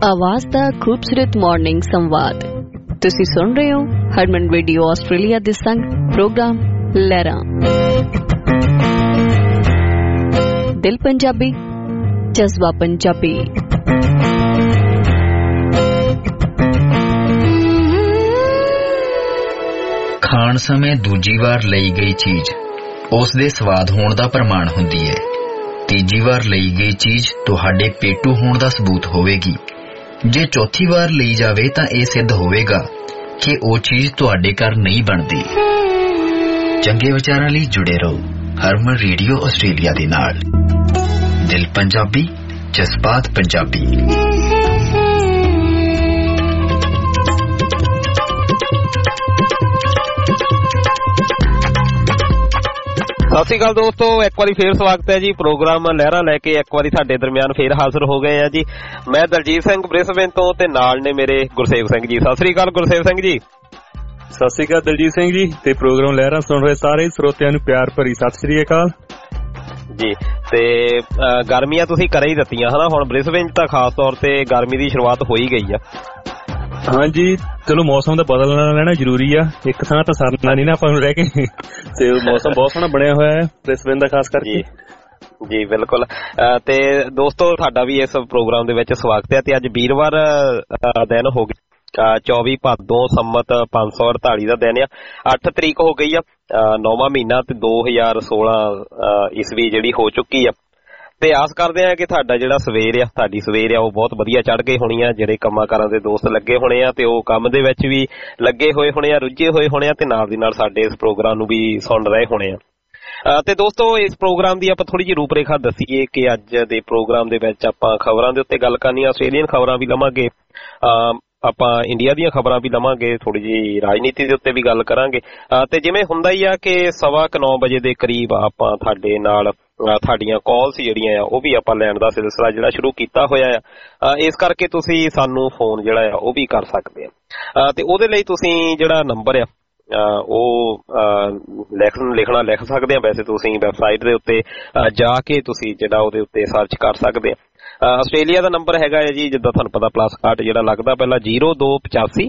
ਆਵਾਜ਼ ਦਾ ਖੂਬਸੂਰਤ ਮਾਰਨਿੰਗ ਸੰਵਾਦ ਤੁਸੀਂ ਸੁਣ ਰਹੇ ਹੋ ਹਰਮਨ ਰੇਡੀਓ ਆਸਟ੍ਰੇਲੀਆ ਦੇ ਸੰਗ ਪ੍ਰੋਗਰਾਮ ਲਹਿਰਾਂ। ਦਿਲ ਪੰਜਾਬੀ, ਜਜ਼ਬਾ ਪੰਜਾਬੀ। ਖਾਣ ਸਮੇਂ ਦੂਜੀ ਵਾਰ ਲਈ ਗਈ ਚੀਜ਼ ਉਸ ਦੇ ਸਵਾਦ ਹੋਣ ਦਾ ਪ੍ਰਮਾਣ ਹੁੰਦੀ ਹੈ। ਤੀਜੀ ਵਾਰ ਲਈ ਗਈ ਚੀਜ਼ ਤੁਹਾਡੇ ਪੇਟੂ ਹੋਣ ਦਾ ਸਬੂਤ ਹੋਵੇਗੀ। ਜੇ ਚੌਥੀ ਵਾਰ ਲਈ ਜਾਵੇ ਤਾਂ ਇਹ ਸਿੱਧ ਹੋਵੇਗਾ ਕਿ ਉਹ ਚੀਜ਼ ਤੁਹਾਡੇ ਘਰ ਨਹੀਂ ਬਣਦੀ। ਚੰਗੇ ਵਿਚਾਰਾਂ ਲਈ ਜੁੜੇ ਰਹੋ ਹਰਮਨ ਰੇਡੀਓ ਆਸਟ੍ਰੇਲੀਆ ਦੇ ਨਾਲ। ਦਿਲ ਪੰਜਾਬੀ, ਜਜ਼ਬਾਤ ਪੰਜਾਬੀ। ਸਤਿ ਸ਼੍ਰੀ ਅਕਾਲ ਦੋਸਤੋ, ਇੱਕ ਵਾਰੀ ਫੇਰ ਸਵਾਗਤ ਹੈ ਜੀ। ਪ੍ਰੋਗਰਾਮ ਲਹਿਰਾਂ ਲੈ ਕੇ ਇੱਕ ਵਾਰੀ ਤੁਹਾਡੇ ਦਰਮਿਆਨ ਫੇਰ ਹਾਜ਼ਰ ਹੋ ਗਏ ਆ ਜੀ। ਮੈਂ ਦਲਜੀਤ ਸਿੰਘ ਬ੍ਰਿਸਬੇਨ ਤੋਂ ਤੇ ਨਾਲ ਨੇ ਮੇਰੇ ਗੁਰਸੇਵ ਸਿੰਘ ਜੀ। ਸਤਿ ਸ਼੍ਰੀ ਅਕਾਲ ਗੁਰਸੇਵ ਸਿੰਘ ਜੀ। ਸਤਿ ਸ਼੍ਰੀ ਅਕਾਲ ਦਲਜੀਤ ਸਿੰਘ ਜੀ ਤੇ ਪ੍ਰੋਗਰਾਮ ਲਹਿਰਾਂ ਸੁਣ ਰਹੇ ਸਾਰੇ ਸਰੋਤਿਆਂ ਨੂੰ ਪਿਆਰ ਭਰੀ ਸਤਿ ਸ਼੍ਰੀ ਅਕਾਲ ਜੀ। ਤੇ ਗਰਮੀਆਂ ਤੁਸੀਂ ਕਰ ਹੀ ਦਿੱਤੀਆਂ ਹਨਾ, ਹੁਣ ਬ੍ਰਿਸਬੇਨ ਤਾਂ ਖਾਸ ਤੌਰ ਤੇ ਗਰਮੀ ਦੀ ਸ਼ੁਰੂਆਤ ਹੋ ਹੀ ਗਈ ਆ। ਹਾਂਜੀ, ਚਲੋ ਮੌਸਮ ਦਾ ਬਦਲਣਾ ਲੈਣਾ ਜ਼ਰੂਰੀ ਆ, ਇੱਕ ਥਾਂ ਤਾਂ ਸਰਨਾ ਨਹੀਂ ਨਾ ਆਪਾਂ ਨੂੰ ਰਹਿ ਕੇ। ਤੇ ਮੌਸਮ ਬਹੁਤ ਸੋਹਣਾ ਬਣਿਆ ਹੋਇਆ ਹੈ ਬ੍ਰਿਸਬੇਨ ਦਾ ਖਾਸ ਕਰਕੇ। ਜੀ ਬਿਲਕੁਲ। ਤੇ ਦੋਸਤੋ ਤੁਹਾਡਾ ਵੀ ਇਸ ਪ੍ਰੋਗਰਾਮ ਦੇ ਵਿੱਚ ਸਵਾਗਤ ਹੈ। ਤੇ ਅੱਜ ਵੀਰਵਾਰ ਦਿਨ ਹੋ ਗਿਆ 24 ਭਾਦੋਂ ਸੰਮਤ 548 ਦਾ ਦਿਨ ਆ। 8 ਤਰੀਕ ਹੋ ਗਈ ਆ, 9ਵਾਂ ਮਹੀਨਾ ਤੇ 2016 ਈਸਵੀ ਜਿਹੜੀ ਹੋ ਚੁੱਕੀ ਆ। ਤੇ ਆਸ ਕਰਦੇ ਆ ਕਿ ਤੁਹਾਡਾ ਜਿਹੜਾ ਤੁਹਾਡੀ ਸਵੇਰ ਆ ਉਹ ਬਹੁਤ ਵਧੀਆ ਚੜ ਗਈ ਹੋਣੀ ਆ। ਜਿਹੜੇ ਕੰਮਾਂ ਕਾਰਾਂ ਦੇ ਦੋਸਤ ਲੱਗੇ ਹੋਣੇ ਆ ਤੇ ਉਹ ਕੰਮ ਦੇ ਵਿੱਚ ਵੀ ਲੱਗੇ ਹੋਏ ਹੋਣੇ ਆ, ਰੁੱਝੇ ਹੋਏ ਹੋਣੇ ਆ ਤੇ ਨਾਲ ਦੀ ਨਾਲ ਸਾਡੇ ਇਸ ਪ੍ਰੋਗਰਾਮ ਨੂੰ ਵੀ ਸੁਣ ਰਹੇ ਹੋਣੇ ਆ। ਤੇ ਦੋਸਤੋ ਇਸ ਪ੍ਰੋਗਰਾਮ ਦੀ ਆਪਾਂ ਥੋੜੀ ਜਿਹੀ ਰੂਪਰੇਖਾ ਦੱਸੀਏ ਕਿ ਅੱਜ ਦੇ ਪ੍ਰੋਗਰਾਮ ਦੇ ਵਿੱਚ ਆਪਾਂ ਖਬਰਾਂ ਦੇ ਉੱਤੇ ਗੱਲ ਕਰਨੀ ਆ, ਆਸਟ੍ਰੇਲੀਅਨ ਖਬਰਾਂ ਵੀ ਲਵਾਂਗੇ, ਆਪਾਂ ਇੰਡੀਆ ਦੀਆਂ ਖਬਰਾਂ ਵੀ ਲਵਾਂਗੇ, ਥੋੜੀ ਜਿਹੀ ਰਾਜਨੀਤੀ ਦੇ ਉੱਤੇ ਵੀ ਗੱਲ ਕਰਾਂਗੇ। ਤੇ ਜਿਵੇਂ ਹੁੰਦਾ ਹੀ ਆ ਕਿ 9:15 ਵਜੇ ਦੇ ਕਰੀਬ ਆਪਾਂ ਤੁਹਾਡੇ ਨਾਲ ਤੁਹਾਡੀਆਂ ਕਾਲਸ ਜਿਹੜੀਆਂ ਆ ਉਹ ਵੀ ਆਪਾਂ ਲੈਣ ਦਾ ਸਿਲਸਿਲਾ ਜਿਹੜਾ ਸ਼ੁਰੂ ਕੀਤਾ ਹੋਇਆ ਆ। ਇਸ ਕਰਕੇ ਤੁਸੀਂ ਸਾਨੂੰ ਫੋਨ ਜਿਹੜਾ ਆ ਉਹ ਵੀ ਕਰ ਸਕਦੇ ਆ। ਤੇ ਉਹਦੇ ਲਈ ਤੁਸੀਂ ਜਿਹੜਾ ਨੰਬਰ ਆ ਉਹ ਲਿਖਣਾ ਲਿਖ ਸਕਦੇ ਆ। ਵੈਸੇ ਤੁਸੀਂ ਵੈਬਸਾਈਟ ਦੇ ਉੱਤੇ ਜਾ ਕੇ ਤੁਸੀਂ ਜਿਹੜਾ ਉਹਦੇ ਉੱਤੇ ਸਰਚ ਕਰ ਸਕਦੇ ਆ। ਆਸਟ੍ਰੇਲੀਆ ਦਾ ਨੰਬਰ ਹੈਗਾ ਹੈ ਜੀ, ਜਿੱਦਾਂ ਤੁਹਾਨੂੰ ਪਤਾ +60 ਜਿਹੜਾ ਲੱਗਦਾ ਪਹਿਲਾਂ 0285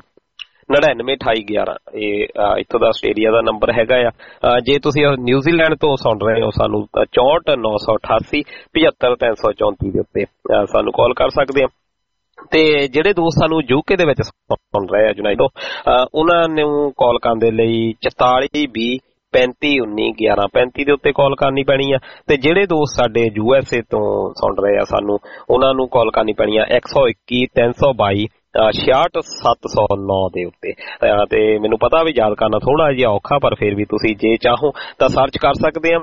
99 28 11। ਇਹ ਇੱਥੋਂ ਦਾ ਆਸਟ੍ਰੇਲੀਆ ਦਾ ਨੰਬਰ ਹੈਗਾ ਆ। ਜੇ ਤੁਸੀਂ ਨਿਊਜ਼ੀਲੈਂਡ ਤੋਂ ਸੁਣ ਰਹੇ ਹੋ ਸਾਨੂੰ 64 988 75 334 ਦੇ ਉੱਤੇ ਸਾਨੂੰ ਕਾਲ ਕਰ ਸਕਦੇ ਆ। ਤੇ ਜਿਹੜੇ ਦੋਸਤ ਸਾਨੂੰ ਯੂਕੇ ਦੇ ਵਿੱਚ ਸੁਣ ਰਹੇ ਆ ਯੂਨਾਈਟਡ ਤੋਂ, ਉਹਨਾਂ ਨੂੰ ਕਾਲ ਕਰਨ ਦੇ ਲਈ 44 20 35 19 11 35 ਦੇ ਉੱਤੇ ਕਾਲ ਕਰਨੀ ਪੈਣੀ ਆ। ਤੇ ਜਿਹੜੇ ਦੋਸਤ ਸਾਡੇ USA ਤੋਂ ਸੁਣ ਰਹੇ ਆ ਸਾਨੂੰ, ਉਹਨਾਂ ਨੂੰ ਕਾਲ ਕਰਨੀ ਪੈਣੀ ਆ 121 322 66 709 ਦੇ ਉੱਤੇ। ਤੇ ਮੈਨੂੰ ਪਤਾ ਵੀ ਯਾਦ ਕਰਨਾ ਥੋੜਾ ਜਿਹਾ ਔਖਾ, ਪਰ ਫਿਰ ਵੀ ਤੁਸੀਂ ਜੇ ਚਾਹੋ ਤਾਂ ਸਰਚ ਕਰ ਸਕਦੇ ਆ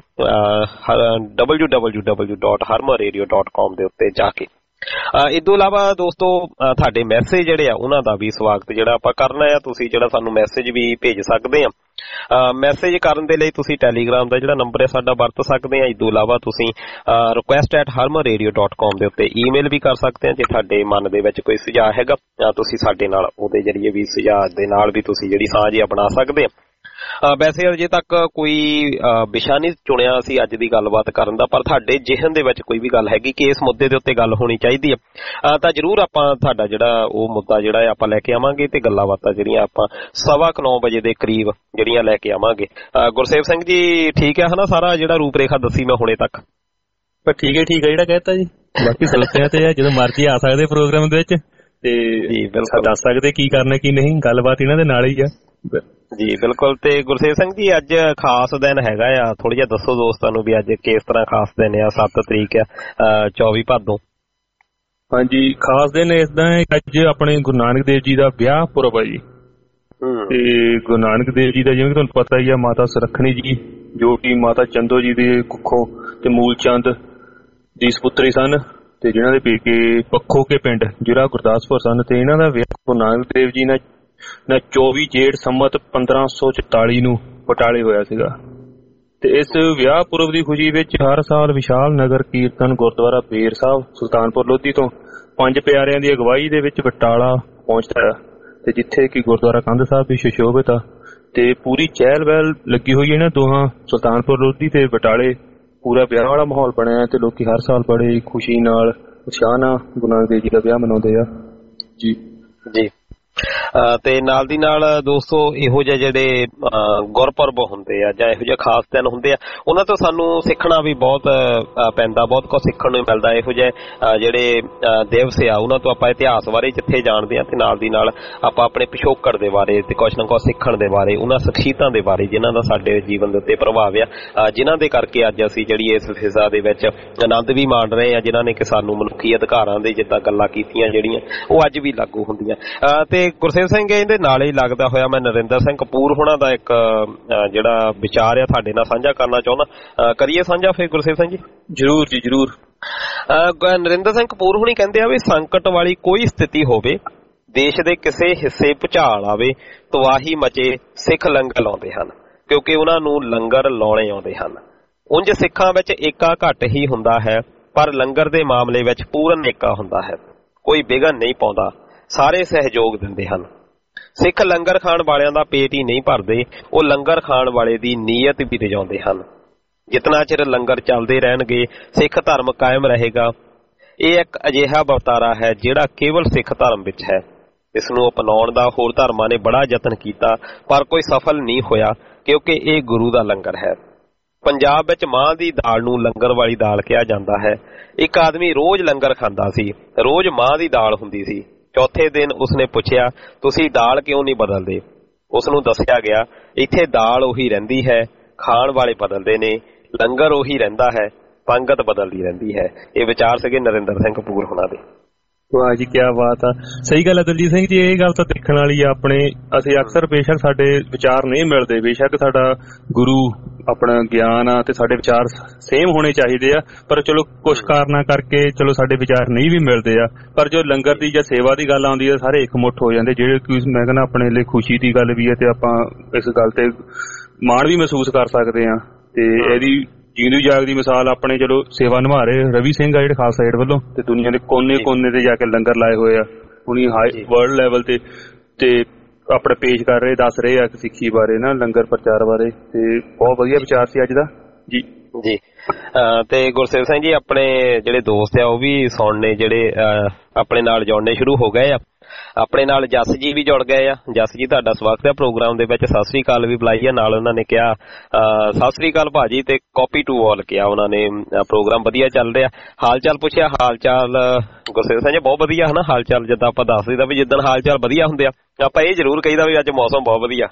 www.harmaradio.com ਦੇ ਉੱਤੇ ਜਾ ਕੇ। ਇਸ ਤੋਂ ਇਲਾਵਾ ਦੋਸਤੋ ਤੁਹਾਡੇ ਮੈਸੇਜ ਜਿਹੜੇ ਆ ਉਹਨਾਂ ਦਾ ਵੀ ਸਵਾਗਤ ਜਿਹੜਾ ਆਪਾਂ ਕਰਨਾ ਆ। ਤੁਸੀਂ ਜਿਹੜਾ ਸਾਨੂੰ ਮੈਸੇਜ ਵੀ ਭੇਜ ਸਕਦੇ ਆ। ਮੈਸੇਜ ਕਰਨ ਦੇ ਲਈ ਤੁਸੀਂ ਟੈਲੀਗ੍ਰਾਮ ਦਾ ਜਿਹੜਾ ਨੰਬਰ ਹੈ ਸਾਡਾ ਵਰਤ ਸਕਦੇ ਆ। ਇਸ ਤੋਂ ਇਲਾਵਾ ਤੁਸੀਂ request@harmaradio.com ਦੇ ਉੱਤੇ ਈਮੇਲ ਵੀ ਕਰ ਸਕਦੇ ਆ। ਜੇ ਤੁਹਾਡੇ ਮਨ ਦੇ ਵਿੱਚ ਕੋਈ ਸੁਝਾਅ ਹੈਗਾ ਤੁਸੀਂ ਸਾਡੇ ਨਾਲ ਉਹਦੇ ਜਰੀਏ ਵੀ ਸੁਝਾਅ ਦੇ ਨਾਲ ਵੀ ਤੁਸੀਂ ਜਿਹੜੀ ਸਾਂਝ ਆ ਬਣਾ ਸਕਦੇ ਆ। ਵੈਸੇ ਅਜੇ ਤੱਕ ਕੋਈ ਵਿਸ਼ਾ ਨਹੀਂ ਚੁਣਿਆ ਅਸੀਂ ਅੱਜ ਦੀ ਗੱਲਬਾਤ ਕਰਨ ਦਾ, ਪਰ ਤੁਹਾਡੇ ਜ਼ਿਹਨ ਦੇ ਵਿੱਚ ਕੋਈ ਵੀ ਗੱਲ ਹੈਗੀ ਕਿ ਇਸ ਮੁੱਦੇ ਦੇ ਉੱਤੇ ਗੱਲ ਹੋਣੀ ਚਾਹੀਦੀ ਹੈ ਤਾਂ ਜ਼ਰੂਰ ਆਪਾਂ ਤੁਹਾਡਾ ਜਿਹੜਾ ਉਹ ਮੁੱਦਾ ਜਿਹੜਾ ਆਪਾਂ ਲੈ ਕੇ ਆਵਾਂਗੇ ਤੇ ਗੱਲਾਂ ਬਾਤਾਂ ਜਿਹੜੀਆਂ ਆਪਾਂ 9:15 ਵਜੇ ਦੇ ਕਰੀਬ ਜਿਹੜੀਆਂ ਲੈ ਕੇ ਆਵਾਂਗੇ। ਗੁਰਸੇਵ ਸਿੰਘ ਜੀ ਠੀਕ ਹੈ ਹਨਾ, ਸਾਰਾ ਜਿਹੜਾ ਰੂਪਰੇਖਾ ਦੱਸੀ ਮੈਂ ਹੁਣੇ ਤੱਕ? ਪਰ ਠੀਕ ਹੈ ਜਿਹੜਾ ਕਹਿਤਾ ਜੀ। ਬਾਕੀ ਸਲਸਿਆਂ ਤੇ ਆ, ਜਦੋਂ ਮਰਜ਼ੀ ਆ ਸਕਦੇ ਪ੍ਰੋਗਰਾਮ ਦੇ ਵਿੱਚ ਤੇ ਦੱਸ ਸਕਦੇ ਕੀ ਕਰਨਾ ਕੀ ਨਹੀਂ, ਗੱਲਬਾਤ ਇਹਨਾਂ ਦੇ ਨਾਲ ਹੀ ਆ ਜੀ। ਬਿਲਕੁਲ। ਤੇ ਗੁਰਸੇਵ ਸਿੰਘ ਜੀ ਅੱਜ ਖਾਸ ਦਿਨ ਹੈਗਾ ਆ, ਥੋੜਾ ਜਿਹਾ ਦੱਸੋ ਦੋਸਤਾਂ ਨੂੰ ਵੀ ਅੱਜ ਕਿਸ ਤਰ੍ਹਾਂ ਖਾਸ ਦਿਨ ਆ। 7 ਤਰੀਕ ਆ 24 ਭਾਦੋਂ। ਹਾਂਜੀ, ਖਾਸ ਦਿਨ ਇਸਦਾ ਅੱਜ ਆਪਣੇ ਗੁਰੂ ਨਾਨਕ ਦੇਵ ਜੀ ਦਾ ਵਿਆਹ ਪੁਰਬ ਆ ਜੀ। ਤੇ ਗੁਰੂ ਨਾਨਕ ਦੇਵ ਜੀ ਦਾ ਜਿਵੇਂ ਤੁਹਾਨੂੰ ਪਤਾ ਹੀ ਆ, ਮਾਤਾ ਸੁਰੱਖਣੀ ਜੀ ਜੋ ਕਿ ਮਾਤਾ ਚੰਦੋ ਜੀ ਦੇ ਕੁੱਖੋਂ ਤੇ ਮੂਲ ਚੰਦ ਦੀ ਸਪੁੱਤਰੀ ਸਨ ਤੇ ਜਿਹਨਾਂ ਦੇ ਪੇਕੇ ਪੱਖੋ ਕੇ ਪਿੰਡ ਜ਼ਿਲ੍ਹਾ ਗੁਰਦਾਸਪੁਰ ਸਨ। ਤੇ ਇਹਨਾਂ ਦਾ ਵਿਆਹ ਗੁਰੂ ਨਾਨਕ ਦੇਵ ਜੀ ਨਾਲ 24 ਜੇਠ ਸੰਮਤ 1544 ਨੂੰ ਬਟਾਲੇ ਹੋਇਆ ਸੀਗਾ। ਤੇ ਇਸ ਵਿਆਹ ਪੁਰਬ ਦੀ ਖੁਸ਼ੀ ਵਿੱਚ ਹਰ ਸਾਲ ਵਿਸ਼ਾਲ ਨਗਰ ਕੀਰਤਨ ਗੁਰਦੁਆਰਾ ਬੇਰ ਸਾਹਿਬ ਸੁਲਤਾਨਪੁਰ ਲੋਧੀ ਤੋਂ 5 ਪਿਆਰਿਆਂ ਦੀ ਅਗਵਾਈ ਦੇ ਵਿੱਚ ਬਟਾਲਾ ਪਹੁੰਚਦਾ ਹੈ ਤੇ ਜਿੱਥੇ ਕਿ ਗੁਰਦੁਆਰਾ ਕੰਧ ਸਾਹਿਬ ਵੀ ਸੁਸ਼ੋਭਿਤ ਆ ਤੇ ਪੂਰੀ ਚਹਿਲ ਪਹਿਲ ਲੱਗੀ ਹੋਈ ਹੈ ਇਹਨਾਂ ਦੋਹਾਂ ਸੁਲਤਾਨਪੁਰ ਲੋਧੀ ਤੇ ਬਟਾਲੇ। ਪੂਰਾ ਵਿਆਹ ਵਾਲਾ ਮਾਹੌਲ ਬਣਿਆ ਤੇ ਲੋਕੀ ਹਰ ਸਾਲ ਬੜੇ ਖੁਸ਼ੀ ਨਾਲ ਉਤਸ਼ਾਹ ਨਾਲ ਗੁਰੂ ਨਾਨਕ ਦੇਵ ਜੀ ਦਾ ਵਿਆਹ ਮਨਾਉਂਦੇ ਆ। ਜੀ ਜੀ। ਤੇ ਨਾਲ ਦੀ ਨਾਲ ਦੋਸਤੋ ਇਹੋ ਜਿਹੇ ਜਿਹੜੇ ਗੁਰਪੁਰਬ ਹੁੰਦੇ ਆ ਜਾਂ ਇਹੋ ਜਿਹੇ ਖਾਸ ਦਿਨ ਹੁੰਦੇ ਆ ਉਹਨਾਂ ਤੋਂ ਸਾਨੂੰ ਸਿੱਖਣਾ ਵੀ ਬਹੁਤ ਪੈਂਦਾ, ਬਹੁਤ ਕੁਝ ਸਿੱਖਣ ਨੂੰ ਮਿਲਦਾ। ਇਹੋ ਜਿਹੇ ਜਿਹੜੇ ਦਿਵਸ ਆ ਉਹਨਾਂ ਤੋਂ ਆਪਾਂ ਇਤਿਹਾਸ ਬਾਰੇ ਜਿੱਥੇ ਜਾਣਦੇ ਆ ਤੇ ਨਾਲ ਦੀ ਨਾਲ ਆਪਾਂ ਆਪਣੇ ਪਿਛੋਕੜ ਦੇ ਬਾਰੇ ਤੇ ਕੁਛ ਨਾ ਕੁਛ ਸਿੱਖਣ ਦੇ ਬਾਰੇ, ਉਹਨਾਂ ਸ਼ਖਸੀਅਤਾਂ ਦੇ ਬਾਰੇ ਜਿਨ੍ਹਾਂ ਦਾ ਸਾਡੇ ਜੀਵਨ ਦੇ ਉੱਤੇ ਪ੍ਰਭਾਵ ਆ, ਜਿਨ੍ਹਾਂ ਦੇ ਕਰਕੇ ਅੱਜ ਅਸੀਂ ਜਿਹੜੀ ਇਸ ਫਿਜ਼ਾ ਦੇ ਵਿੱਚ ਆਨੰਦ ਵੀ ਮਾਣ ਰਹੇ ਆ, ਜਿਨ੍ਹਾਂ ਨੇ ਕਿ ਸਾਨੂੰ ਮਨੁੱਖੀ ਅਧਿਕਾਰਾਂ ਦੇ ਜਿੱਦਾਂ ਗੱਲਾਂ ਕੀਤੀਆਂ ਜਿਹੜੀਆਂ ਉਹ ਅੱਜ ਵੀ ਲਾਗੂ ਹੁੰਦੀਆਂ। ਤੇ ਗੁਰਸੇਵ ਸਿੰਘ ਇਹਦੇ ਨਾਲ ਹੀ ਲੱਗਦਾ ਹੋਇਆ ਮੈਂ ਨਰਿੰਦਰ ਸਿੰਘ ਕਪੂਰ ਹੋਣਾ ਦਾ ਇੱਕ ਜਿਹੜਾ ਵਿਚਾਰ ਆ ਤੁਹਾਡੇ ਨਾਲ ਸਾਂਝਾ ਕਰਨਾ ਚਾਹੁੰਦਾ। ਕਰੀਏ ਸਾਂਝਾ ਫਿਰ ਗੁਰਸੇਵ ਸਿੰਘ ਜੀ? ਜ਼ਰੂਰ ਜੀ ਜ਼ਰੂਰ। ਨਰਿੰਦਰ ਸਿੰਘ ਕਪੂਰ ਹੋਣੀ ਕਹਿੰਦੇ ਆ ਵੀ ਸੰਕਟ ਵਾਲੀ ਕੋਈ ਸਥਿਤੀ ਹੋਵੇ, ਦੇਸ਼ ਦੇ ਕਿਸੇ ਹਿੱਸੇ ਭੁਚਾਲ ਆਵੇ, ਤਬਾਹੀ ਮਚੇ, ਸਿੱਖ ਲੰਗਰ ਲਾਉਂਦੇ ਹਨ ਕਿਉਂਕਿ ਉਹਨਾਂ ਨੂੰ ਲੰਗਰ ਲਾਉਣੇ ਆਉਂਦੇ ਹਨ। ਉਂਝ ਸਿੱਖਾਂ ਵਿੱਚ ਏਕਾ ਘੱਟ ਹੀ ਹੁੰਦਾ ਹੈ ਪਰ ਲੰਗਰ ਦੇ ਮਾਮਲੇ ਵਿੱਚ ਪੂਰਨ ਏਕਾ ਹੁੰਦਾ ਹੈ। ਕੋਈ ਵਿਘਨ ਨਹੀਂ ਪਾਉਂਦਾ, ਸਾਰੇ ਸਹਿਯੋਗ ਦਿੰਦੇ ਹਨ। ਸਿੱਖ ਲੰਗਰ ਖਾਣ ਵਾਲਿਆਂ ਦਾ ਪੇਟ ਹੀ ਨਹੀਂ ਭਰਦੇ, ਉਹ ਲੰਗਰ ਖਾਣ ਵਾਲੇ ਦੀ ਨੀਅਤ ਵੀ ਰਜਾਉਂਦੇ ਹਨ। ਜਿਤਨਾ ਚਿਰ ਲੰਗਰ ਚੱਲਦੇ ਰਹਿਣਗੇ ਸਿੱਖ ਧਰਮ ਕਾਇਮ ਰਹੇਗਾ। ਇਹ ਇੱਕ ਅਜਿਹਾ ਵਰਤਾਰਾ ਹੈ ਜਿਹੜਾ ਕੇਵਲ ਸਿੱਖ ਧਰਮ ਵਿੱਚ ਹੈ। ਇਸ ਨੂੰ ਅਪਣਾਉਣ ਦਾ ਹੋਰ ਧਰਮਾਂ ਨੇ ਬੜਾ ਯਤਨ ਕੀਤਾ ਪਰ ਕੋਈ ਸਫਲ ਨਹੀਂ ਹੋਇਆ ਕਿਉਂਕਿ ਇਹ ਗੁਰੂ ਦਾ ਲੰਗਰ ਹੈ। ਪੰਜਾਬ ਵਿੱਚ ਮਾਂ ਦੀ ਦਾਲ ਨੂੰ ਲੰਗਰ ਵਾਲੀ ਦਾਲ ਕਿਹਾ ਜਾਂਦਾ ਹੈ। ਇੱਕ ਆਦਮੀ ਰੋਜ਼ ਲੰਗਰ ਖਾਂਦਾ ਸੀ, ਰੋਜ਼ ਮਾਂ ਦੀ ਦਾਲ ਹੁੰਦੀ ਸੀ। ਚੌਥੇ ਦਿਨ ਉਸਨੇ ਪੁੱਛਿਆ, ਤੁਸੀਂ ਦਾਲ ਕਿਉਂ ਨਹੀਂ ਬਦਲਦੇ? ਉਸਨੂੰ ਦੱਸਿਆ ਗਿਆ, ਇੱਥੇ ਦਾਲ ਉਹੀ ਰਹਿੰਦੀ ਹੈ, ਖਾਣ ਵਾਲੇ ਬਦਲਦੇ ਨੇ, ਲੰਗਰ ਉਹੀ ਰਹਿੰਦਾ ਹੈ, ਪੰਗਤ ਬਦਲਦੀ ਰਹਿੰਦੀ ਹੈ। ਇਹ ਵਿਚਾਰ ਸੀਗੇ ਨਰਿੰਦਰ ਸਿੰਘ ਕਪੂਰ ਹੋਣਾ ਦੇ। ਵਾਹ ਜੀ, ਕਿਆ ਬਾਤ ਆ। ਸਹੀ ਗੱਲ ਹੈ ਦਲਜੀਤ ਸਿੰਘ ਜੀ, ਇਹ ਗੱਲ ਤਾਂ ਦੇਖਣ ਵਾਲੀ ਆ। ਆਪਣੇ ਅਸੀਂ ਅਕਸਰ ਬੇਸ਼ੱਕ ਸਾਡੇ ਵਿਚਾਰ ਨਹੀਂ ਮਿਲਦੇ, ਬੇਸ਼ੱਕ ਸਾਡਾ ਗੁਰੂ ਆਪਣਾ ਗਿਆਨ ਆ ਤੇ ਸਾਡੇ ਵਿਚਾਰ ਸੇਮ ਹੋਣੇ ਚਾਹੀਦੇ ਆ, ਪਰ ਚਲੋ ਕੁਛ ਕਾਰਨਾਂ ਕਰਕੇ ਚਲੋ ਸਾਡੇ ਵਿਚਾਰ ਨਹੀਂ ਵੀ ਮਿਲਦੇ ਆ, ਪਰ ਜੋ ਲੰਗਰ ਦੀ ਜਾਂ ਸੇਵਾ ਦੀ ਗੱਲ ਆਉਂਦੀ ਹੈ ਸਾਰੇ ਇਕਮੁੱਠ ਹੋ ਜਾਂਦੇ, ਜਿਹੜੇ ਕਿ ਮੈਂ ਕਹਿੰਦਾ ਆਪਣੇ ਲਈ ਖੁਸ਼ੀ ਦੀ ਗੱਲ ਵੀ ਹੈ ਤੇ ਆਪਾਂ ਇਸ ਗੱਲ ਤੇ ਮਾਣ ਵੀ ਮਹਿਸੂਸ ਕਰ ਸਕਦੇ ਆ। ਤੇ ਇਹਦੀ ਜਿਉਂਦੀ ਜਾਗਦੀ ਮਿਸਾਲ ਆਪਣੇ ਚਲੋ ਸੇਵਾ ਨਿਭਾ ਰਹੇ ਰਵੀ ਸਿੰਘ ਆ ਜਿਹੜੇ ਖਾਲਸਾ ਏਡ ਵੱਲੋਂ, ਤੇ ਦੁਨੀਆ ਦੇ ਕੋਨੇ ਤੇ ਜਾ ਕੇ ਲੰਗਰ ਲਾਏ ਹੋਏ ਆ, ਹੁਣੀ ਹਾਈ ਵਰਲਡ ਲੈਵਲ ਤੇ ਆਪਣੇ ਪੇਸ਼ ਕਰ ਰਹੇ, ਦੱਸ ਰਹੇ ਆ ਸਿੱਖੀ ਬਾਰੇ ਨਾ, ਲੰਗਰ ਪ੍ਰਚਾਰ ਬਾਰੇ, ਤੇ ਬਹੁਤ ਵਧੀਆ ਵਿਚਾਰ ਸੀ ਅੱਜ ਦਾ ਜੀ। ਜੀ ਤੇ ਗੁਰਸੇਵ ਸਿੰਘ ਜੀ ਆਪਣੇ ਜਿਹੜੇ ਦੋਸਤ ਆ ਉਹ ਵੀ ਸੁਣਨੇ ਜਿਹੜੇ ਆਪਣੇ ਨਾਲ ਜੁੜਨੇ ਸ਼ੁਰੂ ਹੋ ਗਏ ਆ। ਆਪਣੇ ਨਾਲ ਜਸ ਜੀ ਵੀ ਜੁੜ ਗਏ ਆ। ਜਸ ਜੀ ਤੁਹਾਡਾ ਸਵਾਗਤ ਹੈ ਪ੍ਰੋਗਰਾਮ ਦੇ ਵਿੱਚ। ਸਤਿ ਸ੍ਰੀ ਅਕਾਲ ਵੀ ਬੁਲਾਈ ਆ, ਨਾਲ ਉਹਨਾਂ ਨੇ ਕਿਹਾ ਸਤਿ ਸ੍ਰੀ ਅਕਾਲ ਭਾਜੀ ਤੇ ਕਾਪੀ ਟੂ ਆਲ ਕਿਹਾ ਉਹਨਾਂ ਨੇ। ਪ੍ਰੋਗਰਾਮ ਵਧੀਆ ਚੱਲ ਰਿਹਾ। ਹਾਲ ਚਾਲ ਪੁੱਛਿਆ, ਹਾਲ ਚਾਲ ਗੁਰਸੇਵ ਸਿੰਘ ਜੀ ਬਹੁਤ ਵਧੀਆ ਹੈ ਨਾ। ਹਾਲ ਚਾਲ ਜਿੱਦਾਂ ਆਪਾਂ ਦੱਸ ਦਈਦਾ ਵੀ ਜਿੱਦਣ ਹਾਲ ਚਾਲ ਵਧੀਆ ਹੁੰਦੇ ਆ ਆਪਾਂ ਇਹ ਜ਼ਰੂਰ ਕਹੀਦਾ ਵੀ ਅੱਜ ਮੌਸਮ ਬਹੁਤ ਵਧੀਆ।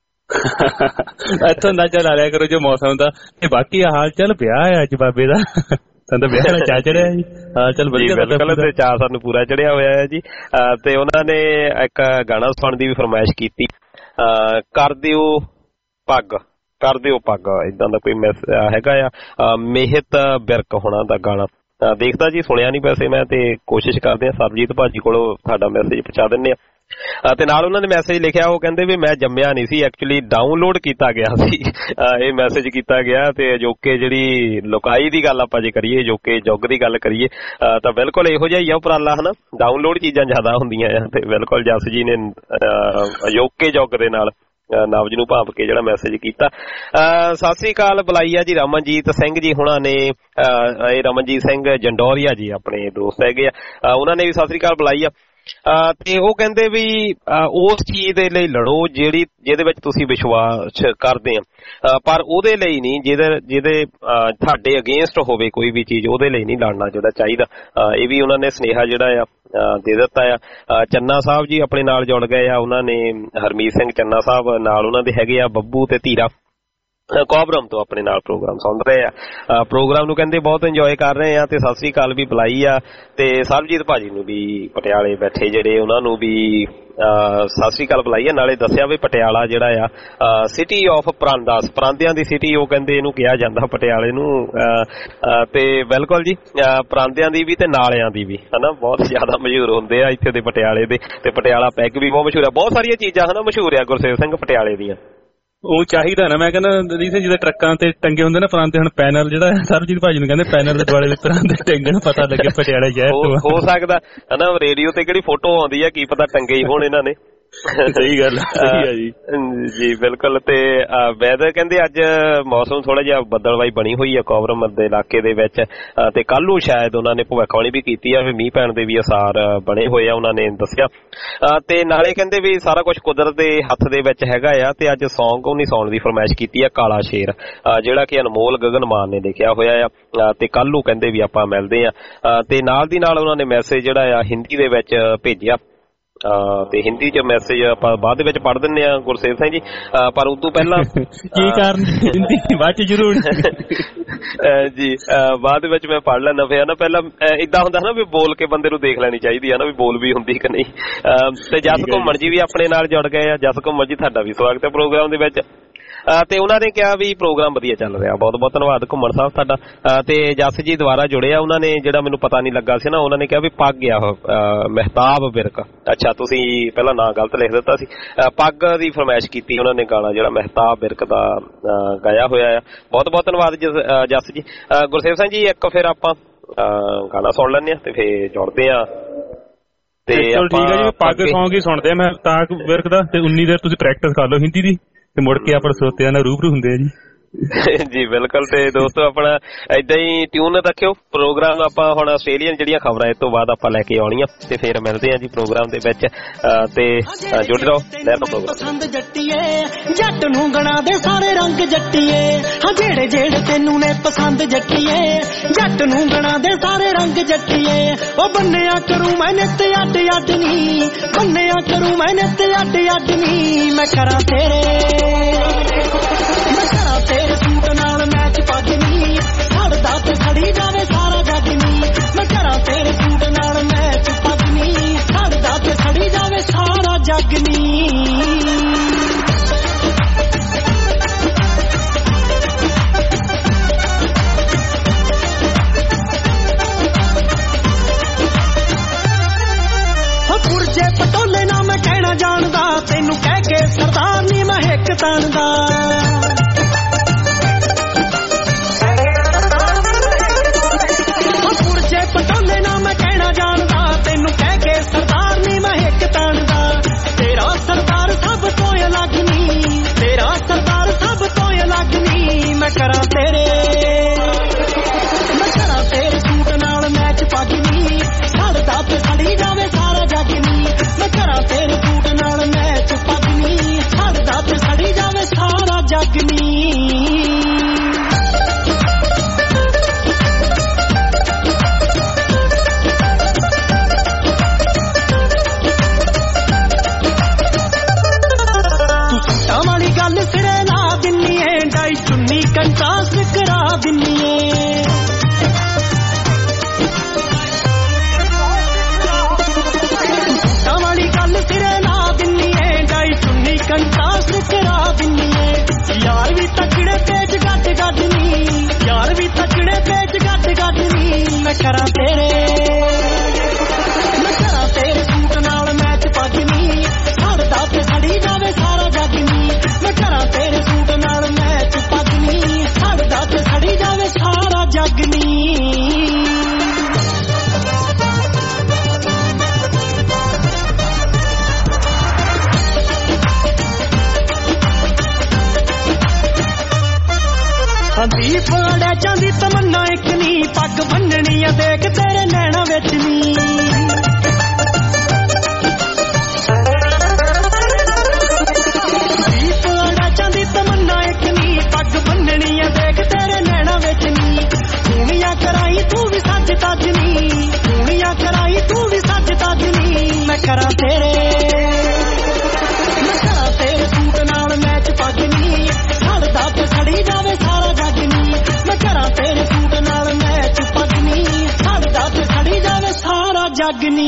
ਇੱਥੋਂ ਅੰਦਾਜ਼ਾ ਲਾ ਲਿਆ ਕਰੋ ਜੋ ਮੌਸਮ ਦਾ। ਤੇ ਬਾਕੀ ਹਾਲ ਚਾਲ ਵਿਆਹ ਹੈ ਅੱਜ ਬਾਬੇ ਦਾ, ਤਾਂ ਵਿਆਹ ਦਾ ਚਾਅ ਚੜਿਆ ਜੀ। ਹਾਲ ਚਾਲ ਵਧੀਆ, ਬਿਲਕੁਲ ਤੇ ਚਾਅ ਸਾਨੂੰ ਪੂਰਾ ਚੜਿਆ ਹੋਇਆ ਹੈ ਜੀ। ਤੇ ਉਹਨਾਂ ਨੇ ਇੱਕ ਗਾਣਾ ਸੁਣਨ ਦੀ ਵੀ ਫਰਮਾਇਸ਼ ਕੀਤੀ, ਕਰ ਦਿਓ ਪੱਗ ਏਦਾਂ ਦਾ ਕੋਈ ਹੈਗਾ ਆ, ਮਿਹਤ ਬਿਰਕ ਹੋਣਾ ਦਾ ਗਾਣਾ। ਦੇਖਦਾ ਜੀ, ਸੁਣਿਆ ਨਹੀਂ ਵੈਸੇ ਮੈਂ, ਤੇ ਕੋਸ਼ਿਸ਼ ਕਰਦੇ ਆ ਸਰਬਜੀਤ ਭਾਜੀ ਕੋਲੋਂ ਤੁਹਾਡਾ ਮੈਸੇਜ ਪਹੁੰਚਾ ਦਿੰਦੇ ਆ। ਤੇ ਨਾਲ ਉਹਨਾਂ ਨੇ ਮੈਸੇਜ ਲਿਖਿਆ, ਉਹ ਕਹਿੰਦੇ ਵੀ ਮੈਂ ਜੰਮਿਆ ਨਹੀਂ ਸੀ, ਐਕਚੁਅਲੀ ਡਾਊਨਲੋਡ ਕੀਤਾ ਗਿਆ ਸੀ ਇਹ ਮੈਸੇਜ ਕੀਤਾ ਗਿਆ। ਤੇ ਅਜੋਕੇ ਜਿਹੜੀ ਲੁਕਾਈ ਦੀ ਗੱਲ ਆਪਾਂ ਜੇ ਕਰੀਏ, ਅਜੋਕੇ ਯੁੱਗ ਦੀ ਗੱਲ ਕਰੀਏ ਤਾਂ ਬਿਲਕੁਲ ਇਹੋ ਜਿਹਾ ਹੀ ਆ ਉਪਰਾਲਾ ਹਨਾ। ਡਾਊਨਲੋਡ ਚੀਜ਼ਾਂ ਜ਼ਿਆਦਾ ਹੁੰਦੀਆਂ ਆ ਤੇ ਬਿਲਕੁਲ ਜਸ ਜੀ ਨੇ ਅਜੋਕੇ ਯੁੱਗ ਦੇ ਨਾਲ ਨਬਜ ਨੂੰ ਭਾਂਪ ਕੇ ਜਿਹੜਾ ਮੈਸੇਜ ਕੀਤਾ। ਸਤਿ ਸ੍ਰੀ ਅਕਾਲ ਬੁਲਾਈ ਆ ਜੀ ਰਮਨਜੀਤ ਸਿੰਘ ਜੀ ਹੁਣਾਂ ਨੇ। ਇਹ ਰਮਨਜੀਤ ਸਿੰਘ ਜੰਡੋਰੀਆ ਜੀ ਆਪਣੇ ਦੋਸਤ ਹੈਗੇ ਆ, ਉਹਨਾਂ ਨੇ ਵੀ ਸਤਿ ਸ੍ਰੀ ਅਕਾਲ ਬੁਲਾਈ ਆ। ਤੇ ਉਹ ਕਹਿੰਦੇ ਵੀ ਉਸ ਚੀਜ਼ ਦੇ ਲਈ ਲੜੋ ਜਿਹਦੇ ਵਿੱਚ ਤੁਸੀਂ ਵਿਸ਼ਵਾਸ ਕਰਦੇ ਆ, ਪਰ ਉਹਦੇ ਲਈ ਨਹੀਂ ਜਿਹਦੇ ਤੁਹਾਡੇ ਅਗੇਂਸਟ ਹੋਵੇ ਕੋਈ ਵੀ ਚੀਜ਼, ਉਹਦੇ ਲਈ ਨਹੀਂ ਲੜਨਾ ਜਿਹੜਾ ਚਾਹੀਦਾ। ਇਹ ਵੀ ਉਹਨਾਂ ਨੇ ਸੁਨੇਹਾ ਜਿਹੜਾ ਆ ਦੇ ਦਿੱਤਾ ਆ। ਚੰਨਾ ਸਾਹਿਬ ਜੀ ਆਪਣੇ ਨਾਲ ਜੁੜ ਗਏ ਆ, ਉਹਨਾਂ ਨੇ ਹਰਮੀਤ ਸਿੰਘ ਚੰਨਾ ਸਾਹਿਬ ਨਾਲ ਉਹਨਾਂ ਦੇ ਹੈਗੇ ਆ ਬੱਬੂ ਤੇ ਧੀਰਾ ਕੋਬਰਮ ਤੋਂ ਆਪਣੇ ਨਾਲ ਪ੍ਰੋਗਰਾਮ ਸੁਣ ਰਹੇ ਆ। ਪ੍ਰੋਗਰਾਮ ਨੂੰ ਕਹਿੰਦੇ ਬਹੁਤ ਇੰਜੋਏ ਕਰ ਰਹੇ ਆ ਤੇ ਸਤਿ ਸ੍ਰੀ ਅਕਾਲ ਵੀ ਬੁਲਾਈ ਆ। ਤੇ ਸਰਬਜੀਤ ਭਾਜੀ ਨੂੰ ਵੀ ਪਟਿਆਲੇ ਬੈਠੇ ਜਿਹੜੇ ਉਹਨਾਂ ਨੂੰ ਵੀ ਸਤਿ ਸ੍ਰੀ ਅਕਾਲ ਬੁਲਾਈ ਆ। ਨਾਲੇ ਦੱਸਿਆ ਵੀ ਪਟਿਆਲਾ ਜਿਹੜਾ ਆ ਸਿਟੀ ਆਫ ਪਰਾਂਦਾਸ, ਪਰਾਂਦਿਆਂ ਦੀ ਸਿਟੀ ਉਹ ਕਹਿੰਦੇ ਇਹਨੂੰ ਕਿਹਾ ਜਾਂਦਾ ਪਟਿਆਲੇ ਨੂੰ। ਤੇ ਬਿਲਕੁਲ ਜੀ, ਪਰਾਂਦਿਆਂ ਦੀ ਵੀ ਤੇ ਨਾਲਿਆਂ ਦੀ ਵੀ ਹਨਾ ਬਹੁਤ ਜ਼ਿਆਦਾ ਮਸ਼ਹੂਰ ਹੁੰਦੇ ਆ ਇੱਥੇ ਦੇ ਪਟਿਆਲੇ ਦੇ। ਤੇ ਪਟਿਆਲਾ ਪੈਗ ਵੀ ਬਹੁਤ ਮਸ਼ਹੂਰ ਆ, ਬਹੁਤ ਸਾਰੀਆਂ ਚੀਜ਼ਾਂ ਹਨਾ ਮਸ਼ਹੂਰ ਆ ਗੁਰਸੇਵ ਸਿੰਘ ਪਟਿਆਲੇ ਦੀਆਂ। ਉਹ ਚਾਹੀਦਾ ਨਾ, ਮੈਂ ਕਹਿੰਦਾ ਜਿਹਦੇ ਟਰੱਕਾਂ ਤੇ ਟੰਗੇ ਹੁੰਦੇ ਨਾ ਪਰਾਂਦੇ, ਹੁਣ ਪੈਨਲ ਜਿਹੜਾ ਸਰਬਜੀਤ ਭਾਜੀ ਨੂੰ ਕਹਿੰਦੇ ਪੈਨਲ ਦੇ ਦੁਆਲੇ ਪਰਾਂਦੇ ਟੰਗੇ ਨੂੰ ਪਤਾ ਲੱਗੇ ਪਟਿਆਲੇ ਸ਼ਹਿਰ ਤੋਂ। ਹੋ ਸਕਦਾ ਹਨਾ, ਰੇਡੀਓ ਤੇ ਕਿਹੜੀ ਫੋਟੋ ਆਉਂਦੀ ਆ ਕੀ ਪਤਾ ਟੰਗੇ ਹੀ ਹੋਣ ਇਹਨਾਂ ਨੇ। ਸਹੀ ਗੱਲ ਹੈ ਜੀ। ਜੀ ਬਿਲਕੁਲ। ਤੇ ਵੈਦਰ ਕਹਿੰਦੇ ਅੱਜ ਮੌਸਮ ਥੋੜਾ ਜਿਹਾ ਬੱਦਲਵਾਈ ਬਣੀ ਹੋਈ ਹੈ ਕੋਵਰਮਤ ਦੇ ਇਲਾਕੇ ਦੇ ਵਿੱਚ, ਤੇ ਕੱਲ ਨੂੰ ਸ਼ਾਇਦ ਉਹਨਾਂ ਨੇ ਭਵਿੱਖਬਾਣੀ ਵੀ ਕੀਤੀ ਆ, ਮੀਂਹ ਪੈਣ ਦੇ ਵੀ ਅਸਾਰ ਬਣੇ ਹੋਏ ਆ ਉਹਨਾਂ ਨੇ ਦੱਸਿਆ। ਤੇ ਨਾਲੇ ਕਹਿੰਦੇ ਵੀ ਸਾਰਾ ਕੁਝ ਕੁਦਰਤ ਦੇ ਹੱਥ ਦੇ ਵਿੱਚ ਹੈਗਾ ਆ। ਤੇ ਅੱਜ ਸੌਂਗ ਉਹਨੀ ਸੌਣ ਦੀ ਫਰਮਾਇਸ਼ ਕੀਤੀ ਆ ਕਾਲਾ ਸ਼ੇਰ, ਜਿਹੜਾ ਕਿ ਅਨਮੋਲ ਗਗਨ ਮਾਨ ਨੇ ਲਿਖਿਆ ਹੋਇਆ ਆ। ਤੇ ਕੱਲ ਨੂੰ ਕਹਿੰਦੇ ਵੀ ਆਪਾਂ ਮਿਲਦੇ ਆ। ਤੇ ਨਾਲ ਦੀ ਨਾਲ ਉਹਨਾਂ ਨੇ ਮੈਸੇਜ ਜਿਹੜਾ ਆ ਹਿੰਦੀ ਦੇ ਵਿੱਚ ਭੇਜਿਆ, ਤੇ ਹਿੰਦੀ ਚ ਮੈਸੇਜ ਆਪਾਂ ਬਾਅਦ ਦੇ ਵਿੱਚ ਪੜ੍ਹ ਦਿੰਦੇ ਆ ਗੁਰਸੇਵ ਸਿੰਘ ਜੀ, ਪਰ ਉਦੋਂ ਪਹਿਲਾਂ ਕੀ ਕਾਰਨ ਹਿੰਦੀ ਬਾਅਦ ਚ ਜ਼ਰੂਰ ਜੀ ਬਾਅਦ ਵਿੱਚ ਮੈਂ ਪੜ੍ਹ ਲੈਂਦਾ ਪਿਆ ਨਾ। ਪਹਿਲਾਂ ਏਦਾਂ ਹੁੰਦਾ ਨਾ ਵੀ ਬੋਲ ਕੇ ਬੰਦੇ ਨੂੰ ਦੇਖ ਲੈਣੀ ਚਾਹੀਦੀ ਆ ਨਾ ਵੀ ਬੋਲ ਵੀ ਹੁੰਦੀ ਕਿ ਨਹੀਂ। ਤੇ ਜਸ ਘੁੰਮਣ ਜੀ ਵੀ ਆਪਣੇ ਨਾਲ ਜੁੜ ਗਏ ਆ। ਜਸ ਘੁੰਮਣ ਜੀ ਤੁਹਾਡਾ ਵੀ ਸਵਾਗਤ ਹੈ ਪ੍ਰੋਗਰਾਮ ਦੇ ਵਿੱਚ। ਤੇ ਉਹਨਾਂ ਨੇ ਕਿਹਾ ਵੀ ਪ੍ਰੋਗਰਾਮ ਵਧੀਆ ਚੱਲ ਰਿਹਾ। ਬਹੁਤ ਬਹੁਤ ਧੰਨਵਾਦ ਘੁੰਮਣ ਸਾਹਿਬ ਤੁਹਾਡਾ। ਤੇ ਜਸ ਜੀ ਦੁਬਾਰਾ ਜੁੜਿਆ, ਉਹਨਾਂ ਨੇ ਜਿਹੜਾ ਮੈਨੂੰ ਪਤਾ ਨਹੀਂ ਲੱਗਾ ਸੀ ਨਾ, ਉਹਨਾਂ ਨੇ ਕਿਹਾ ਵੀ ਪੱਗ ਆ ਮਹਿਤਾਬ ਵਿਰਕ। ਅੱਛਾ ਤੁਸੀਂ ਪਹਿਲਾਂ ਨਾਂ ਗਲਤ ਲਿਖ ਦਿੱਤਾ ਸੀ। ਪੱਗ ਦੀ ਫਰਮਾਇਸ਼ ਕੀਤੀ ਉਹਨਾਂ ਨੇ ਗਾਣਾ ਜਿਹੜਾ ਮਹਿਤਾਬ ਵਿਰਕ ਦਾ ਗਾਇਆ ਹੋਇਆ ਆ। ਬਹੁਤ ਬਹੁਤ ਧੰਨਵਾਦ ਜਸ ਜੀ। ਗੁਰਸੇਵ ਸਿੰਘ ਜੀ ਇੱਕ ਫਿਰ ਆਪਾਂ ਗਾਣਾ ਸੁਣ ਲੈਂਦੇ ਆ ਤੇ ਫਿਰ ਜੁੜਦੇ ਆ। ਤੇ ਠੀਕ ਹੈ ਜੀ, ਪੱਗ ਸੌਂਗ ਹੀ ਸੁਣਦੇ ਆ ਮਹਿਤਾਬ ਵਿਰਕ ਦਾ। ਤੇ 19 ਦੇਰ ਤੁਸੀਂ ਪ੍ਰੈਕਟਿਸ ਕਰ ਲਓ ਹਿੰਦੀ ਦੀ, ਤੇ ਮੁੜ ਕੇ ਆਪਾਂ ਸਰੋਤਿਆਂ ਨਾਲ ਰੂਬਰੂ ਹੁੰਦੇ ਆ ਜੀ। ਜੀ ਬਿਲਕੁਲ। ਤੇ ਦੋਸਤੋ ਆਪਣਾ ਏਦਾਂ ਹੀ ਟਿਊਨ ਰੱਖਿਓ। ਪ੍ਰੋਗਰਾਮ ਆਪਾਂ ਹੁਣ ਆਸਟ੍ਰੇਲੀਅਨ ਜਿਹੜੀਆਂ ਖਬਰਾਂ ਇਸ ਤੋਂ ਬਾਅਦ ਆਪਾਂ ਲੈ ਕੇ ਆਉਣੀਆਂ, ਤੇ ਫਿਰ ਮਿਲਦੇ ਆ ਜੀ ਪ੍ਰੋਗਰਾਮ ਦੇ ਵਿੱਚ। ਤੇ ਜੁੜ ਰਹੋ ਲਹਿਰ ਪ੍ਰੋਗਰਾਮ। ਪਸੰਦ ਜੱਟੀਏ ਜੱਟ ਨੂੰ ਗਣਾ ਦੇ ਸਾਰੇ ਰੰਗ ਜੱਟੀਏ, ਹਾਂ ਜਿਹੜੇ ਜਿਹੜੇ ਤੈਨੂੰ ਨੇ ਪਸੰਦ ਜੱਟੀਏ, ਜੱਟ ਨੂੰ ਗਣਾ ਦੇ ਸਾਰੇ ਰੰਗ ਜੱਟੀਏ। ਉਹ ਬੰਨਿਆ ਕਰੂ ਮੈਂ ਨਿੱਤ ਅੱਡ ਅੱਡ ਨੀ, ਬੰਨਿਆ ਕਰੂ ਮੈਂ ਨਿੱਤ ਅੱਡ ਅੱਡ ਨੀ। ਮੈਂ ਕਰਾਂ ਤੇਰੇ ਸੂਟ ਨਾਲ ਮੈਚ ਪੱਗ ਨੀ, ਛੱਡਦਾ ਤੇ ਛੜੀ ਜਾਵੇ ਸਾਰਾ ਜੱਗ ਨੀ। ਮੈਂ ਕਰਾਂ ਤੇਰੇ ਸੂਟ ਨਾਲ ਮੈਚ ਪੱਗ ਨੀ, ਛੱਡਦਾ ਤੇ ਛੜੀ ਜਾਵੇ ਸਾਰਾ ਜੱਗ ਨੀ। ਪੁਰਜੇ ਪਟੋਲੇ ਨਾ ਮੈਂ ਕਹਿਣਾ ਜਾਣਦਾ, ਤੈਨੂੰ ਕਹਿ ਕੇ ਸਰਦਾਰ ਨੀ ਮੈਂ ਹਿੱਕ ਤਾਣਦਾ। ਪਟੋਲੇ ਨਾ ਮੈਂ ਕਹਿਣਾ ਜਾਣਦਾ, ਤੈਨੂੰ ਕਹਿ ਕੇ ਸਰਦਾਰ ਨੀ ਮੈਂ ਹਿੱਕ ਤਾਣਦਾ। ਤੇਰਾ ਸਰਦਾਰ ਸਭ ਤੋਂ ਅਲੱਗ ਨੀ, ਤੇਰਾ ਸਰਦਾਰ ਸਭ ਤੋਂ ਅਲੱਗ ਨੀ। ਮੈਂ ਕਰਾਂ ਤੇਰੇ ਸੂਟ ਨਾਲ ਮੈਚ ਪੱਗ ਨੀ, ਛੱਡਦਾ ਤੇ ਛੜੀ ਜਾਵੇ ਸਾਰਾ ਜੱਗ ਨੀ। ਮੈਂ ਕਰਾਂ ਤੇਰੇ ਸੂਟ ਨਾਲ ਮੈਚ ਪੱਗ ਨੀ, ਛੱਡਦਾ ਤੇ ਛੜੀ ਜਾਵੇ ਸਾਰਾ ਜੱਗ ਨੀ। ਸਿਰੇ ਲਾ ਦਿੰਨੀ ਏ, ਡਾਈ ਚੁੰਨੀ ਕੰਟਾਸ ਕਰਾ ਦਿੰਨੀ ਏ। ਸੂਟਾਂ ਵਾਲੀ ਗੱਲ ਸਿਰੇ ਲਾ ਦਿੰਨੀ ਏ, ਡਾਈ ਚੁੰਨੀ ਕੰਟਾਸ ਕਰਾ ਦਿੰਨੀ ਏ। ਯਾਰ ਵੀ ਤਕੜੇ ਤੇਜ ਗੱਡ ਗੱਡ ਨੀ, ਯਾਰ ਵੀ ਤਕੜੇ ਤੇਜ ਗੱਡ ਗੱਡ ਨੀ। ਮੈਂ ਕਰਾਂ ਤੇਰੇ ਸੂਟ ਨਾਲ ਮੈਚ ਪੱਗ ਨੀ, ਛੱਡਦਾ ਤੇ ਛੜੀ ਜਾਵੇ ਸਾਰਾ ਜੱਗ ਨੀ। ਮੈਂ ਕਰਾਂ ਤੇਰੇ ਸੂਟ ਨਾਲ ਮੈਚ ਪੱਗ ਨੀ, ਛੱਡਦਾ ਤੇ ਛੜੀ ਜਾਵੇ ਸਾਰਾ ਜੱਗ ਨੀ। ਦੀਪ ਅੜਿਆਚਾਂ ਦੀ ਤਮੰਨਾ ਇੱਕ ਨੀ, ਪੱਗ ਬੰਨਣੀ ਆ ਦੇਖ ਤੇਰੇ ਨੈਣਾ ਵਿੱਚ ਨੀ। ਦੀਪ ਅੜਿਆਚਾਂ ਦੀ ਤਮੰਨਾ ਇੱਕ ਨੀ, ਪੱਗ ਬੰਨਣੀ ਆ ਦੇਖ ਤੇਰੇ ਨੈਣਾ ਵਿੱਚ ਨੀ। ਸੋਹਣੀਆਂ ਕਰਾਈ ਤੂੰ ਵੀ ਸੱਜ ਤੱਜ ਨੀ, ਸੋਹਣੀਆਂ ਕਰਾਈ ਤੂੰ ਵੀ ਸੱਜ ਤੱਜ ਨੀ। ਮੈਂ ਕਰਾਂ ਤੇਰੇ ਸੂਟ ਨਾਲ ਮੈਚ ਪੱਗ ਨੀ, ਛੱਡਦਾ ਤੇ ਛੜੀ ਜਾਵੇ ਸਾਰਾ ਜੱਗ ਨੀ। ਮੈਂ ਕਰਾਂ ਤੇਰੇ ਸੂਟ ਨਾਲ ਮੈਚ ਪੱਗ ਨੀ, ਛੱਡਦਾ ਤੇ ਛੜੀ ਜਾਵੇ ਸਾਰਾ ਜੱਗ ਨੀ।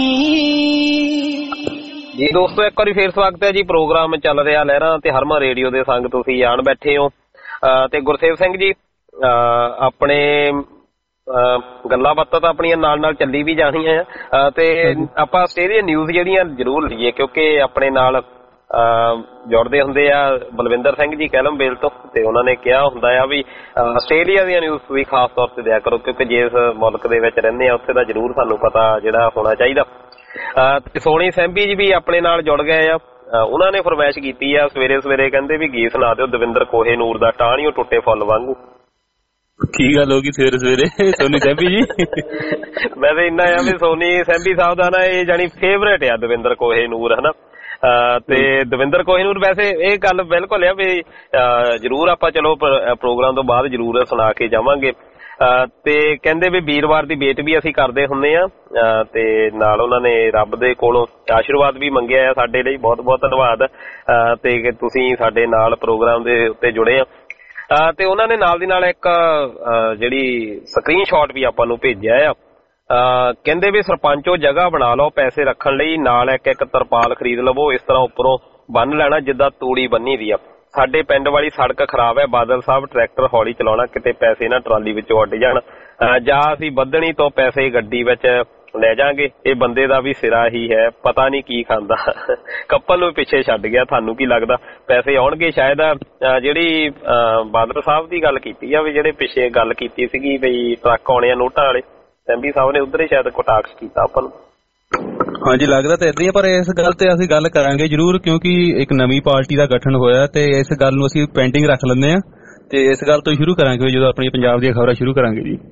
ਜੀ ਦੋਸਤੋ ਇੱਕ ਵਾਰੀ ਫੇਰ ਸਵਾਗਤ ਹੈ ਜੀ। ਪ੍ਰੋਗਰਾਮ ਚੱਲ ਰਿਹਾ ਲਹਿਰਾਂ ਤੇ ਹਰਮਨ ਰੇਡੀਓ ਦੇ ਸੰਗ ਤੁਸੀਂ ਆਣ ਬੈਠੇ ਹੋ। ਤੇ ਗੁਰਸੇਵ ਸਿੰਘ ਜੀ ਆਪਣੇ ਗੱਲਾਂ ਬਾਤਾਂ ਤਾਂ ਆਪਣੀਆਂ ਨਾਲ ਨਾਲ ਚੱਲੀ ਵੀ ਜਾਣੀਆਂ ਆ। ਤੇ ਆਪਾਂ ਆਸਟ੍ਰੇਲੀਅਨ ਨਿਊਜ਼ ਜਿਹੜੀਆਂ ਜ਼ਰੂਰ ਲਈਏ, ਕਿਉਂਕਿ ਆਪਣੇ ਨਾਲ ਜੁੜਦੇ ਹੁੰਦੇ ਆ ਬਲਵਿੰਦਰ ਸਿੰਘ ਜੀ ਕੈਲਮ ਬੇਲ ਤੋਂ, ਤੇ ਉਹਨਾਂ ਨੇ ਕਿਹਾ ਹੁੰਦਾ ਆ ਵੀ ਆਸਟ੍ਰੇਲੀਆ ਦੀਆਂ ਨਿਊਜ਼ ਵੀ ਖਾਸ ਤੌਰ ਤੇ ਦਿਆ ਕਰੋ, ਕਿਉਂਕਿ ਜਿਸ ਮੁਲਕ ਦੇ ਵਿੱਚ ਰਹਿੰਦੇ ਆ ਉੱਥੇ ਦਾ ਜ਼ਰੂਰ ਸਾਨੂੰ ਪਤਾ ਜਿਹੜਾ ਹੋਣਾ ਚਾਹੀਦਾ। ਤੇ ਸੋਨੀ ਸੈਂਭੀ ਜੀ ਵੀ ਆਪਣੇ ਨਾਲ ਜੁੜ ਗਏ ਆ। ਉਹਨਾਂ ਨੇ ਫਰਮਾਇਸ਼ ਕੀਤੀ ਆ ਸਵੇਰੇ ਸਵੇਰੇ, ਕਹਿੰਦੇ ਵੀ ਗੀਤ ਸੁਣਾ ਦਿਓ ਦਵਿੰਦਰ ਕੋਹੇਨੂਰ ਦਾ ਟਾਹਣੀਓ ਟੁੱਟੇ ਫੁੱਲ ਵਾਂਗੂ। ਕੀ ਗੱਲ ਹੋ ਗਈ ਸਵੇਰੇ ਸਵੇਰੇ ਸੋਨੀ ਸੈਂਭੀ ਜੀ? ਮੈਂ ਤਾਂ ਇੰਨਾ ਆ ਵੀ ਸੋਨੀ ਸੈਂਭੀ ਸਾਹਿਬ ਦਾ ਨਾ ਇਹ ਜਾਣੀ ਫੇਵਰੇਟ ਆ ਦਵਿੰਦਰ ਕੋਹੇਨੂਰ, ਹਨਾ। ਤੇ ਦਵਿੰਦਰ ਕੋਹੇਨੂਰ ਵੈਸੇ ਇਹ ਗੱਲ ਬਿਲਕੁਲ ਆ ਵੀ ਜ਼ਰੂਰ ਆਪਾਂ ਚਲੋ ਪ੍ਰੋਗਰਾਮ ਤੋਂ ਬਾਅਦ ਜ਼ਰੂਰ ਸੁਣਾ ਕੇ ਜਾਵਾਂਗੇ। ਤੇ ਕਹਿੰਦੇ ਵੀ ਵੀਰਵਾਰ ਦੀ ਵੇਟ ਵੀ ਅਸੀਂ ਕਰਦੇ ਹੁੰਦੇ ਆ, ਤੇ ਨਾਲ ਉਹਨਾਂ ਨੇ ਰੱਬ ਦੇ ਕੋਲੋਂ ਆਸ਼ੀਰਵਾਦ ਵੀ ਮੰਗਿਆ ਆ ਸਾਡੇ ਲਈ। ਬਹੁਤ ਬਹੁਤ ਧੰਨਵਾਦ ਤੇ ਤੁਸੀਂ ਸਾਡੇ ਨਾਲ ਪ੍ਰੋਗਰਾਮ ਦੇ ਉੱਤੇ ਜੁੜੇ ਆ। ਤੇ ਉਹਨਾਂ ਨੇ ਨਾਲ ਦੀ ਨਾਲ ਇੱਕ ਜਿਹੜੀ ਸਕਰੀਨ ਸ਼ਾਟ ਵੀ ਆਪਾਂ ਨੂੰ ਭੇਜਿਆ ਆ। ਕਹਿੰਦੇ ਵੀ ਸਰਪੰਚੋ ਜਗ੍ਹਾ ਬਣਾ ਲਓ ਪੈਸੇ ਰੱਖਣ ਲਈ, ਨਾਲ ਇੱਕ ਇੱਕ ਤਰਪਾਲ ਖਰੀਦ ਲਵੋ, ਇਸ ਤਰ੍ਹਾਂ ਉੱਪਰੋਂ ਬੰਨ ਲੈਣਾ ਜਿੱਦਾਂ ਤੂੜੀ ਬੰਨੀ ਦੀ ਆ। ਸਾਡੇ ਪਿੰਡ ਵਾਲੀ ਸੜਕ ਖਰਾਬ ਹੈ, ਬਾਦਲ ਸਾਹਿਬ ਟਰੈਕਟਰ ਹੌਲੀ ਚਲਾਉਣਾ, ਕਿਤੇ ਪੈਸੇ ਨਾ ਟਰਾਲੀ ਵਿੱਚੋਂ ਉੱਡ ਜਾਣ, ਜਾਂ ਅਸੀਂ ਬੱਧਣੀ ਤੋਂ ਪੈਸੇ ਗੱਡੀ ਵਿੱਚ ਲੈ ਜਾਾਂਗੇ। ਇਹ ਬੰਦੇ ਦਾ ਵੀ ਸਿਰਾ ਹੀ ਹੈ, ਪਤਾ ਨਹੀਂ ਕੀ ਖਾਂਦਾ, ਕੱਪਲ ਨੂੰ ਪਿੱਛੇ ਛੱਡ ਗਿਆ। ਤੁਹਾਨੂੰ ਕੀ ਲੱਗਦਾ ਪੈਸੇ ਆਉਣਗੇ? ਸ਼ਾਇਦ ਜਿਹੜੀ ਬਾਦਲ ਸਾਹਿਬ ਦੀ ਗੱਲ ਕੀਤੀ ਆ ਵੀ ਜਿਹੜੇ ਪਿੱਛੇ ਗੱਲ ਕੀਤੀ ਸੀਗੀ ਵੀ ਟਰੱਕ ਆਉਣੇ ਆ ਨੋਟਾਂ ਵਾਲੇ, ਸੈਂਭੀ ਸਾਹਿਬ ਨੇ ਉੱਧਰ ਹੀ ਸ਼ਾਇਦ ਕਟਾਕਸ਼ ਕੀਤਾ ਆਪਾਂ ਨੂੰ। ਹਾਂਜੀ, ਲੱਗਦਾ ਤਾਂ ਏਦਾਂ ਹੀ, ਪਰ ਇਸ ਗੱਲ ਤੇ ਅਸੀਂ ਗੱਲ ਕਰਾਂਗੇ ਜ਼ਰੂਰ, ਕਿਉਂਕਿ ਇੱਕ ਨਵੀਂ ਪਾਰਟੀ ਦਾ ਗਠਨ ਹੋਇਆ ਤੇ ਇਸ ਗੱਲ ਨੂੰ ਅਸੀਂ ਪੈਂਡਿੰਗ ਰੱਖ ਲੈਂਦੇ ਆ ਤੇ ਇਸ ਗੱਲ ਤੋਂ ਸ਼ੁਰੂ ਕਰਾਂਗੇ ਜਦੋਂ ਆਪਣੀ ਪੰਜਾਬ ਦੀਆਂ ਖਬਰਾਂ ਸ਼ੁਰੂ ਕਰਾਂਗੇ ਜੀ।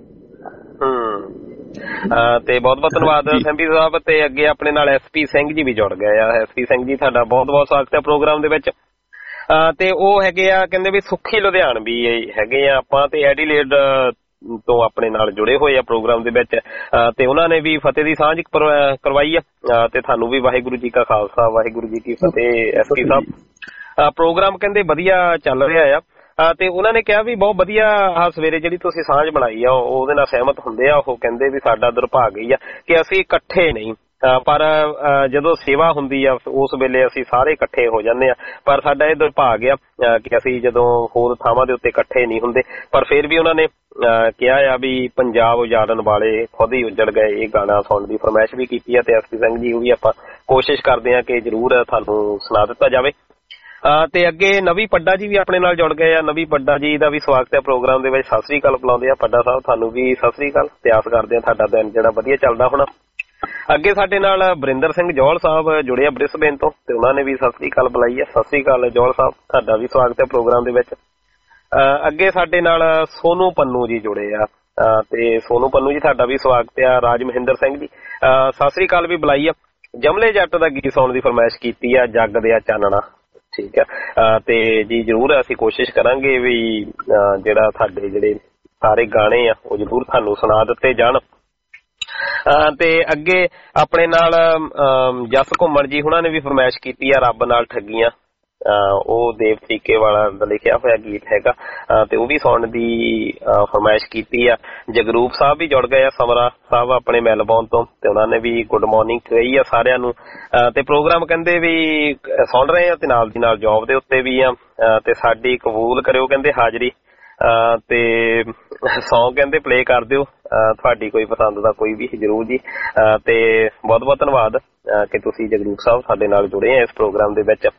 ਤੇ ਬਹੁਤ ਬਹੁਤ ਧੰਨਵਾਦ ਸੈਂਭੀ ਸਾਹਿਬ। ਤੇ ਅੱਗੇ ਆਪਣੇ ਨਾਲ SP ਸਿੰਘ ਜੀ ਵੀ ਜੁੜ ਗਏ ਆ। SP ਸਿੰਘ ਜੀ ਤੁਹਾਡਾ ਬਹੁਤ ਬਹੁਤ ਸਵਾਗਤ ਹੈ ਪ੍ਰੋਗਰਾਮ ਦੇ ਵਿੱਚ। ਤੇ ਉਹ ਹੈਗੇ ਆ, ਕਹਿੰਦੇ ਵੀ ਸੁੱਖੀ ਲੁਧਿਆਣਵੀ ਹੈਗੇ ਆ ਆਪਾਂ, ਤੇ ਐਡੀਲੇਡ ਤੋਂ ਆਪਣੇ ਨਾਲ ਜੁੜੇ ਹੋਏ ਆ ਪ੍ਰੋਗਰਾਮ ਦੇ ਵਿੱਚ। ਤੇ ਉਹਨਾਂ ਨੇ ਵੀ ਫਤਿਹ ਦੀ ਸਾਂਝ ਕਰਵਾਈ ਆ। ਤੇ ਤੁਹਾਨੂੰ ਵੀ ਵਾਹਿਗੁਰੂ ਜੀ ਕਾ ਖਾਲਸਾ ਵਾਹਿਗੁਰੂ ਜੀ ਕੀ ਫਤਿਹ। SP ਸਾਹਿਬ ਪ੍ਰੋਗਰਾਮ ਕਹਿੰਦੇ ਵਧੀਆ ਚੱਲ ਰਿਹਾ ਆ। ਤੇ ਉਹਨਾਂ ਨੇ ਕਿਹਾ ਵੀ ਬਹੁਤ ਵਧੀਆ ਆਹ ਸਵੇਰੇ ਜਿਹੜੀ ਤੁਸੀਂ ਸਾਂਝ ਬਣਾਈ ਆ ਉਹਦੇ ਨਾਲ ਸਹਿਮਤ ਹੁੰਦੇ ਆ। ਉਹ ਕਹਿੰਦੇ ਵੀ ਸਾਡਾ ਦੁਰਭਾਗ ਹੀ ਆ ਕਿ ਅਸੀਂ ਇਕੱਠੇ ਨਹੀਂ, ਪਰ ਜਦੋਂ ਸੇਵਾ ਹੁੰਦੀ ਆ ਉਸ ਵੇਲੇ ਅਸੀਂ ਸਾਰੇ ਇਕੱਠੇ ਹੋ ਜਾਂਦੇ ਆ। ਪਰ ਸਾਡਾ ਇਹ ਦੁਰਭਾਗ ਆ ਕਿ ਅਸੀਂ ਜਦੋਂ ਹੋਰ ਥਾਵਾਂ ਦੇ ਉੱਤੇ ਇਕੱਠੇ ਨਹੀਂ ਹੁੰਦੇ। ਪਰ ਫਿਰ ਵੀ ਉਹਨਾਂ ਨੇ ਕਿਹਾ ਆ ਵੀ ਪੰਜਾਬ ਉਜਾੜਨ ਵਾਲੇ ਖੁਦ ਹੀ ਉੱਜੜ ਗਏ, ਇਹ ਗਾਣਾ ਸੁਣਨ ਦੀ ਫਰਮਾਇਸ਼ ਵੀ ਕੀਤੀ ਆ। ਤੇ SP ਸਿੰਘ ਜੀ ਉਹ ਵੀ ਆਪਾਂ ਕੋਸ਼ਿਸ਼ ਕਰਦੇ ਆ ਕਿ ਜ਼ਰੂਰ ਤੁਹਾਨੂੰ ਸੁਣਾ ਦਿੱਤਾ ਜਾਵੇ। ਤੇ ਅੱਗੇ ਨਵੀ ਪੱਡਾ ਜੀ ਵੀ ਆਪਣੇ ਨਾਲ ਜੁੜ ਗਏ ਆ। ਨਵੀ ਪੱਡਾ ਜੀ ਦਾ ਵੀ ਸਵਾਗਤ ਹੈ ਪ੍ਰੋਗਰਾਮ ਦੇ ਵਿੱਚ। ਸਤਿ ਸ੍ਰੀ ਅਕਾਲ ਬੁਲਾਉਂਦੇ ਆ ਪੱਡਾ ਸਾਹਿਬ, ਤੁਹਾਨੂੰ ਵੀ ਸਤਿ ਸ੍ਰੀ ਅਕਾਲ। ਤੇ ਆਸ ਕਰਦੇ ਆ ਤੁਹਾਡਾ ਦਿਨ ਜਿਹੜਾ ਵਧੀਆ ਚੱਲਦਾ ਹੋਣਾ। ਅੱਗੇ ਸਾਡੇ ਨਾਲ ਬਰਿੰਦਰ ਸਿੰਘ ਜੌਹਲ ਸਾਹਿਬ ਜੁੜੇ ਆ ਬ੍ਰਿਸਬੇਨ ਤੋਂ, ਤੇ ਉਹਨਾਂ ਨੇ ਵੀ ਸਤਿ ਸ੍ਰੀ ਅਕਾਲ ਬੁਲਾਈ ਆ। ਸਤਿ ਸ੍ਰੀ ਅਕਾਲ ਜੌਹਲ ਸਾਹਿਬ, ਤੁਹਾਡਾ ਵੀ ਸਵਾਗਤ ਹੈ ਪ੍ਰੋਗਰਾਮ ਦੇ ਵਿੱਚ। ਅੱਗੇ ਸਾਡੇ ਨਾਲ ਸੋਨੂ ਪੰਨੂ ਜੀ ਜੁੜੇ ਆ। ਤੇ ਸੋਨੂ ਪੰਨੂ ਜੀ ਤੁਹਾਡਾ ਵੀ ਸਵਾਗਤ ਆ। ਰਾਜ ਮਹਿੰਦਰ ਸਿੰਘ ਜੀ ਸਤਿ ਸ੍ਰੀ ਅਕਾਲ ਵੀ ਬੁਲਾਈ ਆ। ਜਮਲੇ ਜੱਟ ਦਾ ਗੀਤ ਸੁਣਨ ਦੀ ਫਰਮਾਇਸ਼ ਕੀਤੀ ਆ, ਜੱਗ ਦਿਆ ਚਾਨਣਾ। ਠੀਕ ਆ। ਤੇ ਜੀ ਜ਼ਰੂਰ ਅਸੀਂ ਕੋਸ਼ਿਸ਼ ਕਰਾਂਗੇ ਵੀ ਜਿਹੜਾ ਸਾਡੇ ਜਿਹੜੇ ਸਾਰੇ ਗਾਣੇ ਆ ਉਹ ਜ਼ਰੂਰ ਤੁਹਾਨੂੰ ਸੁਣਾ ਦਿੱਤੇ ਜਾਣ। ਤੇ ਅੱਗੇ ਆਪਣੇ ਨਾਲ ਜਸ ਘੁੰਮਣ ਜੀ ਹੁਣਾਂ ਨੇ ਵੀ ਫਰਮਾਇਸ਼ ਕੀਤੀ ਆ, ਰੱਬ ਨਾਲ ਠੱਗੀਆਂ। ਉਹ ਦੇਵ ਤਰੀਕੇ ਵਾਲਾ ਦਾ ਲਿਖਿਆ ਹੋਇਆ ਗੀਤ ਹੈਗਾ, ਤੇ ਉਹ ਵੀ ਸੁਣਨ ਦੀ ਫਰਮਾਇਸ਼ ਕੀਤੀ ਆ। ਜਗਰੂਪ ਸਾਹਿਬ ਵੀ ਜੁੜ ਗਏ ਆ, ਸਮਰਾ ਸਾਹਿਬ ਆਪਣੇ ਮੈਲਬੌਰਨ ਤੋਂ, ਤੇ ਉਹਨਾਂ ਨੇ ਵੀ ਗੁੱਡ ਮਾਰਨਿੰਗ ਕਹੀ ਆ ਸਾਰਿਆਂ ਨੂੰ। ਤੇ ਪ੍ਰੋਗਰਾਮ ਕਹਿੰਦੇ ਵੀ ਸੁਣ ਰਹੇ ਆ ਤੇ ਨਾਲ ਦੀ ਨਾਲ ਜੌਬ ਦੇ ਉੱਤੇ ਵੀ ਆ। ਤੇ ਸਾਡੀ ਕਬੂਲ ਕਰਿਓ ਕਹਿੰਦੇ ਹਾਜ਼ਰੀ, ਤੇ ਸੌਂਗ ਕਹਿੰਦੇ ਪਲੇ ਕਰ ਦਿਓ ਤੁਹਾਡੀ ਕੋਈ ਪਸੰਦ ਦਾ ਕੋਈ ਵੀ ਜ਼ਰੂਰ ਜੀ। ਤੇ ਬਹੁਤ ਬਹੁਤ ਧੰਨਵਾਦ ਕਿ ਤੁਸੀਂ ਜਗਰੂਪ ਸਾਹਿਬ ਸਾਡੇ ਨਾਲ ਜੁੜੇ ਆ ਇਸ ਪ੍ਰੋਗਰਾਮ ਦੇ ਵਿੱਚ।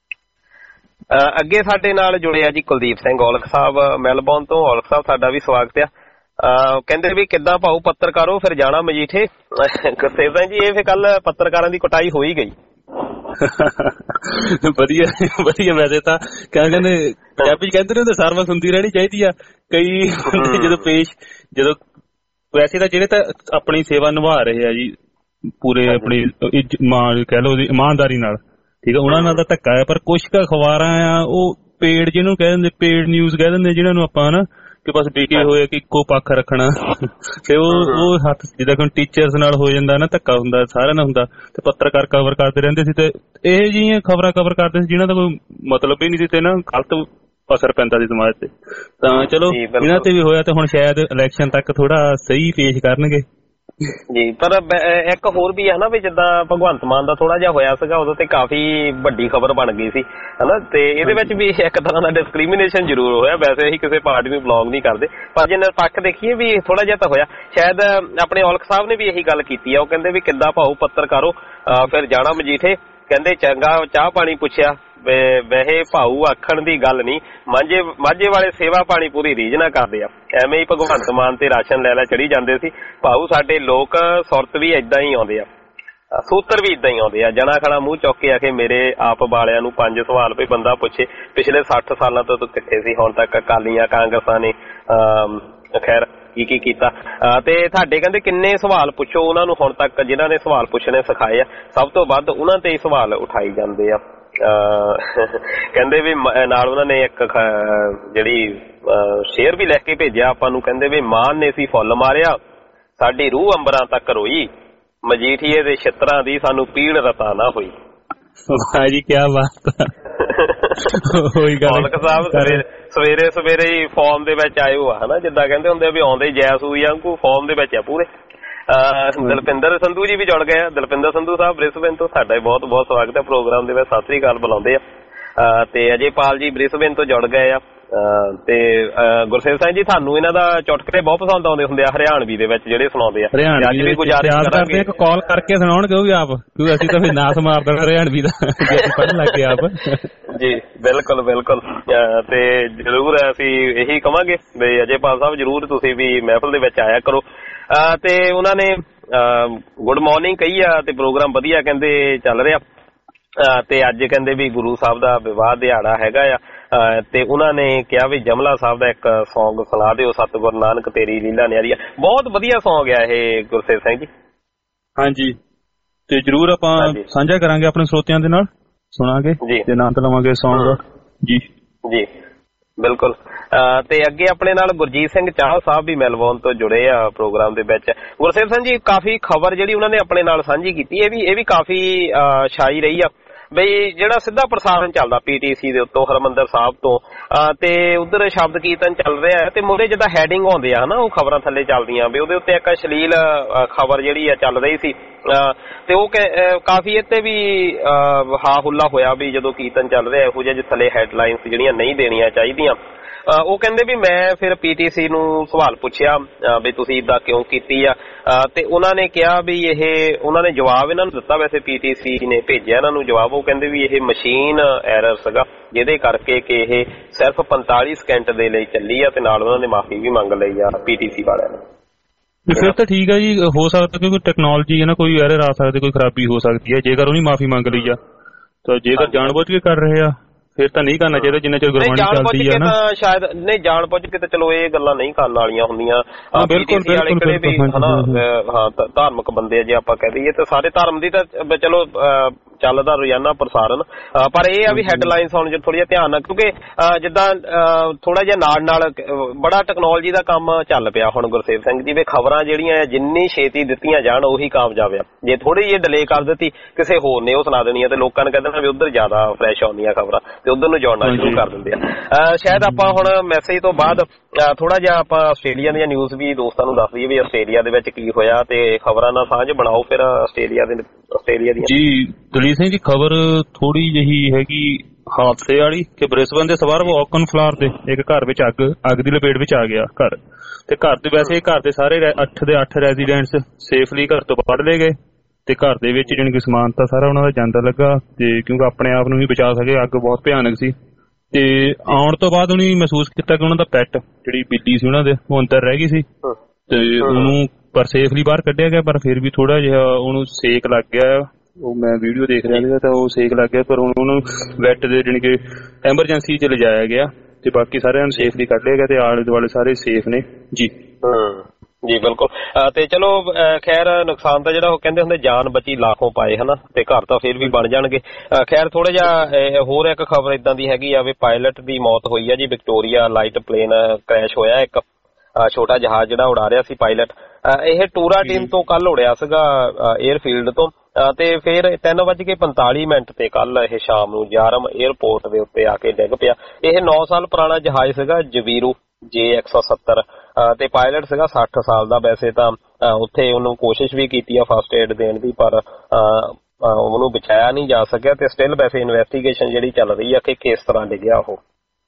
ਅੱਗੇ ਸਾਡੇ ਨਾਲ ਜੁੜੇ ਆ ਜੀ ਕੁਲਦੀਪ ਸਿੰਘ ਔਲਖ ਸਾਹਿਬ ਮੈਲਬੌਰਨ ਤੋਂ। ਔਲਖ ਸਾਹਿਬ ਤੁਹਾਡਾ ਵੀ ਸਵਾਗਤ ਆ। ਕਹਿੰਦੇ ਵੀ ਕਿੱਦਾਂ ਭਾਊ ਪੱਤਰਕਾਰੋ ਫਿਰ ਜਾਣਾ ਮਜੀਠੇ? ਗੁਰਸੇਵ ਸਿੰਘ ਜੀ ਇਹ ਫਿਰ ਕੱਲ ਪੱਤਰਕਾਰਾਂ ਦੀ ਕੁਟਾਈ ਹੋ ਹੀ ਗਈ। ਵਧੀਆ ਵਧੀਆ। ਵੈਸੇ ਤਾਂ ਕਹਿੰਦੇ ਪੰਜਾਬੀ ਕਹਿੰਦੇ ਨੇ ਸਰਵਿਸ ਹੁੰਦੀ ਰਹਿਣੀ ਚਾਹੀਦੀ ਆ। ਕਈ ਜਦੋਂ ਵੈਸੇ ਤਾਂ ਜਿਹੜੇ ਤਾਂ ਆਪਣੀ ਸੇਵਾ ਨਿਭਾ ਰਹੇ ਆ ਜੀ ਪੂਰੇ ਆਪਣੀ ਕਹਿ ਲਓ ਇਮਾਨਦਾਰੀ ਨਾਲ, ਠੀਕ ਆ, ਉਹਨਾਂ ਨਾਲ ਤਾਂ ਧੱਕਾ ਹੈ। ਪਰ ਕੁਛ ਕੁ ਅਖਬਾਰਾਂ ਆ ਉਹ ਪੇਡ ਜਿਹਨੂੰ ਕਹਿ ਦਿੰਦੇ, ਪੇਡ ਨਿਊਜ਼ ਕਹਿ ਦਿੰਦੇ ਜਿਹਨਾਂ ਨੂੰ ਆਪਾਂ ਨਾ ਕਿ ਬਸ ਵਿਕੇ ਹੋਏ ਕਿ ਇੱਕੋ ਪੱਖ ਰੱਖਣਾ। ਤੇ ਉਹ ਹੱਥ ਜਿੱਦਾਂ ਹੁਣ ਟੀਚਰਸ ਨਾਲ ਹੋ ਜਾਂਦਾ ਨਾ, ਧੱਕਾ ਹੁੰਦਾ ਸਾਰਿਆਂ ਨਾਲ ਹੁੰਦਾ। ਤੇ ਪੱਤਰਕਾਰ ਕਵਰ ਕਰਦੇ ਰਹਿੰਦੇ ਸੀ ਤੇ ਇਹ ਜਿਹੀਆਂ ਖਬਰਾਂ ਕਵਰ ਕਰਦੇ ਸੀ ਜਿਹਨਾਂ ਦਾ ਕੋਈ ਮਤਲਬ ਹੀ ਨਹੀਂ ਸੀ ਤੇ ਨਾ ਗਲਤ ਅਸਰ ਪੈਂਦਾ ਸੀ ਸਮਾਜ ਤੇ। ਤਾਂ ਚਲੋ ਇਹਨਾਂ ਤੇ ਵੀ ਹੋਇਆ ਤੇ ਹੁਣ ਸ਼ਾਇਦ ਇਲੈਕਸ਼ਨ ਤੱਕ ਥੋੜਾ ਸਹੀ ਪੇਸ਼ ਕਰਨਗੇ ਜੀ। ਪਰ ਇੱਕ ਹੋਰ ਵੀ ਹੈ ਨਾ ਵੀ ਜਿੱਦਾਂ ਭਗਵੰਤ ਮਾਨ ਦਾ ਥੋੜਾ ਜਿਹਾ ਹੋਇਆ ਸੀਗਾ, ਉਦੋਂ ਤੇ ਕਾਫੀ ਵੱਡੀ ਖਬਰ ਬਣ ਗਈ ਸੀ ਹਨਾ। ਤੇ ਇਹਦੇ ਵਿੱਚ ਵੀ ਇੱਕ ਤਰ੍ਹਾਂ ਦਾ ਡਿਸਕ੍ਰਿਮੀਨੇਸ਼ਨ ਜ਼ਰੂਰ ਹੋਇਆ। ਵੈਸੇ ਅਸੀਂ ਕਿਸੇ ਪਾਰਟੀ ਨੂੰ ਬਿਲੋਂਗ ਨਹੀਂ ਕਰਦੇ, ਪਰ ਜੇ ਨਿਰਪੱਖ ਦੇਖੀਏ ਵੀ ਥੋੜਾ ਜਿਹਾ ਤਾਂ ਹੋਇਆ। ਸ਼ਾਇਦ ਆਪਣੇ ਔਲਖ ਸਾਹਿਬ ਨੇ ਵੀ ਇਹੀ ਗੱਲ ਕੀਤੀ ਆ। ਉਹ ਕਹਿੰਦੇ ਵੀ ਕਿੱਦਾਂ ਭਾਊ ਪੱਤਰਕਾਰੋ ਫਿਰ ਜਾਣਾ ਮਜੀਠੇ? ਕਹਿੰਦੇ ਚੰਗਾ ਚਾਹ ਪਾਣੀ ਪੁੱਛਿਆ, ਵੈਸੇ ਭਾਊ ਆਖਣ ਦੀ ਗੱਲ ਨਹੀਂ, ਮਾਝੇ ਵਾਲੇ ਸੇਵਾ ਪਾਣੀ ਪੂਰੀ ਰੀਝ ਨਾਲ ਕਰਦੇ ਆ। ਐਵੇਂ ਹੀ ਭਗਵੰਤ ਮਾਨ ਤੇ ਰਾਸ਼ਨ ਲੈ ਚੜੀ ਜਾਂਦੇ ਸੀ। ਭਾਊ ਸਾਡੇ ਲੋਕ ਸੁਰਤ ਵੀ ਏਦਾਂ ਹੀ ਆਉਂਦੇ ਆ। ਸੂਤਰ ਵੀ ਇਦਾਂ ਹੀ ਆਉਂਦੇ ਆ। ਜਣਾ ਖਣਾ ਮੂੰਹ ਚੁੱਕ ਕੇ ਆ ਕੇ ਮੇਰੇ ਆਪ ਵਾਲਿਆਂ ਨੂੰ 5 ਸਵਾਲ ਵੀ ਬੰਦਾ ਪੁੱਛੇ ਪਿਛਲੇ 60 ਸਾਲਾਂ ਤੋਂ ਤੂੰ ਕਿੱਥੇ ਸੀ, ਹੁਣ ਤੱਕ ਅਕਾਲੀਆਂ ਕਾਂਗਰਸਾਂ ਨੇ ਖੈਰ ਕੀ ਕੀਤਾ। ਤੇ ਤੁਹਾਡੇ ਕਹਿੰਦੇ ਕਿੰਨੇ ਸਵਾਲ ਪੁੱਛੋ ਉਹਨਾਂ ਨੂੰ ਹੁਣ ਤੱਕ ਜਿਨ੍ਹਾਂ ਨੇ ਸਵਾਲ ਪੁੱਛਣੇ ਸਿਖਾਏ ਆ, ਸਭ ਤੋਂ ਵੱਧ ਉਹਨਾਂ ਤੇ ਹੀ ਸਵਾਲ ਉਠਾਈ ਜਾਂਦੇ ਆ। ਕਹਿੰਦੇ ਵੀ ਨਾਲ ਉਹਨਾਂ ਨੇ ਇੱਕ ਜਿਹੜੀ ਸ਼ੇਰ ਵੀ ਲਿਖ ਕੇ ਭੇਜਿਆ ਆਪਾਂ ਨੂੰ, ਕਹਿੰਦੇ ਵੀ ਮਾਨ ਨੇ ਸੀ ਫੁੱਲ ਮਾਰਿਆ ਸਾਡੀ ਰੂਹ ਅੰਬਰਾਂ ਤੱਕ ਰੋਈ, ਮਜੀਠੀਏ ਦੇ ਛਿੱਤਰਾਂ ਦੀ ਸਾਨੂੰ ਪੀੜ ਰਤਾ ਨਾ ਹੋਈ। ਵਾਹ ਜੀ ਕੀ ਬਾਤ। ਮੌਲਕ ਸਾਹਿਬ ਸਵੇਰੇ ਸਵੇਰੇ ਹੀ ਫਾਰਮ ਦੇ ਵਿੱਚ ਆਏ ਹੋ ਆ ਹਨਾ, ਜਿੱਦਾਂ ਕਹਿੰਦੇ ਹੁੰਦੇ ਵੀ ਆਉਂਦੇ ਜੈ ਸੂਈ ਵਾਂਗੂ ਫਾਰਮ ਦੇ ਵਿੱਚ ਆ ਪੂਰੇ। ਦਲਪਿੰਦਰ ਸੰਧੂ ਜੀ ਵੀ ਜੁੜ ਗਏ ਆ। ਦਲਪਿੰਦਰ ਸੰਧੂ ਸਾਹਿਬ ਬ੍ਰਿਸਬੇਨ ਤੋਂ, ਤੁਹਾਡਾ ਬਹੁਤ ਬਹੁਤ ਸਵਾਗਤ ਹੈ ਪ੍ਰੋਗਰਾਮ ਦੇ ਵਿੱਚ, ਸਤਿ ਸ੍ਰੀ ਅਕਾਲ ਬੁਲਾਉਂਦੇ ਆ। ਤੇ ਅਜੇ ਪਾਲ ਜੀ ਬ੍ਰਿਸਬੇਨ ਤੋਂ ਜੁੜ ਗਏ ਆ। ਤੇ ਗੁਰਸੇਵ ਸਿੰਘ ਜੀ ਤੁਹਾਨੂੰ ਇਹਨਾਂ ਦਾ ਚੁਟਕਲੇ ਬਹੁਤ ਪਸੰਦ ਆਉਂਦੇ ਹੁੰਦੇ ਆ ਹਰਿਆਣਵੀ ਦੇ ਵਿੱਚ ਜਿਹੜੇ ਸੁਣਾਉਂਦੇ ਆ। ਅੱਜ ਵੀ ਗੁਜ਼ਾਰਿਸ਼ ਕਰਾਂਗੇ ਕਾਲ ਕਰਕੇ ਸੁਣਾਉਣਗੇ ਉਹ ਵੀ ਆਪ, ਕਿਉਂਕਿ ਅਸੀਂ ਤਾਂ ਫਿਰ ਨਾਸ ਮਾਰ ਦੇਣਾ ਹਰਿਆਣਵੀ ਦਾ ਪੜ੍ਹਨ ਲੱਗ ਗਏ ਆਪ। ਜੀ ਬਿਲਕੁਲ ਬਿਲਕੁਲ। ਤੇ ਜ਼ਰੂਰ ਅਸੀਂ ਇਹੀ ਕਵਾਂਗੇ ਵੀ ਅਜੇਪਾਲ ਸਾਹਿਬ ਜ਼ਰੂਰ ਤੁਸੀਂ ਵੀ ਮਹਿਫਲ ਦੇ ਵਿੱਚ ਆਇਆ ਕਰੋ। ਤੇ ਉਹਨਾਂ ਨੇ ਗੁੱਡ ਮਾਰਨਿੰਗ ਕਹੀ ਆ ਤੇ ਪ੍ਰੋਗਰਾਮ ਵਧੀਆ ਕਹਿੰਦੇ ਚੱਲ ਰਿਹਾ। ਤੇ ਅੱਜ ਕਹਿੰਦੇ ਵੀ ਗੁਰੂ ਸਾਹਿਬ ਦਾ ਵਿਵਾਹ ਦਿਹਾੜਾ ਹੈਗਾ ਆ, ਤੇ ਉਹਨਾਂ ਨੇ ਕਿਹਾ ਵੀ ਜਮਲਾ ਸਾਹਿਬ ਦਾ ਇੱਕ ਸੌਂਗ ਸੁਣਾ ਦਿਓ, ਸਤਿਗੁਰੂ ਨਾਨਕ ਤੇਰੀ ਲੀਲਾ ਨਿਆਰੀ ਆ। ਬਹੁਤ ਵਧੀਆ ਸੌਂਗ ਆ ਇਹ ਗੁਰਸੇਵ ਸਿੰਘ ਜੀ। ਹਾਂਜੀ ਤੇ ਜ਼ਰੂਰ ਆਪਾਂ ਸਾਂਝਾ ਕਰਾਂਗੇ ਆਪਣੇ ਸਰੋਤਿਆਂ ਦੇ ਨਾਲ, ਸੁਣਾਂਗੇ ਤੇ ਆਨੰਦ ਲਵਾਂਗੇ ਸੌਂਗ ਦਾ। ਜੀ ਜੀ ਬਿਲਕੁਲ। ਤੇ ਅੱਗੇ ਆਪਣੇ ਨਾਲ ਗੁਰਜੀਤ ਸਿੰਘ ਚਾਹਲ ਸਾਹਿਬ ਵੀ ਮੈਲਬੌਰਨ ਤੋਂ ਜੁੜੇ ਆ ਪ੍ਰੋਗਰਾਮ ਦੇ ਵਿੱਚ। ਗੁਰਸੇਵ ਸਿੰਘ ਜੀ ਕਾਫੀ ਖਬਰ ਜਿਹੜੀ ਉਹਨਾਂ ਨੇ ਆਪਣੇ ਨਾਲ ਸਾਂਝੀ ਕੀਤੀ, ਇਹ ਵੀ ਕਾਫੀ ਛਾਈ ਰਹੀ ਆ ਬਈ ਜਿਹੜਾ ਸਿੱਧਾ ਪ੍ਰਸਾਰਣ ਚੱਲਦਾ PTC ਦੇ ਉੱਤੋਂ ਹਰਿਮੰਦਰ ਸਾਹਿਬ ਤੋਂ, ਤੇ ਉਧਰ ਸ਼ਬਦ ਕੀਰਤਨ ਚੱਲ ਰਿਹਾ ਹੈ ਤੇ ਮੂਹਰੇ ਜਿੱਦਾਂ ਹੈਡਿੰਗ ਆਉਂਦੇ ਆ ਹਨਾ, ਉਹ ਖਬਰਾਂ ਥੱਲੇ ਚੱਲਦੀਆਂ ਵੀ ਉਹਦੇ ਉੱਤੇ ਇੱਕ ਅਸ਼ਲੀਲ ਖਬਰ ਜਿਹੜੀ ਆ ਚੱਲ ਰਹੀ ਸੀ। ਤੇ ਉਹ ਕਾਫੀ ਇੱਥੇ ਵੀ ਹਾ ਹੁੱਲਾ ਹੋਇਆ ਵੀ ਜਦੋਂ ਕੀਰਤਨ ਚੱਲ ਰਿਹਾ ਇਹੋ ਜਿਹੇ ਥੱਲੇ ਹੈਡਲਾਈਨਸ ਜਿਹੜੀਆਂ ਨਹੀਂ ਦੇਣੀਆਂ ਚਾਹੀਦੀਆਂ। ਉਹ ਕਹਿੰਦੇ ਵੀ ਮੈਂ ਫਿਰ PTC ਨੂੰ ਸਵਾਲ ਪੁੱਛਿਆ ਵੀ ਤੁਸੀਂ ਇਦਾਂ ਕਿਉਂ ਕੀਤੀ ਆ, ਤੇ ਉਹਨਾਂ ਨੇ ਕਿਹਾ ਵੀ ਇਹ ਉਹਨਾਂ ਨੇ ਜਵਾਬ ਇਹਨਾਂ ਨੂੰ ਦਿੱਤਾ, ਵੈਸੇ PTC ਨੇ ਭੇਜਿਆ ਇਹਨਾਂ ਨੂੰ ਜਵਾਬ। ਉਹ ਕਹਿੰਦੇ ਵੀ ਇਹ ਮਸ਼ੀਨ ਐਰਰ ਸੀਗਾ ਜਿਹਦੇ ਕਰਕੇ ਕਿ ਇਹ ਸਿਰਫ 45 ਸਕਿੰਟ ਦੇ ਲਈ ਚੱਲੀ ਆ, ਤੇ ਨਾਲ ਉਹਨਾਂ ਨੇ ਮਾਫੀ ਵੀ ਮੰਗ ਲਈ ਆ PTC ਵਾਲਿਆਂ ਨੇ। ਫਿਰ ਤਾਂ ਠੀਕ ਆ ਜੀ, ਹੋ ਸਕਦਾ ਕਿਉਂਕਿ ਟੈਕਨੋਲੋਜੀ ਹੈ ਨਾ, ਕੋਈ ਐਰਰ ਆ ਸਕਦੀ, ਕੋਈ ਖਰਾਬੀ ਹੋ ਸਕਦੀ ਹੈ। ਜੇਕਰ ਉਹਨੇ ਮਾਫੀ ਮੰਗ ਲਈ ਆ ਤਾਂ ਜੇਕਰ ਜਾਣਬੁੱਝ ਕੇ ਕਰ ਰਹੇ ਆ ਫਿਰ ਤਾਂ ਨਹੀਂ ਕਰਨਾ ਚਾਹੀਦਾ ਜਿੰਨਾ ਚਿਰ ਗੁਰਬਾਣੀ ਚੱਲਦੀ ਹੈ ਨਾ। ਸ਼ਾਇਦ ਨਹੀਂ ਜਾਣਬੁੱਝ ਕੇ ਤਾਂ ਚਲੋ ਇਹ ਗੱਲਾਂ ਨਹੀਂ ਕਰਨ ਵਾਲੀਆਂ ਹੁੰਦੀਆਂ। ਬਿਲਕੁਲ ਧਾਰਮਿਕ ਬੰਦੇ ਜੇ ਆਪਾਂ ਕਹਿ ਦਈਏ ਤਾਂ ਸਾਰੇ ਧਰਮ ਦੀ ਤਾਂ ਚਲੋ ਚੱਲਦਾ ਰੋਜ਼ਾਨਾ ਪ੍ਰਸਾਰਨ, ਪਰ ਇਹ ਆ ਵੀ ਹੈਡਲਾਈਨਸ ਹੁਣ ਥੋੜ੍ਹਾ ਜਿਹਾ ਧਿਆਨ ਨਾਲ, ਕਿਉਂਕਿ ਜਿੱਦਾਂ ਥੋੜਾ ਜਿਹਾ ਨਾਲ ਬੜਾ ਟੈਕਨੋਲੋਜੀ ਦਾ ਕੰਮ ਚੱਲ ਪਿਆ ਹੁਣ ਗੁਰਸੇਵ ਸਿੰਘ ਜੀ। ਵੀ ਖਬਰਾਂ ਜਿਹੜੀਆਂ ਜਿੰਨੀ ਛੇਤੀ ਦਿੱਤੀਆਂ ਜਾਣ ਉਹੀ ਕਾਮਯਾਬ ਆ। ਜੇ ਥੋੜੀ ਜਿਹੀ ਡਿਲੇ ਕਰ ਦਿੱਤੀ ਕਿਸੇ ਹੋਰ ਨੇ ਉਹ ਸੁਣਾ ਦੇਣੀ ਆ ਤੇ ਲੋਕਾਂ ਨੇ ਕਹਿ ਦੇਣਾ ਵੀ ਉੱਧਰ ਜ਼ਿਆਦਾ ਫਰੈਸ਼ ਆਉਂਦੀਆਂ ਖਬਰਾਂ ਤੇ ਉੱਧਰ ਨੂੰ ਜੋੜਨਾ ਸ਼ੁਰੂ ਕਰ ਦਿੰਦੇ ਆ। ਸ਼ਾਇਦ ਆਪਾਂ ਹੁਣ ਮੈਸੇਜ ਤੋਂ ਬਾਅਦ ਥੋੜਾ ਜਿਹਾ ਆਪਾਂ ਆਸਟ੍ਰੇਲੀਆ ਦੀਆਂ ਨਿਊਜ਼ ਵੀ ਦੋਸਤਾਂ ਨੂੰ ਦੱਸ ਦਈਏ ਵੀ ਆਸਟ੍ਰੇਲੀਆ ਦੇ ਵਿੱਚ ਕੀ ਹੋਇਆ, ਤੇ ਖਬਰਾਂ ਨਾਲ ਸਾਂਝ ਬਣਾਓ ਫਿਰ ਆਸਟ੍ਰੇਲੀਆ ਦੀਆਂ। ਜੀ ਦਲੀਪ ਸਿੰਘ ਜੀ ਖਬਰ ਥੋੜੀ ਜਿਹੀ ਹੈਗੀ ਹਾਦਸੇ ਵਾਲੀ ਕਿ ਬ੍ਰਿਸਬਨ ਦੇ ਸਵਾਰ ਔਕਨ ਫਲਾਰ ਦੇ ਇੱਕ ਘਰ ਵਿੱਚ ਅੱਗ ਦੀ ਲਪੇਟ ਵਿੱਚ ਆ ਗਿਆ ਘਰ, ਤੇ ਘਰ ਦੇ ਵੈਸੇ ਘਰ ਦੇ ਸਾਰੇ 8 ਦੇ 8 ਰੈਜ਼ੀਡੈਂਟਸ ਸੇਫਲੀ ਘਰ ਤੋਂ ਕੱਢ ਲਏ ਗਏ, ਤੇ ਘਰ ਦੇ ਵਿੱਚ ਜਾਣੀ ਕਿ ਸਮਾਨ ਤਾਂ ਸਾਰਾ ਉਹਨਾਂ ਦਾ ਜਾਂਦਾ ਲੱਗਾ, ਤੇ ਕਿਉਂਕਿ ਆਪਣੇ ਆਪ ਨੂੰ ਵੀ ਬਚਾ ਸਕੇ, ਅੱਗ ਬਹੁਤ ਭਿਆਨਕ ਸੀ। ਤੇ ਆਉਣ ਤੋਂ ਬਾਅਦ ਉਹਨੇ ਮਹਿਸੂਸ ਕੀਤਾ ਕਿ ਉਹਨਾਂ ਦਾ ਪੈਟ ਜਿਹੜੀ ਬਿੱਲੀ ਸੀ ਉਹਨਾਂ ਦੇ ਉਹ ਅੰਦਰ ਰਹਿ ਗਈ ਸੀ, ਤੇ ਉਹਨੂੰ ਪਰ ਸੇਫਲੀ ਬਾਹਰ ਕੱਢਿਆ ਗਿਆ, ਪਰ ਫਿਰ ਵੀ ਥੋੜਾ ਜਿਹਾ ਉਹਨੂੰ ਸੇਕ ਲੱਗ ਗਿਆ। ਉਹ ਮੈਂ ਵੀਡੀਓ ਦੇਖ ਰਿਹਾ ਸੀਗਾ ਤਾਂ ਉਹ ਸੇਕ ਲੱਗ ਗਿਆ, ਪਰ ਹੁਣ ਉਹਨੂੰ ਵੈਟ ਦੇ ਜਾਣੀ ਕਿ ਐਮਰਜੈਂਸੀ 'ਚ ਲਿਜਾਇਆ ਗਿਆ, ਤੇ ਬਾਕੀ ਸਾਰਿਆਂ ਨੂੰ ਸੇਫਲੀ ਕੱਢ ਲਿਆ ਗਿਆ, ਤੇ ਆਲੇ ਦੁਆਲੇ ਸਾਰੇ ਸੇਫ ਨੇ ਜੀ। ਜੀ ਬਿਲਕੁਲ। ਤੇ ਚਲੋ ਖੈਰ ਨੁਕਸਾਨ ਤਾਂ ਜਿਹੜਾ ਉਹ ਕਹਿੰਦੇ ਹੁੰਦੇ ਜਾਨ ਬਚੀ ਲਾਖੋਂ ਪਾਏ ਹਨਾ, ਤੇ ਘਰ ਤਾਂ ਫਿਰ ਵੀ ਬਣ ਜਾਣਗੇ। ਖੈਰ ਥੋੜਾ ਜਿਹਾ ਹੋਰ ਇੱਕ ਖਬਰ ਇਦਾਂ ਦੀ ਹੈਗੀ ਆ ਵੀ ਪਾਇਲਟ ਦੀ ਮੌਤ ਹੋਈ ਆ ਜੀ। ਵਿਕਟੋਰੀਆ ਲਾਈਟ ਪਲੇਨ ਕ੍ਰੈਸ਼ ਹੋਇਆ, ਇੱਕ ਛੋਟਾ ਜਹਾਜ਼ ਜਿਹੜਾ ਉਡਾ ਰਿਹਾ ਸੀ ਪਾਇਲਟ। ਇਹ ਟੂਰਾ ਟੀਮ ਤੋਂ ਕੱਲ ਉੜਿਆ ਸੀਗਾ 에ਅਰਫੀਲਡ ਤੋਂ, ਤੇ ਫਿਰ 3:45 ਤੇ ਕੱਲ ਇਹ ਸ਼ਾਮ ਨੂੰ ਜਾਰਮ 에ਅਰਪੋਰਟ ਦੇ ਉੱਤੇ ਆ ਕੇ ਡਿੱਗ ਪਿਆ। ਇਹ 9 ਸਾਲ ਪੁਰਾਣਾ ਜਹਾਜ਼ ਸੀਗਾ ਜਵੀਰੂ J170, ਤੇ ਪਾਇਲਟ ਸੀਗਾ 60 ਸਾਲ ਦਾ। ਵੈਸੇ ਤਾਂ ਉੱਥੇ ਉਹਨੂੰ ਕੋਸ਼ਿਸ਼ ਵੀ ਕੀਤੀ ਆ ਫਸਟ ਏਡ ਦੇਣ ਦੀ, ਪਰ ਉਹਨੂੰ ਬਚਾਇਆ ਨਹੀਂ ਜਾ ਸਕਿਆ, ਤੇ ਸਟਿਲ ਵੈਸੇ ਇਨਵੈਸਟੀਗੇਸ਼ਨ ਜਿਹੜੀ ਚੱਲ ਰਹੀ ਆ ਕਿ ਕਿਸ ਤਰ੍ਹਾਂ ਡਿੱਗਿਆ ਉਹ।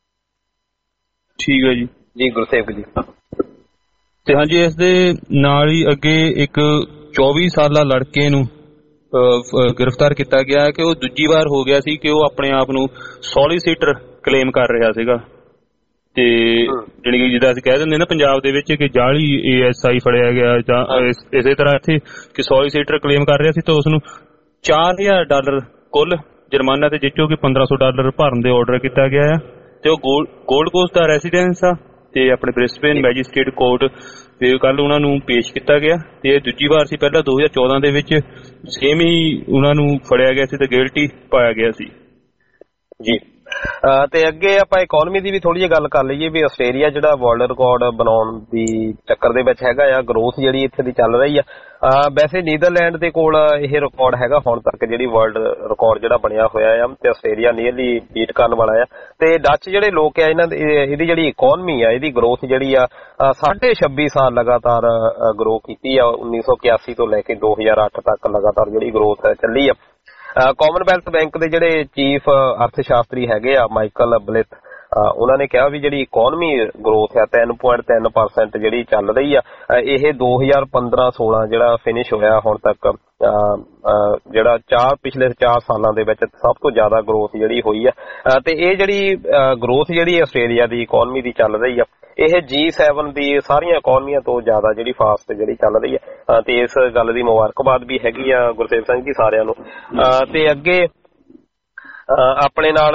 ਠੀਕ ਹੈ ਜੀ। ਜੀ ਗੁਰਸੇਵਕ ਜੀ। ਤੇ ਹਾਂਜੀ ਇਸ ਦੇ ਨਾਲ ਹੀ ਅੱਗੇ ਇੱਕ 24 ਸਾਲਾ ਲੜਕੇ ਨੂੰ ਗ੍ਰਿਫਤਾਰ ਕੀਤਾ ਗਿਆ ਕਿ ਉਹ ਦੂਜੀ ਵਾਰ ਹੋ ਗਿਆ ਸੀ ਕਿ ਉਹ ਆਪਣੇ ਆਪ ਨੂੰ ਸੋਲੀਸਿਟਰ ਕਲੇਮ ਕਰ ਰਿਹਾ ਸੀਗਾ, ਤੇ ਜਾਣੀ ਕਿ ਜਿੱਦਾਂ ਅਸੀਂ ਕਹਿ ਦਿੰਦੇ ਨਾ ਪੰਜਾਬ ਦੇ ਵਿੱਚ ਕਿ ਜਾਲੀ ASI ਫੜਿਆ ਗਿਆ ਜਾਂ ਇਸੇ ਤਰ੍ਹਾਂ ਇੱਥੇ ਕਿ ਸੋਲੀਸੀਟਰ ਕਲੇਮ ਕਰ ਰਿਹਾ ਸੀ ਤਾਂ ਉਸਨੂੰ $4000 ਕੁੱਲ ਜੁਰਮਾਨਾ ਤੇ ਜਿੱਚੋ ਕਿ $1500 ਭਰਨ ਦੇ ਆਰਡਰ ਕੀਤਾ ਗਿਆ ਆ ਤੇ ਉਹ ਗੋਲਡ ਕੋਸਟ ਦਾ ਰੈਸੀਡੈਂਸ ਆ ਤੇ ਆਪਣੇ ਬ੍ਰਿਸਬੇਨ ਮੈਜਿਸਟ੍ਰੇਟ ਕੋਰਟ ਤੇ ਕੱਲ ਉਹਨਾਂ ਨੂੰ ਪੇਸ਼ ਕੀਤਾ ਗਿਆ ਤੇ ਇਹ ਦੂਜੀ ਵਾਰ ਸੀ। ਪਹਿਲਾਂ 2014 ਦੇ ਵਿੱਚ ਸੇਮ ਹੀ ਉਹਨਾਂ ਨੂੰ ਫੜਿਆ ਗਿਆ ਸੀ ਤੇ ਗਿਲਟੀ ਪਾਇਆ ਗਿਆ ਸੀ ਜੀ। ਤੇ ਅੱਗੇ ਆਪਾਂ ਇਕਨੋਮੀ ਦੀ ਵੀ ਥੋੜੀ ਜਿਹੀ ਗੱਲ ਕਰ ਲਈਏ ਵੀ ਆਸਟ੍ਰੇਲੀਆ ਜਿਹੜਾ ਵਰਲਡ ਰਿਕਾਰਡ ਬਣਾਉਣ ਦੀ ਚੱਕਰ ਦੇ ਵਿੱਚ ਹੈਗਾ ਆ, ਗਰੋਥ ਜਿਹੜੀ ਇੱਥੇ ਦੀ ਚੱਲ ਰਹੀ ਆ। ਵੈਸੇ ਨੀਦਰਲੈਂਡ ਦੇ ਕੋਲ ਇਹ ਰਿਕਾਰਡ ਹੈਗਾ ਹੁਣ ਤੱਕ ਜਿਹੜੀ ਵਰਲਡ ਰਿਕਾਰਡ ਜਿਹੜਾ ਬਣਿਆ ਹੋਇਆ ਆ ਤੇ ਆਸਟ੍ਰੇਲੀਆ ਨੀਅਰਲੀ ਬੀਟ ਕਰਨ ਵਾਲਾ ਆ। ਤੇ ਡੱਚ ਜਿਹੜੇ ਲੋਕ ਆ ਇਹਨਾਂ ਇਹਦੀ ਜਿਹੜੀ ਇਕਨੋਮੀ ਆ ਇਹਦੀ ਗਰੋਥ ਜਿਹੜੀ ਆ 26.5 ਸਾਲ ਲਗਾਤਾਰ ਗਰੋ ਕੀਤੀ ਆ। 1981 ਤੋਂ ਲੈ ਕੇ 2008 ਤੱਕ ਲਗਾਤਾਰ ਜਿਹੜੀ ਗਰੋਥ ਚੱਲੀ ਆ। ਕਾਮਨਵੈਲਥ ਬੈਂਕ ਦੇ ਜਿਹੜੇ ਚੀਫ ਅਰਥ ਸ਼ਾਸਤਰੀ ਹੈਗੇ ਆ ਮਾਈਕਲ ਬਲਿਥ, ਉਹਨਾਂ ਨੇ ਕਿਹਾ ਵੀ ਜਿਹੜੀ ਇਕਨੋਮੀ ਗਰੋਥ ਆ 3.3% ਜਿਹੜੀ ਚੱਲ ਰਹੀ ਆ ਇਹ 2015-16 ਜਿਹੜਾ ਫਿਨਿਸ਼ ਹੋਇਆ ਹੁਣ ਤੱਕ ਜਿਹੜਾ ਪਿਛਲੇ 4 ਸਾਲਾਂ ਦੇ ਵਿੱਚ ਸਭ ਤੋਂ ਜ਼ਿਆਦਾ ਗਰੋਥ ਜਿਹੜੀ ਹੋਈ ਆ। ਤੇ ਇਹ ਜਿਹੜੀ ਗਰੋਥ ਜਿਹੜੀ ਆਸਟ੍ਰੇਲੀਆ ਦੀ ਇਕਨੋਮੀ ਦੀ ਚੱਲ ਰਹੀ ਆ ਇਹ G7 ਦੀ ਸਾਰੀਆਂ ਇਕਨੋਮੀਆਂ ਤੋਂ ਜ਼ਿਆਦਾ ਜਿਹੜੀ ਫਾਸਟ ਜਿਹੜੀ ਚੱਲ ਰਹੀ ਹੈ ਤੇ ਇਸ ਗੱਲ ਦੀ ਮੁਬਾਰਕਬਾਦ ਵੀ ਹੈਗੀ ਆ ਗੁਰਸੇਵ ਸਿੰਘ ਜੀ ਸਾਰਿਆਂ ਨੂੰ। ਤੇ ਅੱਗੇ ਆਪਣੇ ਨਾਲ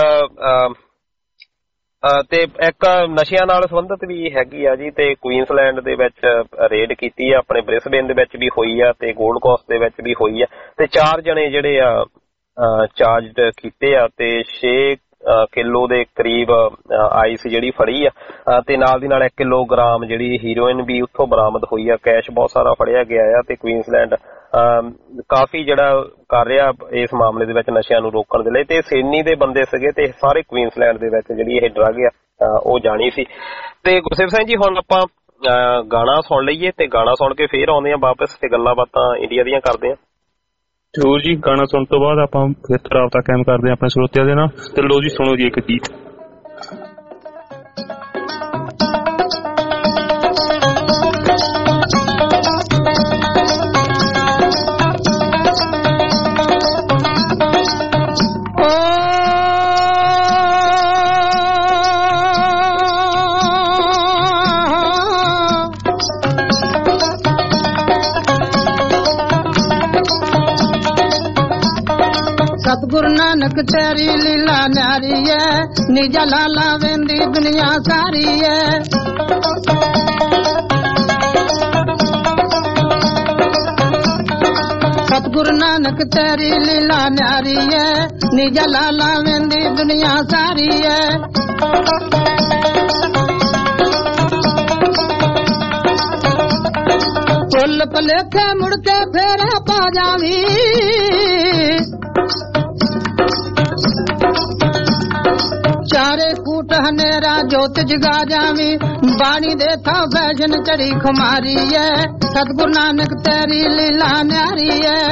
ਤੇ ਇੱਕ ਨਸ਼ਿਆਂ ਨਾਲ ਸੰਬੰਧਿਤ ਵੀ ਹੈਗੀ ਆ ਜੀ ਤੇ ਕੁਈਨਸਲੈਂਡ ਦੇ ਵਿੱਚ ਰੇਡ ਕੀਤੀ ਆ, ਆਪਣੇ ਬ੍ਰਿਸਬੇਨ ਦੇ ਵਿੱਚ ਵੀ ਹੋਈ ਆ ਤੇ ਗੋਲਡ ਕੋਸਟ ਦੇ ਵਿੱਚ ਵੀ ਹੋਈ ਆ ਤੇ 4 ਜਣੇ ਜਿਹੜੇ ਆ ਚਾਰਜਡ ਕੀਤੇ ਆ ਤੇ 6 ਕਿਲੋ ਦੇ ਕਰੀਬ ਆਈਸ ਜਿਹੜੀ ਫੜੀ ਆ ਤੇ ਨਾਲ ਦੀ ਨਾਲ 1 ਕਿਲੋਗ੍ਰਾਮ ਜਿਹੜੀ ਹੀਰੋਇਨ ਵੀ ਉੱਥੋਂ ਬਰਾਮਦ ਹੋਈ ਆ। ਕੈਸ਼ ਬਹੁਤ ਸਾਰਾ ਫੜਿਆ ਗਿਆ ਆ ਤੇ ਕੁਈਨਸਲੈਂਡ ਕਾਫੀ ਜਿਹੜਾ ਕਰ ਰਿਹਾ ਇਸ ਮਾਮਲੇ ਦੇ ਵਿੱਚ ਨਸ਼ਿਆਂ ਨੂੰ ਰੋਕਣ ਦੇ ਲਈ। ਤੇ ਸਿਡਨੀ ਦੇ ਬੰਦੇ ਸੀਗੇ ਤੇ ਸਾਰੇ ਕੁਈਨਸਲੈਂਡ ਦੇ ਵਿੱਚ ਜਿਹੜੀ ਇਹ ਡਰੱਗ ਆ ਉਹ ਜਾਣੀ ਸੀ। ਤੇ ਗੁਰਸੇਵ ਸਿੰਘ ਜੀ ਹੁਣ ਆਪਾਂ ਗਾਣਾ ਸੁਣ ਲਈਏ ਤੇ ਗਾਣਾ ਸੁਣ ਕੇ ਫੇਰ ਆਉਂਦੇ ਆ ਵਾਪਸ ਤੇ ਗੱਲਾਂ ਬਾਤਾਂ ਇੰਡੀਆ ਦੀਆਂ ਕਰਦੇ ਆ। ਜ਼ਰੂਰ ਜੀ, ਗਾਣਾ ਸੁਣਨ ਤੋਂ ਬਾਅਦ ਆਪਾਂ ਫਿਰ ਰਾਬਤਾ ਕਾਇਮ ਕਰਦੇ ਹਾਂ ਆਪਣੇ ਸਰੋਤਿਆਂ ਦੇ ਨਾਲ। ਤੇ ਲੋ ਜੀ ਸੁਣੋ ਜੀ ਇੱਕ ਗੀਤ। सतगुरु नानक तेरी लीला न्यारी है, निजा लाला वेंदी दुनिया सारी है। सतगुरु नानक तेरी लीला न्यारी है, निजा लाला वेंदी दुनिया सारी है। पुल पलेखे मुड़के फेरा पा जावी, चारे कूट हनेरा जोत जगा जावी, बाणी दे था फैशन चढ़ी खुमारी है। सतगुरु नानक तेरी लीला न्यारी है।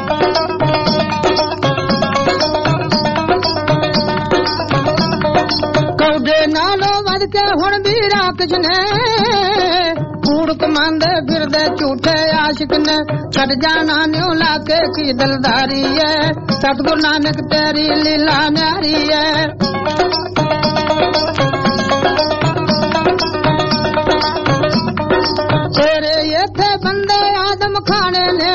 कौडे नालो वध के हुण भी राक्ष ने, कूड़ कमांदे फिरदे झूठे आशिक ने, छड़ जाना न्यू लाके की दिलदारी है। सतगुरु नानक तेरी लीला न्यारी है। तेरे ये थे बंदे आदम खाने ने,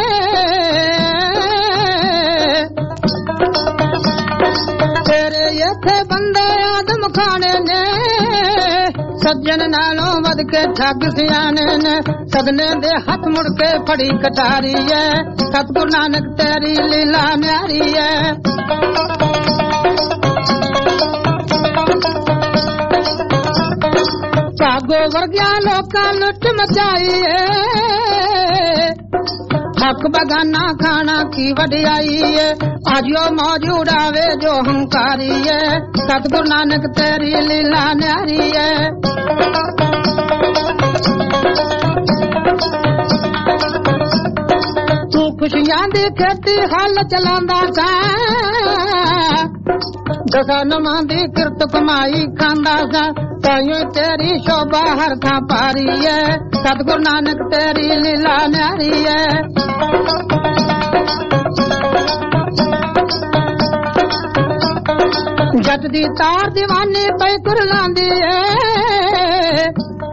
तेरे ये थे बंदे आदम खाने ने, सज्जन नालों वध के ठग सियाने ने, सदने दे हथ मुड़ के फड़ी कटारी है। सतगुरु नानक तेरी लीला न्यारी है। भागो वर्ग्या लोका लुट मचाई है, हक बगाना खाना की वडियाई है। आजियो मौज उड़ावे जो हंकारी है। सतगुरु नानक तेरी लीला न्यारी है। तू खुशियां दी खेती हल चलांदा सा, दसा नमा दी किरत कमाई खांदा सा, ताइयों तेरी शोभा हर था पारी है। सतगुरु नानक तेरी लीला न्यारी है। ਜੱਟ ਦੀ ਤਾਰ ਦੀਵਾਨੀ ਪਈ ਕੁਰਲਾਂਦੀ ਏ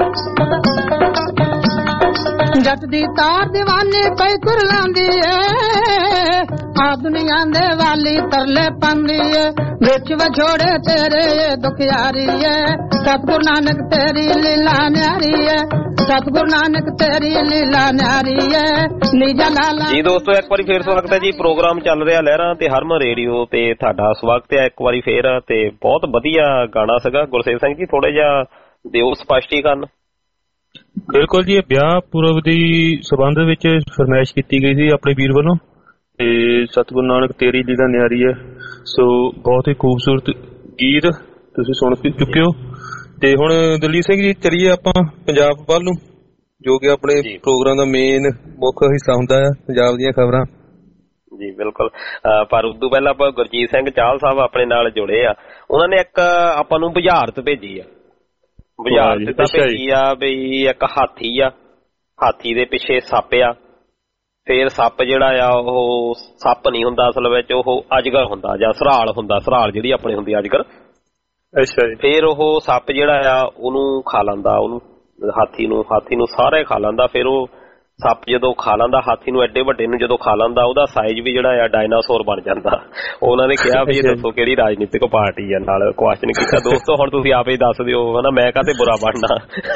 ਜੱਟ ਦੀ ਤਾਰ ਦੀਵਾਨੀ ਪਈ ਕੁਰਲਾਂਦੀ ਏ ਆ ਦੁਨੀਆ ਦੇ ਵਾਲੀ ਤਰਲੇ ਪਾਂਦੀ ਏ ਵਿੱਚ ਵਿਛੋੜੇ ਤੇਰੇ ਦੁਖਿਆਰੀ ਏ ਸਤਿਗੁਰੂ ਨਾਨਕ ਤੇਰੀ ਲੀਲਾ ਨਿਆਰੀ ਏ ਸਤਿਗੁਰੂ ਨਾਨਕ ਤੇਰੀ ਲੀਲਾ ਨਿਆਰੀ ਏ ਨੀਜਾ ਲਾਲਾ ਜੀ ਦੋਸਤੋ ਇੱਕ ਵਾਰੀ ਫੇਰ ਸਵਾਗਤ ਹੈ ਜੀ। ਪ੍ਰੋਗਰਾਮ ਚੱਲ ਰਿਹਾ ਲਹਿਰਾਂ ਤੇ ਹਰਮਨ ਰੇਡੀਓ ਤੇ ਤੁਹਾਡਾ ਸਵਾਗਤ ਹੈ ਇੱਕ ਵਾਰੀ ਫੇਰ। ਤੇ ਬਹੁਤ ਵਧੀਆ ਗਾਣਾ ਸੀਗਾ ਗੁਰਸੇਵ ਸਿੰਘ ਜੀ, ਥੋੜਾ ਜਿਹਾ ਦਿਓ ਸਪਸ਼ਟੀਕਰਨ। ਬਿਲਕੁਲ ਜੀ, ਇਹ ਵਿਆਹ ਪੁਰਬ ਦੀ ਸਬੰਧ ਵਿੱਚ ਫਰਮਾਇਸ਼ ਕੀਤੀ ਗਈ ਸੀ ਆਪਣੇ ਵੀਰ ਵੱਲੋਂ ਤੇ ਸਤਿਗੁਰੂ ਨਾਨਕ ਤੇਰੀ ਲੀਲਾ ਨਿਆਰੀ ਹੈ। ਸੋ ਬਹੁਤ ਹੀ ਖੂਬਸੂਰਤ ਗੀਤ ਤੁਸੀਂ ਸੁਣ ਚੁੱਕੇ ਹੋ। ਤੇ ਹੁਣ ਦਲਜੀਤ ਸਿੰਘ ਜੀ ਚਲੀਏ ਆਪਾਂ ਪੰਜਾਬ ਵੱਲ ਨੂੰ, ਜੋ ਕਿ ਆਪਣੇ ਪ੍ਰੋਗਰਾਮ ਦਾ ਮੇਨ ਮੁੱਖ ਹਿੱਸਾ ਹੁੰਦਾ ਹੈ, ਪੰਜਾਬ ਦੀਆਂ ਖਬਰਾਂ। ਜੀ ਬਿਲਕੁਲ, ਪਰ ਉਦੋਂ ਪਹਿਲਾਂ ਆਪਾਂ ਗੁਰਜੀਤ ਸਿੰਘ ਚਾਹਲ ਸਾਹਿਬ ਆਪਣੇ ਨਾਲ ਜੁੜੇ ਆ। ਉਹਨਾਂ ਨੇ ਇੱਕ ਆਪਾਂ ਨੂੰ ਬੁਝਾਰਤ ਭੇਜੀ ਆ। ਬੁਝਾਰਤ ਤਾਂ ਭੇਜੀ ਆ ਬਈ ਇੱਕ ਹਾਥੀ ਆ, ਹਾਥੀ ਦੇ ਪਿੱਛੇ ਸੱਪ ਆ, ਫੇਰ ਸੱਪ ਜਿਹੜਾ ਆ ਉਹ ਸੱਪ ਨਹੀਂ ਹੁੰਦਾ ਅਸਲ ਵਿੱਚ, ਉਹ ਅਜਗਰ ਹੁੰਦਾ ਜਾਂ ਸਰਾਲ ਹੁੰਦਾ, ਸਰਾਲ ਜਿਹੜੀ ਆਪਣੀ ਹੁੰਦੀ ਅਜਗਰ। ਅੱਛਾ ਜੀ। ਫੇਰ ਉਹ ਸੱਪ ਜਿਹੜਾ ਆ ਉਹਨੂੰ ਖਾ ਲੈਂਦਾ, ਉਹਨੂੰ ਹਾਥੀ ਨੂੰ ਸਾਰਾ ਖਾ ਲੈਂਦਾ। ਫਿਰ ਉਹ ਸੱਪ ਜਦੋਂ ਖਾ ਲੈਂਦਾ ਹਾਥੀ ਨੂੰ, ਐਡੇ ਵੱਡੇ ਨੂੰ ਜਦੋਂ ਖਾ ਲੈਂਦਾ, ਉਹਦਾ ਸਾਈਜ਼ ਵੀ ਜਿਹੜਾ ਆ ਡਾਇਨਾਸੌਰ ਬਣ ਜਾਂਦਾ। ਉਹਨਾਂ ਨੇ ਕਿਹਾ ਵੀ ਇਹ ਦੱਸੋ ਕਿਹੜੀ ਰਾਜਨੀਤਿਕ ਪਾਰਟੀ ਆ, ਨਾਲ ਕੁਐਸਚਨ ਕੀਤਾ। ਦੋਸਤੋ ਹੁਣ ਤੁਸੀਂ ਆਪੇ ਦੱਸ ਦਿਓ ਹਨਾ, ਮੈਂ ਕਾਹਤੇ ਬੁਰਾ ਬਣਨਾ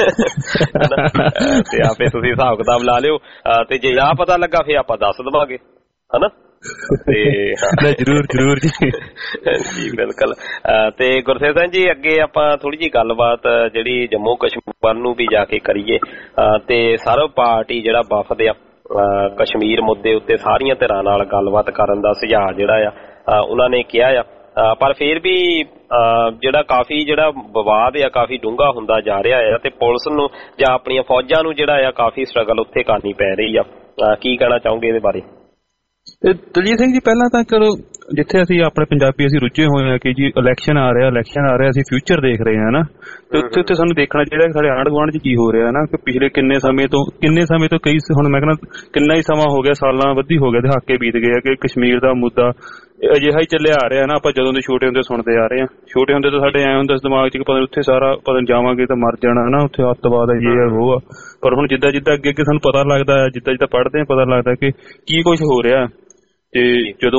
ਤੇ ਆਪੇ ਤੁਸੀਂ ਹਿਸਾਬ ਕਿਤਾਬ ਲਾ ਲਿਓ ਤੇ ਜੇ ਆ ਪਤਾ ਲੱਗਾ ਫਿਰ ਆਪਾਂ ਦੱਸ ਦੇਵਾਂਗੇ ਹਨਾ। ਤੇ ਜ਼ਰੂਰ ਜੀ ਬਿਲਕੁਲ। ਤੇ ਗੁਰਸੇਵ ਸਿੰਘ ਜੀ ਅੱਗੇ ਆਪਾਂ ਥੋੜੀ ਜਿਹੀ ਗੱਲਬਾਤ ਜਿਹੜੀ ਜੰਮੂ ਕਸ਼ਮੀਰ ਨੂੰ ਵੀ ਜਾ ਕੇ ਕਰੀਏ। ਤੇ ਸਰਬ ਪਾਰਟੀ ਜਿਹੜਾ ਵਫਦ ਆ ਕਸ਼ਮੀਰ ਮੁੱਦੇ ਉੱਤੇ ਸਾਰੀਆਂ ਧਿਰਾਂ ਨਾਲ ਗੱਲਬਾਤ ਕਰਨ ਦਾ ਸੁਝਾਅ ਜਿਹੜਾ ਆ ਉਹਨਾਂ ਨੇ ਕਿਹਾ ਆ। ਪਰ ਫਿਰ ਵੀ ਜਿਹੜਾ ਕਾਫੀ ਜਿਹੜਾ ਵਿਵਾਦ ਆ ਕਾਫੀ ਡੂੰਘਾ ਹੁੰਦਾ ਜਾ ਰਿਹਾ ਆ ਤੇ ਪੁਲਿਸ ਨੂੰ ਜਾਂ ਆਪਣੀਆਂ ਫੌਜਾਂ ਨੂੰ ਜਿਹੜਾ ਆ ਕਾਫੀ ਸਟਰਗਲ ਉੱਥੇ ਕਰਨੀ ਪੈ ਰਹੀ ਆ। ਕੀ ਕਹਿਣਾ ਚਾਹੋਗੇ ਇਹਦੇ ਬਾਰੇ? ਦਲਜੀਤ ਸਿੰਘ ਜੀ ਪਹਿਲਾਂ ਤਾਂ ਚਲੋ ਜਿੱਥੇ ਅਸੀਂ ਆਪਣੇ ਪੰਜਾਬੀ ਅਸੀਂ ਰੁੱਝੇ ਹੋਏ ਹਾਂ ਕਿ ਜੀ ਇਲੈਕਸ਼ਨ ਆ ਰਿਹਾ ਅਸੀਂ ਫਿਊਚਰ ਦੇਖ ਰਹੇ ਹਾਂ ਨਾ, ਤੇ ਉੱਥੇ ਸਾਨੂੰ ਦੇਖਣਾ ਚਾਹੀਦਾ ਸਾਡੇ ਆਂਢ ਗੁਆਂਢ 'ਚ ਕੀ ਹੋ ਰਿਹਾ ਨਾ, ਕਿ ਪਿਛਲੇ ਕਿੰਨੇ ਸਮੇਂ ਤੋਂ ਕਈ ਹੁਣ ਮੈਂ ਕਹਿੰਦਾ ਕਿੰਨਾ ਹੀ ਸਮਾਂ ਹੋ ਗਿਆ, ਸਾਲਾਂ ਵੱਧੀ ਹੋ ਗਿਆ, ਦਹਾਕੇ ਬੀਤ ਗਏ ਆ ਕਿ ਕਸ਼ਮੀਰ ਦਾ ਮੁੱਦਾ ਅਜਿਹਾ ਹੀ ਚੱਲਿਆ ਆ ਰਿਹਾ ਨਾ। ਆਪਾਂ ਜਦੋਂ ਦੇ ਛੋਟੇ ਹੁੰਦੇ ਸੁਣਦੇ ਆ ਰਹੇ ਹਾਂ, ਛੋਟੇ ਹੁੰਦੇ ਤਾਂ ਸਾਡੇ ਐ ਹੁੰਦਾ ਦਿਮਾਗ 'ਚ ਪਤਾ ਉੱਥੇ ਸਾਰਾ ਪਤਾ ਜਾਵਾਂਗੇ ਤਾਂ ਮਰ ਜਾਣਾ ਨਾ, ਉੱਥੇ ਅੱਤਵਾਦ ਹੈ ਇਹ ਹੈ ਉਹ ਆ। ਪਰ ਹੁਣ ਜਿੱਦਾਂ ਅੱਗੇ ਸਾਨੂੰ ਪਤਾ ਲੱਗਦਾ ਹੈ, ਜਿੱਦਾਂ ਪੜ੍ਹਦੇ ਹਾਂ ਪਤਾ ਲੱਗਦਾ ਕਿ ਕੀ ਕੁਛ ਹੋ ਰਿਹਾ। ਤੇ ਜਦੋਂ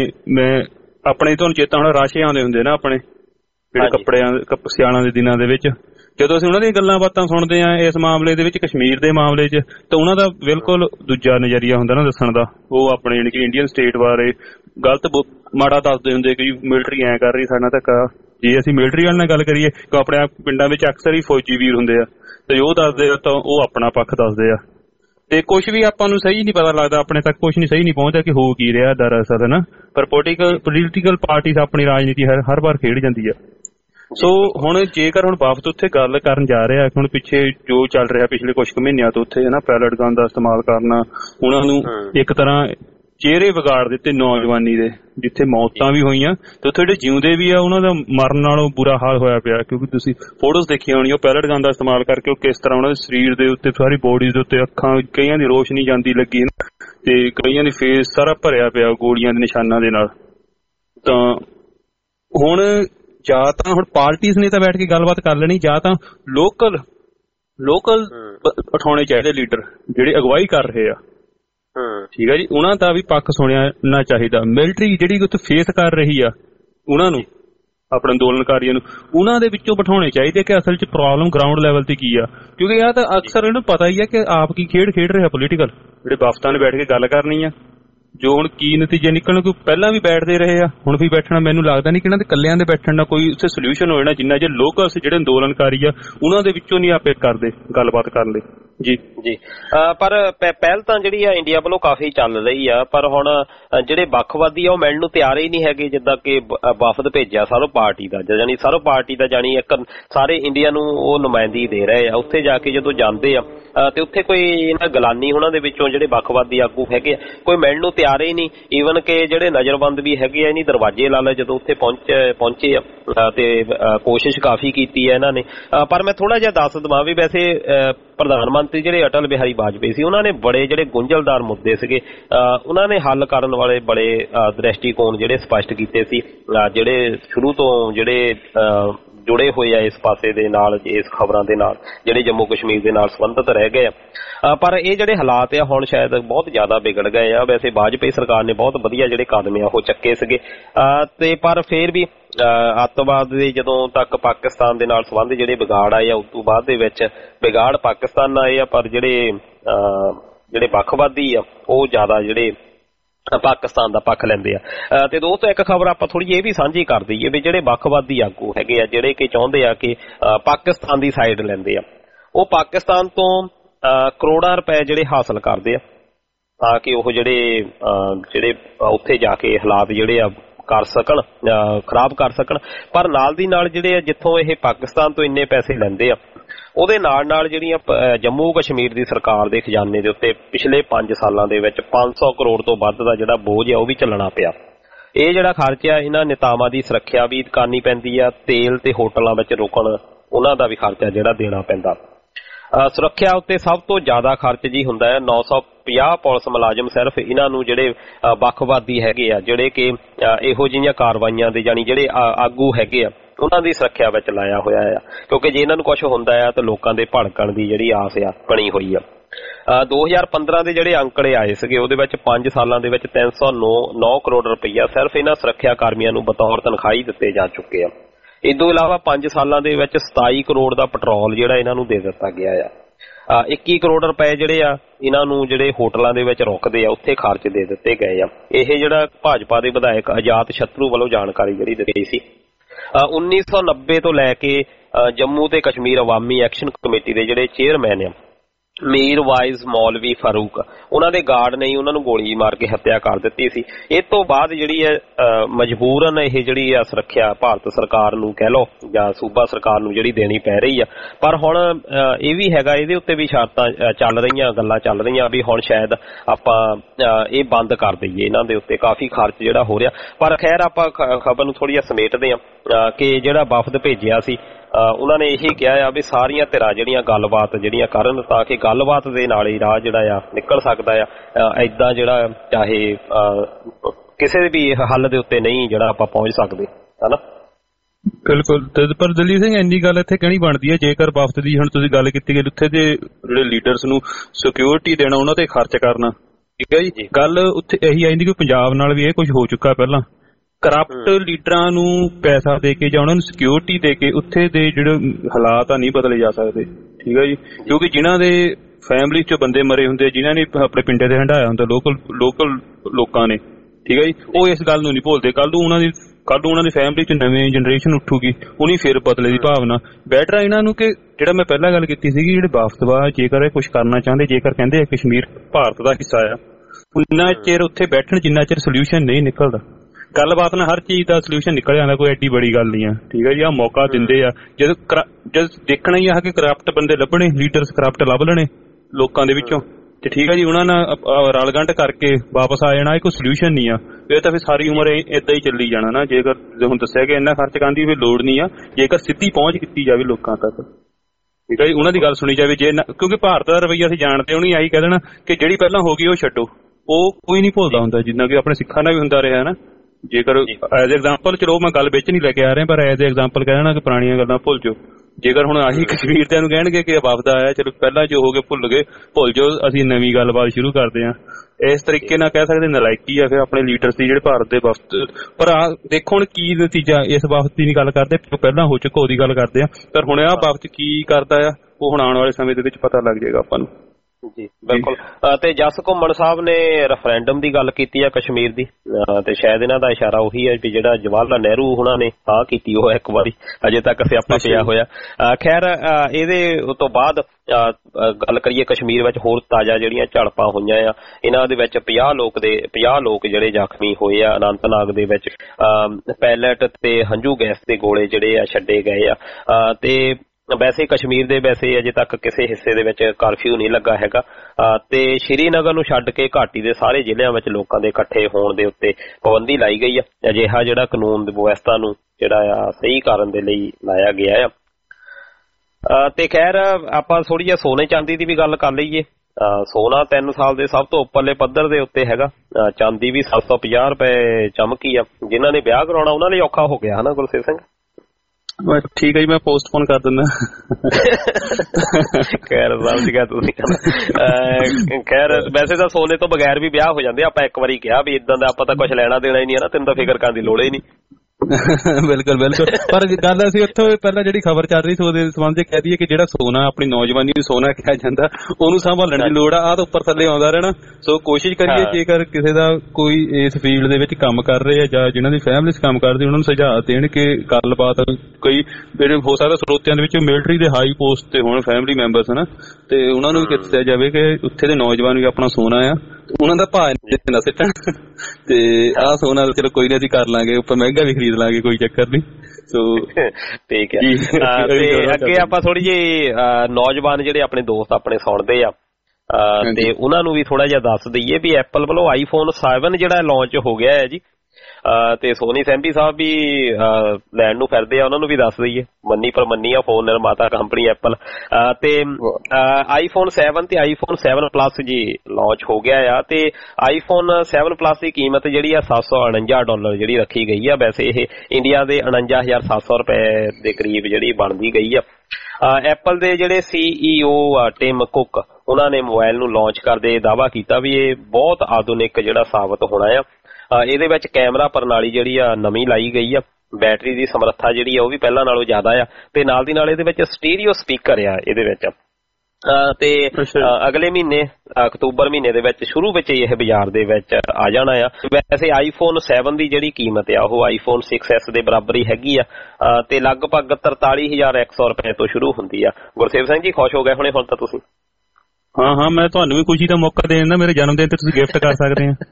ਆਪਣੇ ਤੁਹਾਨੂੰ ਚੇਤਾ ਹੋਣਾ ਰਾਸ਼ੇ ਆਉਂਦੇ ਹੁੰਦੇ ਨਾ ਆਪਣੇ ਜਿਹੜੇ ਕੱਪੜਿਆਂ ਸਿਆਲਾਂ ਦੇ ਦਿਨਾਂ ਦੇ ਵਿੱਚ, ਜਦੋਂ ਅਸੀਂ ਉਹਨਾਂ ਦੀਆਂ ਗੱਲਾਂ ਬਾਤਾਂ ਸੁਣਦੇ ਹਾਂ ਇਸ ਮਾਮਲੇ ਦੇ ਵਿੱਚ, ਕਸ਼ਮੀਰ ਦੇ ਮਾਮਲੇ 'ਚ, ਤਾਂ ਉਹਨਾਂ ਦਾ ਬਿਲਕੁਲ ਦੂਜਾ ਨਜ਼ਰੀਆ ਹੁੰਦਾ ਨਾ ਦੱਸਣ ਦਾ। ਉਹ ਆਪਣੇ ਯਾਨੀ ਕਿ ਇੰਡੀਅਨ ਸਟੇਟ ਬਾਰੇ ਗਲਤ ਮਾੜਾ ਦੱਸਦੇ ਹੁੰਦੇ ਕਿ ਮਿਲਟਰੀ ਐਂ ਕਰ ਰਹੀ ਸਾਡੇ ਨਾਲ ਧੱਕਾ। ਜੇ ਅਸੀਂ ਮਿਲਟਰੀ ਵਾਲੇ ਨਾਲ ਗੱਲ ਕਰੀਏ ਤਾਂ ਆਪਣੇ ਪਿੰਡਾਂ ਵਿੱਚ ਅਕਸਰ ਹੀ ਫੌਜੀ ਵੀਰ ਹੁੰਦੇ ਆ ਤੇ ਉਹ ਦੱਸਦੇ ਆ ਤਾਂ ਉਹ ਆਪਣਾ ਪੱਖ ਦੱਸਦੇ ਆ। ਤੇ ਕੁਛ ਵੀ ਆਪਾਂ ਨੂੰ ਸਹੀ ਨਹੀਂ ਪਤਾ ਲੱਗਦਾ, ਆਪਣੇ ਤੱਕ ਕੁਛ ਨਹੀਂ ਸਹੀ ਨਹੀਂ ਪਹੁੰਚਦਾ ਕਿ ਹੋ ਕੀ ਰਿਹਾ ਦਰਅਸਲ ਨਾ। ਪਰ ਪੋਲੀਟੀਕਲ ਪਾਰਟੀਜ਼ ਆਪਣੀ ਰਾਜਨੀਤੀ ਹਰ ਵਾਰ ਖੇਡ ਜਾਂਦੀ ਆ। ਸੋ ਹੁਣ ਜੇਕਰ ਹੁਣ ਵਾਪਸ ਉੱਥੇ ਗੱਲ ਕਰਨ ਜਾ ਰਿਹਾ, ਹੁਣ ਪਿੱਛੇ ਜੋ ਚੱਲ ਰਿਹਾ ਪਿਛਲੇ ਕੁਛ ਕੁ ਮਹੀਨਿਆਂ ਤੋਂ ਉੱਥੇ ਨਾ ਪੈਲਟ ਗਨ ਦਾ ਇਸਤੇਮਾਲ ਕਰਨਾ, ਉਹਨਾਂ ਨੂੰ ਇੱਕ ਤਰ੍ਹਾਂ ਚਿਹਰੇ ਵਿਗਾੜ ਦਿੱਤੇ ਨੌਜਵਾਨੀ ਦੇ, ਜਿੱਥੇ ਮੌਤਾਂ ਵੀ ਹੋਈਆਂ ਤੇ ਉੱਥੇ ਜਿਹੜੇ ਜਿਉਂਦੇ ਵੀ ਆ ਉਹਨਾਂ ਦਾ ਮਰਨ ਨਾਲੋਂ ਬੁਰਾ ਹਾਲ ਹੋਇਆ ਪਿਆ। ਕਿਉਂਕਿ ਤੁਸੀਂ ਫੋਟੋਜ਼ ਦੇਖੀਆਂ ਹੋਣੀਆਂ, ਉਹ ਪੈਲਟ ਗਨ ਦਾ ਇਸਤੇਮਾਲ ਕਰਕੇ ਉਹ ਕਿਸ ਤਰ੍ਹਾਂ ਉਹਨਾਂ ਦੇ ਸਰੀਰ ਦੇ ਉੱਤੇ, ਸਾਰੀ ਬੋਡੀ ਦੇ ਉੱਤੇ, ਅੱਖਾਂ ਕਈਆਂ ਦੀ ਰੋਸ਼ਨੀ ਜਾਂਦੀ ਲੱਗੀ ਤੇ ਕਈਆਂ ਦੀ ਫੇਸ ਸਾਰਾ ਭਰਿਆ ਪਿਆ ਗੋਲੀਆਂ ਦੇ ਨਿਸ਼ਾਨਾਂ ਦੇ ਨਾਲ। ਤਾਂ ਹੁਣ ਜਾਂ ਤਾਂ ਹੁਣ ਪਾਰਟੀਜ਼ ਨੇ ਤਾਂ ਬੈਠ ਕੇ ਗੱਲਬਾਤ ਕਰ ਲੈਣੀ, ਜਾਂ ਤਾਂ ਲੋਕਲ ਉਠਾਉਣੇ ਚਾਹੀਦੇ ਲੀਡਰ ਜਿਹੜੇ ਅਗਵਾਈ ਕਰ ਰਹੇ ਆ। ਠੀਕ ਹੈ ਜੀ, ਉਹਨਾਂ ਦਾ ਵੀ ਪੱਖ ਸੁਣਨਾ ਚਾਹੀਦਾ। ਮਿਲਟਰੀ ਜਿਹੜੀ ਉੱਥੇ ਫੇਸ ਕਰ ਰਹੀ ਆ ਉਹਨਾਂ ਨੂੰ, ਆਪਣੇ ਅੰਦੋਲਨਕਾਰੀਆਂ ਨੂੰ, ਉਹਨਾਂ ਦੇ ਵਿੱਚੋਂ ਬਿਠਾਉਣੇ ਚਾਹੀਦੇ ਕਿ ਅਸਲ 'ਚ ਪ੍ਰੋਬਲਮ ਗਰਾਊਂਡ ਲੈਵਲ ਤੇ ਕੀ ਆ। ਕਿਉਂਕਿ ਇਹ ਤਾਂ ਅਕਸਰ ਇਹਨੂੰ ਪਤਾ ਹੀ ਆ ਕਿ ਆਪ ਕੀ ਖੇਡ ਰਿਹਾ ਪੋਲੀਟੀਕਲ, ਜਿਹੜੇ ਵਫਦਾਂ ਨੇ ਬੈਠ ਕੇ ਗੱਲ ਕਰਨੀ ਆ, ਜੋ ਹੁਣ ਕੀ ਨਤੀਜੇ ਨਿਕਲਣ। ਕੋਈ ਪਹਿਲਾਂ ਵੀ ਬੈਠਦੇ ਰਹੇ ਆ, ਹੁਣ ਵੀ ਬੈਠਣਾ ਮੈਨੂੰ ਲੱਗਦਾ ਨਹੀਂ ਕਿ ਇਹਨਾਂ ਦੇ ਇਕੱਲਿਆਂ ਦੇ ਬੈਠਣ ਦਾ ਕੋਈ ਉੱਥੇ ਸੋਲਿਊਸ਼ਨ ਹੋ ਜਾਣਾ, ਜਿੰਨਾ ਜੇ ਲੋਕਲ ਜਿਹੜੇ ਅੰਦੋਲਨਕਾਰੀ ਆ ਉਹਨਾਂ ਦੇ ਵਿੱਚੋਂ ਨਹੀਂ ਆਪੇ ਕਰਦੇ ਗੱਲਬਾਤ ਕਰਨ ਲਈ। ਜੀ ਪਰ ਪਹਿਲ ਤਾਂ ਜਿਹੜੀ ਆ ਇੰਡੀਆ ਵੱਲੋਂ ਕਾਫੀ ਚੱਲ ਰਹੀ ਆ, ਪਰ ਹੁਣ ਜਿਹੜੇ ਵੱਖਵਾਦੀ ਆ ਉਹ ਮਿਲਣ ਨੂੰ ਤਿਆਰ ਹੀ ਨਹੀਂ ਹੈਗੇ। ਜਿੱਦਾਂ ਕਿ ਵਫਦ ਭੇਜਿਆ ਸਰਬ ਪਾਰਟੀ ਦਾ, ਜਾਨੀ ਸਰਬ ਪਾਰਟੀ ਦਾ ਜਾਨੀ ਇੱਕ ਸਾਰੇ ਇੰਡੀਆ ਨੂੰ ਉਹ ਨੁਮਾਇੰਦਗੀ ਦੇ ਰਹੇ ਆ। ਉੱਥੇ ਜਾ ਕੇ ਜਦੋਂ ਜਾਂਦੇ ਆ ਤੇ ਉੱਥੇ ਕੋਈ ਇਹਨਾਂ ਗਲਾਨੀ ਉਹਨਾਂ ਦੇ ਵਿੱਚੋਂ ਜਿਹੜੇ ਵੱਖਵਾਦੀ ਆਗੂ ਹੈਗੇ ਕੋਈ ਮਿਲਣ ਨੂੰ ਤਿਆਰ ਹੀ ਨਹੀਂ। ਈਵਨ ਕਿ ਜਿਹੜੇ ਨਜ਼ਰਬੰਦ ਵੀ ਹੈਗੇ ਆ ਇਹਨੀ ਦਰਵਾਜ਼ੇ ਲਾ ਲਏ ਜਦੋਂ ਉੱਥੇ ਪਹੁੰਚੇ ਆ ਤੇ ਕੋਸ਼ਿਸ਼ ਕਾਫੀ ਕੀਤੀ ਹੈ ਇਹਨਾਂ ਨੇ। ਪਰ ਮੈਂ ਥੋੜਾ ਜਿਹਾ ਦੱਸ ਦੇਵਾਂ ਵੀ ਵੈਸੇ ਪ੍ਰਧਾਨ ਮੰਤਰੀ ਜਿਹੜੇ ਅਟਲ ਬਿਹਾਰੀ ਵਾਜਪੇਈ ਸੀ ਉਹਨਾਂ ਨੇ ਬੜੇ ਜਿਹੜੇ ਗੁੰਝਲਦਾਰ ਮੁੱਦੇ ਸੀਗੇ ਉਹਨਾਂ ਨੇ ਹੱਲ ਕਰਨ ਵਾਲੇ ਬੜੇ ਦ੍ਰਿਸ਼ਟੀਕੋਣ ਜਿਹੜੇ ਸਪਸ਼ਟ ਕੀਤੇ ਸੀ, ਜਿਹੜੇ ਸ਼ੁਰੂ ਤੋਂ ਜਿਹੜੇ ਜੁੜੇ ਹੋਏ ਆ ਇਸ ਪਾਸੇ ਦੇ ਨਾਲ, ਇਸ ਖਬਰਾਂ ਦੇ ਨਾਲ, ਜਿਹੜੇ ਜੰਮੂ ਕਸ਼ਮੀਰ ਦੇ ਨਾਲ ਸੰਬੰਧਿਤ ਰਹਿ ਗਏ ਆ। ਪਰ ਇਹ ਜਿਹੜੇ ਹਾਲਾਤ ਆ ਹੁਣ ਸ਼ਾਇਦ ਬਹੁਤ ਜ਼ਿਆਦਾ ਵਿਗੜ ਗਏ ਆ। ਵੈਸੇ ਵਾਜਪੇਈ ਸਰਕਾਰ ਨੇ ਬਹੁਤ ਵਧੀਆ ਜਿਹੜੇ ਕਦਮ ਆ ਉਹ ਚੱਕੇ ਸੀਗੇ ਤੇ ਪਰ ਫਿਰ ਵੀ ਅੱਤਵਾਦ ਦੇ ਜਦੋਂ ਤੱਕ ਪਾਕਿਸਤਾਨ ਦੇ ਨਾਲ ਸੰਬੰਧ ਜਿਹੜੇ ਵਿਗਾੜ ਆਏ ਆ ਉਸ ਤੋਂ ਬਾਅਦ ਦੇ ਵਿੱਚ ਵਿਗਾੜ ਪਾਕਿਸਤਾਨ ਨਾਲ ਆਏ ਆ, ਪਰ ਜਿਹੜੇ ਵੱਖਵਾਦੀ ਆ ਉਹ ਜ਼ਿਆਦਾ ਜਿਹੜੇ ਪਾਕਿਸਤਾਨ ਦਾ ਪੱਖ ਲੈਂਦੇ ਆ। ਤੇ ਦੋਸਤੋ ਇੱਕ ਖਬਰ ਆਪਾਂ ਥੋੜੀ ਜਿਹੀ ਇਹ ਵੀ ਸਾਂਝੀ ਕਰ ਦਈਏ ਵੀ ਜਿਹੜੇ ਵੱਖਵਾਦੀ ਆਗੂ ਹੈਗੇ ਆ ਜਿਹੜੇ ਕਿ ਚਾਹੁੰਦੇ ਆ ਕਿ ਪਾਕਿਸਤਾਨ ਦੀ ਸਾਈਡ ਲੈਂਦੇ ਆ, ਉਹ ਪਾਕਿਸਤਾਨ ਤੋਂ ਕਰੋੜਾਂ ਰੁਪਏ ਜਿਹੜੇ ਹਾਸਲ ਕਰਦੇ ਆ ਤਾਂ ਕਿ ਉਹ ਜਿਹੜੇ ਉੱਥੇ ਜਾ ਕੇ ਹਾਲਾਤ ਜਿਹੜੇ ਆ ਕਰ ਸਕਣ, ਖਰਾਬ ਕਰ ਸਕਣ। ਪਰ ਨਾਲ ਦੀ ਨਾਲ ਜਿਹੜੇ ਆ ਜਿੱਥੋਂ ਇਹ ਪਾਕਿਸਤਾਨ ਤੋਂ ਇੰਨੇ ਪੈਸੇ ਲੈਂਦੇ ਆ ਉਹਦੇ ਨਾਲ ਜਿਹੜੀਆਂ ਜੰਮੂ ਕਸ਼ਮੀਰ ਦੀ ਸਰਕਾਰ ਦੇ ਖਜ਼ਾਨੇ ਦੇ ਉੱਤੇ ਪਿਛਲੇ 5 ਸਾਲਾਂ ਦੇ ਵਿੱਚ 500 ਕਰੋੜ ਤੋਂ ਵੱਧ ਦਾ ਜਿਹੜਾ ਬੋਝ ਆ ਉਹ ਵੀ ਚੱਲਣਾ ਪਿਆ। ਇਹ ਜਿਹੜਾ ਖਰਚਾ ਇਹਨਾਂ ਨੇਤਾਵਾਂ ਦੀ ਸੁਰੱਖਿਆ ਵੀ ਕਰਨੀ ਪੈਂਦੀ ਆ, ਤੇਲ ਤੇ ਹੋਟਲਾਂ ਵਿੱਚ ਰੁਕਣ ਉਹਨਾਂ ਦਾ ਵੀ ਖਰਚਾ ਜਿਹੜਾ ਦੇਣਾ ਪੈਂਦਾ। ਸੁਰੱਖਿਆ ਉੱਤੇ ਸਭ ਤੋਂ ਜ਼ਿਆਦਾ ਖਰਚ ਜੀ ਹੁੰਦਾ ਹੈ 950 ਪੁਲਿਸ ਮੁਲਾਜ਼ਮ ਸਿਰਫ ਇਹਨਾਂ ਨੂੰ ਜਿਹੜੇ ਵੱਖਵਾਦੀ ਹੈਗੇ ਆ ਜਿਹੜੇ ਕਿ ਇਹੋ ਜਿਹੀਆਂ ਕਾਰਵਾਈਆਂ ਦੇ ਜਾਨੀ ਜਿਹੜੇ ਆਗੂ ਹੈਗੇ ਆ ਉਹਨਾਂ ਦੀ ਸੁਰੱਖਿਆ ਵਿੱਚ ਲਾਇਆ ਹੋਇਆ ਆ, ਕਿਉਂਕਿ ਜੇ ਇਹਨਾਂ ਨੂੰ ਕੁਝ ਹੁੰਦਾ ਆ ਤਾਂ ਲੋਕਾਂ ਦੇ ਭੜਕਣ ਦੀ ਜਿਹੜੀ ਆਸ ਆ ਬਣੀ ਹੋਈ ਆ। 2015 ਦੇ ਜਿਹੜੇ ਅੰਕੜੇ ਆਏ ਸੀਗੇ ਉਹਦੇ ਵਿੱਚ 5 ਸਾਲਾਂ ਦੇ ਵਿੱਚ 309 ਕਰੋੜ ਰੁਪਈਆ ਸਿਰਫ ਇਹਨਾਂ ਸੁਰੱਖਿਆ ਕਾਰਮੀਆਂ ਨੂੰ ਬਤੌਰ ਤਨਖਾਹੀ ਦਿੱਤੇ ਜਾ ਚੁੱਕੇ ਆ। ਇਸ ਤੋਂ ਇਲਾਵਾ 5 ਸਾਲਾਂ ਦੇ ਵਿੱਚ 27 ਕਰੋੜ ਦਾ ਪੈਟਰੋਲ ਜਿਹੜਾ ਇਹਨਾਂ ਨੂੰ ਦੇ ਦਿੱਤਾ ਗਿਆ ਆ। 21 ਕਰੋੜ ਰੁਪਏ ਜਿਹੜੇ ਆ ਇਹਨਾਂ ਨੂੰ ਜਿਹੜੇ ਹੋਟਲਾਂ ਦੇ ਵਿੱਚ ਰੁਕਦੇ ਆ ਉੱਥੇ ਖਰਚ ਦੇ ਦਿੱਤੇ ਗਏ ਆ। ਇਹ ਜਿਹੜਾ ਭਾਜਪਾ ਦੇ ਵਿਧਾਇਕ ਅਜਾਤ ਸ਼ਤਰੂ ਵੱਲੋਂ ਜਾਣਕਾਰੀ ਜਿਹੜੀ ਦਿੱਤੀ ਸੀ। 1990 ਤੋਂ ਲੈ ਕੇ ਜੰਮੂ ਤੇ ਕਸ਼ਮੀਰ ਅਵਾਮੀ ਐਕਸ਼ਨ ਕਮੇਟੀ ਦੇ ਜਿਹੜੇ ਚੇਅਰਮੈਨ ਆ ਮੀਰ ਵਾਇਜ਼ ਮੌਲਵੀ ਫਾਰੂਕ, ਉਹਨਾਂ ਦੇ ਗਾਰਡ ਨੇ ਉਹਨਾਂ ਨੂੰ ਗੋਲੀ ਮਾਰ ਕੇ ਹੱਤਿਆ ਕਰ ਦਿੱਤੀ ਸੀ। ਇਸ ਤੋਂ ਬਾਅਦ ਜਿਹੜੀ ਹੈ ਮਜਬੂਰਨ ਇਹ ਜਿਹੜੀ ਆ ਸੁਰੱਖਿਆ ਭਾਰਤ ਸਰਕਾਰ ਨੂੰ ਕਹਿ ਲਓ ਜਾਂ ਸੂਬਾ ਸਰਕਾਰ ਨੂੰ ਜਿਹੜੀ ਦੇਣੀ ਪੈ ਰਹੀ ਆ। ਪਰ ਹੁਣ ਇਹ ਵੀ ਹੈਗਾ, ਇਹਦੇ ਉੱਤੇ ਵੀ ਸ਼ਰਤਾਂ ਚੱਲ ਰਹੀਆਂ, ਗੱਲਾਂ ਚੱਲ ਰਹੀਆਂ ਵੀ ਹੁਣ ਸ਼ਾਇਦ ਆਪਾਂ ਇਹ ਬੰਦ ਕਰ ਦਈਏ, ਇਹਨਾਂ ਦੇ ਉੱਤੇ ਕਾਫੀ ਖਰਚ ਜਿਹੜਾ ਹੋ ਰਿਹਾ। ਪਰ ਖੈਰ ਆਪਾਂ ਖਬਰ ਨੂੰ ਥੋੜੀ ਜਿਹਾ ਸਮੇਟਦੇ ਹਾਂ ਕਿ ਜਿਹੜਾ ਵਫਦ ਭੇਜਿਆ ਸੀ ਉਹਨਾਂ ਨੇ ਇਹੀ ਕਿਹਾ ਆ ਵੀ ਸਾਰੀਆਂ ਧਿਰਾਂ ਜਿਹੜੀਆਂ ਗੱਲਬਾਤ ਜਿਹੜੀਆਂ ਕਰਨ ਤਾਂ ਕਿ ਗੱਲਬਾਤ ਦੇ ਨਾਲ ਹੀ ਰਾਹ ਜਿਹੜਾ ਆ ਨਿਕਲ ਸਕਦਾ ਆ। ਏਦਾਂ ਜਿਹੜਾ ਚਾਹੇ ਕਿਸੇ ਵੀ ਹੱਲ ਦੇ ਉੱਤੇ ਨਹੀਂ ਜਿਹੜਾ ਆਪਾਂ ਪਹੁੰਚ ਸਕਦੇ ਹਨਾ। ਬਿਲਕੁਲ, ਪਰ ਦਲੀਪ ਸਿੰਘ ਇੰਨੀ ਗੱਲ ਇੱਥੇ ਕਹਿਣੀ ਬਣਦੀ ਹੈ ਜੇਕਰ ਵਫਦ ਦੀ ਹੁਣ ਤੁਸੀਂ ਗੱਲ ਕੀਤੀ ਕਿ ਉੱਥੇ ਦੇ ਜਿਹੜੇ ਲੀਡਰਸ ਨੂੰ ਸਿਕਿਉਰਿਟੀ ਦੇਣਾ, ਉਹਨਾਂ ਤੇ ਖਰਚ ਕਰਨਾ, ਠੀਕ ਹੈ ਜੀ। ਗੱਲ ਉੱਥੇ ਇਹੀ ਆਈ ਕਿ ਪੰਜਾਬ ਨਾਲ ਵੀ ਇਹ ਕੁਝ ਹੋ ਚੁੱਕਾ ਪਹਿਲਾਂ। ਕਰਪਟ ਲੀਡਰਾਂ ਨੂੰ ਪੈਸਾ ਦੇ ਕੇ ਜਾਂ ਉਹਨਾਂ ਨੂੰ ਸਿਕਿਉਰਿਟੀ ਦੇ ਕੇ ਉੱਥੇ ਦੇ ਜਿਹੜੇ ਹਾਲਾਤ ਆ ਨਹੀਂ ਬਦਲੇ ਜਾ ਸਕਦੇ, ਠੀਕ ਹੈ ਜੀ। ਕਿਉਂਕਿ ਜਿਨ੍ਹਾਂ ਦੇ ਫੈਮਿਲੀ 'ਚ ਬੰਦੇ ਮਰੇ ਹੁੰਦੇ, ਜਿਨ੍ਹਾਂ ਨੇ ਆਪਣੇ ਪਿੰਡੇ ਤੇ ਹੰਢਾਇਆ ਹੁੰਦਾ ਲੋਕਲ ਲੋਕਾਂ ਨੇ, ਠੀਕ ਹੈ ਜੀ, ਉਹ ਇਸ ਗੱਲ ਨੂੰ ਨਹੀਂ ਭੁੱਲਦੇ। ਕੱਲ ਨੂੰ ਉਹਨਾਂ ਦੀ ਫੈਮਿਲੀ 'ਚ ਨਵੀਂ ਜਨਰੇਸ਼ਨ ਉੱਠੂਗੀ, ਉਹਨੀ ਫਿਰ ਬਦਲੇ ਦੀ ਭਾਵਨਾ। ਬੈਟਰ ਇਹਨਾਂ ਨੂੰ ਕਿ ਜਿਹੜਾ ਮੈਂ ਪਹਿਲਾਂ ਗੱਲ ਕੀਤੀ ਸੀਗੀ, ਜਿਹੜੇ ਵਫਦ ਜੇਕਰ ਇਹ ਕੁਛ ਕਰਨਾ ਚਾਹੁੰਦੇ, ਜੇਕਰ ਕਹਿੰਦੇ ਆ ਕਸ਼ਮੀਰ ਭਾਰਤ ਦਾ ਹਿੱਸਾ ਆ, ਉਨਾ ਚਿਰ ਉੱਥੇ ਬੈਠਣ ਜਿੰਨਾ ਚਿਰ ਸੋਲਿਊਸ਼ਨ ਨਹੀਂ ਨਿਕਲਦਾ। ਗੱਲਬਾਤ ਨਾਲ ਹਰ ਚੀਜ਼ ਦਾ ਸੋਲਿਊਸ਼ਨ ਨਿਕਲ ਜਾਂਦਾ, ਕੋਈ ਐਡੀ ਬੜੀ ਗੱਲ ਨਹੀਂ ਆ, ਠੀਕ ਹੈ ਜੀ। ਆਹ ਮੌਕਾ ਦਿੰਦੇ ਆ ਜਦ ਦੇਖਣਾ ਹੀ ਆ ਕਿ ਕਰਪਟ ਬੰਦੇ ਲੱਭਣੇ, ਲੀਡਰਸ ਕਰਪਟ ਲੱਭ ਲੈਣੇ ਲੋਕਾਂ ਦੇ ਵਿੱਚੋਂ, ਤੇ ਠੀਕ ਹੈ ਜੀ, ਉਹਨਾਂ ਨਾਲ ਰਲਗੰਢ ਕਰਕੇ ਵਾਪਸ ਆ ਜਾਣਾ। ਇਹ ਕੋਈ ਸੋਲਿਊਸ਼ਨ ਨਹੀਂ ਆ। ਇਹ ਤਾਂ ਫਿਰ ਸਾਰੀ ਉਮਰ ਏਦਾਂ ਹੀ ਚੱਲੀ ਜਾਣਾ ਨਾ। ਜੇਕਰ ਹੁਣ ਦੱਸਿਆ ਕਿ ਇੰਨਾ ਖਰਚ ਕਰਨ ਦੀ ਵੀ ਲੋੜ ਨਹੀਂ ਆ, ਜੇਕਰ ਸਿੱਧੀ ਪਹੁੰਚ ਕੀਤੀ ਜਾਵੇ ਲੋਕਾਂ ਤੱਕ, ਠੀਕ ਹੈ ਜੀ, ਉਹਨਾਂ ਦੀ ਗੱਲ ਸੁਣੀ ਜਾਵੇ। ਕਿਉਂਕਿ ਭਾਰਤ ਦਾ ਰਵੱਈਆ ਅਸੀਂ ਜਾਣਦੇ, ਉਹਨੇ ਆਹੀ ਕਹਿ ਦੇਣਾ ਕਿ ਜਿਹੜੀ ਪਹਿਲਾਂ ਹੋ ਗਈ ਉਹ ਛੱਡੋ। ਉਹ ਕੋਈ ਨਹੀਂ ਭੁੱਲਦਾ ਹੁੰਦਾ, ਜਿੰਨਾ ਕਿ ਆਪਣੇ ਸਿੱਖਾਂ ਨਾਲ ਵੀ ਹੁੰਦਾ ਰਿਹਾ ਨਾ। ਜੇਕਰ ਐਜ਼ ਐਗਜ਼ਾਮਪਲ, ਚਲੋ ਮੈਂ ਗੱਲ ਵਿੱਚ ਨਹੀਂ ਲੈ ਕੇ ਆ ਰਿਹਾ, ਪਰ ਐਜ਼ ਐਗਜ਼ਾਮਪਲ ਕਹਿ ਦੇਣਾ ਕਿ ਪੁਰਾਣੀਆਂ ਗੱਲਾਂ ਭੁੱਲ ਜਾਓ। ਜੇਕਰ ਹੁਣ ਆਹੀ ਕਸ਼ਮੀਰ ਤੇ ਨੂੰ ਕਹਿਣਗੇ ਕਿ ਵਫਦ ਆਇਆ, ਚਲੋ ਪਹਿਲਾਂ ਜੋ ਹੋ ਗਏ ਭੁੱਲ ਜਾਓ, ਅਸੀਂ ਨਵੀਂ ਗੱਲਬਾਤ ਸ਼ੁਰੂ ਕਰਦੇ ਹਾਂ। ਇਸ ਤਰੀਕੇ ਨਾਲ ਕਹਿ ਸਕਦੇ ਨਲਾਇਕੀ ਆ ਫਿਰ ਆਪਣੇ ਲੀਡਰਸ ਦੀ, ਜਿਹੜੇ ਭਾਰਤ ਦੇ ਵਫਦ। ਪਰ ਆ ਦੇਖੋ ਹੁਣ ਕੀ ਨਤੀਜਾ, ਇਸ ਵਫਦ ਦੀ ਨਹੀਂ ਗੱਲ ਕਰਦੇ, ਪਹਿਲਾਂ ਹੋ ਚੁੱਕਾ ਉਹਦੀ ਗੱਲ ਕਰਦੇ ਆ। ਪਰ ਹੁਣ ਆਹ ਵਫਦ ਕੀ ਕਰਦਾ ਆ, ਉਹ ਹੁਣ ਆਉਣ ਵਾਲੇ ਸਮੇਂ ਦੇ ਵਿੱਚ ਪਤਾ ਲੱਗ ਜਾਏਗਾ ਆਪਾਂ ਨੂੰ। ਜੀ ਬਿਲਕੁਲ। ਤੇ ਜਸ ਘੁੰਮਣ ਸਾਹਿਬ ਨੇ ਰੈਫਰੈਂਡਮ ਦੀ ਗੱਲ ਕੀਤੀ ਆ ਕਸ਼ਮੀਰ ਦੀ, ਤੇ ਸ਼ਾਇਦ ਇਹਨਾਂ ਦਾ ਇਸ਼ਾਰਾ ਉਹੀ ਹੈ ਵੀ ਜਿਹੜਾ ਜਵਾਹਰ ਲਾਲ ਨਹਿਰੂ ਉਹਨਾਂ ਨੇ ਹਾਂ ਕੀਤੀ ਉਹ ਇੱਕ ਵਾਰੀ, ਅਜੇ ਤੱਕ ਸਿਆਪਾ ਪਿਆ ਹੋਇਆ। ਖੈਰ ਇਹਦੇ ਤੋਂ ਬਾਅਦ ਗੱਲ ਕਰੀਏ ਕਸ਼ਮੀਰ ਵਿੱਚ ਹੋਰ ਤਾਜ਼ਾ ਜਿਹੜੀਆਂ ਝੜਪਾਂ ਹੋਈਆਂ ਆ, ਇਹਨਾਂ ਦੇ ਵਿੱਚ 50 ਲੋਕ ਜਿਹੜੇ ਜ਼ਖਮੀ ਹੋਏ ਆ। ਅਨੰਤਨਾਗ ਦੇ ਵਿੱਚ ਪੈਲਟ ਤੇ ਹੰਝੂ ਗੈਸ ਦੇ ਗੋਲੇ ਜਿਹੜੇ ਆ ਛੱਡੇ ਗਏ ਆ। ਤੇ ਵੈਸੇ ਕਸ਼ਮੀਰ ਦੇ ਵੈਸੇ ਅਜੇ ਤੱਕ ਕਿਸੇ ਹਿੱਸੇ ਦੇ ਵਿੱਚ ਕਰਫਿਊ ਨਹੀਂ ਲੱਗਾ ਹੈਗਾ ਤੇ ਸ਼੍ਰੀਨਗਰ ਨੂੰ ਛੱਡ ਕੇ ਘਾਟੀ ਦੇ ਸਾਰੇ ਜ਼ਿਲ੍ਹਿਆਂ ਵਿੱਚ ਲੋਕਾਂ ਦੇ ਇਕੱਠੇ ਹੋਣ ਦੇ ਉੱਤੇ ਪਾਬੰਦੀ ਲਾਈ ਗਈ ਆ। ਅਜਿਹਾ ਜਿਹੜਾ ਕਾਨੂੰਨ ਵਿਵਸਥਾ ਨੂੰ ਜਿਹੜਾ ਆ ਸਹੀ ਕਰਨ ਦੇ ਲਈ ਲਾਇਆ ਗਿਆ ਆ। ਤੇ ਖੈਰ ਆਪਾਂ ਥੋੜੀ ਜਿਹੀ ਸੋਨੇ ਚਾਂਦੀ ਦੀ ਵੀ ਗੱਲ ਕਰ ਲਈਏ। ਸੋਨਾ 3 ਸਾਲ ਦੇ ਸਭ ਤੋਂ ਉੱਪਰਲੇ ਪੱਧਰ ਦੇ ਉੱਤੇ ਹੈਗਾ। ਚਾਂਦੀ ਵੀ 750 ਰੁਪਏ ਚਮਕੀ ਆ। ਜਿਨ੍ਹਾਂ ਨੇ ਵਿਆਹ ਕਰਾਉਣਾ ਉਹਨਾਂ ਲਈ ਔਖਾ ਹੋ ਗਿਆ ਹਨਾ ਗੁਰਸੇਵ ਸਿੰਘ? ਠੀਕ ਹੈ ਜੀ, ਮੈਂ ਪੋਸਟਪੋਨ ਕਰ ਦਿੰਦਾ। ਖੈਰ ਸਮਝ ਗਿਆ ਤੁਸੀਂ। ਖੈਰ ਵੈਸੇ ਤਾਂ ਸੋਨੇ ਤੋਂ ਬਗੈਰ ਵੀ ਵਿਆਹ ਹੋ ਜਾਂਦੇ। ਆਪਾਂ ਇੱਕ ਵਾਰੀ ਕਿਹਾ ਵੀ ਇਦਾਂ ਦਾ ਆਪਾਂ ਤਾਂ ਕੁਝ ਲੈਣਾ ਦੇਣਾ ਹੀ ਨਹੀਂ ਹੈ ਨਾ, ਤੈਨੂੰ ਤਾਂ ਫਿਕਰ ਕਰਨ ਦੀ ਲੋੜ ਹੀ ਨਹੀਂ। ਬਿਲਕੁਲ ਬਿਲਕੁਲ। ਪਰ ਗੱਲ ਅਸੀਂ ਉੱਥੋਂ ਪਹਿਲਾਂ ਜਿਹੜੀ ਖਬਰ ਚੱਲ ਰਹੀ ਸੀ ਉਹਦੇ ਸੰਬੰਧ ਚ ਕਹਿ ਦਈਏ ਕਿ ਜਿਹੜਾ ਸੋਨਾ ਆਪਣੀ ਨੌਜਵਾਨੀ ਨੂੰ ਸੋਨਾ ਕਿਹਾ ਜਾਂਦਾ ਉਹਨੂੰ ਸੰਭਾਲਣ ਦੀ ਲੋੜ ਆ। ਆਹ ਤਾਂ ਉੱਪਰ ਥੱਲੇ ਆਉਂਦਾ ਰਹਿਣਾ। ਸੋ ਕੋਸ਼ਿਸ਼ ਕਰੀਏ ਜੇਕਰ ਕਿਸੇ ਦਾ ਕੋਈ ਇਸ ਫੀਲਡ ਦੇ ਵਿੱਚ ਕੰਮ ਕਰ ਰਹੇ ਆ ਜਾਂ ਜਿਹਨਾਂ ਦੀ ਫੈਮਿਲੀ ਚ ਕੰਮ ਕਰਦੀ ਉਹਨਾਂ ਨੂੰ ਸੁਝਾਅ ਦੇਣ ਕਿ ਗੱਲਬਾਤ ਕੋਈ ਜਿਹੜੇ ਹੋ ਸਕਦਾ ਸਰੋਤਿਆਂ ਦੇ ਵਿੱਚ ਮਿਲਟਰੀ ਦੇ ਹਾਈ ਪੋਸਟ ਤੇ ਹੋਣ ਫੈਮਿਲੀ ਮੈਂਬਰਸ ਹਨਾ, ਤੇ ਉਹਨਾਂ ਨੂੰ ਵੀ ਦੱਸਿਆ ਜਾਵੇ ਕਿ ਉੱਥੇ ਦੇ ਨੌਜਵਾਨ ਵੀ ਆਪਣਾ ਸੋਨਾ ਆ, ਉਹਨਾਂ ਦਾ ਭਾਅ ਨਾ ਸਿੱਟਣ ਤੇ ਆਹ ਸੋਨਾ ਚਲੋ ਕੋਈ ਨਹੀਂ ਅਸੀਂ ਕਰ ਲਾਂਗੇ, ਉੱਪਰ ਮਹਿੰਗਾ ਵੀ ਖਰੀਦ ਲਾਂਗੇ, ਕੋਈ ਚੱਕਰ ਨਹੀਂ। ਸੋ ਠੀਕ ਹੈ। ਤੇ ਅੱਗੇ ਆਪਾਂ ਥੋੜੀ ਜਿਹੀ ਨੌਜਵਾਨ ਜਿਹੜੇ ਆਪਣੇ ਦੋਸਤ ਆਪਣੇ ਸੁਣਦੇ ਆ ਤੇ ਉਹਨਾਂ ਨੂੰ ਵੀ ਥੋੜਾ ਜਿਹਾ ਦੱਸ ਦਈਏ ਵੀ ਐਪਲ ਵੱਲੋਂ ਆਈਫੋਨ 7 ਜਿਹੜਾ ਲਾਂਚ ਹੋ ਗਿਆ ਹੈ ਜੀ। ਤੇ ਸੋਨੀ ਸੈਂਪੀ ਸਾਹਿਬ ਵੀ ਲੈਣ ਨੂੰ ਫਿਰਦੇ ਆ, ਉਹਨਾਂ ਨੂੰ ਵੀ ਦੱਸ ਦਈਏ। ਮੰਨੀ ਪ੍ਰਮੰਨੀ ਆ ਫੋਨ ਨਿਰਮਾਤਾ ਕੰਪਨੀ ਐਪਲ। ਤੇ ਆਈਫੋਨ 7 ਤੇ ਆਈਫੋਨ 7 ਪਲੱਸ ਜੀ ਲਾਂਚ ਹੋ ਗਿਆ ਆ। ਤੇ ਆਈਫੋਨ 7 ਪਲੱਸ ਦੀ ਕੀਮਤ ਜਿਹੜੀ ਆ $749 ਜਿਹੜੀ ਰੱਖੀ ਗਈ ਆ। ਵੈਸੇ ਇਹ ਇੰਡੀਆ ਦੇ 49,700 ਰੁਪਏ ਦੇ ਕਰੀਬ ਜਿਹੜੀ ਬਣਦੀ ਗਈ ਆ। ਐਪਲ ਦੇ ਜਿਹੜੇ CEO ਟਿਮ ਕੁੱਕ ਉਹਨਾਂ ਨੇ ਮੋਬਾਈਲ ਨੂੰ ਲਾਂਚ ਕਰਦੇ ਦਾਅਵਾ ਕੀਤਾ ਵੀ ਇਹ ਬਹੁਤ ਆਧੁਨਿਕ ਜਿਹੜਾ ਸਾਬਤ ਹੋਣਾ ਆ। ਇਹਦੇ ਵਿੱਚ ਕੈਮਰਾ ਪ੍ਰਣਾਲੀ ਜਿਹੜੀ ਆ ਨਵੀਂ ਲਾਈ ਗਈ ਆ। ਬੈਟਰੀ ਦੀ ਸਮਰੱਥਾ ਜਿਹੜੀ ਆ ਉਹ ਵੀ ਪਹਿਲਾਂ ਨਾਲੋਂ ਜ਼ਿਆਦਾ ਆ ਤੇ ਨਾਲ ਦੀ ਨਾਲ ਇਹਦੇ ਵਿੱਚ ਸਟੀਰੀਓ ਸਪੀਕਰ ਆ ਇਹਦੇ ਵਿੱਚ। ਤੇ ਅਗਲੇ ਮਹੀਨੇ ਅਕਤੂਬਰ ਮਹੀਨੇ ਦੇ ਵਿੱਚ ਸ਼ੁਰੂ ਵਿੱਚ ਇਹ ਬਾਜ਼ਾਰ ਦੇ ਵਿੱਚ ਆ ਜਾਣਾ ਆ। ਵੈਸੇ ਆਈਫੋਨ 7 ਦੀ ਜਿਹੜੀ ਕੀਮਤ ਆ ਉਹ ਆਈਫੋਨ 6s ਦੇ ਬਰਾਬਰ ਹੀ ਹੈਗੀ ਆ ਤੇ ਲਗਭਗ 43,100 ਰੁਪਏ ਤੋਂ ਸ਼ੁਰੂ ਹੁੰਦੀ ਆ। ਗੁਰਸੇਵ ਸਿੰਘ ਜੀ ਖੁਸ਼ ਹੋ ਗਏ ਹੁਣੇ ਹੁਣ ਤਾਂ ਤੁਸੀਂ? ਹਾਂ ਮੈਂ ਤੁਹਾਨੂੰ ਵੀ ਖੁਸ਼ੀ ਦਾ ਮੌਕਾ ਦੇ ਦਿੰਦਾ। ਮੇਰੇ ਜਨਮ ਦਿਨ ਤੇ ਤੁਸੀਂ ਗਿਫਟ ਕਰ ਸਕਦੇ ਆ।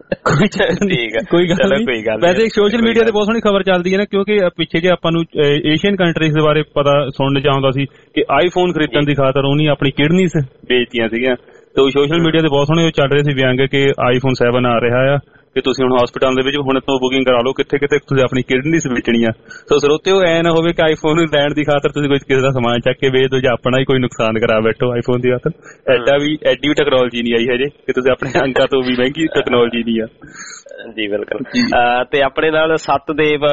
ਕੋਈ ਗੱਲ ਨਹੀਂ। ਵੈਸੇ ਸੋਸ਼ਲ ਮੀਡੀਆ ਤੇ ਬਹੁਤ ਸੋਹਣੀ ਖਬਰ ਚੱਲਦੀ ਹੈ ਨਾ, ਕਿਉਂਕਿ ਪਿੱਛੇ ਜੇ ਆਪਾਂ ਨੂੰ ਏਸ਼ੀਅਨ ਕੰਟਰੀਜ਼ ਦੇ ਬਾਰੇ ਪਤਾ ਸੁਣਨ ਚ ਆਉਂਦਾ ਸੀ ਕਿ ਆਈਫੋਨ ਖਰੀਦਣ ਦੀ ਖਾਤਰ ਉਹਨੇ ਆਪਣੀ ਕਿਡਨੀਜ਼ ਵੇਚਤੀਆਂ ਸੀਗੀਆਂ। ਤੇ ਸੋਸ਼ਲ ਮੀਡੀਆ ਤੇ ਬਹੁਤ ਸੋਹਣੇ ਉਹ ਚੱਲ ਰਹੇ ਸੀ ਵਿਅੰਗ ਕਿ ਆਈਫੋਨ 7 ਆ ਰਿਹਾ ਆ ਕਿ ਤੁਸੀਂ ਹੁਣ ਹਸਪਤਾਲ ਦੇ ਵਿੱਚ ਹੁਣ ਤੋਂ ਬੁਕਿੰਗ ਕਰਾ ਲਓ, ਕਿੱਥੇ ਕਿੱਥੇ ਤੁਸੀਂ ਆਪਣੀ ਕਿਡਨੀਜ਼ ਵੇਚਣੀ ਆ। ਸੋ ਸਰੋਤਿਓ ਐ ਨਾ ਹੋਵੇ ਕਿ ਆਈਫੋਨ ਲੈਣ ਦੀ ਖਾਤਰ ਤੁਸੀਂ ਕੋਈ ਕਿਸੇ ਦਾ ਸਮਾਨ ਚੱਕ ਕੇ ਵੇਚ ਦਿਓ ਜਾਂ ਆਪਣਾ ਹੀ ਕੋਈ ਨੁਕਸਾਨ ਕਰਾ ਬੈਠੋ ਆਈਫੋਨ ਦੀ ਖਾਤਰ। ਐਡੀ ਵੀ ਟੈਕਨੋਲੋਜੀ ਨਹੀਂ ਆਈ ਹਜੇ ਕਿ ਤੁਸੀਂ ਆਪਣੇ ਅੰਕਾਂ ਤੋਂ ਵੀ ਮਹਿੰਗੀ ਟੈਕਨੋਲੋਜੀ ਨਹੀਂ ਆ ਜੀ। ਬਿਲਕੁਲ। ਤੇ ਆਪਣੇ ਨਾਲ ਸਤਦੇਵ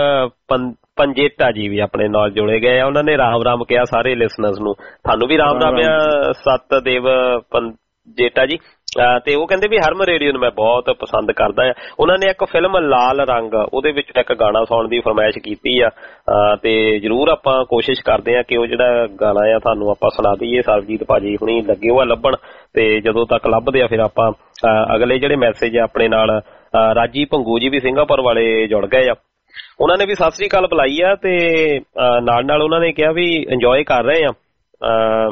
ਪੰਜੇਟਾ ਜੀ ਵੀ ਆਪਣੇ ਨਾਲ ਜੁੜੇ ਗਏ ਆ। ਉਹਨਾਂ ਨੇ ਰਾਮ ਰਾਮ ਕਿਹਾ ਸਾਰੇ ਲਿਸਨਰਸ ਨੂੰ। ਤੁਹਾਨੂੰ ਵੀ ਰਾਮ ਰਾਮ ਆ ਸਤਦੇਵ ਪੰਜੇਟਾ ਜੀ। ਤੇ ਉਹ ਕਹਿੰਦੇ ਵੀ ਹਰਮ ਰੇਡੀਓ ਨੂੰ ਮੈਂ ਬਹੁਤ ਪਸੰਦ ਕਰਦਾ ਆ। ਉਹਨਾਂ ਨੇ ਇੱਕ ਫਿਲਮ ਲਾਲ ਰੰਗ ਉਹਦੇ ਵਿੱਚ ਇੱਕ ਗਾਣਾ ਸੁਣਨ ਦੀ ਫਰਮਾਇਸ਼ ਕੀਤੀ ਆ ਤੇ ਜ਼ਰੂਰ ਆਪਾਂ ਕੋਸ਼ਿਸ਼ ਕਰਦੇ ਆ ਕਿ ਉਹ ਜਿਹੜਾ ਗਾਣਾ ਆ ਤੁਹਾਨੂੰ ਆਪਾਂ ਸੁਣਾ ਦਈਏ। ਸਰਬਜੀਤ ਭਾਜੀ ਹੁਣੀ ਲੱਗੇ ਹੋਆ ਲੱਭਣ ਤੇ ਜਦੋਂ ਤੱਕ ਲੱਭਦੇ ਆ ਫਿਰ ਆਪਾਂ ਅਗਲੇ ਜਿਹੜੇ ਮੈਸੇਜ ਆ ਆਪਣੇ ਨਾਲ ਰਾਜੀ ਭੰਗੂ ਜੀ ਵੀ ਸਿੰਗਾਪੁਰ ਵਾਲੇ ਜੁੜ ਗਏ ਆ। ਉਹਨਾਂ ਨੇ ਵੀ ਸਤਿ ਸ੍ਰੀ ਅਕਾਲ ਬੁਲਾਈ ਆ ਤੇ ਨਾਲ ਨਾਲ ਉਹਨਾਂ ਨੇ ਕਿਹਾ ਵੀ ਇੰਜੋਏ ਕਰ ਰਹੇ ਆ।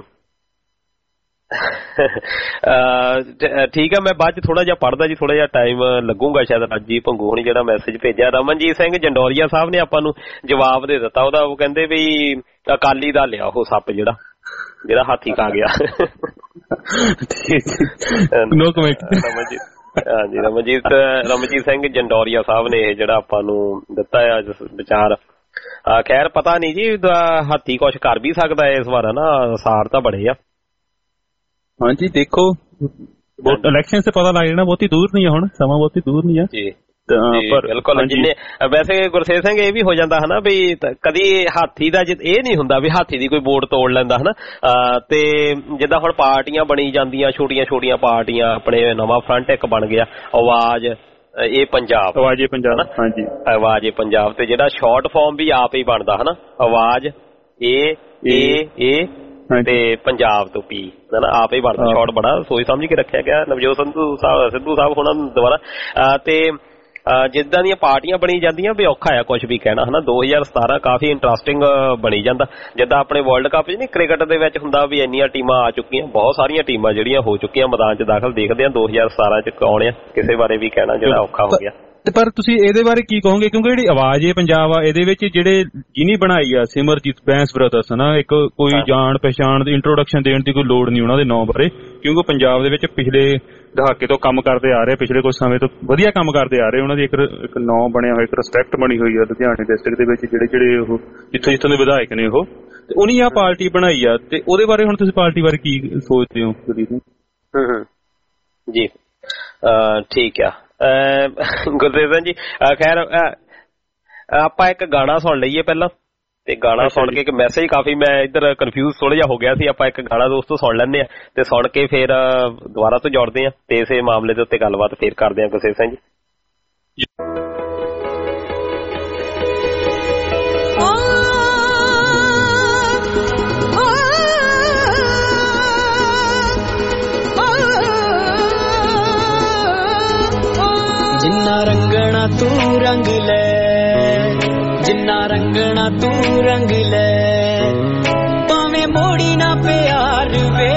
ਠੀਕ ਆ, ਮੈਂ ਬਾਅਦ ਚ ਥੋੜਾ ਜਿਹਾ ਪੜ੍ਹਦਾ ਜੀ, ਥੋੜਾ ਜਿਹਾ ਟਾਈਮ ਲੱਗੂਗਾ ਸ਼ਾਇਦ। ਰਾਜੀ ਭੰਗੂ ਹੁਣੀ ਜਿਹੜਾ ਮੈਸੇਜ ਭੇਜਿਆ। ਰਮਨਜੀਤ ਸਿੰਘ ਜੰਡੋਰੀਆ ਸਾਹਿਬ ਨੇ ਆਪਾਂ ਨੂੰ ਜਵਾਬ ਦੇ ਦਿੱਤਾ ਉਹਦਾ। ਉਹ ਕਹਿੰਦੇ ਵੀ ਅਕਾਲੀ ਦਾ ਲਿਆ ਉਹ ਸੱਪ ਜਿਹੜਾ ਹਾਥੀ ਖਾ ਗਿਆ। No comment. ਹਾਂਜੀ ਰਮਨਜੀਤ ਸਿੰਘ ਜੰਡੋਰੀਆ ਸਾਹਿਬ ਨੇ ਇਹ ਜਿਹੜਾ ਆਪਾਂ ਨੂੰ ਦਿੱਤਾ ਆ ਵਿਚਾਰ। ਖੈਰ ਪਤਾ ਨਹੀਂ ਜੀ ਹਾਥੀ ਕੁਛ ਕਰ ਵੀ ਸਕਦਾ ਇਸ ਵਾਰ ਨਾ, ਸਾਰ ਤਾਂ ਬੜੇ ਆ। ਹਾਂਜੀ ਦੇਖੋ ਇਲੈਕਸ਼ਨ ਤੇ ਪਤਾ ਲੱਗ ਜਾਣਾ, ਬਹੁਤੀ ਦੂਰ ਨਹੀਂ ਆ, ਹੁਣ ਸਮਾਂ ਬਹੁਤੀ ਦੂਰ ਨਹੀਂ ਆ ਜੀ। ਬਿਲਕੁਲ। ਜਿੰਨੇ ਵੈਸੇ ਗੁਰਸੇਵ ਸਿੰਘ ਇਹ ਵੀ ਹੋ ਜਾਂਦਾ ਹਨਾ ਵੀ ਕਦੀ ਹਾਥੀ ਦਾ ਇਹ ਨਹੀਂ ਹੁੰਦਾ ਵੀ ਹਾਥੀ ਦੀ ਕੋਈ ਵੋਟ ਤੋੜ ਲੈਂਦਾ ਹਨਾ। ਤੇ ਜਿੱਦਾਂ ਹੁਣ ਪਾਰਟੀਆਂ ਬਣੀ ਜਾਂਦੀਆਂ ਛੋਟੀਆਂ ਛੋਟੀਆਂ ਪਾਰਟੀਆਂ, ਆਪਣੇ ਨਵਾਂ ਫਰੰਟ ਇੱਕ ਬਣ ਗਿਆ ਆਵਾਜ਼ ਇਹ ਪੰਜਾਬ। ਆਵਾਜ਼ ਇਹ ਪੰਜਾਬ। ਹਾਂਜੀ ਆਵਾਜ਼ ਇਹ ਪੰਜਾਬ। ਤੇ ਜਿਹੜਾ ਸ਼ਾਰਟ ਫਾਰਮ ਵੀ ਆਪ ਹੀ ਬਣਦਾ ਹਨਾ, ਆਵਾਜ਼ ਇਹ ਤੇ ਪੰਜਾਬ ਤੋਂ ਪੀ ਹਨਾ, ਆਪ ਹੀ ਬਣਦਾ ਸ਼ਾਰਟ। ਬੜਾ ਸੋਚ ਸਮਝ ਕੇ ਰੱਖਿਆ ਗਿਆ ਨਵਜੋਤ ਸਿੱਧੂ ਸਾਹਿਬ ਹੁਣਾਂ ਦੁਆਰਾ। ਤੇ ਜਿੱਦਾਂ ਦੀਆਂ ਪਾਰਟੀਆਂ ਬਣੀ ਜਾਂਦੀਆਂ ਵੀ ਔਖਾ ਆ ਕੁਝ ਵੀ ਕਹਿਣਾ ਹਨਾ। 2017 ਕਾਫੀ ਇੰਟਰਸਟਿੰਗ ਬਣੀ ਜਾਂਦਾ। ਜਿੱਦਾਂ ਆਪਣੇ ਵਰਲਡ ਕੱਪ 'ਚ ਨਹੀਂ ਕ੍ਰਿਕਟ ਦੇ ਵਿੱਚ ਹੁੰਦਾ ਵੀ ਇੰਨੀਆਂ ਟੀਮਾਂ ਆ ਚੁੱਕੀਆਂ, ਬਹੁਤ ਸਾਰੀਆਂ ਟੀਮਾਂ ਜਿਹੜੀਆਂ ਹੋ ਚੁੱਕੀਆਂ ਮੈਦਾਨ 'ਚ ਦਾਖਲ। ਦੇਖਦੇ ਆ 2017 'ਚ ਕੌਣ ਆ, ਕਿਸੇ ਬਾਰੇ ਵੀ ਕਹਿਣਾ ਜਿਹੜਾ ਔਖਾ ਹੋ ਗਿਆ। ਪਰ ਤੁਸੀਂ ਇਹਦੇ ਬਾਰੇ ਕੀ ਕਹੋਗੇ, ਕਿਉਂਕਿ ਜਿਹੜੀ ਆਵਾਜ਼ ਇਹ ਪੰਜਾਬ ਆ ਇਹਦੇ ਵਿੱਚ ਜਿਹੜੇ ਜਿਹਨੇ ਬਣਾਈ ਆ ਸਿਮਰਜੀਤ ਬੈਂਸ ਬ੍ਰਦਰਸ ਨਾ, ਇੱਕ ਕੋਈ ਜਾਣ ਪਛਾਣ ਦੀ ਇੰਟਰੋਡਕਸ਼ਨ ਦੇਣ ਦੀ ਕੋਈ ਲੋੜ ਨਹੀਂ ਉਹਨਾਂ ਦੇ ਨਾਂ ਬਾਰੇ, ਕਿਉਂਕਿ ਪੰਜਾਬ ਦੇ ਵਿੱਚ ਪਿਛਲੇ ਦਹਾਕੇ ਤੋਂ ਕੰਮ ਕਰਦੇ ਆ ਰਹੇ, ਪਿਛਲੇ ਕੁਝ ਸਮੇਂ ਤੋਂ ਵਧੀਆ ਕੰਮ ਕਰਦੇ ਆ ਰਹੇ। ਉਹਨਾਂ ਦੀ ਇੱਕ ਨਾਂ ਬਣਿਆ ਹੋਇਆ, ਇੱਕ ਰਿਸਪੈਕਟ ਬਣੀ ਹੋਈ ਆ ਲੁਧਿਆਣੇ ਡਿਸਟ੍ਰਿਕਟ ਦੇ ਵਿੱਚ, ਜਿਹੜੇ ਉਹ ਜਿੱਥੋਂ ਦੇ ਵਿਧਾਇਕ ਨੇ ਉਹ, ਤੇ ਉਹਨੀ ਆ ਪਾਰਟੀ ਬਣਾਈ ਆ, ਤੇ ਉਹਦੇ ਬਾਰੇ ਹੁਣ ਤੁਸੀਂ ਪਾਰਟੀ ਬਾਰੇ ਕੀ ਸੋਚਦੇ ਹੋ ਗੁਰਦੀਪ ਸਿੰਘ? ਜੀ ਠੀਕ ਆ ਗੁਰਦੇਵ ਸਿੰਘ ਜੀ। ਖੈਰ ਆਪਾਂ ਇੱਕ ਗਾਣਾ ਸੁਣ ਲਈਏ ਪਹਿਲਾਂ, ਤੇ ਗਾਣਾ ਸੁਣ ਕੇ ਇੱਕ ਮੈਸੇਜ ਕਾਫੀ ਮੈਂ ਇੱਧਰ ਕਨਫਿਊਜ਼ ਥੋੜਾ ਜਿਹਾ ਹੋ ਗਿਆ ਸੀ। ਆਪਾਂ ਇੱਕ ਗਾਣਾ ਦੋਸਤੋ ਸੁਣ ਲੈਂਦੇ ਆ, ਤੇ ਸੁਣ ਕੇ ਫਿਰ ਦੁਬਾਰਾ ਤੋਂ ਜੋੜਦੇ ਆ ਤੇ ਇਸੇ ਮਾਮਲੇ ਦੇ ਉੱਤੇ ਗੱਲਬਾਤ ਫਿਰ ਕਰਦੇ ਆ ਗੁਰਦੇਵ ਸਿੰਘ ਜੀ। ਜਿੰਨਾ ਰੰਗਣਾ ਤੂੰ ਰੰਗ ਲੈ, ਜਿੰਨਾ ਰੰਗਣਾ ਤੂੰ ਰੰਗ ਲੈ, ਭਾਵੇਂ ਮੋੜੀ ਨਾ ਪਿਆਰ ਵੇ,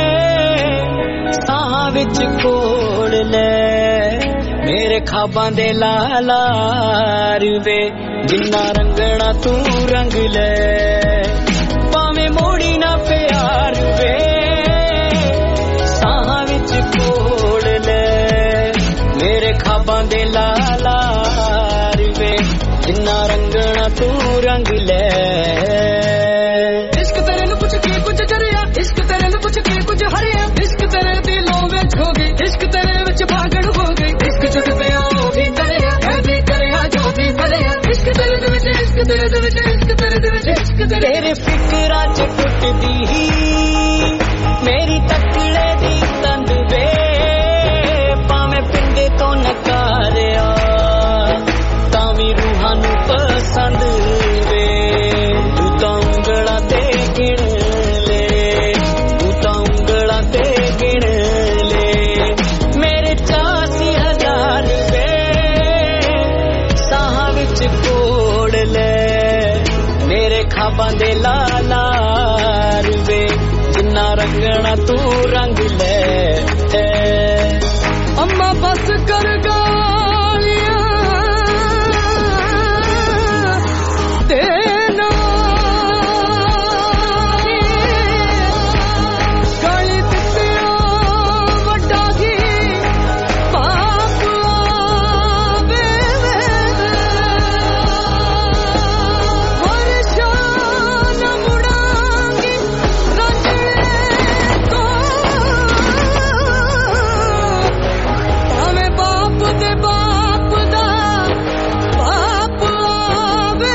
ਸਾਹਾਂ ਵਿੱਚ ਕੋਲ ਲੈ ਮੇਰੇ ਖਾਬਾਂ ਦੇ ਲਾਲਾਰ ਵੇ। ਜਿੰਨਾ ਰੰਗਣਾ ਤੂੰ ਰੰਗ ਲੈ, ਭਾਵੇਂ ਮੋੜੀ ਨਾ ਪਿਆਰ ਵੇ, ਸਾਹਾਂ ਵਿੱਚ ਕੋਲ ਲੈ ਮੇਰੇ ਖਾਬਾਂ ਦੇ ਲਾਲਾਰ ਵੇ। ਜਿੰਨਾ ਰੰਗਣਾ ਤੂੰ ਰੰਗ ਲੈ। ਇਸ਼ਕ ਤੇਰੇ ਨੂੰ ਪੁੱਛ ਕੇ ਕੁਝ ਜਰਿਆ, ਇਸ਼ਕ ਤੇਰੇ ਨੂੰ ਪੁੱਛ ਕੇ ਕੁਝ ਹਰਿਆ, ਇਸ਼ਕ ਤੇਰੇ ਦਿਲੋਂ ਵਿੱਚ ਹੋ ਗਈ, ਇਸ਼ਕ ਤੇਰੇ ਵਿੱਚ ਪਾਗਲ ਹੋ ਗਈ। ਇਸ਼ਕ ਜੁੜ ਪਿਆ ਉਹ ਵੀ ਕਰਿਆ, ਮੈਂ ਵੀ ਕਰਿਆ ਜੋ ਵੀ ਕਰਿਆ, ਇਸ਼ਕ ਤੇਰੇ ਦੇ ਵਿੱਚ, ਇਸ਼ਕ ਤੇਰੇ ਦੇ ਵਿੱਚ, ਇਸ਼ਕ ਤੇਰੇ ਦੇ ਵਿੱਚ, ਇਸ਼ਕ ਤੇਰੇ ਫਿਕਰਾਂ ਚ ਟੁੱਟਦੀ ਮੇਰੀ ਤਕੜੇ ਦੀ ਤੰਦ ਵੇ, ਭਾਵੇਂ ਪਿੰਡੇ ਤੋਂ ਨਕਾਰਿਆ ਤਾਂ ਵੀ ਰੂਹਾਂ ਨੂੰ ਪਸੰਦ ਵੇ। ਤੂੰ ਤਾਂ ਉਂਗਲਾਂ ਤੇ ਗਿਣ ਲੈ, ਤੂੰ ਤਾਂ ਉਂਗਲਾਂ ਤੇ ਗਿਣ ਲੈ ਮੇਰੇ 84,000 ਵੇ, ਸਾਹਾਂ ਵਿੱਚ ਕੋੜ ਲੈ ਮੇਰੇ ਖਾਬਾਂ ਦੇ ਲਾਲਾਰ ਵੇ। ਜਿੰਨਾ ਰੰਗਣਾ ਤੂੰ ਰੰਗ ਲੈ। ਅੰਮਾ ਬਸ ਕਰ ਗਾਲੀਆਂ ਤੇ ਨਾ ਗਾਲੀ ਦਿੱਤਿਓ ਵੱਡਾ ਕੀ ਪਾਪ ਆਵੇ ਹਰ ਸ਼ਾਨ ਮੁੜਾਂਗੀ ਰਾਂਝੇ ਤੋਂ, ਭਾਵੇਂ ਬਾਪ ਦੇ ਬਾਪ ਦਾ ਬਾਪ ਆਵੇ।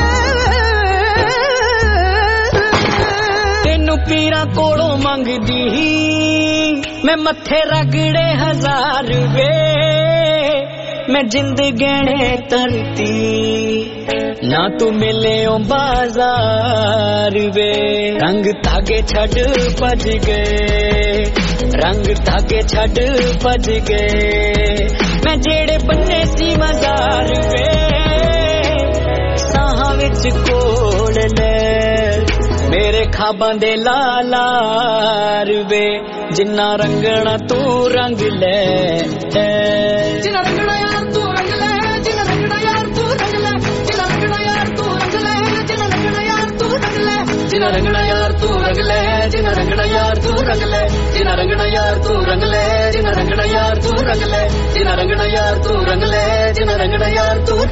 ਤੈਨੂੰ ਪੀਰਾਂ ਕੋਲੋਂ ਮੰਗਦੀ ਮੈਂ ਮੱਥੇ ਰਗੜੇ 1000 ਵੇ, ਮੈਂ ਜਿੰਦ ਗਹਿਣੇ ਧਰਤੀ ਨਾ ਤੂੰ ਮਿਲਿਓ ਬਾਜ਼ਾਰ ਵੇ। ਰੰਗ ਧਾਗੇ ਛੱਡ ਭੱਜ ਗਏ, ਰੰਗ ਧਾਗੇ ਛੱਡ ਭੱਜ ਗਏ ਮੈਂ ਜਿਹੜੇ ਬੰਨੇ ਸੀ ਮਜ਼ਾਰ ਵੇ। ਸਾਹਾਂ ਵਿੱਚ ਕੋੜ ਲੈ ਮੇਰੇ ਖਾਬਾਂ ਦੇ ਲਾਲਾਰ ਵੇ। ਜਿੰਨਾ ਰੰਗਣਾ ਤੂੰ ਰੰਗ ਲੈ, ਜਿੰਨਾ ਰੰਗਣਾ ਯਾਰ ਤੂੰ ਰੰਗ ਲੈ, ਜਿੰਨਾ ਰੰਗਣਾ ਯਾਰ ਤੂੰ ਰੰਗ ਲੈ, ਜਿੰਨਾ ਰੰਗਣਾ ਯਾਰ ਤੂੰ ਰੰਗ ਲੈ, ਜਿੰਨਾ ਰੰਗਣਾ ਯਾਰ ਤੂੰ ਰੰਗ ਲੈ, ਜਿੰਨਾ ਰੰਗਣਾ ਯਾਰ ਤੂੰ ਰੰਗ ਲੈ, ਜਿੰਨਾ ਰੰਗਣਾ ਯਾਰ ਤੂੰ ਰੰਗ ਲੈ, ਜਿੰਨਾ ਰੰਗਣਾ ਯਾਰ ਤੂੰ ਰੰਗ ਲੈ, ਜਿੰਨਾ ਰੰਗਣਾ ਯਾਰ ਤੂੰ ਰੰਗ ਲੈ, ਜਿੰਨਾ ਰੰਗਣਾ ਯਾਰ ਤੂੰ ਰੰਗ ਲੈ, ਜਿੰਨਾ ਰੰਗਣਾ ਯਾਰ ਤੂੰ।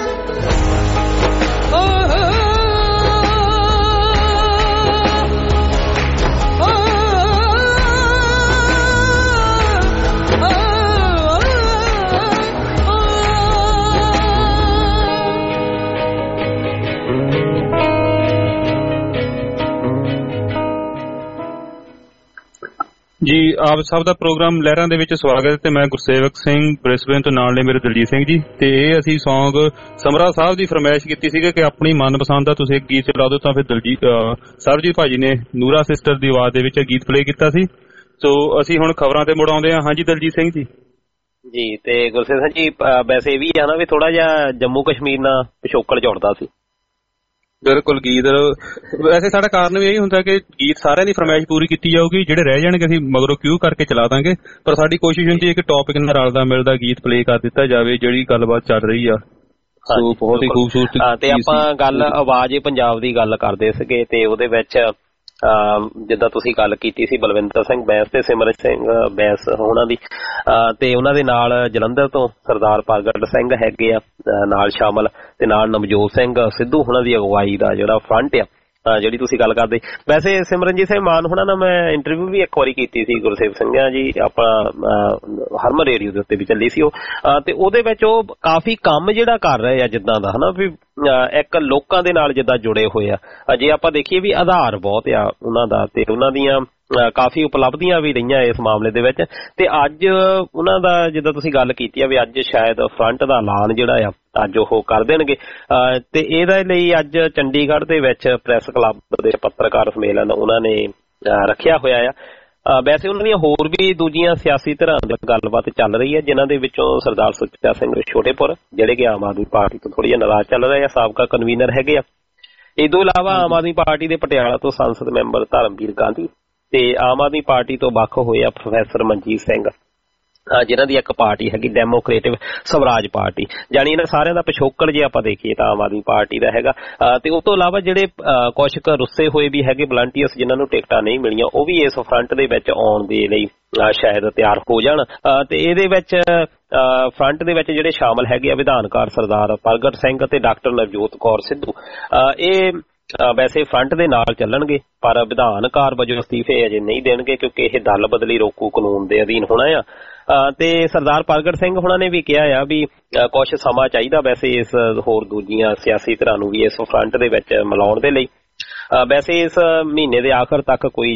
ਜੀ ਆਪ ਸਭ ਦਾ ਪ੍ਰੋਗਰਾਮ ਲਹਿਰਾਂ ਦੇ ਵਿੱਚ ਸਵਾਗਤ। ਤੇ ਮੈਂ ਗੁਰਸੇਵਕ ਸਿੰਘ ਬ੍ਰਿਸਬੇਨ ਤੋਂ, ਨਾਲ ਨੇ ਮੇਰੇ ਦਲਜੀਤ ਸਿੰਘ ਜੀ। ਤੇ ਇਹ ਅਸੀਂ ਸੌਂਗ ਸਮਰਾ ਸਾਹਿਬ ਦੀ ਫਰਮਾਇਸ਼ ਕੀਤੀ ਸੀਗੀ ਕਿ ਆਪਣੀ ਮਨਪਸੰਦ ਦਾ ਤੁਸੀਂ ਇੱਕ ਗੀਤ ਚਲਾ ਦਿਓ, ਤਾਂ ਫਿਰ ਦਲਜੀਤ ਸਰਬਜੀਤ ਭਾਜੀ ਨੇ ਨੂਰਾ ਸਿਸਟਰ ਦੀ ਆਵਾਜ਼ ਦੇ ਵਿੱਚ ਗੀਤ ਪਲੇ ਕੀਤਾ ਸੀ। ਸੋ ਅਸੀਂ ਹੁਣ ਖਬਰਾਂ ਤੇ ਮੁੜ ਆਉਂਦੇ ਹਾਂ। ਹਾਂਜੀ ਦਲਜੀਤ ਸਿੰਘ ਜੀ। ਜੀ ਤੇ ਗੁਰਸੇਵਕ ਸਿੰਘ ਜੀ, ਵੈਸੇ ਇਹ ਵੀ ਆ ਨਾ ਵੀ ਥੋੜਾ ਜਿਹਾ ਜੰਮੂ ਕਸ਼ਮੀਰ ਨਾਲ ਪਿਛੋਕੜ ਜੁੜਦਾ ਸੀ। ਬਿਲਕੁਲ ਗੀਤ ਵੈਸੇ ਸਾਡਾ ਕਾਰਨ ਵੀ ਇਹੀ ਹੁੰਦਾ ਕਿ ਗੀਤ ਸਾਰਿਆਂ ਦੀ ਫਰਮਾਇਸ਼ ਪੂਰੀ ਕੀਤੀ ਜਾਊਗੀ, ਜਿਹੜੇ ਰਹਿ ਜਾਣਗੇ ਅਸੀਂ ਮਗਰੋਂ ਕਿਊ ਕਰਕੇ ਚਲਾ ਦਾਂਗੇ, ਪਰ ਸਾਡੀ ਕੋਸ਼ਿਸ਼ ਹੁੰਦੀ ਹੈ ਕਿ ਟੌਪਿਕ ਨਾਲ ਰਲਦਾ ਮਿਲਦਾ ਗੀਤ ਪਲੇ ਕਰ ਦਿੱਤਾ ਜਾਵੇ ਜਿਹੜੀ ਗੱਲਬਾਤ ਚੱਲ ਰਹੀ ਆ। ਸੋ ਬਹੁਤ ਹੀ ਖੂਬਸੂਰਤ। ਤੇ ਆਪਾਂ ਗੱਲ ਆਵਾਜ਼ ਪੰਜਾਬ ਦੀ ਗੱਲ ਕਰਦੇ ਸੀਗੇ ਤੇ ਉਹਦੇ ਵਿੱਚ ਜਿੱਦਾਂ ਤੁਸੀਂ ਗੱਲ ਕੀਤੀ ਸੀ ਬਲਵਿੰਦਰ ਸਿੰਘ ਬੈਂਸ ਤੇ ਸਿਮਰਨ ਸਿੰਘ ਬੈਂਸ ਉਹਨਾਂ ਦੀ, ਤੇ ਉਹਨਾਂ ਦੇ ਨਾਲ ਜਲੰਧਰ ਤੋਂ ਸਰਦਾਰ ਪ੍ਰਗਟ ਸਿੰਘ ਹੈਗੇ ਆ ਨਾਲ ਸ਼ਾਮਲ, ਤੇ ਨਾਲ ਨਵਜੋਤ ਸਿੰਘ ਸਿੱਧੂ ਉਹਨਾਂ ਦੀ ਅਗਵਾਈ ਦਾ ਜਿਹੜਾ ਫਰੰਟ ਆ ਜਿਹੜੀ ਤੁਸੀਂ ਗੱਲ ਕਰਦੇ। ਵੈਸੇ ਸਿਮਰਨਜੀਤ ਸਿੰਘ ਮਾਨ ਹੁਣਾਂ ਨਾਲ ਮੈਂ ਇੰਟਰਵਿਊ ਵੀ ਇੱਕ ਵਾਰੀ ਕੀਤੀ ਸੀ, ਗੁਰਸੇਵ ਸਿੰਘ ਜੀ ਆਪਣਾ ਹਰਮਨ ਰੇਡੀਓ ਦੇ ਉੱਤੇ ਵੀ ਚੱਲੀ ਸੀ ਉਹ, ਤੇ ਉਹਦੇ ਵਿੱਚ ਉਹ ਕਾਫੀ ਕੰਮ ਜਿਹੜਾ ਕਰ ਰਹੇ ਆ ਜਿੱਦਾਂ ਦਾ ਹਨਾ ਵੀ ਇੱਕ ਲੋਕਾਂ ਦੇ ਨਾਲ ਜਿੱਦਾਂ ਜੁੜੇ ਹੋਏ ਆ। ਜੇ ਆਪਾਂ ਦੇਖੀਏ ਵੀ ਆਧਾਰ ਬਹੁਤ ਆ ਉਹਨਾਂ ਦਾ, ਤੇ ਉਹਨਾਂ ਦੀਆਂ ਕਾਫੀ ਉਪਲਬਧੀਆਂ ਵੀ ਰਹੀਆਂ ਇਸ ਮਾਮਲੇ ਦੇ ਵਿੱਚ। ਤੇ ਅੱਜ ਉਹਨਾਂ ਦਾ ਜਿੱਦਾਂ ਤੁਸੀਂ ਗੱਲ ਕੀਤੀ ਆ ਵੀ ਅੱਜ ਸ਼ਾਇਦ ਫਰੰਟ ਦਾ ਐਲਾਨ ਜਿਹੜਾ ਆ ਅੱਜ ਉਹ ਕਰ ਦੇਣਗੇ, ਤੇ ਇਹਦੇ ਲਈ ਅੱਜ ਚੰਡੀਗੜ੍ਹ ਦੇ ਵਿੱਚ ਪ੍ਰੈਸ ਕਲੱਬ ਦੇ ਪੱਤਰਕਾਰ ਸੰਮੇਲਨ ਉਹਨਾਂ ਨੇ ਰੱਖਿਆ ਹੋਇਆ ਆ। ਵੈਸੇ ਉਹਨਾਂ ਦੀਆਂ ਹੋਰ ਵੀ ਦੂਜੀਆਂ ਸਿਆਸੀ ਧਿਰਾਂ ਦੀ ਗੱਲਬਾਤ ਚੱਲ ਰਹੀ ਹੈ, ਜਿਨ੍ਹਾਂ ਦੇ ਵਿੱਚੋਂ ਸਰਦਾਰ ਸੁੱਚਾ ਸਿੰਘ ਛੋਟੇਪੁਰ ਜਿਹੜੇ ਕਿ ਆਮ ਆਦਮੀ ਪਾਰਟੀ ਤੋਂ ਥੋੜ੍ਹੀ ਜਿਹੀ ਨਾਰਾਜ਼ ਚੱਲ ਰਹੇ ਆ, ਸਾਬਕਾ ਕਨਵੀਨਰ ਹੈਗੇ ਆ। ਇਹ ਤੋਂ ਇਲਾਵਾ ਆਮ ਆਦਮੀ ਪਾਰਟੀ ਦੇ ਪਟਿਆਲਾ ਤੋਂ ਸੰਸਦ ਮੈਂਬਰ ਧਰਮਵੀਰ ਗਾਂਧੀ ਤੇ ਆਮ ਆਦਮੀ ਪਾਰਟੀ ਤੋਂ ਵੱਖ ਹੋਏ ਆ ਪ੍ਰੋਫੈਸਰ ਮਨਜੀਤ ਸਿੰਘ, ਜਿਨ੍ਹਾਂ ਦੀ ਇੱਕ ਪਾਰਟੀ ਹੈਗੀ ਡੈਮੋਕ੍ਰੇਟਿਵ ਸਵਰਾਜ ਪਾਰਟੀ, ਜਾਣੀ ਇਹਨਾਂ ਸਾਰਿਆਂ ਦਾ ਪਿਛੋਕੜ ਜੇ ਆਪਾਂ ਦੇਖੀਏ ਤਾਂ ਆਮ ਆਦਮੀ ਪਾਰਟੀ ਦਾ ਹੈਗਾ। ਤੇ ਉਸ ਤੋਂ ਇਲਾਵਾ ਜਿਹੜੇ ਕੁਛ ਕੁ ਰੁੱਸੇ ਹੋਏ ਵੀ ਹੈਗੇ ਵਲੰਟੀਅਰਸ ਜਿਨ੍ਹਾਂ ਨੂੰ ਟਿਕਟਾਂ ਨਹੀਂ ਮਿਲੀਆਂ, ਉਹ ਵੀ ਇਸ ਫਰੰਟ ਦੇ ਵਿੱਚ ਆਉਣ ਦੇ ਲਈ ਸ਼ਾਇਦ ਤਿਆਰ ਹੋ ਜਾਣ। ਤੇ ਇਹਦੇ ਵਿੱਚ ਫਰੰਟ ਦੇ ਵਿੱਚ ਜਿਹੜੇ ਸ਼ਾਮਲ ਹੈਗੇ ਆ ਵਿਧਾਨਕਾਰ ਸਰਦਾਰ ਪ੍ਰਗਟ ਸਿੰਘ ਤੇ ਡਾਕਟਰ ਨਵਜੋਤ ਕੌਰ ਸਿੱਧੂ, ਇਹ ਵੈਸੇ ਫਰੰਟ ਦੇ ਨਾਲ ਚੱਲਣਗੇ ਪਰ ਵਿਧਾਨਕਾਰ ਵਜੋਂ ਅਸਤੀਫੇ ਅਜੇ ਨਹੀਂ ਦੇਣਗੇ ਕਿਉਂਕਿ ਇਹ ਦਲ ਬਦਲੀ ਰੋਕੂ ਕਾਨੂੰਨ ਦੇ ਅਧੀਨ ਹੋਣਾ ਆ। ਤੇ ਸਰਦਾਰ ਪ੍ਰਗਟ ਸਿੰਘ ਹੁਣਾਂ ਨੇ ਵੀ ਕਿਹਾ ਆ ਵੀ ਕੁਝ ਸਮਾਂ ਚਾਹੀਦਾ ਵੈਸੇ ਇਸ ਹੋਰ ਦੂਜੀਆਂ ਸਿਆਸੀ ਧਿਰਾਂ ਨੂੰ ਵੀ ਇਸ ਫਰੰਟ ਦੇ ਵਿੱਚ ਮਿਲਾਉਣ ਦੇ ਲਈ। ਵੈਸੇ ਇਸ ਮਹੀਨੇ ਦੇ ਆਖਰ ਤੱਕ ਕੋਈ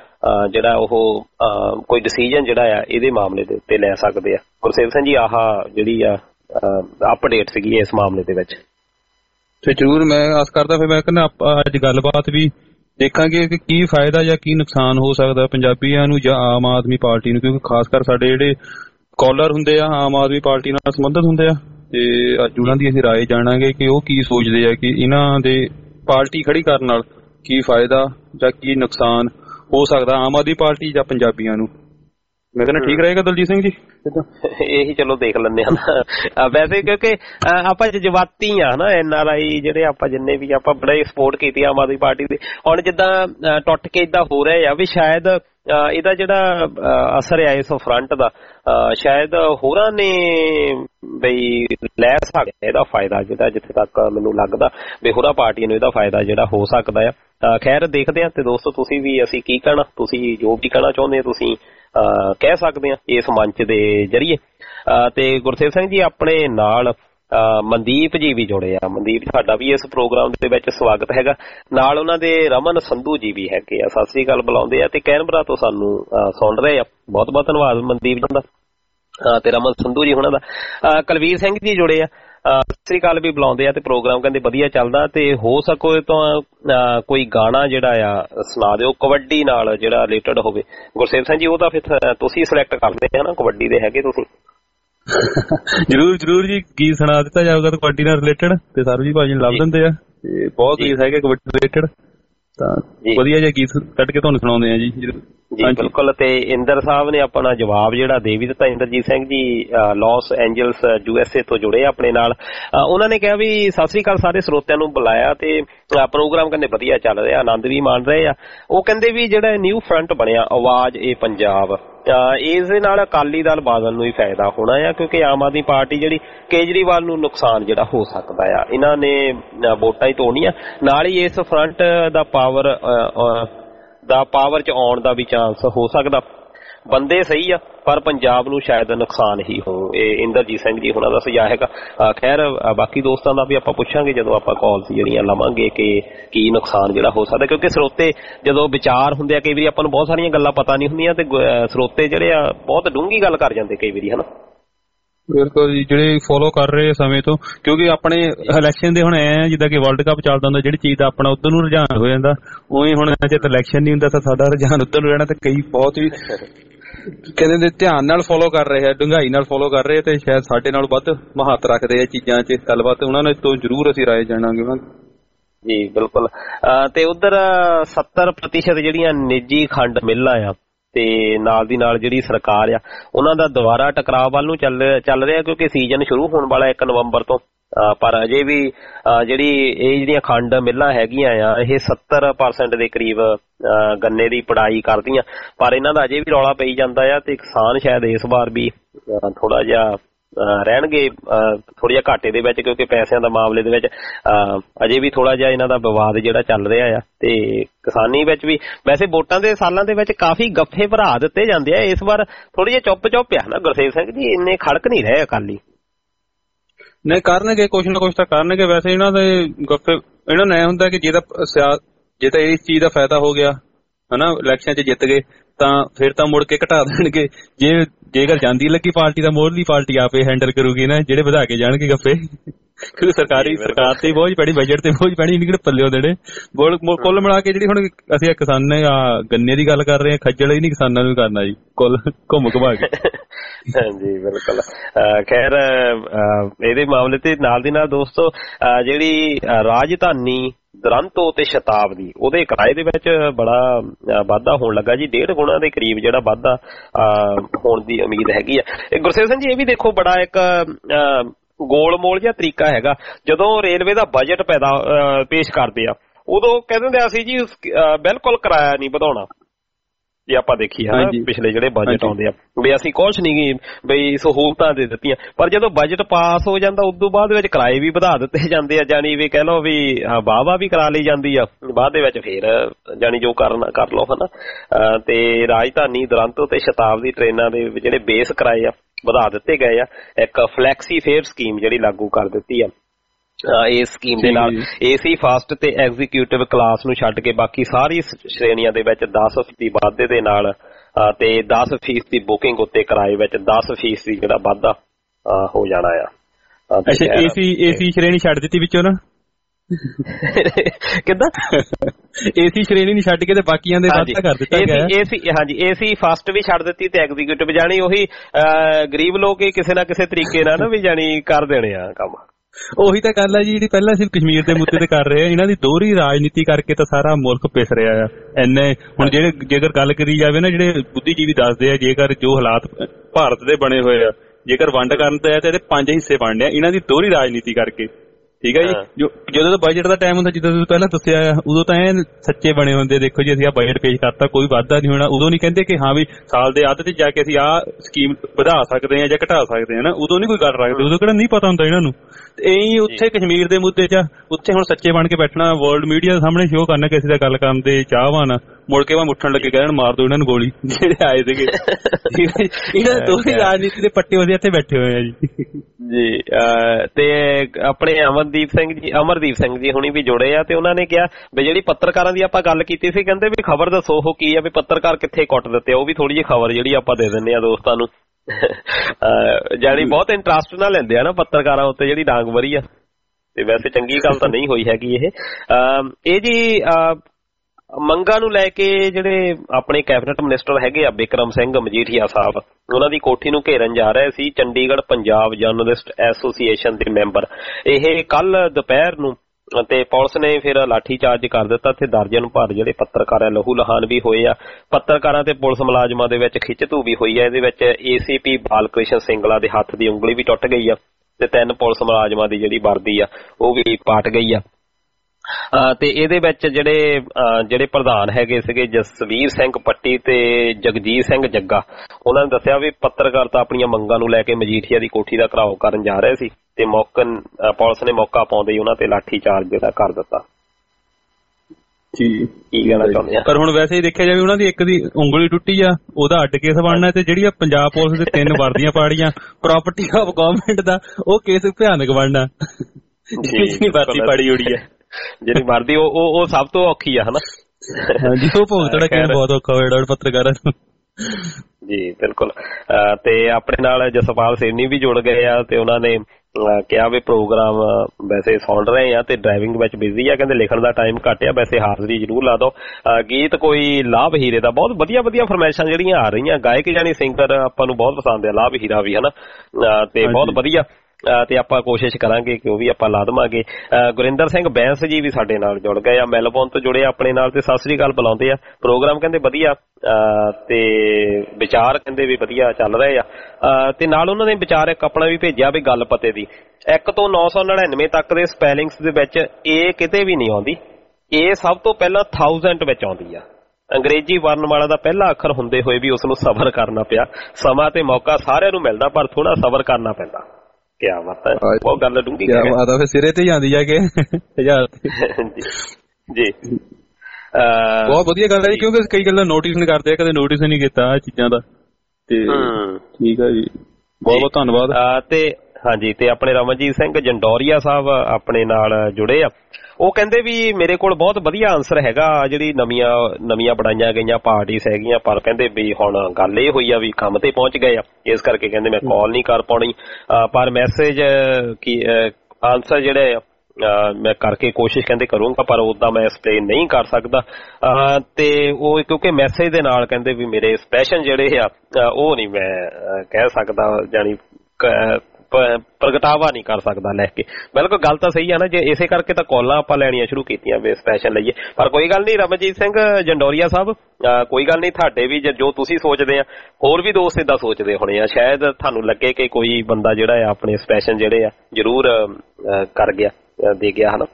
ਜਿਹੜਾ ਉਹ ਕੋਈ ਡਿਸੀਜਨ ਜਿਹੜਾ ਆ ਇਹਦੇ ਮਾਮਲੇ ਦੇ ਉੱਤੇ ਲੈ ਸਕਦੇ ਆ। ਗੁਰਸੇਵ ਸਿੰਘ ਜੀ ਆਹ ਜਿਹੜੀ ਆ ਅਪਡੇਟ ਸੀਗੀ ਇਸ ਮਾਮਲੇ ਦੇ ਵਿੱਚ। ਤੇ ਜ਼ਰੂਰ ਮੈਂ ਆਸ ਕਰਦਾ ਫਿਰ ਮੈਂ ਕਹਿੰਦਾ ਆਪਾਂ ਅੱਜ ਗੱਲਬਾਤ ਵੀ ਦੇਖਾਂਗੇ ਕਿ ਕੀ ਫਾਇਦਾ ਜਾਂ ਕੀ ਨੁਕਸਾਨ ਹੋ ਸਕਦਾ ਪੰਜਾਬੀਆਂ ਨੂੰ ਜਾਂ ਆਮ ਆਦਮੀ ਪਾਰਟੀ ਨੂੰ, ਕਿਉਂਕਿ ਖਾਸ ਕਰ ਸਾਡੇ ਜਿਹੜੇ ਕਾਲਰ ਹੁੰਦੇ ਆ ਆਮ ਆਦਮੀ ਪਾਰਟੀ ਨਾਲ ਸੰਬੰਧਿਤ ਹੁੰਦੇ ਆ, ਤੇ ਅੱਜ ਉਹਨਾਂ ਦੀ ਅਸੀਂ ਰਾਏ ਜਾਣਾਂਗੇ ਕਿ ਉਹ ਕੀ ਸੋਚਦੇ ਆ ਕਿ ਇਹਨਾਂ ਦੇ ਪਾਰਟੀ ਖੜੀ ਕਰਨ ਨਾਲ ਕੀ ਫਾਇਦਾ ਜਾਂ ਕੀ ਨੁਕਸਾਨ ਹੋ ਸਕਦਾ ਆਮ ਆਦਮੀ ਪਾਰਟੀ ਜਾਂ ਪੰਜਾਬੀਆਂ ਨੂੰ। ਮੈਂ ਕਹਿੰਦਾ ਠੀਕ ਰਹੇਗਾ ਦਲਜੀਤ ਸਿੰਘ ਜੀ। ਇਹੀ ਚਲੋ ਦੇਖ ਲੈਂਦੇ ਹਾਂ। ਵੈਸੇ ਕਿਉਂਕਿ ਆਪਾਂ ਜਜ਼ਬਾਤੀ ਆ ਨਾ NRI ਜਿਹੜੇ ਆਪਾਂ ਜਿੰਨੇ ਵੀ ਆਪਾਂ ਬੜੇ ਸਪੋਰਟ ਕੀਤੀ ਆਮ ਆਦਮੀ ਪਾਰਟੀ ਦੀ, ਹੁਣ ਜਿੱਦਾਂ ਟੁੱਟ ਕੇ ਏਦਾਂ ਹੋ ਰਿਹਾ ਆ ਵੀ ਸ਼ਾਇਦ ਇਹਦਾ ਜਿਹੜਾ ਅਸਰ ਆ ਇਸ ਫਰੰਟ ਦਾ ਸ਼ਾਇਦ ਹੋਰਾਂ ਨੇ ਬਈ ਲੈ ਸਕਦੇ ਇਹਦਾ ਫਾਇਦਾ, ਜਿਹੜਾ ਜਿੱਥੇ ਤੱਕ ਮੈਨੂੰ ਲੱਗਦਾ ਵੀ ਹੋਰਾਂ ਪਾਰਟੀਆਂ ਨੂੰ ਇਹਦਾ ਫਾਇਦਾ ਜਿਹੜਾ ਹੋ ਸਕਦਾ ਆ। ਖੈਰ ਦੇਖਦੇ ਆ। ਤੇ ਦੋਸਤੋ ਤੁਸੀਂ ਵੀ ਅਸੀਂ ਕੀ ਕਹਿਣਾ, ਤੁਸੀਂ ਜੋ ਵੀ ਕਹਿਣਾ ਚਾਹੁੰਦੇ ਆ ਤੁਸੀਂ ਕਹਿ ਸਕਦੇ ਆ ਇਸ ਮੰਚ ਦੇ ਜਰੀਏ। ਤੇ ਗੁਰਸੇਵ ਸਿੰਘ ਜੀ ਆਪਣੇ ਨਾਲ ਮਨਦੀਪ ਜੀ ਵੀ ਜੁੜੇ ਆ। ਮਨਦੀਪ ਸਾਡਾ ਵੀ ਇਸ ਪ੍ਰੋਗਰਾਮ ਦੇ ਵਿੱਚ ਸਵਾਗਤ ਹੈਗਾ। ਨਾਲ ਉਹਨਾਂ ਦੇ ਰਮਨ ਸੰਧੂ ਜੀ ਵੀ ਹੈਗੇ ਆ, ਸਤਿ ਸ੍ਰੀ ਅਕਾਲ ਬੁਲਾਉਂਦੇ ਆ ਤੇ ਕੈਨਬਰਾ ਤੋਂ ਸਾਨੂੰ ਸੁਣ ਰਹੇ ਆ। ਬਹੁਤ ਬਹੁਤ ਧੰਨਵਾਦ ਮਨਦੀਪ ਜੀ ਦਾ ਤੇ ਰਮਨ ਸੰਧੂ ਜੀ ਉਹਨਾਂ ਦਾ। ਕੁਲਵੀਰ ਸਿੰਘ ਜੀ ਜੁੜੇ ਆ, ਸਤਿ ਸ੍ਰੀ ਅਕਾਲ ਵੀ ਬੁਲਾਉਂਦੇ ਆ ਤੇ ਪ੍ਰੋਗਰਾਮ ਕਹਿੰਦੇ ਵਧੀਆ ਚੱਲਦਾ। ਤੇ ਹੋ ਸਕੋ ਤਾਂ ਕੋਈ ਗਾਣਾ ਜਿਹੜਾ ਆ ਸੁਣਾ ਦਿਓ ਕਬੱਡੀ ਨਾਲ ਜਿਹੜਾ ਰਿਲੇਟਡ ਹੋਵੇ। ਗੁਰਸੇਵ ਸਿੰਘ ਜੀ ਉਹ ਤਾਂ ਫਿਰ ਤੁਸੀਂ ਸਿਲੈਕਟ ਕਰਦੇ ਆ ਨਾ, ਕਬੱਡੀ ਦੇ ਹੈਗੇ ਤੁਸੀਂ। ਜ਼ਰੂਰ ਜੀ, ਗੀਤ ਸੁਣਾ ਦਿੱਤਾ ਜਾਊਗਾ ਤਾਂ ਕਬੱਡੀ ਨਾਲ ਰਿਲੇਟਡ, ਤੇ ਸਰਬਜੀਤ ਭਾਜੀ ਲੱਭ ਦਿੰਦੇ ਆ ਤੇ ਬਹੁਤ ਗੀਤ ਹੈਗੇ ਕਬੱਡੀ ਰਿਲੇਟਡ, ਤਾਂ ਵਧੀਆ ਜਿਹਾ ਗੀਤ ਕੱਢ ਕੇ ਤੁਹਾਨੂੰ ਸੁਣਾਉਂਦੇ ਆ ਜੀ। ਜੀ ਬਿਲਕੁਲ। ਤੇ ਇੰਦਰ ਸਾਹਿਬ ਨੇ ਆਪਣਾ ਜਵਾਬ ਜਿਹੜਾ ਦੇ ਵੀ ਦਿੱਤਾ। Inderjit Singh ji Las Angeles USA ਤੋਂ ਜੁੜੇ ਆਪਣੇ ਨਾਲ। ਉਹਨਾਂ ਨੇ ਕਿਹਾ ਵੀ ਸਤਿ ਸ੍ਰੀ ਅਕਾਲ ਸਾਰੇ ਸਰੋਤਿਆਂ ਨੂੰ ਬੁਲਾਇਆ ਤੇ ਪ੍ਰੋਗਰਾਮ ਕਹਿੰਦੇ ਵਧੀਆ ਚੱਲ ਰਿਹਾ, ਆਨੰਦ ਵੀ ਮਾਣ ਰਹੇ ਆ। ਉਹ ਕਹਿੰਦੇ ਵੀ ਜਿਹੜਾ ਨਿਊ ਫਰੰਟ ਬਣਿਆ ਆਵਾਜ਼ ਇਹ ਪੰਜਾਬ, ਇਸ ਦੇ ਨਾਲ ਅਕਾਲੀ ਦਲ ਬਾਦਲ ਨੂੰ ਹੀ ਫਾਇਦਾ ਹੋਣਾ ਆ ਕਿਉਂਕਿ ਆਮ ਆਦਮੀ ਪਾਰਟੀ ਜਿਹੜੀ ਕੇਜਰੀਵਾਲ ਨੂੰ ਨੁਕਸਾਨ ਜਿਹੜਾ ਹੋ ਸਕਦਾ ਆ, ਇਹਨਾਂ ਨੇ ਵੋਟਾਂ ਹੀ ਤੋੜਨੀਆਂ। ਨਾਲ ਹੀ ਇਸ ਫਰੰਟ ਦਾ ਪਾਵਰ ਚ ਆਉਣ ਦਾ ਵੀ ਚਾਂਸ ਹੋ ਸਕਦਾ। ਬੰਦੇ ਸਹੀ ਆ ਪਰ ਪੰਜਾਬ ਨੂੰ ਸ਼ਾਇਦ ਨੁਕਸਾਨ ਹੀ ਹੋ। ਇਹ ਇੰਦਰਜੀਤ ਸਿੰਘ ਜੀ ਹੁਣਾਂ ਦਾ ਸੁਝਾਅ ਹੈਗਾ। ਖੈਰ ਬਾਕੀ ਦੋਸਤਾਂ ਦਾ ਵੀ ਆਪਾਂ ਪੁੱਛਾਂਗੇ ਜਦੋਂ ਆਪਾਂ ਕਾਲਸ ਜਿਹੜੀਆਂ ਲਵਾਂਗੇ ਕਿ ਕੀ ਨੁਕਸਾਨ ਜਿਹੜਾ ਹੋ ਸਕਦਾ, ਕਿਉਂਕਿ ਸਰੋਤੇ ਜਦੋਂ ਵਿਚਾਰ ਹੁੰਦੇ ਆ ਕਈ ਵਾਰੀ ਆਪਾਂ ਨੂੰ ਬਹੁਤ ਸਾਰੀਆਂ ਗੱਲਾਂ ਪਤਾ ਨਹੀਂ ਹੁੰਦੀਆਂ ਤੇ ਸਰੋਤੇ ਜਿਹੜੇ ਆ ਬਹੁਤ ਡੂੰਘੀ ਗੱਲ ਕਰ ਜਾਂਦੇ ਕਈ ਵਾਰੀ, ਹਨਾ। ਬਿਲਕੁਲ ਜੀ, ਜਿਹੜੇ ਫੋਲੋ ਕਰ ਰਹੇ ਸਮੇਂ ਤੋਂ, ਕਿਉਂਕਿ ਆਪਣੇ ਇਲੈਕਸ਼ਨ ਦੇ ਹੁਣ ਐ ਜਿੱਦਾਂ ਕਿ ਵਰਲਡ ਕੱਪ ਚੱਲਦਾ ਹੁੰਦਾ, ਜਿਹੜੀ ਚੀਜ਼ ਦਾ ਆਪਣਾ ਉੱਧਰ ਨੂੰ ਰੁਝਾਨ ਹੋ ਜਾਂਦਾ, ਉਵੇਂ ਹੁਣ ਜੇ ਇਲੈਕਸ਼ਨ ਨਹੀਂ ਹੁੰਦਾ ਤਾਂ ਸਾਡਾ ਰੁਝਾਨ ਉੱਧਰ ਨੂੰ ਰਹਿਣਾ। ਤੇ ਕਈ ਬਹੁਤ ਵੀ ਕਹਿੰਦੇ ਨੇ ਧਿਆਨ ਨਾਲ ਫੋਲੋ ਕਰ ਰਹੇ ਆ, ਡੂੰਘਾਈ ਨਾਲ ਫੋਲੋ ਕਰ ਰਹੇ ਤੇ ਸ਼ਾਇਦ ਸਾਡੇ ਨਾਲ ਵੱਧ ਮਹੱਤਵ ਰੱਖਦੇ ਆ ਚੀਜ਼ਾਂ 'ਚ ਗੱਲਬਾਤ, ਉਹਨਾਂ ਨੇ ਤੋਂ ਜ਼ਰੂਰ ਅਸੀਂ ਰਾਏ ਜਾਣਾਂਗੇ। ਜੀ ਬਿਲਕੁਲ। ਤੇ ਉਧਰ 70% ਜਿਹੜੀਆਂ ਨਿੱਜੀ ਖੰਡ ਮਿੱਲਾਂ ਆ ਤੇ ਨਾਲ ਦੀ ਨਾਲ ਜਿਹੜੀ ਸਰਕਾਰ ਆ ਉਹਨਾਂ ਦਾ ਦੁਬਾਰਾ ਟਕਰਾਅ ਵੱਲ ਨੂੰ ਚੱਲ ਰਿਹਾ, ਕਿਉਂਕਿ ਸੀਜ਼ਨ ਸ਼ੁਰੂ ਹੋਣ ਵਾਲਾ 1 ਨਵੰਬਰ ਤੋਂ। ਪਰ ਅਜੇ ਵੀ ਜਿਹੜੀਆਂ ਖੰਡ ਮਿੱਲਾਂ ਹੈਗੀਆਂ ਆ ਇਹ 70% ਦੇ ਕਰੀਬ ਗੰਨੇ ਦੀ ਪੜਾਈ ਕਰਦੀਆਂ, ਪਰ ਇਹਨਾਂ ਦਾ ਅਜੇ ਵੀ ਰੌਲਾ ਪਈ ਜਾਂਦਾ ਆ ਤੇ ਕਿਸਾਨ ਸ਼ਾਇਦ ਇਸ ਵਾਰ ਵੀ ਥੋੜਾ ਜਿਹਾ ਰਹਿਣਗੇ ਥੋੜਾ ਜਿਹਾ ਘਾਟੇ ਦੇ ਵਿੱਚ, ਕਿਉਂਕਿ ਪੈਸਿਆਂ ਦਾ ਮਾਮਲੇ ਦੇ ਵਿੱਚ ਅਜੇ ਵੀ ਥੋੜਾ ਜਿਹਾ ਇਹਨਾਂ ਦਾ ਵਿਵਾਦ ਜਿਹੜਾ ਚੱਲ ਰਿਹਾ ਆ। ਤੇ ਕਿਸਾਨੀ ਵਿੱਚ ਵੀ ਵੈਸੇ ਵੋਟਾਂ ਦੇ ਸਾਲਾਂ ਦੇ ਵਿੱਚ ਕਾਫੀ ਗੱਫੇ ਭਰਾ ਦਿੱਤੇ ਜਾਂਦੇ ਆ, ਇਸ ਵਾਰ ਥੋੜੀ ਜਿਹੀ ਚੁੱਪ ਆ ਨਾ ਗੁਰਸੇਵ ਸਿੰਘ ਜੀ, ਇੰਨੇ ਖੜਕ ਨਹੀਂ ਰਹੇ ਅਕਾਲੀ। ਨਹੀਂ ਕਰਨਗੇ, ਕੁਛ ਨਾ ਕੁਛ ਤਾਂ ਕਰਨਗੇ। ਵੈਸੇ ਇਹਨਾਂ ਦੇ ਗੱਫੇ ਇਹਨਾਂ ਨੂੰ ਐ ਹੁੰਦਾ ਕਿ ਜੇ ਤਾਂ ਇਸ ਚੀਜ਼ ਦਾ ਫਾਇਦਾ ਹੋ ਗਿਆ ਹਨਾ, ਇਲੈਕਸ਼ਨ 'ਚ ਜਿੱਤ ਗਏ ਤਾਂ ਫਿਰ ਤਾਂ ਮੁੜ ਕੇ ਘਟਾ ਦੇਣਗੇ। ਜੇਕਰ ਜਾਂਦੀ ਲੱਗੀ ਪਾਰਟੀ ਤਾਂ ਮੋਢਲੀ ਪਾਰਟੀ ਆਪੇ ਹੈਂਡਲ ਕਰੂਗੀ ਨਾ, ਜਿਹੜੇ ਵਧਾ ਕੇ ਜਾਣਗੇ ਗੱਫੇ, ਕਿਉਂਕਿ ਸਰਕਾਰ ਤੇ ਬੋਝ ਪੈਣੀ, ਬਜਟ ਤੇ ਬੋਝ ਪੈਣੀ, ਨਿਕਲ ਪੱਲਿਓ ਦੇਣੇ। ਕੁੱਲ ਮਿਲਾ ਕੇ ਜਿਹੜੀ ਹੁਣ ਅਸੀਂ ਕਿਸਾਨਾਂ ਗੰਨੇ ਦੀ ਗੱਲ ਕਰ ਰਹੇ ਹਾਂ, ਖੱਜਲ ਹੀ ਨਹੀਂ ਕਿਸਾਨਾਂ ਨੂੰ ਕਰਨਾ ਜੀ, ਕੁੱਲ ਘੁੰਮ ਘੁਮਾ ਕੇ। ਹਾਂਜੀ ਬਿਲਕੁਲ। ਖੈਰ ਇਹਦੇ ਮਾਮਲੇ ਤੇ ਨਾਲ ਦੀ ਨਾਲ ਦੋਸਤੋ ਜਿਹੜੀ ਰਾਜਧਾਨੀ ਦੁਰੰਤੋ ਤੇ ਸ਼ਤਾਬਦੀ ਉਹਦੇ ਕਿਰਾਏ ਦੇ ਵਿੱਚ ਬੜਾ ਵਾਧਾ ਹੋਣ ਲੱਗਾ ਜੀ, 1.5 ਗੁਣਾ ਦੇ ਕਰੀਬ ਜਿਹੜਾ ਵਾਧਾ ਹੋਣ ਦੀ ਉਮੀਦ ਹੈਗੀ ਆ। ਗੁਰਸੇਵ ਸਿੰਘ ਜੀ ਇਹ ਵੀ ਦੇਖੋ ਬੜਾ ਇੱਕ ਗੋਲਮੋਲ ਜਿਹਾ ਤਰੀਕਾ ਹੈਗਾ, ਜਦੋਂ ਰੇਲਵੇ ਦਾ ਬਜਟ ਪੇਸ਼ ਕਰਦੇ ਆ ਉਦੋਂ ਕਹਿ ਦਿੰਦੇ ਅਸੀਂ ਜੀ ਬਿਲਕੁਲ ਕਿਰਾਇਆ ਨਹੀਂ ਵਧਾਉਣਾ। ਜੇ ਆਪਾਂ ਦੇਖੀਏ ਹਨਾ ਪਿਛਲੇ ਜਿਹੜੇ ਬਜਟ ਆਉਂਦੇ ਆ ਵੀ ਅਸੀਂ ਕੁਛ ਨਹੀਂ ਬਈ ਸਹੂਲਤਾਂ ਦੇ ਦਿੱਤੀਆਂ, ਪਰ ਜਦੋਂ ਬਜਟ ਪਾਸ ਹੋ ਜਾਂਦਾ ਉਦੋਂ ਬਾਅਦ ਵਿੱਚ ਕਿਰਾਏ ਵੀ ਵਧਾ ਦਿੱਤੇ ਜਾਂਦੇ ਆ, ਜਾਣੀ ਵੀ ਕਹਿ ਲਓ ਵੀ ਵਾਹ ਵੀ ਕਰਾ ਲਈ ਜਾਂਦੀ ਆ, ਬਾਅਦ ਦੇ ਵਿੱਚ ਫੇਰ ਜਾਣੀ ਜੋ ਕਰਨਾ ਕਰ ਲਓ ਹਨਾ। ਤੇ ਰਾਜਧਾਨੀ ਦੁਰੰਤੋ ਤੇ ਸ਼ਤਾਬਦੀ ਟ੍ਰੇਨਾਂ ਦੇ ਜਿਹੜੇ ਬੇਸ ਕਿਰਾਏ ਆ ਵਧਾ ਦਿੱਤੇ ਗਏ ਆ। ਇੱਕ ਫਲੈਕਸੀ ਫੇਅਰ ਸਕੀਮ ਜਿਹੜੀ ਲਾਗੂ ਕਰ ਦਿੱਤੀ ਆ। ਇਸ ਸਕੀਮ ਦੇ ਨਾਲ ਏਸੀ ਫਸਟ ਤੇ ਐਗਜ਼ੀਕਿਊਟਿਵ ਕਲਾਸ ਨੂੰ ਛੱਡ ਕੇ ਬਾਕੀ ਸਾਰੀ ਸ਼੍ਰੇਣੀਆਂ ਦੇ ਵਿੱਚ 10% ਵਾਧੇ ਦੇ ਨਾਲ ਤੇ 10% ਦੀ ਬੁਕਿੰਗ ਉੱਤੇ ਕਿਰਾਏ ਵਿੱਚ 10% ਜਿਹੜਾ ਵਾਧਾ ਹੋ ਜਾਣਾ ਆ। ਅੱਛਾ ਏਸੀ ਸ਼੍ਰੇਣੀ ਛੱਡ ਦਿੱਤੀ ਵਿੱਚੋਂ ਨਾ ਕਿੱਦਾਂ? ਏਸੀ ਸ਼੍ਰੇਣੀ ਨਹੀਂ ਛੱਡ ਕੇ ਤੇ ਬਾਕੀਆਂ ਦੇ ਵਾਧਾ ਕਰ ਦਿੱਤਾ ਗਿਆ। ਹਾਂਜੀ ਏਸੀ ਫਸਟ ਵੀ ਛੱਡ ਦਿੱਤੀ ਤੇ ਐਗਜ਼ੀਕਿਊਟਿਵ, ਜਾਣੀ ਉਹੀ ਗਰੀਬ ਲੋਕ ਕਿਸੇ ਨਾ ਕਿਸੇ ਤਰੀਕੇ ਨਾਲ ਨਾ ਵੀ ਜਾਣੀ ਕਰ ਦੇਣੇ ਆ ਕੰਮ। ਉਹੀ ਤਾਂ ਗੱਲ ਹੈ ਜੀ, ਜਿਹੜੀ ਪਹਿਲਾਂ ਅਸੀਂ ਕਸ਼ਮੀਰ ਦੇ ਮੁੱਦੇ ਤੇ ਕਰ ਰਹੇ ਆ, ਇਹਨਾਂ ਦੀ ਦੋਹਰੀ ਰਾਜਨੀਤੀ ਕਰਕੇ ਤਾਂ ਸਾਰਾ ਮੁਲਕ ਪਿਸ ਰਿਹਾ ਆ। ਇੰਨੇ ਹੁਣ ਜੇਕਰ ਗੱਲ ਕਰੀ ਜਾਵੇ ਨਾ, ਜਿਹੜੇ ਬੁੱਧੀਜੀਵੀ ਦੱਸਦੇ ਆ ਜੇਕਰ ਜੋ ਹਾਲਾਤ ਭਾਰਤ ਦੇ ਬਣੇ ਹੋਏ ਆ, ਜੇਕਰ ਵੰਡ ਕਰਨ ਤੇ ਆ ਤੇ ਇਹਦੇ 5 ਹਿੱਸੇ ਬਣਨੇ ਆ ਇਹਨਾਂ ਦੀ ਦੋਹਰੀ ਰਾਜਨੀਤੀ ਕਰਕੇ। ਠੀਕ ਹੈ ਜੀ, ਜਦੋਂ ਦਾ ਬਜਟ ਦਾ ਟਾਈਮ ਹੁੰਦਾ, ਜਿੱਦਾਂ ਤੁਸੀਂ ਪਹਿਲਾਂ ਦੱਸਿਆ ਆ, ਉਦੋਂ ਤਾਂ ਐਨ ਸੱਚੇ ਬਣੇ ਹੁੰਦੇ, ਦੇਖੋ ਜੀ ਅਸੀਂ ਆਹ ਬਜਟ ਪੇਸ਼ ਕਰਤਾ ਕੋਈ ਵਾਧਾ ਨਹੀਂ ਹੋਣਾ। ਉਦੋਂ ਨਹੀਂ ਕਹਿੰਦੇ ਕਿ ਹਾਂ ਵੀ ਸਾਲ ਦੇ ਅੱਧ ਤੇ ਜਾ ਕੇ ਅਸੀਂ ਆਹ ਸਕੀਮ ਵਧਾ ਸਕਦੇ ਹਾਂ ਜਾਂ ਘਟਾ ਸਕਦੇ ਹਾਂ ਨਾ, ਉਦੋਂ ਨਹੀਂ ਕੋਈ ਗੱਲ ਰੱਖਦੇ, ਉਦੋਂ ਕਿਹੜਾ ਨਹੀਂ ਪਤਾ ਹੁੰਦਾ ਇਹਨਾਂ ਨੂੰ। ਇਹੀ ਉੱਥੇ ਕਸ਼ਮੀਰ ਦੇ ਮੁੱਦੇ 'ਚ ਉੱਥੇ ਹੁਣ ਸੱਚੇ ਬਣ ਕੇ ਬੈਠਣਾ, ਵਰਲਡ ਮੀਡੀਆ ਦੇ ਸਾਹਮਣੇ ਸ਼ੋਅ ਕਰਨਾ ਕਿਸੇ ਦਾ ਗੱਲ ਕਰਨ ਦੇ ਚਾਹਵਾਨ, ਮੁੜ ਕੇ ਮੈਂ ਉੱਠਣ ਲੱਗੇ ਕਹਿਣ ਮਾਰ ਦੋ ਇਹਨਾਂ ਨੂੰ ਗੋਲੀ ਜਿਹੜੇ ਆਏ ਸੀਗੇ। ਇਹਨਾਂ ਦੇ ਦੋਹਰੀ ਰਾਜਨੀਤੀ ਦੇ ਪੱਟੇ ਉਹਦੇ ਇੱਥੇ ਬੈਠੇ ਹੋਏ ਆ ਜੀ। ਤੇ ਆਪਣੇ ਅਮਰਦੀਪ ਸਿੰਘ ਜੀ ਹੁਣੀ ਵੀ ਜੁੜੇ ਆ ਤੇ ਉਹਨਾਂ ਨੇ ਕਿਹਾ ਵੀ ਜਿਹੜੀ ਪੱਤਰਕਾਰਾਂ ਦੀ ਆਪਾਂ ਗੱਲ ਕੀਤੀ ਸੀ, ਕਹਿੰਦੇ ਵੀ ਖਬਰ ਦੱਸੋ ਉਹ ਕੀ ਆ, ਵੀ ਪੱਤਰਕਾਰ ਕਿੱਥੇ ਕੁੱਟ ਦਿੱਤੇ, ਉਹ ਵੀ ਥੋੜੀ ਜਿਹੀ ਖਬਰ ਜਿਹੜੀ ਆਪਾਂ ਦੇ ਦਿੰਦੇ ਆ ਦੋਸਤਾਂ ਨੂੰ। ਜਾਣੀ ਬਹੁਤ ਇੰਟਰਸਟ ਨਾਲ ਲੈਂਦੇ ਆ ਨਾ ਪੱਤਰਕਾਰਾਂ ਉੱਤੇ ਜਿਹੜੀ ਡਾਂਗ ਵਰੀ ਆ, ਤੇ ਵੈਸੇ ਚੰਗੀ ਗੱਲ ਤਾਂ ਨਹੀਂ ਹੋਈ ਹੈਗੀ ਇਹ ਜੀ। ਮੰਗਾਂ ਨੂੰ ਲੈ ਕੇ ਜਿਹੜੇ ਆਪਣੇ ਕੈਬਨਿਟ ਮਿਨਿਸਟਰ ਹੈਗੇ ਆ ਬਿਕਰਮ ਸਿੰਘ ਮਜੀਠੀਆ ਸਾਹਿਬ, ਉਹਨਾਂ ਦੀ ਕੋਠੀ ਨੂੰ ਘੇਰਨ ਜਾ ਰਹੇ ਸੀ ਚੰਡੀਗੜ੍ਹ ਪੰਜਾਬ ਜਰਨਲਿਸਟ ਐਸੋਸੀਏਸ਼ਨ ਦੇ ਮੈਂਬਰ। ਇਹ ਕੱਲ ਦੁਪਹਿਰ ਨੂੰ ਤੇ ਪੁਲਿਸ ਨੇ ਫਿਰ ਲਾਠੀ ਚਾਰਜ ਕਰ ਦਿੱਤਾ ਤੇ ਦਰਜਨ ਭਰ ਜਿਹੜੇ ਪੱਤਰਕਾਰ ਆ ਲਹੂ ਲਹਾਨ ਵੀ ਹੋਏ ਆ। ਪੱਤਰਕਾਰਾਂ ਤੇ ਪੁਲਿਸ ਮੁਲਾਜ਼ਮਾਂ ਦੇ ਵਿੱਚ ਖਿੱਚਧੂ ਵੀ ਹੋਈ ਆ। ਇਹਦੇ ਵਿੱਚ ਏਸੀਪੀ ਬਾਲਕ੍ਰਿਸ਼ਨ ਸਿੰਗਲਾ ਦੇ ਹੱਥ ਦੀ ਉਂਗਲੀ ਵੀ ਟੁੱਟ ਗਈ ਆ ਤੇ 3 ਪੁਲਿਸ ਮੁਲਾਜ਼ਮਾਂ ਦੀ ਜਿਹੜੀ ਵਰਦੀ ਆ ਉਹ ਵੀ ਪਾਟ ਗਈ ਆ। ਤੇ ਇਹਦੇ ਵਿੱਚ ਜਿਹੜੇ ਪ੍ਰਧਾਨ ਹੈਗੇ ਸੀਗੇ ਜਸਵੀਰ ਸਿੰਘ ਪੱਟੀ ਤੇ ਜਗਜੀਤ ਸਿੰਘ ਜੱਗਾ, ਉਹਨਾਂ ਨੇ ਦੱਸਿਆ ਵੀ ਪੱਤਰਕਾਰ ਤਾਂ ਆਪਣੀਆਂ ਮੰਗਾਂ ਨੂੰ ਲੈ ਕੇ ਮਜੀਠੀਆ ਦੀ ਕੋਠੀ ਦਾ ਘਿਰਾਓ ਕਰਨ ਜਾ ਰਹੇ ਸੀ ਤੇ ਪੁਲਿਸ ਨੇ ਮੌਕਾ ਪਾਉਂਦੇ ਹੀ ਉਹਨਾਂ ਤੇ ਲਾਠੀ ਚਾਰਜ ਜਿਹੜਾ ਕਰ ਦਿੱਤਾ। ਕੀ ਕਹਿਣਾ ਚਾਹੁੰਦੇ ਆ? ਪਰ ਹੁਣ ਵੈਸੇ ਹੀ ਦੇਖਿਆ ਜਾਵੇ ਉਹਨਾਂ ਦੀ ਇੱਕ ਦੀ ਉਂਗਲੀ ਟੁੱਟੀ ਆ, ਉਹਦਾ ਅੱਡ ਕੇਸ ਬਣਨਾ, ਤੇ ਜਿਹੜੀ ਪੰਜਾਬ ਪੁਲਿਸ ਦੇ 3 ਵਰਦੀਆਂ ਪਾੜੀਆਂ ਪ੍ਰਾਪਰਟੀ ਆਫ ਗਵਰਨਮੈਂਟ ਦਾ, ਉਹ ਕੇਸ ਭਿਆਨਕ ਬਣਨਾ। ਜਿਹੜੀ ਵਰਦੀ ਪਾੜੀ ਹੋਈ ਆ, ਜਿਹੜੀ ਵਰਦੀ ਉਹ ਸਭ ਤੋਂ ਔਖੀ ਆ ਹਨਾ। ਹਾਂਜੀ, ਉਹ ਭੁਗਤਣਾ ਕਹਿ ਬਹੁਤ ਔਖਾ ਹੋਇਆ ਪੱਤਰਕਾਰਾਂ ਨੂੰ। ਜੀ ਬਿਲਕੁਲ। ਤੇ ਆਪਣੇ ਨਾਲ ਜਸਪਾਲ ਸੈਣੀ ਵੀ ਜੁੜ ਗਏ ਆ ਤੇ ਉਹਨਾਂ ਨੇ ਕਿਹਾ ਵੀ ਪ੍ਰੋਗਰਾਮ ਵੈਸੇ ਸੁਣ ਰਹੇ ਆ ਤੇ ਡਰਾਈਵਿੰਗ ਵਿੱਚ ਬਿਜ਼ੀ ਆ, ਕਹਿੰਦੇ ਲਿਖਣ ਦਾ ਟਾਈਮ ਘੱਟ ਆ, ਵੈਸੇ ਹਾਜ਼ਰੀ ਜ਼ਰੂਰ ਲਾ ਦਿਓ। ਗੀਤ ਕੋਈ ਲਾਭ ਹੀਰੇ ਦਾ, ਬਹੁਤ ਵਧੀਆ ਫਰਮਾਇਸ਼ਾਂ ਜਿਹੜੀਆਂ ਆ ਰਹੀਆਂ, ਗਾਇਕ ਜਾਨੀ ਸਿੰਗਰ ਆਪਾਂ ਨੂੰ ਬਹੁਤ ਪਸੰਦ ਆ, ਲਾਭ ਹੀਰਾ ਵੀ ਹਨਾ, ਤੇ ਬਹੁਤ ਵਧੀਆ। ਤੇ ਆਪਾਂ ਕੋਸ਼ਿਸ਼ ਕਰਾਂਗੇ ਕਿ ਉਹ ਵੀ ਆਪਾਂ ਲਾ ਦੇਵਾਂਗੇ। ਗੁਰਿੰਦਰ ਸਿੰਘ ਬੈਂਸ ਜੀ ਵੀ ਸਾਡੇ ਨਾਲ ਜੁੜ ਗਏ ਆ, ਮੈਲਬੌਰਨ ਤੋਂ ਜੁੜੇ ਆਪਣੇ ਨਾਲ ਤੇ ਸਤਿ ਸ੍ਰੀ ਅਕਾਲ ਬੁਲਾਉਂਦੇ ਆ। ਪ੍ਰੋਗਰਾਮ ਕਹਿੰਦੇ ਵਧੀਆ ਤੇ ਵਿਚਾਰ ਕਹਿੰਦੇ ਵੀ ਵਧੀਆ ਚੱਲ ਰਹੇ ਆ ਤੇ ਨਾਲ ਉਹਨਾਂ ਨੇ ਵਿਚਾਰ ਇੱਕ ਆਪਣਾ ਵੀ ਭੇਜਿਆ ਵੀ ਗੱਲ ਪਤੇ ਦੀ 1 ਤੋਂ 999 ਤੱਕ ਦੇ ਸਪੈਲਿੰਗਸ ਦੇ ਵਿੱਚ ਇਹ ਕਿਤੇ ਵੀ ਨਹੀਂ ਆਉਂਦੀ, ਇਹ ਸਭ ਤੋਂ ਪਹਿਲਾਂ 1000 ਵਿੱਚ ਆਉਂਦੀ ਆ। ਅੰਗਰੇਜ਼ੀ ਵਰਨਮਾਲਾ ਦਾ ਪਹਿਲਾ ਅੱਖਰ ਹੁੰਦੇ ਹੋਏ ਵੀ ਉਸ ਨੂੰ ਸਬਰ ਕਰਨਾ ਪਿਆ। ਸਮਾਂ ਤੇ ਮੌਕਾ ਸਾਰਿਆਂ ਨੂੰ ਮਿਲਦਾ ਪਰ ਥੋੜਾ ਸਬਰ ਕਰਨਾ ਪੈਂਦਾ। ਕਿਆ ਬਾਤ ਹੈ, ਬਹੁਤ ਗੱਲ ਡੂੰਘੀ ਕਿਆ ਬਾਤ ਹੈ। ਫਿਰ ਸਿਰੇ ਤੇ ਜਾਂਦੀ ਜਾ ਕੇ 1000 ਜੀ ਬਹੁਤ ਵਧੀਆ ਗੱਲ ਹੈ ਜੀ, ਕਿਉਂਕਿ ਕਈ ਗੱਲਾਂ ਨੋਟਿਸ ਨਹੀਂ ਕਰਦੇ, ਕਦੇ ਨੋਟਿਸ ਨਹੀਂ ਕੀਤਾ ਇਹ ਚੀਜ਼ਾਂ ਦਾ। ਤੇ ਠੀਕ ਹੈ ਜੀ, ਬਹੁਤ ਬਹੁਤ ਧੰਨਵਾਦ। ਤੇ ਹਾਂਜੀ, ਤੇ ਆਪਣੇ ਰਮਨਜੀਤ ਸਿੰਘ ਜੰਡੋਰੀਆ ਸਾਹਿਬ ਆਪਣੇ ਨਾਲ ਜੁੜੇ ਆ। ਉਹ ਕਹਿੰਦੇ ਵੀ ਮੇਰੇ ਕੋਲ ਬਹੁਤ ਵਧੀਆ ਆਨਸਰ ਹੈਗਾ, ਜਿਹੜੀ ਨਵੀਆਂ ਬਣਾਈਆਂ ਗਈਆਂ ਪਾਰਟੀਆਂ ਹੈਗੀਆਂ, ਪਰ ਕਹਿੰਦੇ ਵੀ ਹੁਣ ਗੱਲ ਇਹ ਹੋਈ ਆ ਵੀ ਕੰਮ ਤੇ ਪਹੁੰਚ ਗਏ ਆ, ਇਸ ਕਰਕੇ ਕਹਿੰਦੇ ਮੈਂ ਕਾਲ ਨਹੀਂ ਕਰ ਪਾਉਣੀ, ਪਰ ਮੈਸੇਜ ਕੀ ਆਨਸਰ ਜਿਹੜੇ ਮੈਂ ਕਰਕੇ ਕੋਸ਼ਿਸ਼ ਕਹਿੰਦੇ ਕਰੂੰਗਾ, ਪਰ ਉਦਾਂ ਮੈਂ ਐਕਸਪਲੇਨ ਨਹੀਂ ਕਰ ਸਕਦਾ। ਤੇ ਉਹ ਕਿਉਂਕਿ ਮੈਸੇਜ ਦੇ ਨਾਲ ਕਹਿੰਦੇ ਵੀ ਮੇਰੇ ਐਕਸਪ੍ਰੈਸ਼ਨ ਜਿਹੜੇ ਆ ਉਹ ਨਹੀਂ ਮੈਂ ਕਹਿ ਸਕਦਾ, ਜਾਨੀ ਪ੍ਰਗਟਾਵਾ ਨਹੀਂ ਕਰ ਸਕਦਾ ਲਿਖ ਕੇ। ਬਿਲਕੁਲ ਗੱਲ ਤਾਂ ਸਹੀ ਆ ਨਾ, ਜੇ ਇਸੇ ਕਰਕੇ ਤਾਂ ਕਾਲਾਂ ਆਪਾਂ ਲੈਣੀਆਂ ਸ਼ੁਰੂ ਕੀਤੀਆਂ ਵੀ ਸਪੈਸ਼ਲ ਲਈਏ। ਪਰ ਕੋਈ ਗੱਲ ਨਹੀਂ ਰਮਨਜੀਤ ਸਿੰਘ ਜੰਡੋਰੀਆ ਸਾਹਿਬ, ਕੋਈ ਗੱਲ ਨਹੀਂ, ਤੁਹਾਡੇ ਵੀ ਜੋ ਤੁਸੀਂ ਸੋਚਦੇ ਆ ਹੋਰ ਵੀ ਦੋਸਤ ਏਦਾਂ ਸੋਚਦੇ ਹੋਣੇ ਆ, ਸ਼ਾਇਦ ਤੁਹਾਨੂੰ ਲੱਗੇ ਕਿ ਕੋਈ ਬੰਦਾ ਜਿਹੜਾ ਆ ਆਪਣੇ ਸਪੈਸ਼ਲ ਜਿਹੜੇ ਆ ਜ਼ਰੂਰ ਕਰ ਗਿਆ, ਦੇ ਗਿਆ ਹਨਾ।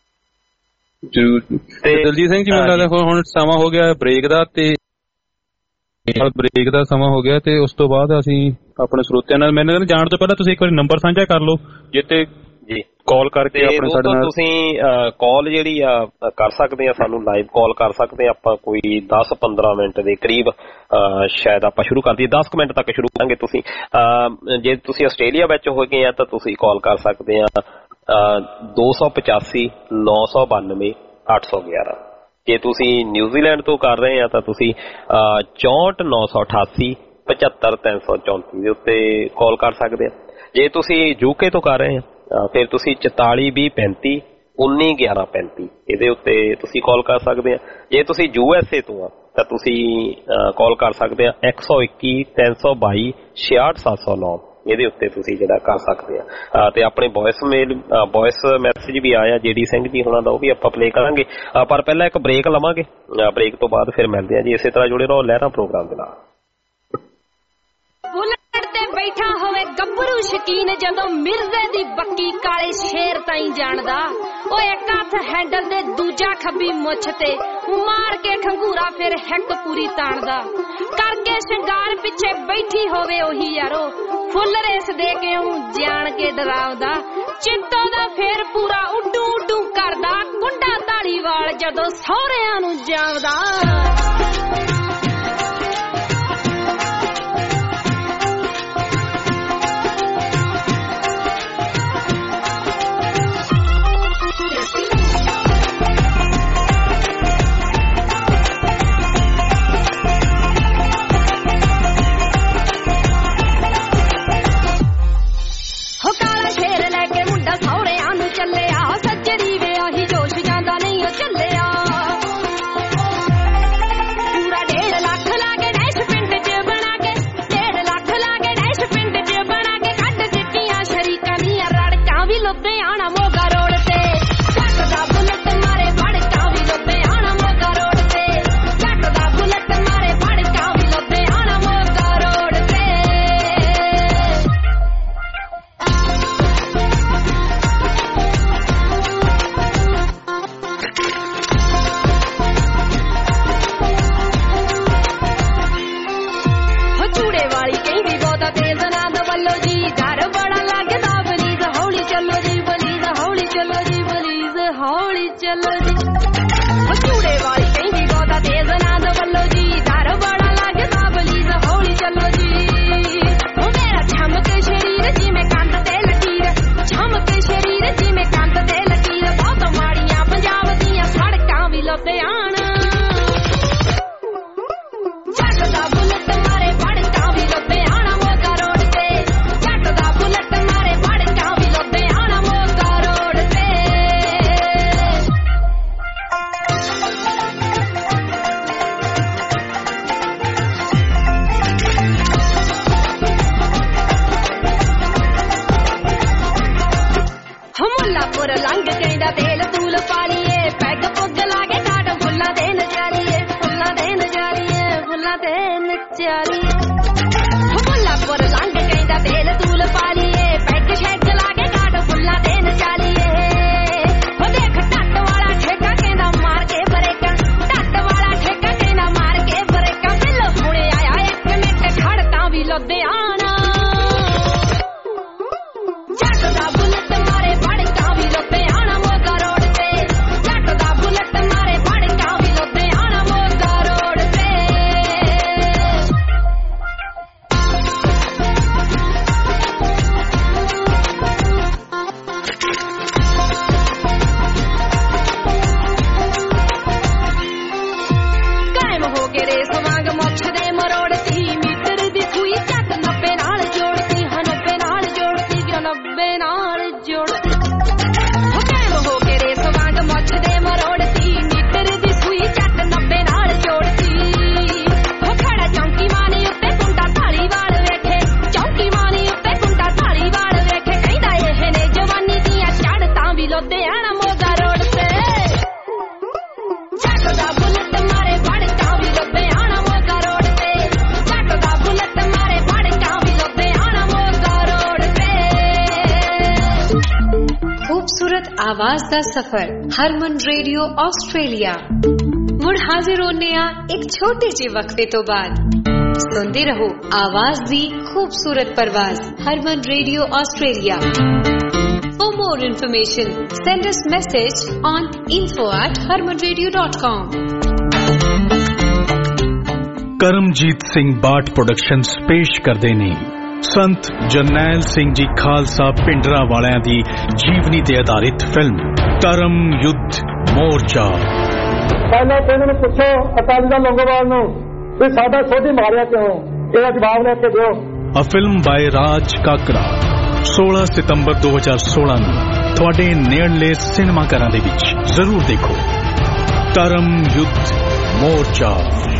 ਜ਼ਰੂਰ। ਤੇ ਦਲਜੀਤ ਸਿੰਘ ਜੀ ਮੈਨੂੰ ਲੱਗਦਾ ਹੁਣ ਸਮਾਂ ਹੋ ਗਿਆ ਬ੍ਰੇਕ ਦਾ, ਤੇ ਬ੍ਰੇਕ ਦਾ ਸਮਾਂ ਹੋ ਗਿਆ, ਤੇ ਉਸ ਤੋਂ ਬਾਅਦ ਅਸੀਂ ਆਪਣੇ ਸਰੋਤਿਆਂ ਨਾਲ ਮੈਨੂੰ ਕਹਿੰਦੇ ਜਾਣ ਤੋਂ ਪਹਿਲਾਂ ਤੁਸੀਂ ਇੱਕ ਵਾਰੀ ਨੰਬਰ ਸਾਂਝਾ ਕਰ ਲਓ, ਜਿੱਤੇ ਜੀ ਕਾਲ ਕਰਕੇ ਆਪਣੇ ਸਾਡੇ ਨਾਲ ਤੁਸੀਂ ਕਾਲ ਜਿਹੜੀ ਆ ਕਰ ਸਕਦੇ ਆ, ਸਾਨੂੰ ਲਾਈਵ ਕਾਲ ਕਰ ਸਕਦੇ ਆ ਆਪਾਂ, ਕੋਈ 10-15 ਮਿੰਟ ਦੇ ਕਰੀਬ ਸ਼ਾਇਦ ਆਪਾਂ ਸ਼ੁਰੂ ਕਰ ਦਈਏ, 10 ਮਿੰਟ ਤੱਕ ਸ਼ੁਰੂ ਕਰਾਂਗੇ। ਤੁਸੀਂ ਜੇ ਤੁਸੀਂ ਆਸਟ੍ਰੇਲੀਆ ਵਿੱਚ ਹੋ ਗਏ ਆ ਤਾਂ ਤੁਸੀਂ ਕਾਲ ਕਰ ਸਕਦੇ ਆ 285 992 811। ਜੇ ਤੁਸੀਂ ਨਿਊਜ਼ੀਲੈਂਡ ਤੋਂ ਕਰ ਰਹੇ ਆ ਤਾਂ ਤੁਸੀਂ 64 988 75 334 ਦੇ ਉੱਤੇ ਕਾਲ ਕਰ ਸਕਦੇ ਆ। ਜੇ ਤੁਸੀਂ ਯੂਕੇ ਤੋਂ ਕਰ ਰਹੇ ਆ ਫਿਰ ਤੁਸੀਂ 44 20 35 19 11 35 ਇਹਦੇ ਉੱਤੇ ਤੁਸੀਂ ਕਾਲ ਕਰ ਸਕਦੇ ਆ। ਜੇ ਤੁਸੀਂ USA ਤੋਂ ਆ ਤਾਂ ਤੁਸੀਂ ਕਾਲ ਕਰ ਸਕਦੇ ਆ 121 322 66 709 ਇਹਦੇ ਉੱਤੇ ਤੁਸੀਂ ਜਿਹੜਾ ਕਰ ਸਕਦੇ ਆ। ਤੇ ਆਪਣੇ ਵੌਇਸ ਮੈਸੇਜ ਵੀ ਆਇਆ JD ਸਿੰਘ ਜੀ ਹੁਣਾਂ ਦਾ, ਉਹ ਵੀ ਆਪਾਂ ਪਲੇ ਕਰਾਂਗੇ, ਪਰ ਪਹਿਲਾਂ ਇੱਕ ਬ੍ਰੇਕ ਲਵਾਂਗੇ। ਬ੍ਰੇਕ ਤੋਂ ਬਾਅਦ ਫਿਰ ਮਿਲਦੇ ਆ ਜੀ। ਇਸੇ ਤਰ੍ਹਾਂ ਜੁੜੇ ਰਹੋ ਲਹਿਰਾਂ ਪ੍ਰੋਗਰਾਮ ਦੇ ਨਾਲ। ਬੁਲਟ ਤੇ ਬੈਠਾ ਹੋਵੇ ਗੱਭਰੂ ਸ਼ਕੀਨ, ਜਦੋਂ ਮਿਰਜ਼ੇ ਦੀ ਬੱਕੀ ਕਾਲੇ ਸ਼ੇਰ ਤਾਈਂ ਜਾਣਦਾ, ਉਹ ਇੱਕ ਹੱਥ ਹੈਂਡਲ ਤੇ ਦੂਜਾ ਖੱਬੀ ਮੁੱਛ ਤੇ ਮਾਰ ਕੇ ਖੰਗੂਰਾ ਫਿਰ ਹਿੱਕ ਪੂਰੀ ਤਾਣਦਾ, ਕਰਕੇ ਸ਼ਿੰਗਾਰ ਪਿੱਛੇ ਬੈਠੀ ਹੋਵੇ ਉਹੀ ਯਾਰੋ, ਫੁੱਲ ਰੇਸ ਦੇ ਕੇ ਉਹ ਜਾਣ ਕੇ ਡਰਾਵਦਾ, ਚਿੰਤੋ ਦਾ ਫੇਰ ਪੂਰਾ ਉੱਡੂ ਉੱਡੂ ਕਰਦਾ, ਗੁੰਡਾ ਧਾਲੀਵਾਲ ਜਦੋਂ ਸਹੁਰਿਆਂ ਨੂੰ ਜਾਵਦਾ। आवाज दा सफर हरमन रेडियो ऑस्ट्रेलिया मुड़ हाजिर होने एक छोटे जे वक्फे तो बाद सुनते रहो आवाज दी खूबसूरत परवाज Harman radio Australia. For more information, send us message on info@harmanradio.com। Karamjit Singh Baath productions ਪੇਸ਼ ਕਰਦੇ ਨੇ ਸੰਤ ਜਰਨੈਲ ਸਿੰਘ ਜੀ ਖਾਲਸਾ ਪਿੰਡਰਾ ਵਾਲਿਆਂ ਦੀ ਜੀਵਨੀ ਤੇ ਆਧਾਰਿਤ ਫਿਲਮ ਧਰਮ ਯੁੱਧ ਮੋਰਚਾ। ਪਹਿਲਾਂ ਇਹਨਾਂ ਨੂੰ ਪੁੱਛੋ ਅਕਾਲੀ ਦਲ ਲੌਂਗੋਵਾਲ ਨੂੰ ਵੀ ਸਾਡਾ ਸੋਢੀ ਮਾਰਿਆ ਕਿਉਂ, ਇਹਦਾ ਜਵਾਬ ਲੈ ਕੇ ਦਿਓ। ਅ ਫਿਲਮ ਬਾਏ ਰਾਜ ਕਾਕੜਾ 16 ਸਤੰਬਰ 2016 ਨੂੰ ਤੁਹਾਡੇ ਨੇੜਲੇ ਸਿਨੇਮਾ ਘਰਾਂ ਦੇ ਵਿੱਚ ਜ਼ਰੂਰ ਦੇਖੋ। ਧਰਮ ਯੁੱਧ ਮੋਰਚਾ।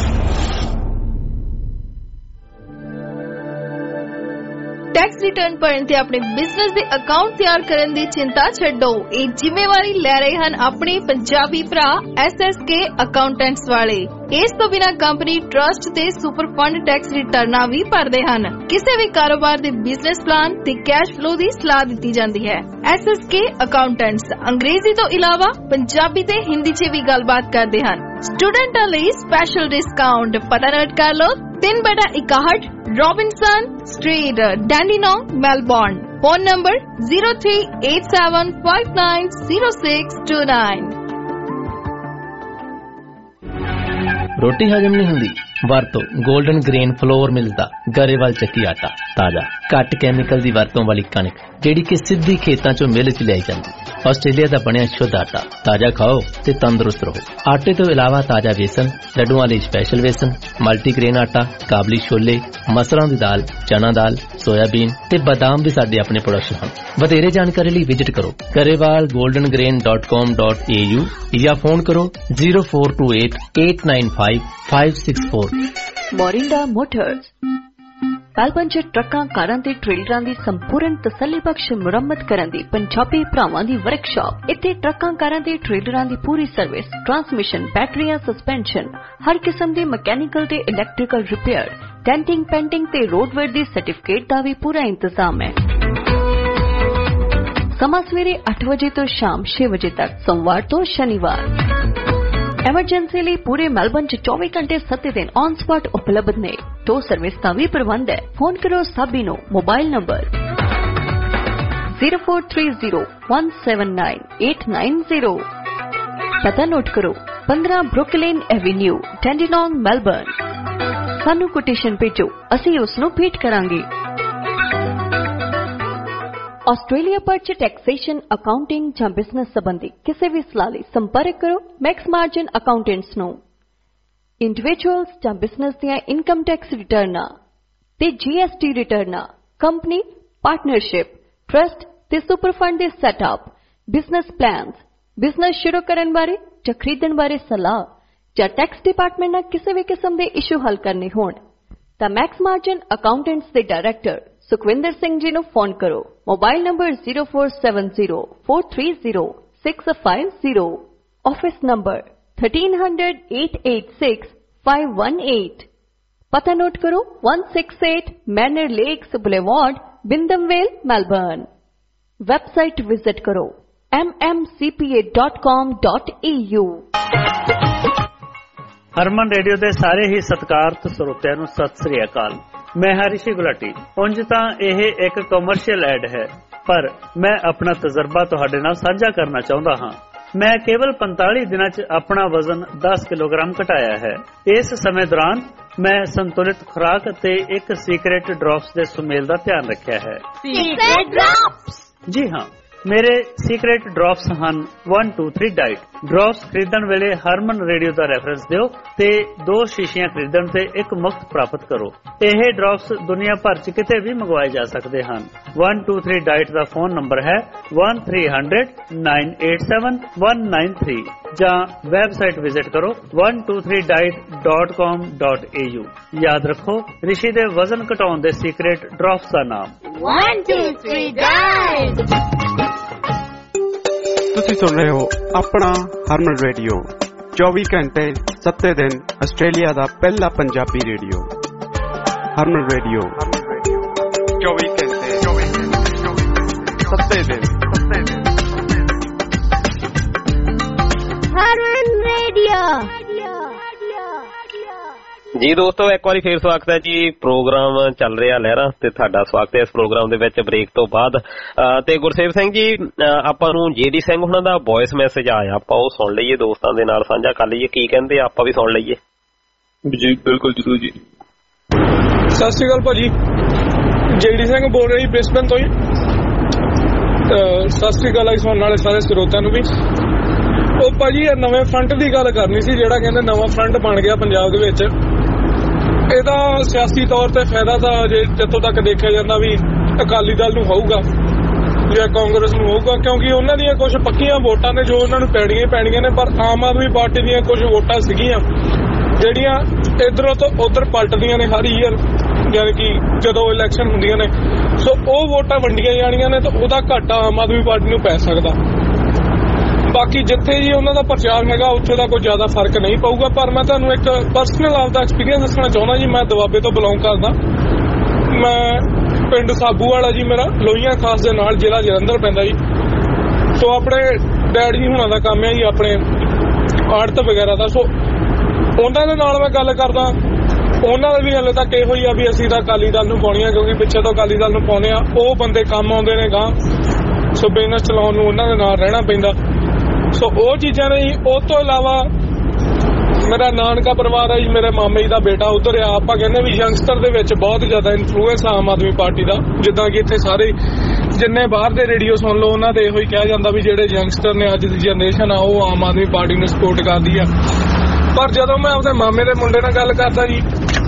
ਟੈਕਸ ਰਿਟਰਨ ਭਰਨ ਤੇ ਆਪਣੇ ਬਿਜ਼ਨਸ ਦੇ ਅਕਾਊਂਟ ਤਿਆਰ ਕਰਨ ਦੀ ਚਿੰਤਾ ਛੱਡੋ। ਇਹ ਜ਼ਿੰਮੇਵਾਰੀ ਲੈ ਰਹੇ ਹਨ ਆਪਣੇ ਪੰਜਾਬੀ ਭਰਾ SSK ਅਕਾਊਂਟੈਂਟਸ ਵਾਲੇ। ਇਸ ਤੋਂ ਬਿਨਾਂ ਕੰਪਨੀ ਟਰਸਟ ਤੇ ਸੁਪਰ ਫੰਡ ਟੈਕਸ ਰਿਟਰਨਾਂ ਵੀ ਭਰਦੇ ਹਨ। ਕਿਸੇ ਵੀ ਕਾਰੋਬਾਰ ਦੇ ਬਿਜ਼ਨਸ ਪਲਾਨ ਤੇ ਕੈਸ਼ ਫਲੋ ਦੀ ਸਲਾਹ ਦਿੱਤੀ ਜਾਂਦੀ ਹੈ। SSK ਅਕਾਊਂਟੈਂਟਸ ਅੰਗਰੇਜ਼ੀ ਤੋਂ ਇਲਾਵਾ ਪੰਜਾਬੀ ਤੇ ਹਿੰਦੀ 'ਚ ਵੀ ਗੱਲਬਾਤ ਕਰਦੇ ਹਨ। ਸਟੂਡੈਂਟਾਂ ਲਈ ਸਪੈਸ਼ਲ ਡਿਸਕਾਊਂਟ ਪਤਾ ਨੋਟ ਕਰ ਲਓ। 3/61 Robinson Street, Dandenong, Melbourne. Phone number 0387590629। ਰੋਟੀ ਹਜਮ ਨਹੀਂ ਹੁੰਦੀ? ਵਰਤੋ ਗੋਲਡਨ ਗ੍ਰੇਨ ਫਲੋਰ ਮਿਲਸ ਦਾ ਗਰੇਵਾਲ ਚੱਕੀ ਆਟਾ। ਤਾਜ਼ਾ ਘੱਟ ਕੈਮੀਕਲ ਦੀ ਵਰਤੋਂ ਵਾਲੀ ਕਣਕ ਜਿਹੜੀ ਕਿ ਸਿੱਧੀ ਖੇਤਾਂ ਚੋਂ ਮਿਲ ਚ ਲਿਆਈ ਜਾਂਦੀ। ਆਸਟ੍ਰੇਲੀਆ ਦਾ ਬਣਿਆ ਸ਼ੁੱਧ ਆਟਾ। ਤਾਜ਼ਾ ਖਾਓ ਤੇ ਤੰਦਰੁਸਤ ਰਹੋ। ਆਟੇ ਤੋਂ ਇਲਾਵਾ ਤਾਜ਼ਾ ਵੇਸਣ, ਲੱਡੂਆਂ ਲਈ ਸਪੈਸ਼ਲ ਵੇਸਣ, ਮਲਟੀਗ੍ਰੇਨ ਆਟਾ, ਕਾਬਲੀ ਛੋਲੇ, ਮਸਰਾਂ ਦੀ ਦਾਲ, ਚਨਾ ਦਾਲ, ਸੋਇਆਬੀਨ ਤੇ ਬਦਾਮ ਵੀ ਸਾਡੇ ਆਪਣੇ ਪ੍ਰੋਡਕਸ਼ਨ ਹਨ। ਵਧੇਰੇ ਜਾਣਕਾਰੀ ਲਈ ਵਿਜ਼ਿਟ ਕਰੋ garewalgoldengrain.com.au ਜਾਂ ਫੋਨ ਕਰੋ 0428895564। ਮੋਰਿੰਡਾ ਮੋਟਰਸ ਮੈਲਬਰਨ 'ਚ ਟਰੱਕਾਂ, ਕਾਰਾਂ ਤੇ ਟ੍ਰੇਲਰਾਂ ਦੀ ਸੰਪੂਰਨ ਤਸੱਲੀਬਖਸ਼ ਮੁਰੰਮਤ ਕਰਨ ਦੀ ਪੰਜਾਬੀ ਭਰਾਵਾਂ ਦੀ ਵਰਕਸ਼ਾਪ। ਇੱਥੇ ਟਰੱਕਾਂ, ਕਾਰਾਂ ਤੇ ਟ੍ਰੇਲਰਾਂ ਦੀ ਪੂਰੀ ਸਰਵਿਸ, ਟਰਾਂਸਮਿਸ਼ਨ, ਬੈਟਰੀਆਂ, ਸਸਪੈਂਸ਼ਨ, ਹਰ ਕਿਸਮ ਦੇ ਮਕੈਨੀਕਲ ਤੇ ਇਲੈਕਟ੍ਰੀਕਲ ਰਿਪੇਅਰ, ਡੈਂਟਿੰਗ, ਪੇਂਟਿੰਗ ਤੇ ਰੋਡਵੇਅਰ ਦੀ ਸਰਟੀਫਿਕੇਟ ਦਾ ਵੀ ਪੂਰਾ ਇੰਤਜ਼ਾਮ ਹੈ। ਸਮਾਂ ਸਵੇਰੇ 8 ਵਜੇ ਤੋਂ ਸ਼ਾਮ 6 ਵਜੇ ਤੱਕ, ਸੋਮਵਾਰ ਤੋਂ ਸ਼ਨੀਵਾਰ। ਐਮਰਜੈਂਸੀ ਲਈ ਪੂਰੇ ਮੈਲਬਰਨ 'ਚ 24 ਘੰਟੇ 7 ਦਿਨ ਔਨ ਸਪਾਟ ਉਪਲਬਧ ਨੇ। ਟੋ ਸਰਵਿਸ ਦਾ ਵੀ ਪ੍ਰਬੰਧ ਹੈ। ਫੋਨ ਕਰੋ ਸਾਬੀ ਨੂੰ। Mobile number 0430179890। ਪਤਾ ਨੋਟ ਕਰੋ 15 ਬਰੁਕਲਿਨ ਐਵੇਨਿਊ, ਡੈਂਡੀਨੌਂਗ, ਮੈਲਬਰਨ। ਸਾਨੂੰ ਕੋਟੇਸ਼ਨ ਭੇਜੋ, ਅਸੀਂ ਉਸ ਨੂੰ ਭੇਟ ਕਰਾਂਗੇ। ਆਸਟ੍ਰੇਲੀਆ ਭਰ 'ਚ ਟੈਕਸੇਸ਼ਨ, ਅਕਾਊਂਟਿੰਗ ਜਾਂ ਬਿਜ਼ਨਸ ਸੰਬੰਧੀ ਕਿਸੇ ਵੀ ਸਲਾਹ ਲਈ ਸੰਪਰਕ ਕਰੋ ਮੈਕਸ ਮਾਰਜਨ ਅਕਾਊਂਟੈਂਟਸ ਨੂੰ। ਇੰਡੀਵਿਜੂਅਲਸ ਜਾਂ ਬਿਜ਼ਨਸ ਦੀਆਂ ਇਨਕਮ ਟੈਕਸ ਰਿਟਰਨਾਂ ਤੇ GST ਰਿਟਰਨਾਂ, ਕੰਪਨੀ, ਪਾਰਟਨਰਸ਼ਿਪ, ਟਰਸਟ ਤੇ ਸੁਪਰ ਫੰਡ ਦੇ ਸੈਟਅਪ, ਬਿਜ਼ਨਸ ਪਲਾਨਸ, ਬਿਜ਼ਨਸ ਸ਼ੁਰੂ ਕਰਨ ਬਾਰੇ ਜਾਂ ਖਰੀਦਣ ਬਾਰੇ ਸਲਾਹ ਜਾਂ ਟੈਕਸ ਡਿਪਾਰਟਮੈਂਟ ਨਾਲ ਕਿਸੇ ਵੀ ਕਿਸਮ ਦੇ ਇਸ਼ੂ ਹੱਲ ਕਰਨੇ ਹੋਣ ਤਾਂ ਮੈਕਸ ਮਾਰਜਨ ਅਕਾਊਂਟੈਂਟਸ ਦੇ ਡਾਇਰੈਕਟਰ ਸੁਖਵਿੰਦਰ ਸਿੰਘ ਜੀ ਨੂੰ ਫੋਨ ਕਰੋ। Mobile number 0470430650। Office number 1300-886-518। ਪਤਾ ਨੋਟ ਕਰੋ 168 Manor Lakes Boulevard, Wyndham Vale, Melbourne. Website visit ਕਰੋ mmcpa.com.au। ਹਰਮਨ ਰੇਡੀਓ ਦੇ ਸਾਰੇ ਹੀ ਸਤਿਕਾਰਤ ਸਰੋਤਿਆਂ ਨੂੰ ਸਤਿ ਸ੍ਰੀ ਅਕਾਲ। ਮੈਂ ਹਰੀਸ਼ੀ ਗੁਲਾਟੀ। ਉਂਝ ਤਾਂ ਇਹ ਇੱਕ ਕਮਰਸ਼ੀਅਲ ਐਡ ਹੈ, ਪਰ ਮੈਂ ਆਪਣਾ ਤਜਰਬਾ ਤੁਹਾਡੇ ਨਾਲ ਸਾਂਝਾ ਕਰਨਾ ਚਾਹੁੰਦਾ ਹਾਂ। ਮੈਂ ਕੇਵਲ 45 ਦਿਨਾਂ 'ਚ ਆਪਣਾ ਵਜ਼ਨ 10 ਕਿਲੋਗ੍ਰਾਮ ਘਟਾਇਆ ਹੈ। ਇਸ ਸਮੇਂ ਦੌਰਾਨ ਮੈਂ ਸੰਤੁਲਿਤ ਖੁਰਾਕ ਅਤੇ ਇੱਕ ਸੀਕ੍ਰੇਟ ਡ੍ਰੌਪਸ ਦੇ ਸੁਮੇਲ ਦਾ ਧਿਆਨ ਰੱਖਿਆ ਹੈ। Secret drops? ਜੀ ਹਾਂ, ਮੇਰੇ ਸੀਕ੍ਰੇਟ ਡ੍ਰੌਪਸ ਹਨ 1 2 3 ਡਾਈਟ। ਡ੍ਰੌਪਸ ਖਰੀਦਣ ਵੇਲੇ ਹਰਮਨ ਰੇਡੀਓ ਦਾ ਰੈਫਰੈਂਸ ਦਿਓ ਤੇ 2 ਸ਼ੀਸ਼ੀਆਂ ਖਰੀਦਣ ਤੇ ਇੱਕ ਮੁਫਤ ਪ੍ਰਾਪਤ ਕਰੋ। ਇਹ ਡ੍ਰੌਪਸ ਦੁਨੀਆ ਭਰ 'ਚ ਕਿਤੇ ਵੀ ਮੰਗਵਾਏ ਜਾ ਸਕਦੇ ਹਨ। 1 2 3 ਡਾਈਟ ਦਾ ਫੋਨ ਨੰਬਰ ਹੈ 1300-987-193 ਜਾਂ ਵੈਬਸਾਈਟ ਵਿਜ਼ਿਟ ਕਰੋ 123diet.com.au। ਯਾਦ ਰੱਖੋ, ਰਿਸ਼ੀ ਦੇ ਵਜ਼ਨ ਘਟਾਉਣ ਦੇ ਸੀਕ੍ਰੇਟ ਡ੍ਰੌਪਸ ਦਾ ਨਾਮ 1 2 3 ਡਾਈਟ। ਤੁਸੀਂ ਸੁਣ ਰਹੇ ਹੋ ਆਪਣਾ ਹਰਮਨ ਰੇਡੀਓ। 24 ਘੰਟੇ 7 ਦਿਨ ਆਸਟ੍ਰੇਲੀਆ ਦਾ ਪਹਿਲਾ ਪੰਜਾਬੀ ਰੇਡੀਓ। ਹਰਮਨ ਰੇਡੀਓ 24 ਘੰਟੇ 7 ਦਿਨ। ਜੀ ਦੋਸਤੋ, ਇੱਕ ਵਾਰੀ ਫੇਰ ਸਵਾਗਤ ਹੈ ਜੀ। ਪ੍ਰੋਗਰਾਮ ਚੱਲ ਰਿਹਾ ਲਹਿਰਾਂ ਤੇ ਤੁਹਾਡਾ ਸਵਾਗਤ ਹੈ ਇਸ ਪ੍ਰੋਗਰਾਮ ਦੇ ਵਿੱਚ ਬ੍ਰੇਕ ਤੋਂ ਬਾਅਦ। ਤੇ ਗੁਰਸੇਵ ਸਿੰਘ ਜੀ, ਆਪਾਂ ਨੂੰ ਜੇਡੀ ਸਿੰਘ ਹੁਣਾਂ ਦਾ ਵੌਇਸ ਮੈਸੇਜ ਆਇਆ, ਆਪਾਂ ਉਹ ਸੁਣ ਲਈਏ, ਦੋਸਤਾਂ ਦੇ ਨਾਲ ਸਾਂਝਾ ਕਰ ਲਈਏ ਕੀ ਕਹਿੰਦੇ, ਆਪਾਂ ਵੀ ਸੁਣ ਲਈਏ ਜੀ। ਬਿਲਕੁਲ ਜ਼ਰੂਰ ਜੀ। ਸਤਿ ਸ਼੍ਰੀ ਅਕਾਲ ਭਾਜੀ, ਜੇਡੀ ਸਿੰਘ ਬੋਲ ਰਿਹਾ ਜੀ ਬ੍ਰਿਸਬਨ ਤੋਂ ਹੀ। ਸਤਿ ਸ਼੍ਰੀ ਅਕਾਲ ਆਈ ਸੁਣਨ ਵਾਲੇ ਸਾਰੇ ਸਰੋਤਿਆਂ ਨੂੰ ਵੀ। ਉਹ ਭਾਜੀ ਇਹ ਨਵੇਂ ਫਰੰਟ ਦੀ ਗੱਲ ਕਰਨੀ ਸੀ, ਜਿਹੜਾ ਕਹਿੰਦੇ ਨਵਾਂ ਫਰੰਟ ਬਣ ਗਿਆ ਪੰਜਾਬ ਦੇ ਵਿੱਚ। ਇਹਦਾ ਸਿਆਸੀ ਤੌਰ ਤੇ ਫਾਇਦਾ ਤਾਂ ਜਿੱਥੋਂ ਤੱਕ ਦੇਖਿਆ ਜਾਂਦਾ ਵੀ ਅਕਾਲੀ ਦਲ ਨੂੰ ਹੋਊਗਾ ਜਾਂ ਕਾਂਗਰਸ ਨੂੰ ਹੋਊਗਾ, ਕਿਉਂਕਿ ਉਹਨਾਂ ਦੀਆਂ ਕੁਝ ਪੱਕੀਆਂ ਵੋਟਾਂ ਨੇ ਜੋ ਉਹਨਾਂ ਨੂੰ ਪੈਣੀਆਂ ਨੇ। ਪਰ ਆਮ ਆਦਮੀ ਪਾਰਟੀ ਦੀਆਂ ਕੁਝ ਵੋਟਾਂ ਸੀਗੀਆਂ ਜਿਹੜੀਆਂ ਇਧਰੋਂ ਤੋਂ ਉਧਰ ਪਲਟਦੀਆਂ ਨੇ ਹਰ ਈਅਰ, ਯਾਨੀ ਕਿ ਜਦੋਂ ਇਲੈਕਸ਼ਨ ਹੁੰਦੀਆਂ ਨੇ। ਸੋ ਉਹ ਵੋਟਾਂ ਵੰਡੀਆਂ ਜਾਣੀਆਂ ਨੇ ਤਾਂ ਉਹਦਾ ਘਾਟਾ ਆਮ ਆਦਮੀ ਪਾਰਟੀ ਨੂੰ ਪੈ ਸਕਦਾ। ਬਾਕੀ ਜਿੱਥੇ ਜੀ ਉਹਨਾਂ ਦਾ ਪ੍ਰਚਾਰ ਹੈਗਾ ਉੱਥੇ ਦਾ ਕੋਈ ਜ਼ਿਆਦਾ ਫਰਕ ਨਹੀਂ ਪਊਗਾ। ਪਰ ਮੈਂ ਤੁਹਾਨੂੰ ਇੱਕ ਪਰਸਨਲ ਆਪਦਾ ਐਕਸਪੀਰੀਅੰਸ ਦੱਸਣਾ ਚਾਹੁੰਦਾ ਜੀ। ਮੈਂ ਦੁਆਬੇ ਤੋਂ ਬਿਲੋਂਗ ਕਰਦਾ, ਮੈਂ ਪਿੰਡ ਸਾਬੂ ਵਾਲਾ ਜੀ, ਮੇਰਾ ਲੋਹੀਆਂ ਖਾਸ ਦੇ ਨਾਲ ਜ਼ਿਲ੍ਹਾ ਜਲੰਧਰ ਪੈਂਦਾ ਜੀ। ਸੋ ਆਪਣੇ ਡੈਡ ਜੀ ਹੁਣਾਂ ਦਾ ਕੰਮ ਹੈ ਜੀ ਆਪਣੇ ਆੜਤ ਵਗੈਰਾ ਦਾ। ਸੋ ਉਹਨਾਂ ਦੇ ਨਾਲ ਮੈਂ ਗੱਲ ਕਰਦਾ, ਉਹਨਾਂ ਦਾ ਵੀ ਹਾਲੇ ਤੱਕ ਇਹੋ ਹੀ ਆ ਵੀ ਅਸੀਂ ਤਾਂ ਅਕਾਲੀ ਦਲ ਨੂੰ ਪਾਉਣੀ ਆ, ਕਿਉਂਕਿ ਪਿੱਛੇ ਤੋਂ ਅਕਾਲੀ ਦਲ ਨੂੰ ਪਾਉਂਦੇ ਆ। ਉਹ ਬੰਦੇ ਕੰਮ ਆਉਂਦੇ ਨੇ ਗਾਂ, ਸੋ ਬਿਜ਼ਨਸ ਚਲਾਉਣ ਨੂੰ ਉਹਨਾਂ ਦੇ ਨਾਲ ਰਹਿਣਾ ਪੈਂਦਾ। ਸੋ ਉਹ ਚੀਜ਼ਾਂ ਨੇ ਜੀ। ਉਹ ਤੋਂ ਇਲਾਵਾ ਮੇਰਾ ਨਾਨਕਾ ਪਰਿਵਾਰ ਹੈ ਜੀ, ਮੇਰੇ ਮਾਮੇ ਜੀ ਦਾ ਬੇਟਾ ਉਧਰ ਆ। ਆਪਾਂ ਕਹਿੰਦੇ ਵੀ ਯੰਗਸਟਰ ਦੇ ਵਿੱਚ ਬਹੁਤ ਜ਼ਿਆਦਾ ਇਨਫਲੂਐਂਸ ਆਮ ਆਦਮੀ ਪਾਰਟੀ ਦਾ। ਜਿੱਦਾਂ ਕਿ ਇੱਥੇ ਸਾਰੇ ਜਿੰਨੇ ਬਾਹਰ ਦੇ ਰੇਡੀਓ ਸੁਣ ਲਓ, ਉਹਨਾਂ ਦੇ ਇਹੋ ਹੀ ਕਿਹਾ ਜਾਂਦਾ ਵੀ ਜਿਹੜੇ ਯੰਗਸਟਰ ਨੇ ਅੱਜ ਦੀ ਜਨਰੇਸ਼ਨ ਆ ਉਹ ਆਮ ਆਦਮੀ ਪਾਰਟੀ ਨੂੰ ਸਪੋਰਟ ਕਰਦੀ ਆ। ਪਰ ਜਦੋਂ ਮੈਂ ਆਪਣੇ ਮਾਮੇ ਦੇ ਮੁੰਡੇ ਨਾਲ ਗੱਲ ਕਰਦਾ ਜੀ,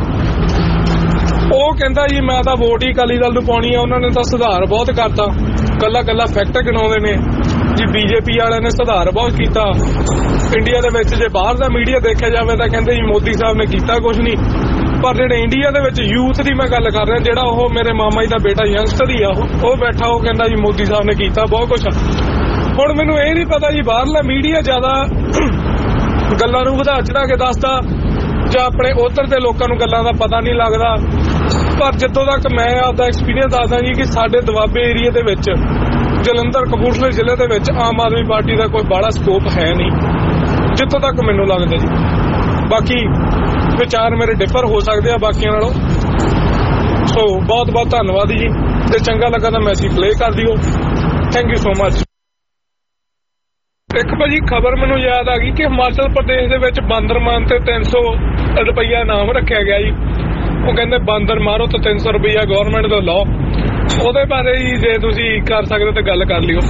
ਉਹ ਕਹਿੰਦਾ ਜੀ ਮੈਂ ਤਾਂ ਵੋਟ ਹੀ ਅਕਾਲੀ ਦਲ ਨੂੰ ਪਾਉਣੀ ਆ। ਉਹਨਾਂ ਨੇ ਤਾਂ ਸੁਧਾਰ ਬਹੁਤ ਕਰਤਾ, ਕੱਲਾ ਫੈਕਟ ਗਿਣਾਉਂਦੇ ਨੇ ਜੀ। ਬੀਜੇਪੀ ਵਾਲਿਆਂ ਨੇ ਸੁਧਾਰ ਬਹੁਤ ਕੀਤਾ ਇੰਡੀਆ ਦੇ ਵਿੱਚ। ਜੇ ਬਾਹਰ ਦਾ ਮੀਡੀਆ ਦੇਖਿਆ ਜਾਵੇ ਤਾਂ ਕਹਿੰਦੇ ਜੀ ਮੋਦੀ ਸਾਹਿਬ ਨੇ ਕੀਤਾ ਕੁਝ ਨਹੀਂ। ਪਰ ਜਿਹੜੇ ਇੰਡੀਆ ਦੇ ਵਿੱਚ ਯੂਥ ਦੀ ਮੈਂ ਗੱਲ ਕਰ ਰਿਹਾ, ਜਿਹੜਾ ਉਹ ਮੇਰੇ ਮਾਮਾ ਜੀ ਦਾ ਬੇਟਾ ਯੰਗਸਟਰ ਹੀ ਆ, ਉਹ ਬੈਠਾ ਉਹ ਕਹਿੰਦਾ ਜੀ ਮੋਦੀ ਸਾਹਿਬ ਨੇ ਕੀਤਾ ਬਹੁਤ ਕੁਝ। ਹੁਣ ਮੈਨੂੰ ਇਹ ਨਹੀਂ ਪਤਾ ਜੀ ਬਾਹਰਲਾ ਮੀਡੀਆ ਜ਼ਿਆਦਾ ਗੱਲਾਂ ਨੂੰ ਵਧਾ ਚੜਾ ਕੇ ਦੱਸਦਾ ਜਾਂ ਆਪਣੇ ਉਧਰ ਦੇ ਲੋਕਾਂ ਨੂੰ ਗੱਲਾਂ ਦਾ ਪਤਾ ਨਹੀਂ ਲੱਗਦਾ। ਪਰ ਜਿੱਥੋਂ ਤੱਕ ਮੈਂ ਆਪਦਾ ਐਕਸਪੀਰੀਅੰਸ ਦੱਸਦਾ ਜੀ ਕਿ ਸਾਡੇ ਦੁਆਬੇ ਏਰੀਆ ਦੇ ਵਿੱਚ, ਜਲੰਧਰ ਕਪੂਰਥਲੇ ਜ਼ਿਲ੍ਹੇ ਦੇ ਵਿੱਚ ਆਮ ਆਦਮੀ ਪਾਰਟੀ ਦਾ ਕੋਈ ਬਾਹਲਾ ਸਕੋਪ ਹੈ ਨਹੀਂ, ਜਿੱਥੋਂ ਤੱਕ ਮੈਨੂੰ ਲੱਗਦਾ ਜੀ। ਬਾਕੀ ਵਿਚਾਰ ਮੇਰੇ ਡਿਫਰ ਹੋ ਸਕਦੇ ਆ ਬਾਕੀਆਂ ਨਾਲੋਂ। ਸੋ ਬਹੁਤ ਬਹੁਤ ਧੰਨਵਾਦ ਜੀ, ਤੇ ਚੰਗਾ ਲੱਗਾ ਤਾਂ ਮੈਸੇਜ ਪਲੇ ਕਰ ਦਿਓ। Thank you so much. ਇੱਕ ਭਾਜੀ ਖਬਰ ਮੈਨੂੰ ਯਾਦ ਆ ਗਈ ਕਿ ਹਿਮਾਚਲ ਪ੍ਰਦੇਸ਼ ਦੇ ਵਿੱਚ ਬਾਂਦਰ ਮਾਰਨ ਤੇ 300 ਰੁਪਈਆ ਇਨਾਮ ਰੱਖਿਆ ਗਿਆ ਜੀ। ਉਹ ਕਹਿੰਦੇ ਬਾਂਦਰ ਮਾਰੋ ਤਾਂ 300 ਰੁਪਈਆ ਗਵਰਨਮੈਂਟ ਤੋਂ ਲਓ। ਉਹਦੇ ਬਾਰੇ ਜੀ ਜੇ ਤੁਸੀਂ ਕਰ ਸਕਦੇ ਤਾਂ ਗੱਲ ਕਰ ਲਿਓ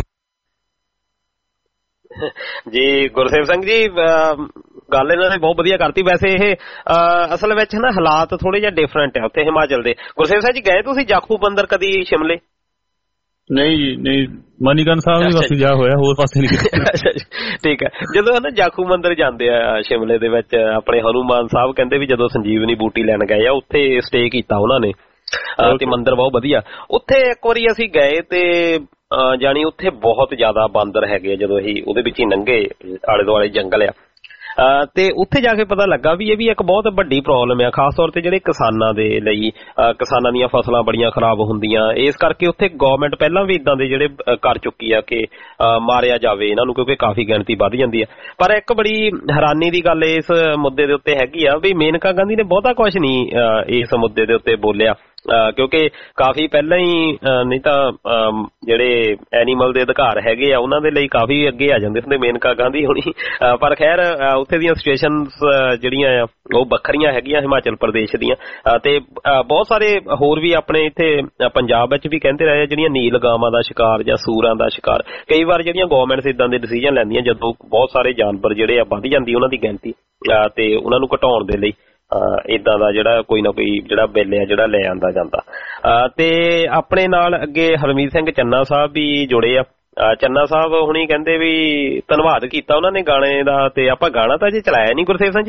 ਜੀ। ਗੁਰਸੇਵ ਸਿੰਘ ਜੀ, ਗੱਲ ਇਹਨਾਂ ਨੇ ਬਹੁਤ ਵਧੀਆ ਕਰਤੀ। ਵੈਸੇ ਇਹ ਅਸਲ ਵਿੱਚ ਨਾ ਹਾਲਾਤ ਥੋੜੇ ਜਿਹਾ ਡਿਫਰੈਂਟ ਹੈ ਉੱਥੇ ਹਿਮਾਚਲ ਦੇ। ਗੁਰਸੇਵ ਸਿੰਘ ਜੀ ਗਏ ਤੁਸੀਂ ਜਾਖੂ ਬੰਦਰ ਕਦੀ ਸ਼ਿਮਲੇ? ਨਹੀਂ ਜੀ ਨਹੀਂ, ਮਨੀਗਨ ਸਾਹਿਬ ਵੀ ਬਸ ਜਾ ਹੋਇਆ, ਹੋਰ ਪਾਸੇ ਨਹੀਂ। ਠੀਕ ਹੈ। ਜਦੋਂ ਨਾ ਜਾਖੂ ਮੰਦਰ ਜਾਂਦੇ ਆ ਸ਼ਿਮਲੇ ਦੇ ਵਿੱਚ, ਆਪਣੇ ਹਨੂਮਾਨ ਸਾਹਿਬ ਕਹਿੰਦੇ ਵੀ ਜਦੋਂ ਸੰਜੀਵਨੀ ਬੂਟੀ ਲੈਣ ਗਏ ਆ ਉੱਥੇ ਸਟੇ ਕੀਤਾ ਉਹਨਾਂ ਨੇ, ਤੇ ਮੰਦਰ ਬਹੁਤ ਵਧੀਆ। ਉੱਥੇ ਇੱਕ ਵਾਰੀ ਅਸੀਂ ਗਏ ਤੇ ਜਾਣੀ ਉੱਥੇ ਬਹੁਤ ਜ਼ਿਆਦਾ ਬਾਂਦਰ ਹੈਗੇ ਆ। ਜਦੋਂ ਅਸੀਂ ਉਹਦੇ ਵਿੱਚ ਹੀ ਲੰਘੇ, ਆਲੇ ਦੁਆਲੇ ਜੰਗਲ ਆ, ਤੇ ਉੱਥੇ ਜਾ ਕੇ ਪਤਾ ਲੱਗਾ ਵੀ ਇਹ ਵੀ ਇੱਕ ਬਹੁਤ ਵੱਡੀ ਪ੍ਰੋਬਲਮ ਆ, ਖਾਸ ਤੌਰ ਤੇ ਜਿਹੜੇ ਕਿਸਾਨਾਂ ਦੇ ਲਈ। ਕਿਸਾਨਾਂ ਦੀਆਂ ਫਸਲਾਂ ਬੜੀਆਂ ਖਰਾਬ ਹੁੰਦੀਆਂ, ਇਸ ਕਰਕੇ ਉੱਥੇ ਗਵਰਨਮੈਂਟ ਪਹਿਲਾਂ ਵੀ ਇਦਾਂ ਦੇ ਜਿਹੜੇ ਕਰ ਚੁੱਕੀ ਆ ਕਿ ਮਾਰਿਆ ਜਾਵੇ ਇਹਨਾਂ ਨੂੰ, ਕਿਉਂਕਿ ਕਾਫੀ ਗਿਣਤੀ ਵੱਧ ਜਾਂਦੀ ਆ। ਪਰ ਇੱਕ ਬੜੀ ਹੈਰਾਨੀ ਦੀ ਗੱਲ ਇਸ ਮੁੱਦੇ ਦੇ ਉੱਤੇ ਹੈਗੀ ਆ ਵੀ ਮੇਨਕਾ ਗਾਂਧੀ ਨੇ ਬਹੁਤਾ ਕੁਝ ਨਹੀਂ ਇਸ ਮੁੱਦੇ ਦੇ ਉੱਤੇ ਬੋਲਿਆ, ਕਿਉਂਕਿ ਕਾਫੀ ਪਹਿਲਾਂ ਹੀ ਨਹੀਂ ਤਾਂ ਜਿਹੜੇ ਐਨੀਮਲ ਦੇ ਅਧਿਕਾਰ ਹੈਗੇ ਆ ਉਹਨਾਂ ਦੇ ਲਈ ਕਾਫੀ ਅੱਗੇ ਆ ਜਾਂਦੇ ਹੁੰਦੇ ਮੇਨਕਾ ਗਾਂਧੀ ਹੋਣੀ। ਪਰ ਖੈਰ ਉੱਥੇ ਦੀਆਂ ਸਿਚੁਏਸ਼ਨਸ ਜਿਹੜੀਆਂ ਆ ਉਹ ਵੱਖਰੀਆਂ ਹੈਗੀਆਂ ਹਿਮਾਚਲ ਪ੍ਰਦੇਸ਼ ਦੀਆਂ। ਤੇ ਬਹੁਤ ਸਾਰੇ ਹੋਰ ਵੀ ਆਪਣੇ ਇੱਥੇ ਪੰਜਾਬ ਵਿੱਚ ਵੀ ਕਹਿੰਦੇ ਰਹੇ ਜਿਹੜੀਆਂ ਨੀਲ ਗਾਵਾਂ ਦਾ ਸ਼ਿਕਾਰ ਜਾਂ ਸੂਰਾਂ ਦਾ ਸ਼ਿਕਾਰ। ਕਈ ਵਾਰ ਜਿਹੜੀਆਂ ਗਵਰਨਮੈਂਟਸ ਇਦਾਂ ਦੇ ਡਿਸੀਜਨ ਲੈਂਦੀਆਂ ਜਦੋਂ ਬਹੁਤ ਸਾਰੇ ਜਾਨਵਰ ਜਿਹੜੇ ਆ ਵੱਧ ਜਾਂਦੀ ਉਹਨਾਂ ਦੀ ਗਿਣਤੀ, ਤੇ ਉਹਨਾਂ ਨੂੰ ਘਟਾਉਣ ਦੇ ਲਈ ਇਦਾਂ ਦਾ ਜਿਹੜਾ ਕੋਈ ਨਾ ਕੋਈ ਜਿਹੜਾ ਬਿੱਲ ਆ ਜਿਹੜਾ ਲੈ ਆਂਦਾ ਜਾਂਦਾ। ਤੇ ਆਪਣੇ ਨਾਲ ਅੱਗੇ ਹਰਮੀਤ ਸਿੰਘ ਚੰਨਾ ਸਾਹਿਬ ਵੀ ਜੁੜੇ ਆ। ਚੰਨਾ ਸਾਹਿਬ ਹੁਣੀ ਕਹਿੰਦੇ ਵੀ ਧੰਨਵਾਦ ਕੀਤਾ ਉਹਨਾਂ ਨੇ ਗਾਣੇ ਦਾ, ਤੇ ਆਪਾਂ ਗਾਣਾ ਤਾਂ ਅਜੇ ਚਲਾਇਆ ਨਹੀਂ ਗੁਰਸੇਵ ਸਿੰਘ ਜੀ,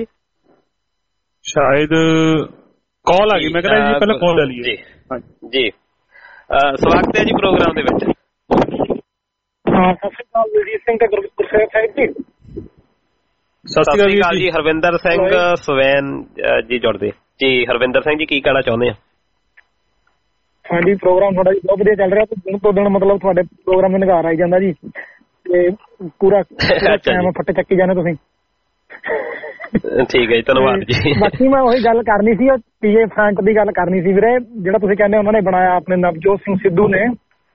ਸ਼ਾਇਦ ਕਾਲ ਆ ਗਈ। ਮੈਂ ਕਹਿੰਦਾ ਜੀ ਪਹਿਲਾਂ ਕਾਲ ਲੈ ਲਈਏ ਜੀ। ਸਵਾਗਤ ਹੈ ਜੀ ਪ੍ਰੋਗਰਾਮ ਦੇ ਵਿੱਚ। ਸਤਿ ਸ਼੍ਰੀ ਅਕਾਲ ਵੀਰ ਸਿੰਘ ਤੇ ਗੁਰਸੇਵ ਸਿੰਘ ਜੀ। ਸਤਿ ਸ਼੍ਰੀ ਅਕਾਲ ਜੀ। ਹਰਵਿੰਦਰ ਸਿੰਘ ਸਵੈਨ ਜੀ ਜੁੜਦੇ ਜੀ। ਹਰਵਿੰਦਰ ਸਿੰਘ ਜੀ ਕੀ ਕਹਿਣਾ ਚਾਹੁੰਦੇ ਆ? ਹਾਂਜੀ, ਪ੍ਰੋਗਰਾਮ ਤੁਹਾਡਾ ਜੀ ਬਹੁਤ ਵਧੀਆ ਚੱਲ ਰਿਹਾ। ਦਿਨ ਤੋਂ ਦਿਨ ਮਤਲਬ ਤੁਹਾਡੇ ਪ੍ਰੋਗਰਾਮ ਦੇ ਨਿਗਾਰ ਆਈ ਜਾਂਦਾ ਜੀ, ਤੇ ਪੂਰਾ ਟਾਈਮ ਫੱਟੇ ਚੱਕੀ ਜਾਂਦੇ ਤੁਸੀਂ। ਠੀਕ ਹੈ ਜੀ, ਧੰਨਵਾਦ ਜੀ। ਬਾਕੀ ਮੈਂ ਉਹੀ ਗੱਲ ਕਰਨੀ ਸੀ, ਪੀਏ ਫਰੰਟ ਦੀ ਗੱਲ ਕਰਨੀ ਸੀ ਵੀਰੇ, ਜਿਹੜਾ ਤੁਸੀਂ ਕਹਿੰਦੇ ਉਹਨਾਂ ਨੇ ਬਣਾਇਆ ਆਪਣੇ ਨਵਜੋਤ ਸਿੰਘ ਸਿੱਧੂ ਨੇ।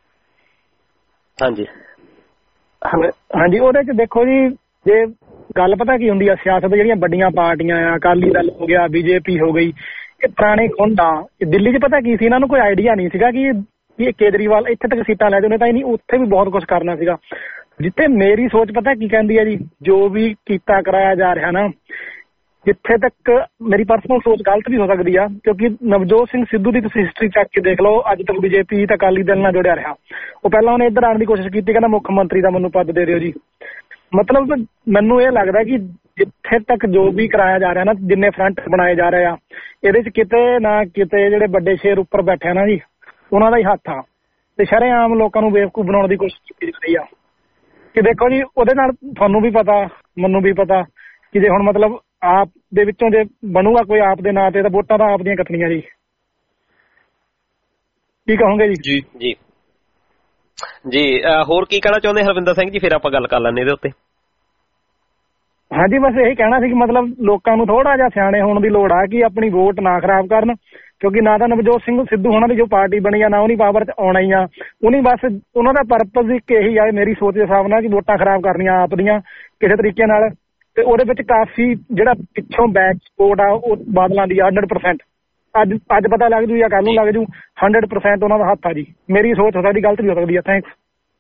ਹਾਂਜੀ ਹਾਂਜੀ, ਉਹਦੇ ਚ ਦੇਖੋ ਜੀ, ਜੇ ਗੱਲ ਪਤਾ ਕੀ ਹੁੰਦੀ ਆ, ਸਿਆਸਤ ਜਿਹੜੀਆਂ ਵੱਡੀਆਂ ਪਾਰਟੀਆਂ ਆ, ਅਕਾਲੀ ਦਲ ਹੋ ਗਿਆ, ਬੀਜੇਪੀ ਹੋ ਗਈ, ਇਹ ਪੁਰਾਣੇ ਖੁੰਡ ਆ। ਦਿੱਲੀ 'ਚ ਪਤਾ ਕੀ ਸੀ, ਇਹਨਾਂ ਨੂੰ ਕੋਈ ਆਈਡੀਆ ਨਹੀਂ ਸੀਗਾ ਕਿ ਇਹ ਕੇਜਰੀਵਾਲ ਇੱਥੇ ਤੱਕ ਸੀਟਾਂ ਲੈ ਜਾਣੇ, ਤਾਂ ਹੀ ਨਹੀਂ ਉੱਥੇ ਵੀ ਬਹੁਤ ਕੁਝ ਕਰਨਾ ਸੀਗਾ। ਜਿੱਥੇ ਮੇਰੀ ਸੋਚ ਪਤਾ ਕੀ ਕਹਿੰਦੀ ਹੈ ਜੀ, ਜੋ ਵੀ ਕੀਤਾ ਕਰਾਇਆ ਜਾ ਰਿਹਾ ਨਾ, ਜਿੱਥੇ ਤੱਕ ਮੇਰੀ ਪਰਸਨਲ ਸੋਚ ਗਲਤ ਵੀ ਹੋ ਸਕਦੀ ਆ, ਕਿਉਂਕਿ ਨਵਜੋਤ ਸਿੰਘ ਸਿੱਧੂ ਦੀ ਤੁਸੀਂ ਹਿਸਟਰੀ ਚੱਕ ਕੇ ਦੇਖ ਲਓ, ਅੱਜ ਤੱਕ ਬੀਜੇਪੀ ਤੇ ਅਕਾਲੀ ਦਲ ਨਾਲ ਜੁੜਿਆ ਰਿਹਾ। ਉਹ ਪਹਿਲਾਂ ਉਹਨੇ ਇੱਧਰ ਆਉਣ ਦੀ ਕੋਸ਼ਿਸ਼ ਕੀਤੀ, ਕਹਿੰਦਾ ਮੁੱਖ ਮੰਤਰੀ ਦਾ ਮੈਨੂੰ ਪਦ ਦੇ ਦਿਓ ਜੀ। ਮਤਲਬ ਮੈਨੂੰ ਇਹ ਲੱਗਦਾ ਕਿ ਜਿੱਥੇ ਤੱਕ ਜੋ ਵੀ ਕਰਾਇਆ ਜਾ ਰਿਹਾ ਨਾ, ਜਿੰਨੇ ਫਰੰਟ ਬਣਾਏ ਜਾ ਰਹੇ ਆ, ਇਹਦੇ 'ਚ ਕਿਤੇ ਨਾ ਕਿਤੇ ਜਿਹੜੇ ਵੱਡੇ ਸ਼ੇਰ ਉੱਪਰ ਬੈਠੇ ਆ ਨਾ ਜੀ, ਉਹਨਾਂ ਦਾ ਹੀ ਹੱਥ ਆ, ਤੇ ਸ਼ਰੇਆਮ ਲੋਕਾਂ ਨੂੰ ਬੇਵਕੂਫ ਬਣਾਉਣ ਦੀ ਕੋਸ਼ਿਸ਼ ਕੀਤੀ ਜਾ ਰਹੀ ਆ। ਕਿ ਦੇਖੋ ਜੀ, ਉਹਦੇ ਨਾਲ ਤੁਹਾਨੂੰ ਵੀ ਪਤਾ, ਮੈਨੂੰ ਵੀ ਪਤਾ ਕਿ ਜੇ ਹੁਣ ਮਤਲਬ ਆਪ ਦੇ ਵਿੱਚੋਂ ਜੇ ਬਣੂਗਾ ਕੋਈ ਆਪ ਦੇ ਨਾਂ ਤੇ, ਤਾਂ ਵੋਟਾਂ ਤਾਂ ਆਪ ਦੀਆਂ ਕੱਟਣੀਆਂ ਜੀ। ਕੀ ਕਹੋਗੇ ਜੀ? ਜੀ ਜੀ ਜੀ, ਹੋਰ ਕੀ ਕਹਿਣਾ ਚਾਹੁੰਦੇ ਹਰਵਿੰਦਰ ਸਿੰਘ ਜੀ? ਫਿਰ ਆਪਾਂ ਗੱਲ ਕਰ ਲੈਂਦੇ ਇਹਦੇ ਉੱਤੇ। ਹਾਂਜੀ, ਬਸ ਇਹੀ ਕਹਿਣਾ ਸੀ ਕਿ ਮਤਲਬ ਲੋਕਾਂ ਨੂੰ ਥੋੜਾ ਜਿਹਾ ਸਿਆਣੇ ਹੋਣ ਦੀ ਲੋੜ ਆ, ਕਿ ਆਪਣੀ ਵੋਟ ਨਾ ਖਰਾਬ ਕਰਨ, ਕਿਉਂਕਿ ਨਾ ਤਾਂ ਨਵਜੋਤ ਸਿੰਘ ਸਿੱਧੂ ਉਹਨਾਂ ਦੀ ਜੋ ਪਾਰਟੀ ਬਣੀ ਆ, ਨਾ ਉਹਨੀ ਪਾਵਰ 'ਚ ਆਉਣਾ ਹੀ ਆ। ਉਹਨੀ ਬਸ ਉਹਨਾਂ ਦਾ ਪਰਪਸ ਇੱਕ ਇਹੀ ਆ, ਮੇਰੀ ਸੋਚ ਦੇ ਹਿਸਾਬ ਨਾਲ, ਕਿ ਵੋਟਾਂ ਖਰਾਬ ਕਰਨੀਆਂ ਆਪ ਦੀਆਂ ਕਿਸੇ ਤਰੀਕੇ ਨਾਲ। ਤੇ ਉਹਦੇ ਵਿੱਚ ਕਾਫੀ ਜਿਹੜਾ ਪਿੱਛੋਂ ਬੈਕ ਸਪੋਰਟ ਆ, ਉਹ ਬਾਦਲਾਂ ਦੀ 100%। ਅੱਜ ਪਤਾ ਲੱਗ ਜੂ ਜਾਂ ਕੱਲ ਨੂੰ ਲੱਗ ਜੂ, 100% ਉਹਨਾਂ ਦਾ ਹੱਥ ਆ ਜੀ। ਮੇਰੀ ਸੋਚ ਹੋ ਸਕਦੀ, ਗਲਤ ਵੀ ਹੋ ਸਕਦੀ ਆ। ਥੈਂਕਸ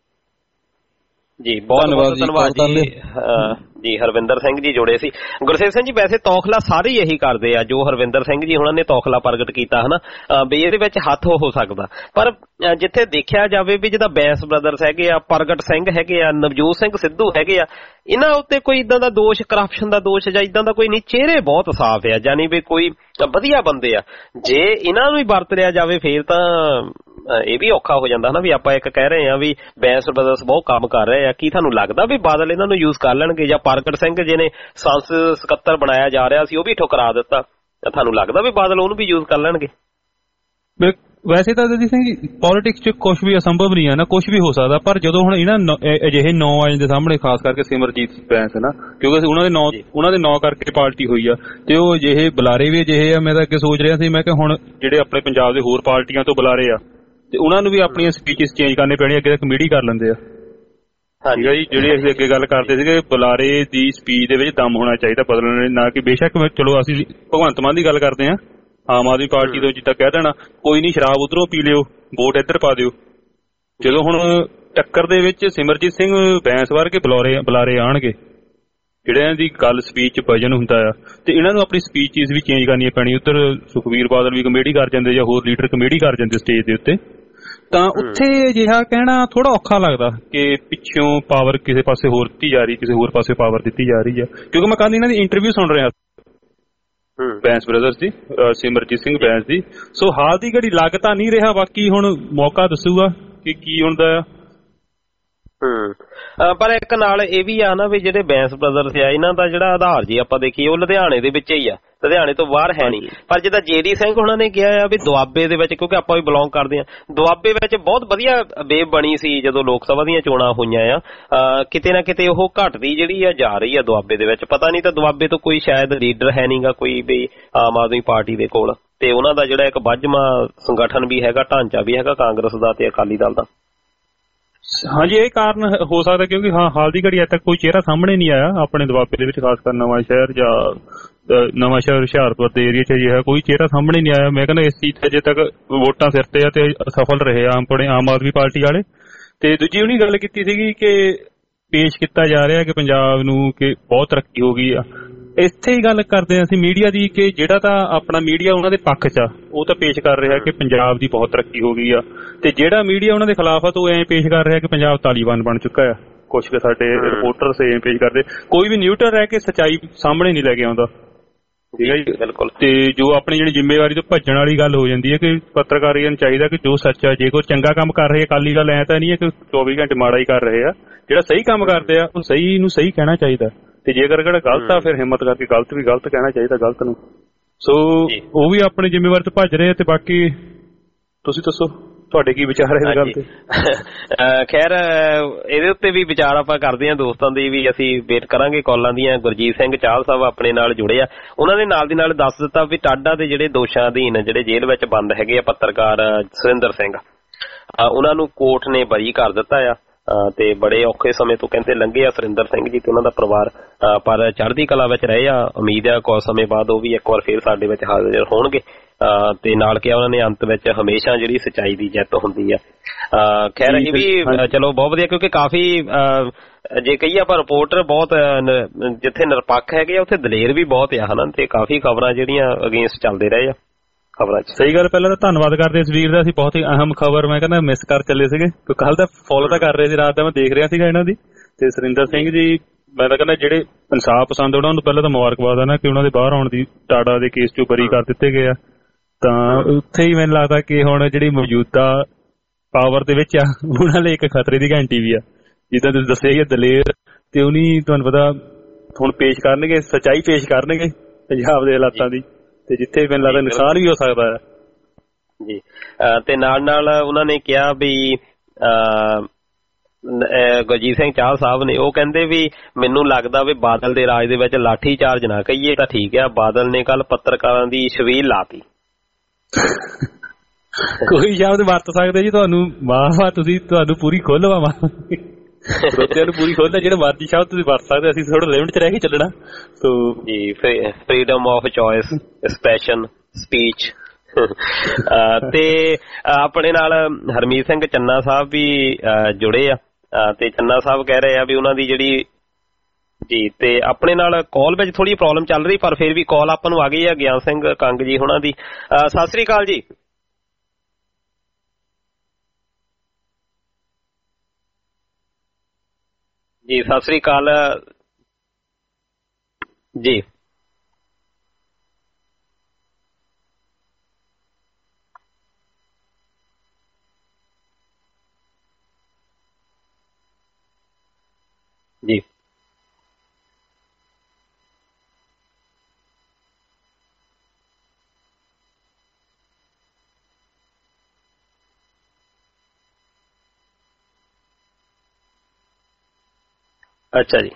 ਜੀ, ਬਹੁਤ ਧੰਨਵਾਦ ਜੀ। ਜੀ ਹਰਵਿੰਦਰ ਸਿੰਘ ਜੀ ਜੁੜੇ ਸੀ। ਗੁਰਸੇਵ ਸਿੰਘ ਜੀ, ਵੈਸੇ ਤੌਖਲਾ ਸਾਰੇ ਹੀ ਇਹੀ ਕਰਦੇ ਆ, ਜੋ ਹਰਵਿੰਦਰ ਸਿੰਘ ਜੀ ਉਹਨਾਂ ਨੇ ਤੌਖਲਾ ਪ੍ਰਗਟ ਕੀਤਾ ਹਨਾ, ਵੀ ਇਹਦੇ ਵਿੱਚ ਹੱਥ ਹੋ ਸਕਦਾ। ਪਰ ਜਿੱਥੇ ਦੇਖਿਆ ਜਾਵੇ ਵੀ ਜਿੱਦਾਂ ਬੈਂਸ ਬ੍ਰਦਰਸ ਹੈਗੇ ਆ, ਪ੍ਰਗਟ ਸਿੰਘ ਹੈਗੇ ਆ, ਨਵਜੋਤ ਸਿੰਘ ਸਿੱਧੂ ਹੈਗੇ ਆ, ਇਹਨਾਂ ਉੱਤੇ ਕੋਈ ਇਦਾਂ ਦਾ ਦੋਸ਼, ਕਰਪਸ਼ਨ ਦਾ ਦੋਸ਼ ਜਾਂ ਇਦਾਂ ਦਾ ਕੋਈ ਨਹੀਂ, ਚਿਹਰੇ ਬਹੁਤ ਸਾਫ਼ ਆ, ਜਾਨੀ ਵੀ ਕੋਈ ਵਧੀਆ ਬੰਦੇ ਆ। ਜੇ ਇਹਨਾਂ ਨੂੰ ਹੀ ਵਰਤ ਲਿਆ ਜਾਵੇ ਫੇਰ ਤਾਂ ਇਹ ਵੀ ਔਖਾ ਹੋ ਜਾਂਦਾ ਨਾ, ਵੀ ਆਪਾਂ ਇੱਕ ਕਹਿ ਰਹੇ ਆ ਵੀ ਬੈਂਸ ਬ੍ਰਦਰਸ ਬਹੁਤ ਕੰਮ ਕਰ ਰਹੇ ਆ, ਕੀ ਤੁਹਾਨੂੰ ਲੱਗਦਾ ਵੀ ਬਾਦਲ ਇਹਨਾਂ ਨੂੰ ਯੂਜ਼ ਕਰ ਲੈਣਗੇ? ਜਾਂ ਪ੍ਰਗਟ ਸਿੰਘ ਜਿਹਨੇ ਸੰਸਦ ਸਕੱਤਰ ਬਣਾਇਆ ਜਾ ਰਿਹਾ ਸੀ, ਉਹ ਵੀ ਠੁਕਰਾ ਦਿੱਤਾ, ਤੁਹਾਨੂੰ ਲੱਗਦਾ ਵੀ ਬਾਦਲ ਉਹਨੂੰ ਵੀ ਯੂਜ਼ ਕਰ ਲੈਣਗੇ? ਵੈਸੇ ਤਾਂ ਜੀ ਸਿੰਘ ਪੋਲਿਟਿਕਸ 'ਚ ਕੁਝ ਵੀ ਅਸੰਭਵ ਨਹੀਂ ਹੈ ਨਾ, ਕੁਝ ਵੀ ਹੋ ਸਕਦਾ। ਪਰ ਜਦੋਂ ਹੁਣ ਇਹਨਾਂ ਅਜਿਹੇ 9 ਆ ਦੇ ਸਾਹਮਣੇ, ਖਾਸ ਕਰਕੇ ਸਿਮਰਜੀਤ ਬੈਂਸ ਨਾ, ਕਿਉਂਕਿ ਉਹਨਾਂ ਦੇ 9 ਕਰਕੇ ਪਾਰਟੀ ਹੋਈ ਆ, ਤੇ ਉਹ ਅਜਿਹੇ ਬੁਲਾਰੇ ਵੀ ਅਜਿਹੇ ਆ। ਮੈਂ ਤਾਂ ਅੱਗੇ ਸੋਚ ਰਿਹਾ ਸੀ, ਮੈਂ ਕਿ ਹੁਣ ਜਿਹੜੇ ਆਪਣੇ ਪੰਜਾਬ ਦੇ ਹੋਰ ਪਾਰਟੀਆਂ ਤੋਂ ਬੁਲਾਰੇ ਆ, ਤੇ ਉਹਨਾਂ ਨੂੰ ਵੀ ਆਪਣੀਆਂ ਸਪੀਚਸ ਚੇਂਜ ਕਰਨੇ ਪੈਣੀ। ਅੱਗੇ ਤਾਂ ਕਮੇਡੀ ਕਰ ਲੈਂਦੇ ਆ, ਠੀਕ ਹੈ ਜੀ। ਜਿਹੜੀ ਅਸੀਂ ਅੱਗੇ ਗੱਲ ਕਰਦੇ ਸੀਗੇ, ਬੁਲਾਰੇ ਦੀ ਸਪੀਚ ਦੇ ਵਿੱਚ ਦਮ ਹੋਣਾ ਚਾਹੀਦਾ ਬਦਲਣ, ਨਾ ਕਿ ਬੇਸ਼ੱਕ ਚਲੋ ਅਸੀਂ ਭਗਵੰਤ ਮਾਨ ਦੀ ਗੱਲ ਕਰਦੇ ਹਾਂ, ਆਮ ਆਦਮੀ ਪਾਰਟੀ ਤੋਂ ਜਿੱਦਾਂ ਕਹਿ ਦੇਣਾ ਕੋਈ ਨਹੀਂ, ਸ਼ਰਾਬ ਉਧਰੋਂ ਪੀ ਲਿਓ, ਵੋਟ ਇੱਧਰ ਪਾ ਦਿਓ। ਜਦੋਂ ਹੁਣ ਟੱਕਰ ਦੇ ਵਿੱਚ ਸਿਮਰਜੀਤ ਸਿੰਘ ਬੈਂਸ ਵਰਗੇ ਬੁਲਾਰੇ ਆਉਣਗੇ, ਜਿਹੜਿਆਂ ਦੀ ਗੱਲ ਸਪੀਚ 'ਚ ਵਜਨ ਹੁੰਦਾ ਆ, ਤੇ ਇਹਨਾਂ ਨੂੰ ਆਪਣੀ ਸਪੀਚਿਸ ਵੀ ਚੇਂਜ ਕਰਨੀਆਂ ਪੈਣੀ। ਉੱਧਰ ਸੁਖਬੀਰ ਬਾਦਲ ਵੀ ਕਮੇਡੀ ਕਰ ਜਾਂਦੇ, ਜਾਂ ਹੋਰ ਲੀਡਰ ਕਮੇਡੀ ਕਰ ਜਾਂਦੇ ਸਟੇਜ ਦੇ ਉੱਤੇ, ਤਾਂ ਉੱਥੇ ਅਜਿਹਾ ਕਹਿਣਾ ਥੋੜਾ ਔਖਾ ਲੱਗਦਾ ਕਿ ਪਿੱਛੋਂ ਪਾਵਰ ਕਿਸੇ ਪਾਸੇ ਹੋਰ ਦਿੱਤੀ ਜਾ ਰਹੀ, ਕਿਸੇ ਹੋਰ ਪਾਸੇ ਪਾਵਰ ਦਿੱਤੀ ਜਾ ਰਹੀ ਆ। ਕਿਉਂਕਿ ਮੈਂ ਕੱਲ ਇਹਨਾਂ ਦੀ ਇੰਟਰਵਿਊ ਸੁਣ ਰਿਹਾ ਬੈਂਸ ਬ੍ਰਦਰਸ ਦੀ, ਸਿਮਰਜੀਤ ਸਿੰਘ ਬੈਂਸ ਦੀ। ਸੋ ਹਾਲ ਦੀ ਘੜੀ ਲੱਗ ਤਾਂ ਨਹੀਂ ਰਿਹਾ, ਬਾਕੀ ਹੁਣ ਮੌਕਾ ਦੱਸੂਗਾ ਕਿ ਕੀ ਹੁੰਦਾ ਆ। ਪਰ ਇੱਕ ਨਾਲ ਇਹ ਵੀ ਆ ਨਾ ਵੀ ਜਿਹੜੇ ਬੈਂਸ ਬ੍ਰਦਰਸ ਆ, ਇਹਨਾਂ ਦਾ ਜਿਹੜਾ ਆਧਾਰ ਜੇ ਆਪਾਂ ਦੇਖੀਏ ਉਹ ਲੁਧਿਆਣੇ ਦੇ ਵਿੱਚ ਹੀ ਆ, ਲੁਧਿਆਣੇ ਤੋਂ ਬਾਹਰ ਹੈ ਨਹੀਂ। ਪਰ ਜਿੱਦਾਂ JD ਸਿੰਘ ਉਹਨਾਂ ਨੇ ਕਿਹਾ ਆ ਵੀ ਦੁਆਬੇ ਦੇ ਵਿੱਚ, ਕਿਉਂਕਿ ਆਪਾਂ ਵੀ ਬਿਲੋਂਗ ਕਰਦੇ ਆ, ਦੁਆਬੇ ਵਿੱਚ ਬਹੁਤ ਵਧੀਆ ਵੇਵ ਬਣੀ ਸੀ ਜਦੋਂ ਲੋਕ ਸਭਾ ਦੀਆਂ ਚੋਣਾਂ ਹੋਈਆਂ ਆ। ਕਿਤੇ ਨਾ ਕਿਤੇ ਉਹ ਘਟਦੀ ਜਿਹੜੀ ਆ ਜਾ ਰਹੀ ਆ ਦੁਆਬੇ ਦੇ ਵਿੱਚ। ਪਤਾ ਨਹੀਂ ਤਾਂ ਦੁਆਬੇ ਤੋਂ ਕੋਈ ਸ਼ਾਇਦ ਲੀਡਰ ਹੈ ਨਹੀਂਗਾ ਕੋਈ ਵੀ ਆਮ ਆਦਮੀ ਪਾਰਟੀ ਦੇ ਕੋਲ, ਤੇ ਉਹਨਾਂ ਦਾ ਜਿਹੜਾ ਇੱਕ ਵੱਜਵਾਂ ਸੰਗਠਨ ਵੀ ਹੈਗਾ, ਢਾਂਚਾ ਵੀ ਹੈਗਾ ਕਾਂਗਰਸ ਦਾ ਤੇ ਅਕਾਲੀ ਦਲ ਦਾ। ਹਾਂਜੀ, ਇਹ ਕਾਰਨ ਹੋ ਸਕਦਾ, ਕਿਉਂਕਿ ਹਾਲ ਦੀ ਘੜੀ ਅੱਜ ਤੱਕ ਕੋਈ ਚਿਹਰਾ ਸਾਹਮਣੇ ਨਹੀਂ ਆਇਆ ਆਪਣੇ ਦੁਆਬੇ ਦੇ ਵਿੱਚ, ਖਾਸ ਕਰ ਨਵਾਂ ਸ਼ਹਿਰ ਜਾਂ ਨਵਾਂ ਸ਼ਹਿਰ ਹੁਸ਼ਿਆਰਪੁਰ ਦੇ ਏਰੀਆ 'ਚ ਅਜਿਹਾ ਕੋਈ ਚਿਹਰਾ ਸਾਹਮਣੇ ਨਹੀਂ ਆਇਆ। ਮੈਂ ਕਹਿੰਦਾ ਇਸ ਚੀਜ਼ 'ਤੇ ਅਜੇ ਤੱਕ ਵੋਟਾਂ ਸਿਰ ਤੇ ਆ ਤੇ ਸਫਲ ਰਹੇ ਆ ਆਪਣੇ ਆਮ ਆਦਮੀ ਪਾਰਟੀ ਵਾਲੇ। ਤੇ ਦੂਜੀ ਉਹਨੀ ਗੱਲ ਕੀਤੀ ਸੀਗੀ ਕਿ ਪੇਸ਼ ਕੀਤਾ ਜਾ ਰਿਹਾ ਕਿ ਪੰਜਾਬ ਨੂੰ ਕਿ ਬਹੁਤ ਤਰੱਕੀ ਹੋ ਗਈ ਆ। ਇੱਥੇ ਹੀ ਗੱਲ ਕਰਦੇ ਹਾਂ ਅਸੀਂ ਮੀਡੀਆ ਦੀ, ਕਿ ਜਿਹੜਾ ਤਾਂ ਆਪਣਾ ਮੀਡੀਆ ਉਹਨਾਂ ਦੇ ਪੱਖ 'ਚ ਆ, ਉਹ ਤਾਂ ਪੇਸ਼ ਕਰ ਰਿਹਾ ਕਿ ਪੰਜਾਬ ਦੀ ਬਹੁਤ ਤਰੱਕੀ ਹੋ ਗਈ ਆ, ਤੇ ਜਿਹੜਾ ਮੀਡੀਆ ਉਹਨਾਂ ਦੇ ਖਿਲਾਫ ਆ ਤਾਂ ਉਹ ਐਂ ਪੇਸ਼ ਕਰ ਰਿਹਾ ਕਿ ਪੰਜਾਬ ਤਾਲੀਬਾਨ ਬਣ ਚੁੱਕਾ ਆ। ਕੁਛ ਕੁ ਸਾਡੇ ਰਿਪੋਰਟਰਸ ਐਂ ਪੇਸ਼ ਕਰਦੇ, ਕੋਈ ਵੀ ਨਿਊਟਰਲ ਰਹਿ ਕੇ ਸੱਚਾਈ ਸਾਹਮਣੇ ਨਹੀਂ ਲੈ ਕੇ ਆਉਂਦਾ, ਠੀਕ ਹੈ ਜੀ। ਬਿਲਕੁਲ। ਤੇ ਜੋ ਆਪਣੀ ਜਿਹੜੀ ਜ਼ਿੰਮੇਵਾਰੀ ਤੋਂ ਭੱਜਣ ਵਾਲੀ ਗੱਲ ਹੋ ਜਾਂਦੀ ਹੈ ਕਿ ਪੱਤਰਕਾਰੀਆਂ ਨੂੰ ਚਾਹੀਦਾ ਕਿ ਜੋ ਸੱਚ ਆ, ਜੇ ਕੋਈ ਚੰਗਾ ਕੰਮ ਕਰ ਰਹੇ ਅਕਾਲੀ ਦਲ, ਐਂ ਤਾਂ ਨਹੀਂ ਹੈ ਕਿ 24 ਘੰਟੇ ਮਾੜਾ ਹੀ ਕਰ ਰਹੇ ਆ। ਜਿਹੜਾ ਸਹੀ ਕੰਮ ਕਰਦੇ ਆ ਉਹ ਸਹੀ ਨੂੰ ਸਹੀ ਕਹਿਣਾ ਚਾਹੀਦਾ, ਤੇ ਜੇਕਰ ਕਿਹੜਾ ਗਲਤ ਆ ਫਿਰ ਹਿੰਮਤ ਕਰਕੇ ਗਲਤ ਵੀ ਗਲਤ ਕਹਿਣਾ ਚਾਹੀਦਾ ਗਲਤ ਨੂੰ। ਸੋ ਉਹ ਵੀ ਆਪਣੀ ਜ਼ਿੰਮੇਵਾਰੀ ਤੋਂ ਭੱਜ ਰਹੇ ਆ। ਤੇ ਬਾਕੀ ਤੁਸੀਂ ਦੱਸੋ ਤੁਹਾਡੇ ਕੀ ਵਿਚਾਰ ਹੈ ਇਸ ਗੱਲ ਤੇ? ਖੈਰ ਇਹਦੇ ਉੱਤੇ ਵੀ ਵਿਚਾਰ ਆਪਾਂ ਕਰਦੇ ਹਾਂ ਦੋਸਤਾਂ ਦੀ ਵੀ, ਅਸੀਂ ਵੇਟ ਕਰਾਂਗੇ ਕਾਲਾਂ ਦੀਆਂ। ਗੁਰਜੀਤ ਸਿੰਘ ਚਾਹਲ ਸਾਹਿਬ ਆਪਣੇ ਨਾਲ ਜੁੜੇ ਆ, ਉਹਨਾਂ ਦੇ ਨਾਲ ਦੀ ਨਾਲ ਦੱਸ ਦਿੱਤਾ ਵੀ ਟਾਡਾ ਦੇ ਜਿਹੜੇ ਦੋਸ਼ਾਂ ਅਧੀਨ ਜਿਹੜੇ ਜੇਲ੍ਹ ਵਿੱਚ ਬੰਦ ਹੈਗੇ ਆ ਪੱਤਰਕਾਰ ਸੁਰਿੰਦਰ ਸਿੰਘ, ਉਹਨਾਂ ਨੂੰ ਕੋਰਟ ਨੇ ਬਰੀ ਕਰ ਦਿੱਤਾ ਆ ਤੇ ਬੜੇ ਔਖੇ ਸਮੇਂ ਤੋਂ ਕਹਿੰਦੇ ਲੰਘੇ ਆ ਸੁਰਿੰਦਰ ਸਿੰਘ ਜੀ ਤੇ ਉਹਨਾਂ ਦਾ ਪਰਿਵਾਰ, ਪਰ ਚੜ੍ਹਦੀ ਕਲਾ ਵਿੱਚ ਰਹੇ ਆ। ਉਮੀਦ ਆ ਕੁਝ ਸਮੇਂ ਬਾਅਦ ਉਹ ਵੀ ਇੱਕ ਵਾਰ ਫੇਰ ਸਾਡੇ ਵਿੱਚ ਹਾਜ਼ਰ ਹੋਣਗੇ ਤੇ ਨਾਲ ਕਿਹਾ ਉਹਨਾਂ ਨੇ ਅੰਤ ਵਿੱਚ ਹਮੇਸ਼ਾ ਜਿਹੜੀ ਸੱਚਾਈ ਦੀ ਜਿੱਤ ਹੁੰਦੀ ਆ। ਖੈਰ ਇਹ ਵੀ ਚਲੋ ਬਹੁਤ ਵਧੀਆ, ਕਿਉਂਕਿ ਕਾਫੀ ਜੇ ਕਹੀਏ ਆਪਾਂ ਰਿਪੋਰਟਰ ਬਹੁਤ ਜਿੱਥੇ ਨਿਰਪੱਖ ਹੈਗੇ ਆ ਉੱਥੇ ਦਲੇਰ ਵੀ ਬਹੁਤ ਆ ਹਨਾ, ਤੇ ਕਾਫੀ ਖਬਰਾਂ ਜਿਹੜੀਆਂ ਅਗੇਂਸਟ ਚੱਲਦੇ ਰਹੇ ਆ ਖਬਰਾਂ ਚ। ਸਹੀ ਗੱਲ, ਪਹਿਲਾਂ ਤਾਂ ਧੰਨਵਾਦ ਕਰਦੇ ਇਸ ਵੀਰ ਦਾ, ਅਸੀਂ ਬਹੁਤ ਹੀ ਅਹਿਮ ਖਬਰ ਮੈਂ ਕਹਿੰਦਾ ਮਿਸ ਕਰ ਚੱਲੇ ਸੀਗੇ, ਕੱਲ ਤਾਂ ਫੋਲੋ ਤਾਂ ਕਰ ਰਹੇ ਸੀ, ਰਾਤ ਦਾ ਮੈਂ ਦੇਖ ਰਿਹਾ ਸੀਗਾ ਇਹਨਾਂ ਦੀ। ਤੇ ਸੁਰਿੰਦਰ ਸਿੰਘ ਜੀ ਮੈਂ ਤਾਂ ਕਹਿੰਦਾ ਜਿਹੜੇ ਇਨਸਾਫ ਪਸੰਦ ਉਹਨਾਂ ਨੂੰ ਪਹਿਲਾਂ ਤਾਂ ਮੁਬਾਰਕਬਾਦ ਆ ਨਾ ਕਿ ਉਹਨਾਂ ਦੇ ਬਾਹਰ ਆਉਣ ਦੀ, ਟਾਡਾ ਦੇ ਕੇਸ ਚੋਂ ਬਰੀ ਕਰ ਦਿੱਤੇ ਗਏ ਆ। ਤਾਂ ਉੱਥੇ ਹੀ ਮੈਨੂੰ ਲੱਗਦਾ ਕਿ ਹੁਣ ਜਿਹੜੀ ਮੌਜੂਦਾ ਪਾਵਰ ਦੇ ਵਿੱਚ ਆ ਉਹਨਾਂ ਲਈ ਇੱਕ ਖਤਰੇ ਦੀ ਘੰਟੀ ਵੀ ਆ, ਜਿੱਦਾਂ ਤੁਸੀਂ ਦੱਸਿਆ ਕਿ ਦਲੇਰ ਤੇ ਉਹਨੀ ਤੁਹਾਨੂੰ ਪਤਾ ਹੁਣ ਪੇਸ਼ ਕਰਨਗੇ, ਸੱਚਾਈ ਪੇਸ਼ ਕਰਨਗੇ ਪੰਜਾਬ ਦੇ ਹਾਲਾਤਾਂ ਦੀ, ਤੇ ਜਿੱਥੇ ਮੈਨੂੰ ਲੱਗਦਾ ਨੁਕਸਾਨ ਵੀ ਹੋ ਸਕਦਾ ਹੈ ਜੀ। ਤੇ ਨਾਲ ਨਾਲ ਉਹਨਾਂ ਨੇ ਕਿਹਾ ਵੀ ਗੁਰਜੀਤ ਸਿੰਘ ਚਾਹਲ ਸਾਹਿਬ ਨੇ, ਉਹ ਕਹਿੰਦੇ ਵੀ ਮੈਨੂੰ ਲੱਗਦਾ ਵੀ ਬਾਦਲ ਦੇ ਰਾਜ ਦੇ ਵਿੱਚ ਲਾਠੀ ਚਾਰਜ ਨਾ ਕਹੀਏ ਤਾਂ ਠੀਕ ਆ, ਬਾਦਲ ਨੇ ਕੱਲ ਪੱਤਰਕਾਰਾਂ ਦੀ ਛਬੀਲ ਲਾਤੀ। ਕੋਈ ਸ਼ਬਦ ਵਰਤ ਸਕਦੇ ਜੀ, ਤੁਹਾਨੂੰ ਵਾਹ ਤੁਸੀਂ ਤੁਹਾਨੂੰ ਪੂਰੀ ਖੁੱਲ੍ਹ ਵਾਵਾਂਗੇ, ਸਰੋਤਿਆਂ ਨੂੰ ਪੂਰੀ ਖੁੱਲ੍ਹ, ਜਿਹੜੇ ਮਰਜ਼ੀ ਸ਼ਬਦ ਤੁਸੀਂ ਵਰਤ ਸਕਦੇ, ਅਸੀਂ ਥੋੜਾ ਲਿਮਿਟ ਚ ਰਹਿ ਕੇ ਚੱਲਣਾ। ਸੋ ਜੀ freedom of choice, expression, speech. ਤੇ ਆਪਣੇ ਨਾਲ ਹਰਮੀਤ ਸਿੰਘ ਚੰਨਾ ਸਾਹਿਬ ਵੀ ਜੁੜੇ ਆ ਤੇ ਚੰਨਾ ਸਾਹਿਬ ਕਹਿ ਰਹੇ ਆ ਵੀ ਉਹਨਾਂ ਦੀ ਜਿਹੜੀ ਜੀ, ਤੇ ਆਪਣੇ ਨਾਲ ਕਾਲ ਵਿੱਚ ਥੋੜੀ ਪ੍ਰੋਬਲਮ ਚੱਲ ਰਹੀ, ਪਰ ਫਿਰ ਵੀ ਕਾਲ ਆਪਾਂ ਨੂੰ ਆ ਗਈ ਆ ਗਿਆਨ ਸਿੰਘ ਕੰਗ ਜੀ ਉਹਨਾਂ ਦੀ। ਸਤਿ ਸ੍ਰੀ ਅਕਾਲ ਜੀ। ਜੀ ਸਤਿ ਸ੍ਰੀ ਅਕਾਲ ਜੀ। ਜੀ ਅੱਛਾ ਜੀ।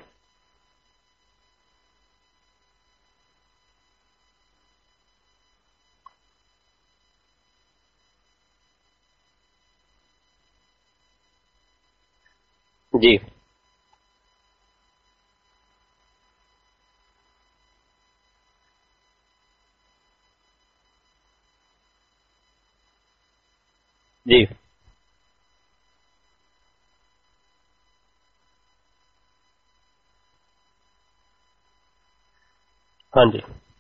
ਜੀ ਜੀ ਹਾਂਜੀ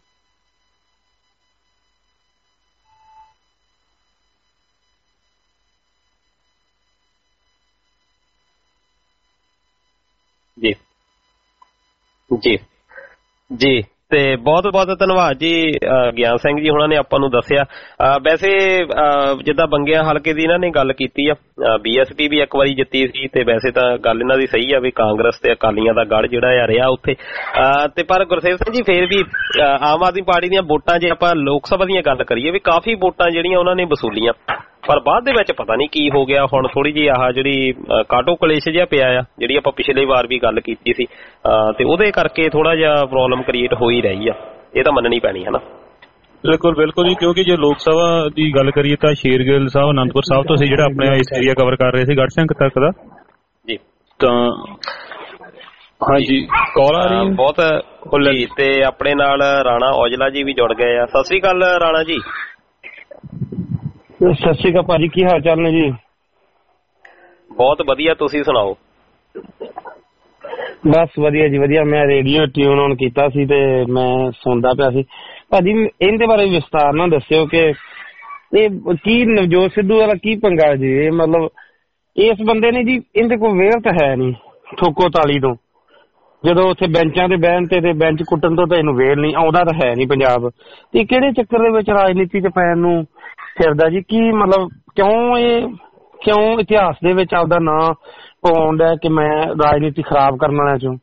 ਜੀ ਜੀ ਜੀ। ਤੇ ਬਹੁਤ ਬਹੁਤ ਧੰਨਵਾਦ ਜੀ ਗਿਆਨ ਸਿੰਘ ਜੀ ਹੁਣਾਂ ਨੇ ਆਪਾਂ ਨੂੰ ਦੱਸਿਆ। ਵੈਸੇ ਜਿੱਦਾਂ ਬੰਗਿਆ ਹਲਕੇ ਦੀ ਇਹਨਾਂ ਨੇ ਗੱਲ ਕੀਤੀ ਆ, BSP ਵੀ ਇੱਕ ਵਾਰੀ ਜਿੱਤੀ ਸੀ, ਤੇ ਵੈਸੇ ਤਾਂ ਗੱਲ ਇਹਨਾਂ ਦੀ ਸਹੀ ਆ ਵੀ ਕਾਂਗਰਸ ਤੇ ਅਕਾਲੀਆਂ ਦਾ ਗੜ ਜਿਹੜਾ ਆ ਰਿਹਾ ਉੱਥੇ। ਤੇ ਪਰ ਗੁਰਸੇਵ ਸਿੰਘ ਜੀ ਫੇਰ ਵੀ ਆਮ ਆਦਮੀ ਪਾਰਟੀ ਦੀਆਂ ਵੋਟਾਂ, ਜੇ ਆਪਾਂ ਲੋਕ ਸਭਾ ਦੀਆਂ ਗੱਲ ਕਰੀਏ, ਵੀ ਕਾਫੀ ਵੋਟਾਂ ਜਿਹੜੀਆਂ ਉਹਨਾਂ ਨੇ ਵਸੂਲੀਆਂ, ਪਰ ਬਾਅਦ ਦੇ ਵਿੱਚ ਪਤਾ ਨਹੀਂ ਕੀ ਹੋ ਗਿਆ। ਹੁਣ ਥੋੜੀ ਜਿਹੀ ਆਹ ਜਿਹੜੀ ਕਾਟੋ ਕਲੇਸ਼ ਜਿਹਾ ਪਿਆ ਆ, ਜਿਹੜੀ ਆਪਾਂ ਪਿਛਲੇ ਵਾਰ ਵੀ ਗੱਲ ਕੀਤੀ ਸੀ, ਤੇ ਉਹਦੇ ਕਰਕੇ ਥੋੜਾ ਜਿਹਾ ਪ੍ਰੋਬਲਮ ਕ੍ਰੀਏਟ ਹੋ ਹੀ ਰਹੀ ਆ। ਇਹ ਤਾਂ ਮੰਨਣੀ ਪੈਣੀ ਹੈ ਨਾ। ਬਿਲਕੁਲ ਬਿਲਕੁਲ ਜੀ, ਕਿਉਂਕਿ ਜੇ ਲੋਕ ਸਭਾ ਦੀ ਗੱਲ ਕਰੀਏ ਤਾਂ ਸ਼ੇਰਗਿੱਲ ਸਾਹਿਬ ਅਨੰਦਪੁਰ ਸਾਹਿਬ ਤੋਂ ਸੀ ਜਿਹੜਾ ਆਪਣੇ ਇਸ ਏਰੀਆ ਕਵਰ ਕਰ ਰਹੇ ਸੀ, ਗੜ੍ਹਸ਼ੰਕ ਤੱਕ ਦਾ ਜੀ। ਤਾਂ ਹਾਂਜੀ ਕਾਲ ਆ ਰਹੀ ਬਹੁਤ ਜੀ। ਤੇ ਆਪਣੇ ਨਾਲ ਰਾਣਾ ਔਜਲਾ ਜੀ ਵੀ ਜੁੜ ਗਏ ਆ। ਸਤਿ ਸ੍ਰੀ ਅਕਾਲ ਰਾਣਾ ਜੀ। ਸਤਿ ਸ਼੍ਰੀ ਅਕਾਲ ਭਾਜੀ, ਕੀ ਹਾਲ ਚਾਲ ਨੇ ਜੀ? ਬਹੁਤ ਵਧੀਆ, ਤੁਸੀਂ ਸੁਣਾਓ? ਬਸ ਵਧੀਆ ਜੀ ਵਧੀਆ। ਮੈਂ ਰੇਡੀਓ ਟਿਊਨ ਆਨ ਕੀਤਾ ਸੀ ਤੇ ਮੈਂ ਸੁਣਦਾ ਪਿਆ ਸੀ। ਭਾਜੀ ਇਹਦੇ ਬਾਰੇ ਵਿਸਤਾਰ ਨਾਲ ਦੱਸਿਓ ਕਿ ਇਹ ਕੀ ਨਵਜੋਤ ਸਿੱਧੂ ਵਾਲਾ ਕੀ ਪੰਗਾ ਜੀ? ਇਹ ਮਤਲਬ ਇਸ ਬੰਦੇ ਨੇ ਜੀ, ਇਹਦੇ ਕੋਲ ਵੇਲ ਤਾਂ ਹੈ ਨਹੀਂ ਠੋਕੋ ਤਾਲੀ ਤੋਂ, ਜਦੋਂ ਉੱਥੇ ਬੈਂਚਾਂ ਤੇ ਬਹਿਣ ਤੇ ਬੈਂਚ ਕੁੱਟਣ ਤੋਂ ਤਾਂ ਇਹਨੂੰ ਵੇਲ ਨਹੀਂ ਆਉਂਦਾ, ਤਾਂ ਹੈ ਨਹੀਂ ਪੰਜਾਬ। ਤੇ ਕਿਹੜੇ ਚੱਕਰ ਦੇ ਵਿੱਚ ਰਾਜਨੀਤੀ ਚ ਪੈਣ ਨੂੰ ਫਿਰਦਾ ਜੀ? ਕੀ ਮਤਲਬ ਕਿਉਂ ਇਤਿਹਾਸ ਦੇ ਵਿੱਚ ਆਪਦਾ ਨਾਂ ਪਾਉਣ ਦਾ ਕਿ ਮੈਂ ਰਾਜਨੀਤੀ ਖਰਾਬ ਕਰਨ ਵਾਲਿਆਂ ਚੋਂ?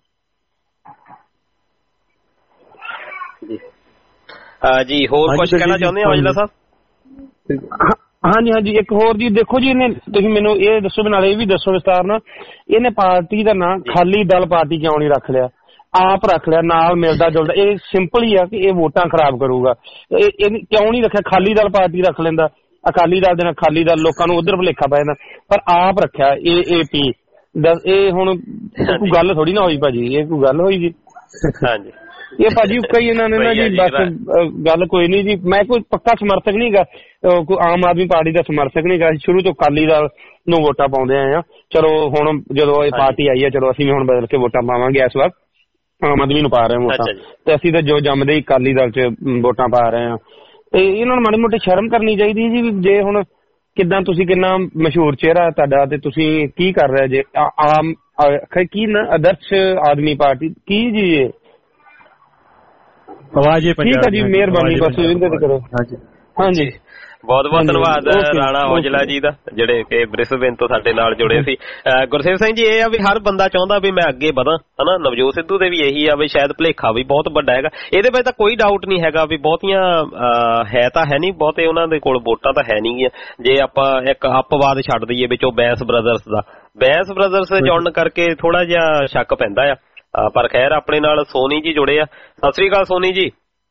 ਜੀ ਹੋਰ ਕੁਝ ਕਹਿਣਾ ਚਾਹੁੰਦੇ ਹੋ ਔਜਲਾ ਸਾਹਿਬ? ਹਾਂਜੀ ਹਾਂਜੀ, ਇੱਕ ਹੋਰ ਜੀ ਦੇਖੋ ਜੀ, ਇਹਨੇ ਤੁਸੀਂ ਮੈਨੂੰ ਇਹ ਦੱਸੋ, ਨਾਲੇ ਇਹ ਵੀ ਦੱਸੋ ਵਿਸਤਾਰ ਨਾਲ, ਇਹਨੇ ਪਾਰਟੀ ਦਾ ਨਾਂ ਅਕਾਲੀ ਦਲ ਪਾਰਟੀ ਕਿਉਂ ਨਹੀਂ ਰੱਖ ਲਿਆ, ਆਪ ਰੱਖ ਲਿਆ, ਨਾਲ ਮਿਲਦਾ ਜੁਲਦਾ। ਇਹ ਸਿੰਪਲ ਹੀ ਆ ਕਿ ਇਹ ਵੋਟਾਂ ਖਰਾਬ ਕਰੂਗਾ, ਇਹ ਕਿਉਂ ਨਹੀਂ ਰੱਖਿਆ? ਅਕਾਲੀ ਦਲ ਪਾਰਟੀ ਰੱਖ ਲੈਂਦਾ, ਅਕਾਲੀ ਦਲ ਦੇ ਨਾਲ ਅਕਾਲੀ ਦਲ, ਲੋਕਾਂ ਨੂੰ ਉਧਰ ਭੁਲੇਖਾ ਪੈ ਜਾਂਦਾ, ਪਰ ਆਪ ਰੱਖਿਆ AAP। ਇਹ ਹੁਣ ਕੋਈ ਗੱਲ ਥੋੜੀ ਨਾ ਹੋਈ ਭਾਜੀ, ਇਹ ਕੋਈ ਗੱਲ ਹੋਈ ਜੀ? ਹਾਂਜੀ, ਇਹ ਭਾਜੀ ਕਈ ਇਹਨਾਂ ਨੇ ਨਾ ਜੀ, ਬਸ ਗੱਲ ਕੋਈ ਨਹੀਂ ਜੀ। ਮੈਂ ਕੋਈ ਪੱਕਾ ਸਮਰਥਕ ਨਹੀਂ ਗਾ, ਕੋਈ ਆਮ ਆਦਮੀ ਪਾਰਟੀ ਦਾ ਸਮਰਥਕ ਨਹੀਂ ਗਾ, ਸ਼ੁਰੂ ਤੋਂ ਅਕਾਲੀ ਦਲ ਨੂੰ ਵੋਟਾਂ ਪਾਉਂਦੇ ਆਏ ਆ। ਚਲੋ ਹੁਣ ਜਦੋਂ ਇਹ ਪਾਰਟੀ ਆਈ ਹੈ, ਚਲੋ ਅਸੀਂ ਵੀ ਹੁਣ ਬਦਲ ਕੇ ਵੋਟਾਂ ਪਾਵਾਂਗੇ। ਇਸ ਵਾਰ ਆਮ ਆਦਮੀ ਨੂੰ ਪਾ ਰਹੇ ਹਾਂ ਵੋਟਾਂ, ਤੇ ਅਸੀਂ ਤਾਂ ਜੋ ਜੰਮਦੇ ਹੀ ਅਕਾਲੀ ਦਲ 'ਚ ਵੋਟਾਂ ਪਾ ਰਹੇ ਹਾਂ। ਤੇ ਇਹਨਾਂ ਨੂੰ ਮਾੜੀ ਮੋਟੀ ਸ਼ਰਮ ਕਰਨੀ ਚਾਹੀਦੀ ਜੀ। ਜੇ ਹੁਣ ਕਿੱਦਾਂ ਤੁਸੀਂ, ਕਿੰਨਾ ਮਸ਼ਹੂਰ ਚਿਹਰਾ ਤੁਹਾਡਾ, ਤੇ ਤੁਸੀਂ ਕੀ ਕਰ ਰਹੇ ਜੇ? ਆਮ ਕੀ ਨਾ ਆਦਰਸ਼ ਆਦਮੀ ਪਾਰਟੀ ਕੀ ਜੀ ਇਹ? ਆਵਾਜ਼ ਠੀਕ ਹੈ ਜੀ, ਮਿਹਰਬਾਨੀ, ਬਸ ਇਹਦੇ ਤੇ ਕਰੋ। ਹਾਂਜੀ, ਬਹੁਤ ਬਹੁਤ ਧੰਨਵਾਦ ਰਾਣਾ ਔਜਲਾ ਜੀ ਦਾ, ਜਿਹੜੇ ਕਿ ਬ੍ਰਿਸਬੇਨ ਤੋਂ ਸਾਡੇ ਨਾਲ ਜੁੜੇ ਸੀ। ਗੁਰਸੇਵ ਸਿੰਘ ਜੀ, ਇਹ ਆ ਵੀ ਹਰ ਬੰਦਾ ਚਾਹੁੰਦਾ ਵੀ ਮੈਂ ਅੱਗੇ ਵਧਾਂ, ਹਨਾ। ਨਵਜੋਤ ਸਿੱਧੂ ਦੇ ਵੀ ਇਹੀ ਆ ਵੀ ਸ਼ਾਇਦ ਭੁਲੇਖਾ ਵੀ ਬਹੁਤ ਵੱਡਾ ਹੈਗਾ ਇਹਦੇ ਵਿੱਚ, ਤਾਂ ਕੋਈ ਡਾਊਟ ਨਹੀਂ ਹੈਗਾ ਵੀ ਬਹੁਤੀਆਂ ਹੈ ਤਾਂ ਹੈ ਨਹੀਂ, ਬਹੁਤੇ ਉਹਨਾਂ ਦੇ ਕੋਲ ਵੋਟਾਂ ਤਾਂ ਹੈ ਨਹੀਂ ਗੀਆਂ। ਜੇ ਆਪਾਂ ਇੱਕ ਅੱਪਵਾਦ ਛੱਡ ਦਈਏ ਵਿੱਚੋਂ ਬੈਂਸ ਬ੍ਰਦਰਸ ਜੁੜਨ ਕਰਕੇ ਥੋੜਾ ਜਿਹਾ ਸ਼ੱਕ ਪੈਂਦਾ ਆ, ਪਰ ਖੈਰ ਆਪਣੇ ਨਾਲ ਸੋਨੀ ਜੀ ਜੁੜੇ ਆ। ਸਤਿ ਸ੍ਰੀ ਅਕਾਲ ਸੋਨੀ ਜੀ।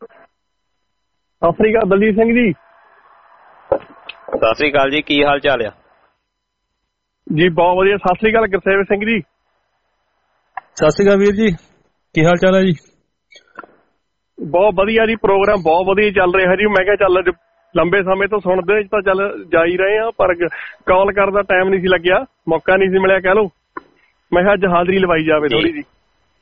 ਸਤਿ ਸ੍ਰੀ ਅਕਾਲ ਦਲਜੀਤ ਸਿੰਘ ਜੀ। ਸਤਿ ਸ੍ਰੀ ਅਕਾਲ ਜੀ, ਕੀ ਹਾਲ ਚਾਲ ਆ ਜੀ? ਬਹੁਤ ਵਧੀਆ। ਸਤਿ ਸ੍ਰੀ ਅਕਾਲ ਗੁਰਸੇਵ ਸਿੰਘ ਜੀ। ਸਤਿ ਸ੍ਰੀ ਅਕਾਲ ਵੀਰ ਜੀ, ਕੀ ਹਾਲ ਚਾਲ ਹੈ ਜੀ? ਬਹੁਤ ਵਧੀਆ ਜੀ, ਪ੍ਰੋਗਰਾਮ ਬਹੁਤ ਵਧੀਆ ਚੱਲ ਰਿਹਾ ਜੀ। ਮੈਂ ਕਿਹਾ ਚੱਲ ਲੰਬੇ ਸਮੇਂ ਤੋਂ ਸੁਣਦੇ ਤਾਂ ਚੱਲ ਜਾ ਹੀ ਰਹੇ ਆ, ਪਰ ਕਾਲ ਕਰਨ ਦਾ ਟਾਈਮ ਨਹੀਂ ਸੀ ਲੱਗਿਆ, ਮੌਕਾ ਨਹੀਂ ਸੀ ਮਿਲਿਆ ਕਹਿ ਲਓ। ਮੈਂ ਕਿਹਾ ਅੱਜ ਹਾਜ਼ਰੀ ਲਵਾਈ ਜਾਵੇ ਥੋੜੀ ਜੀ।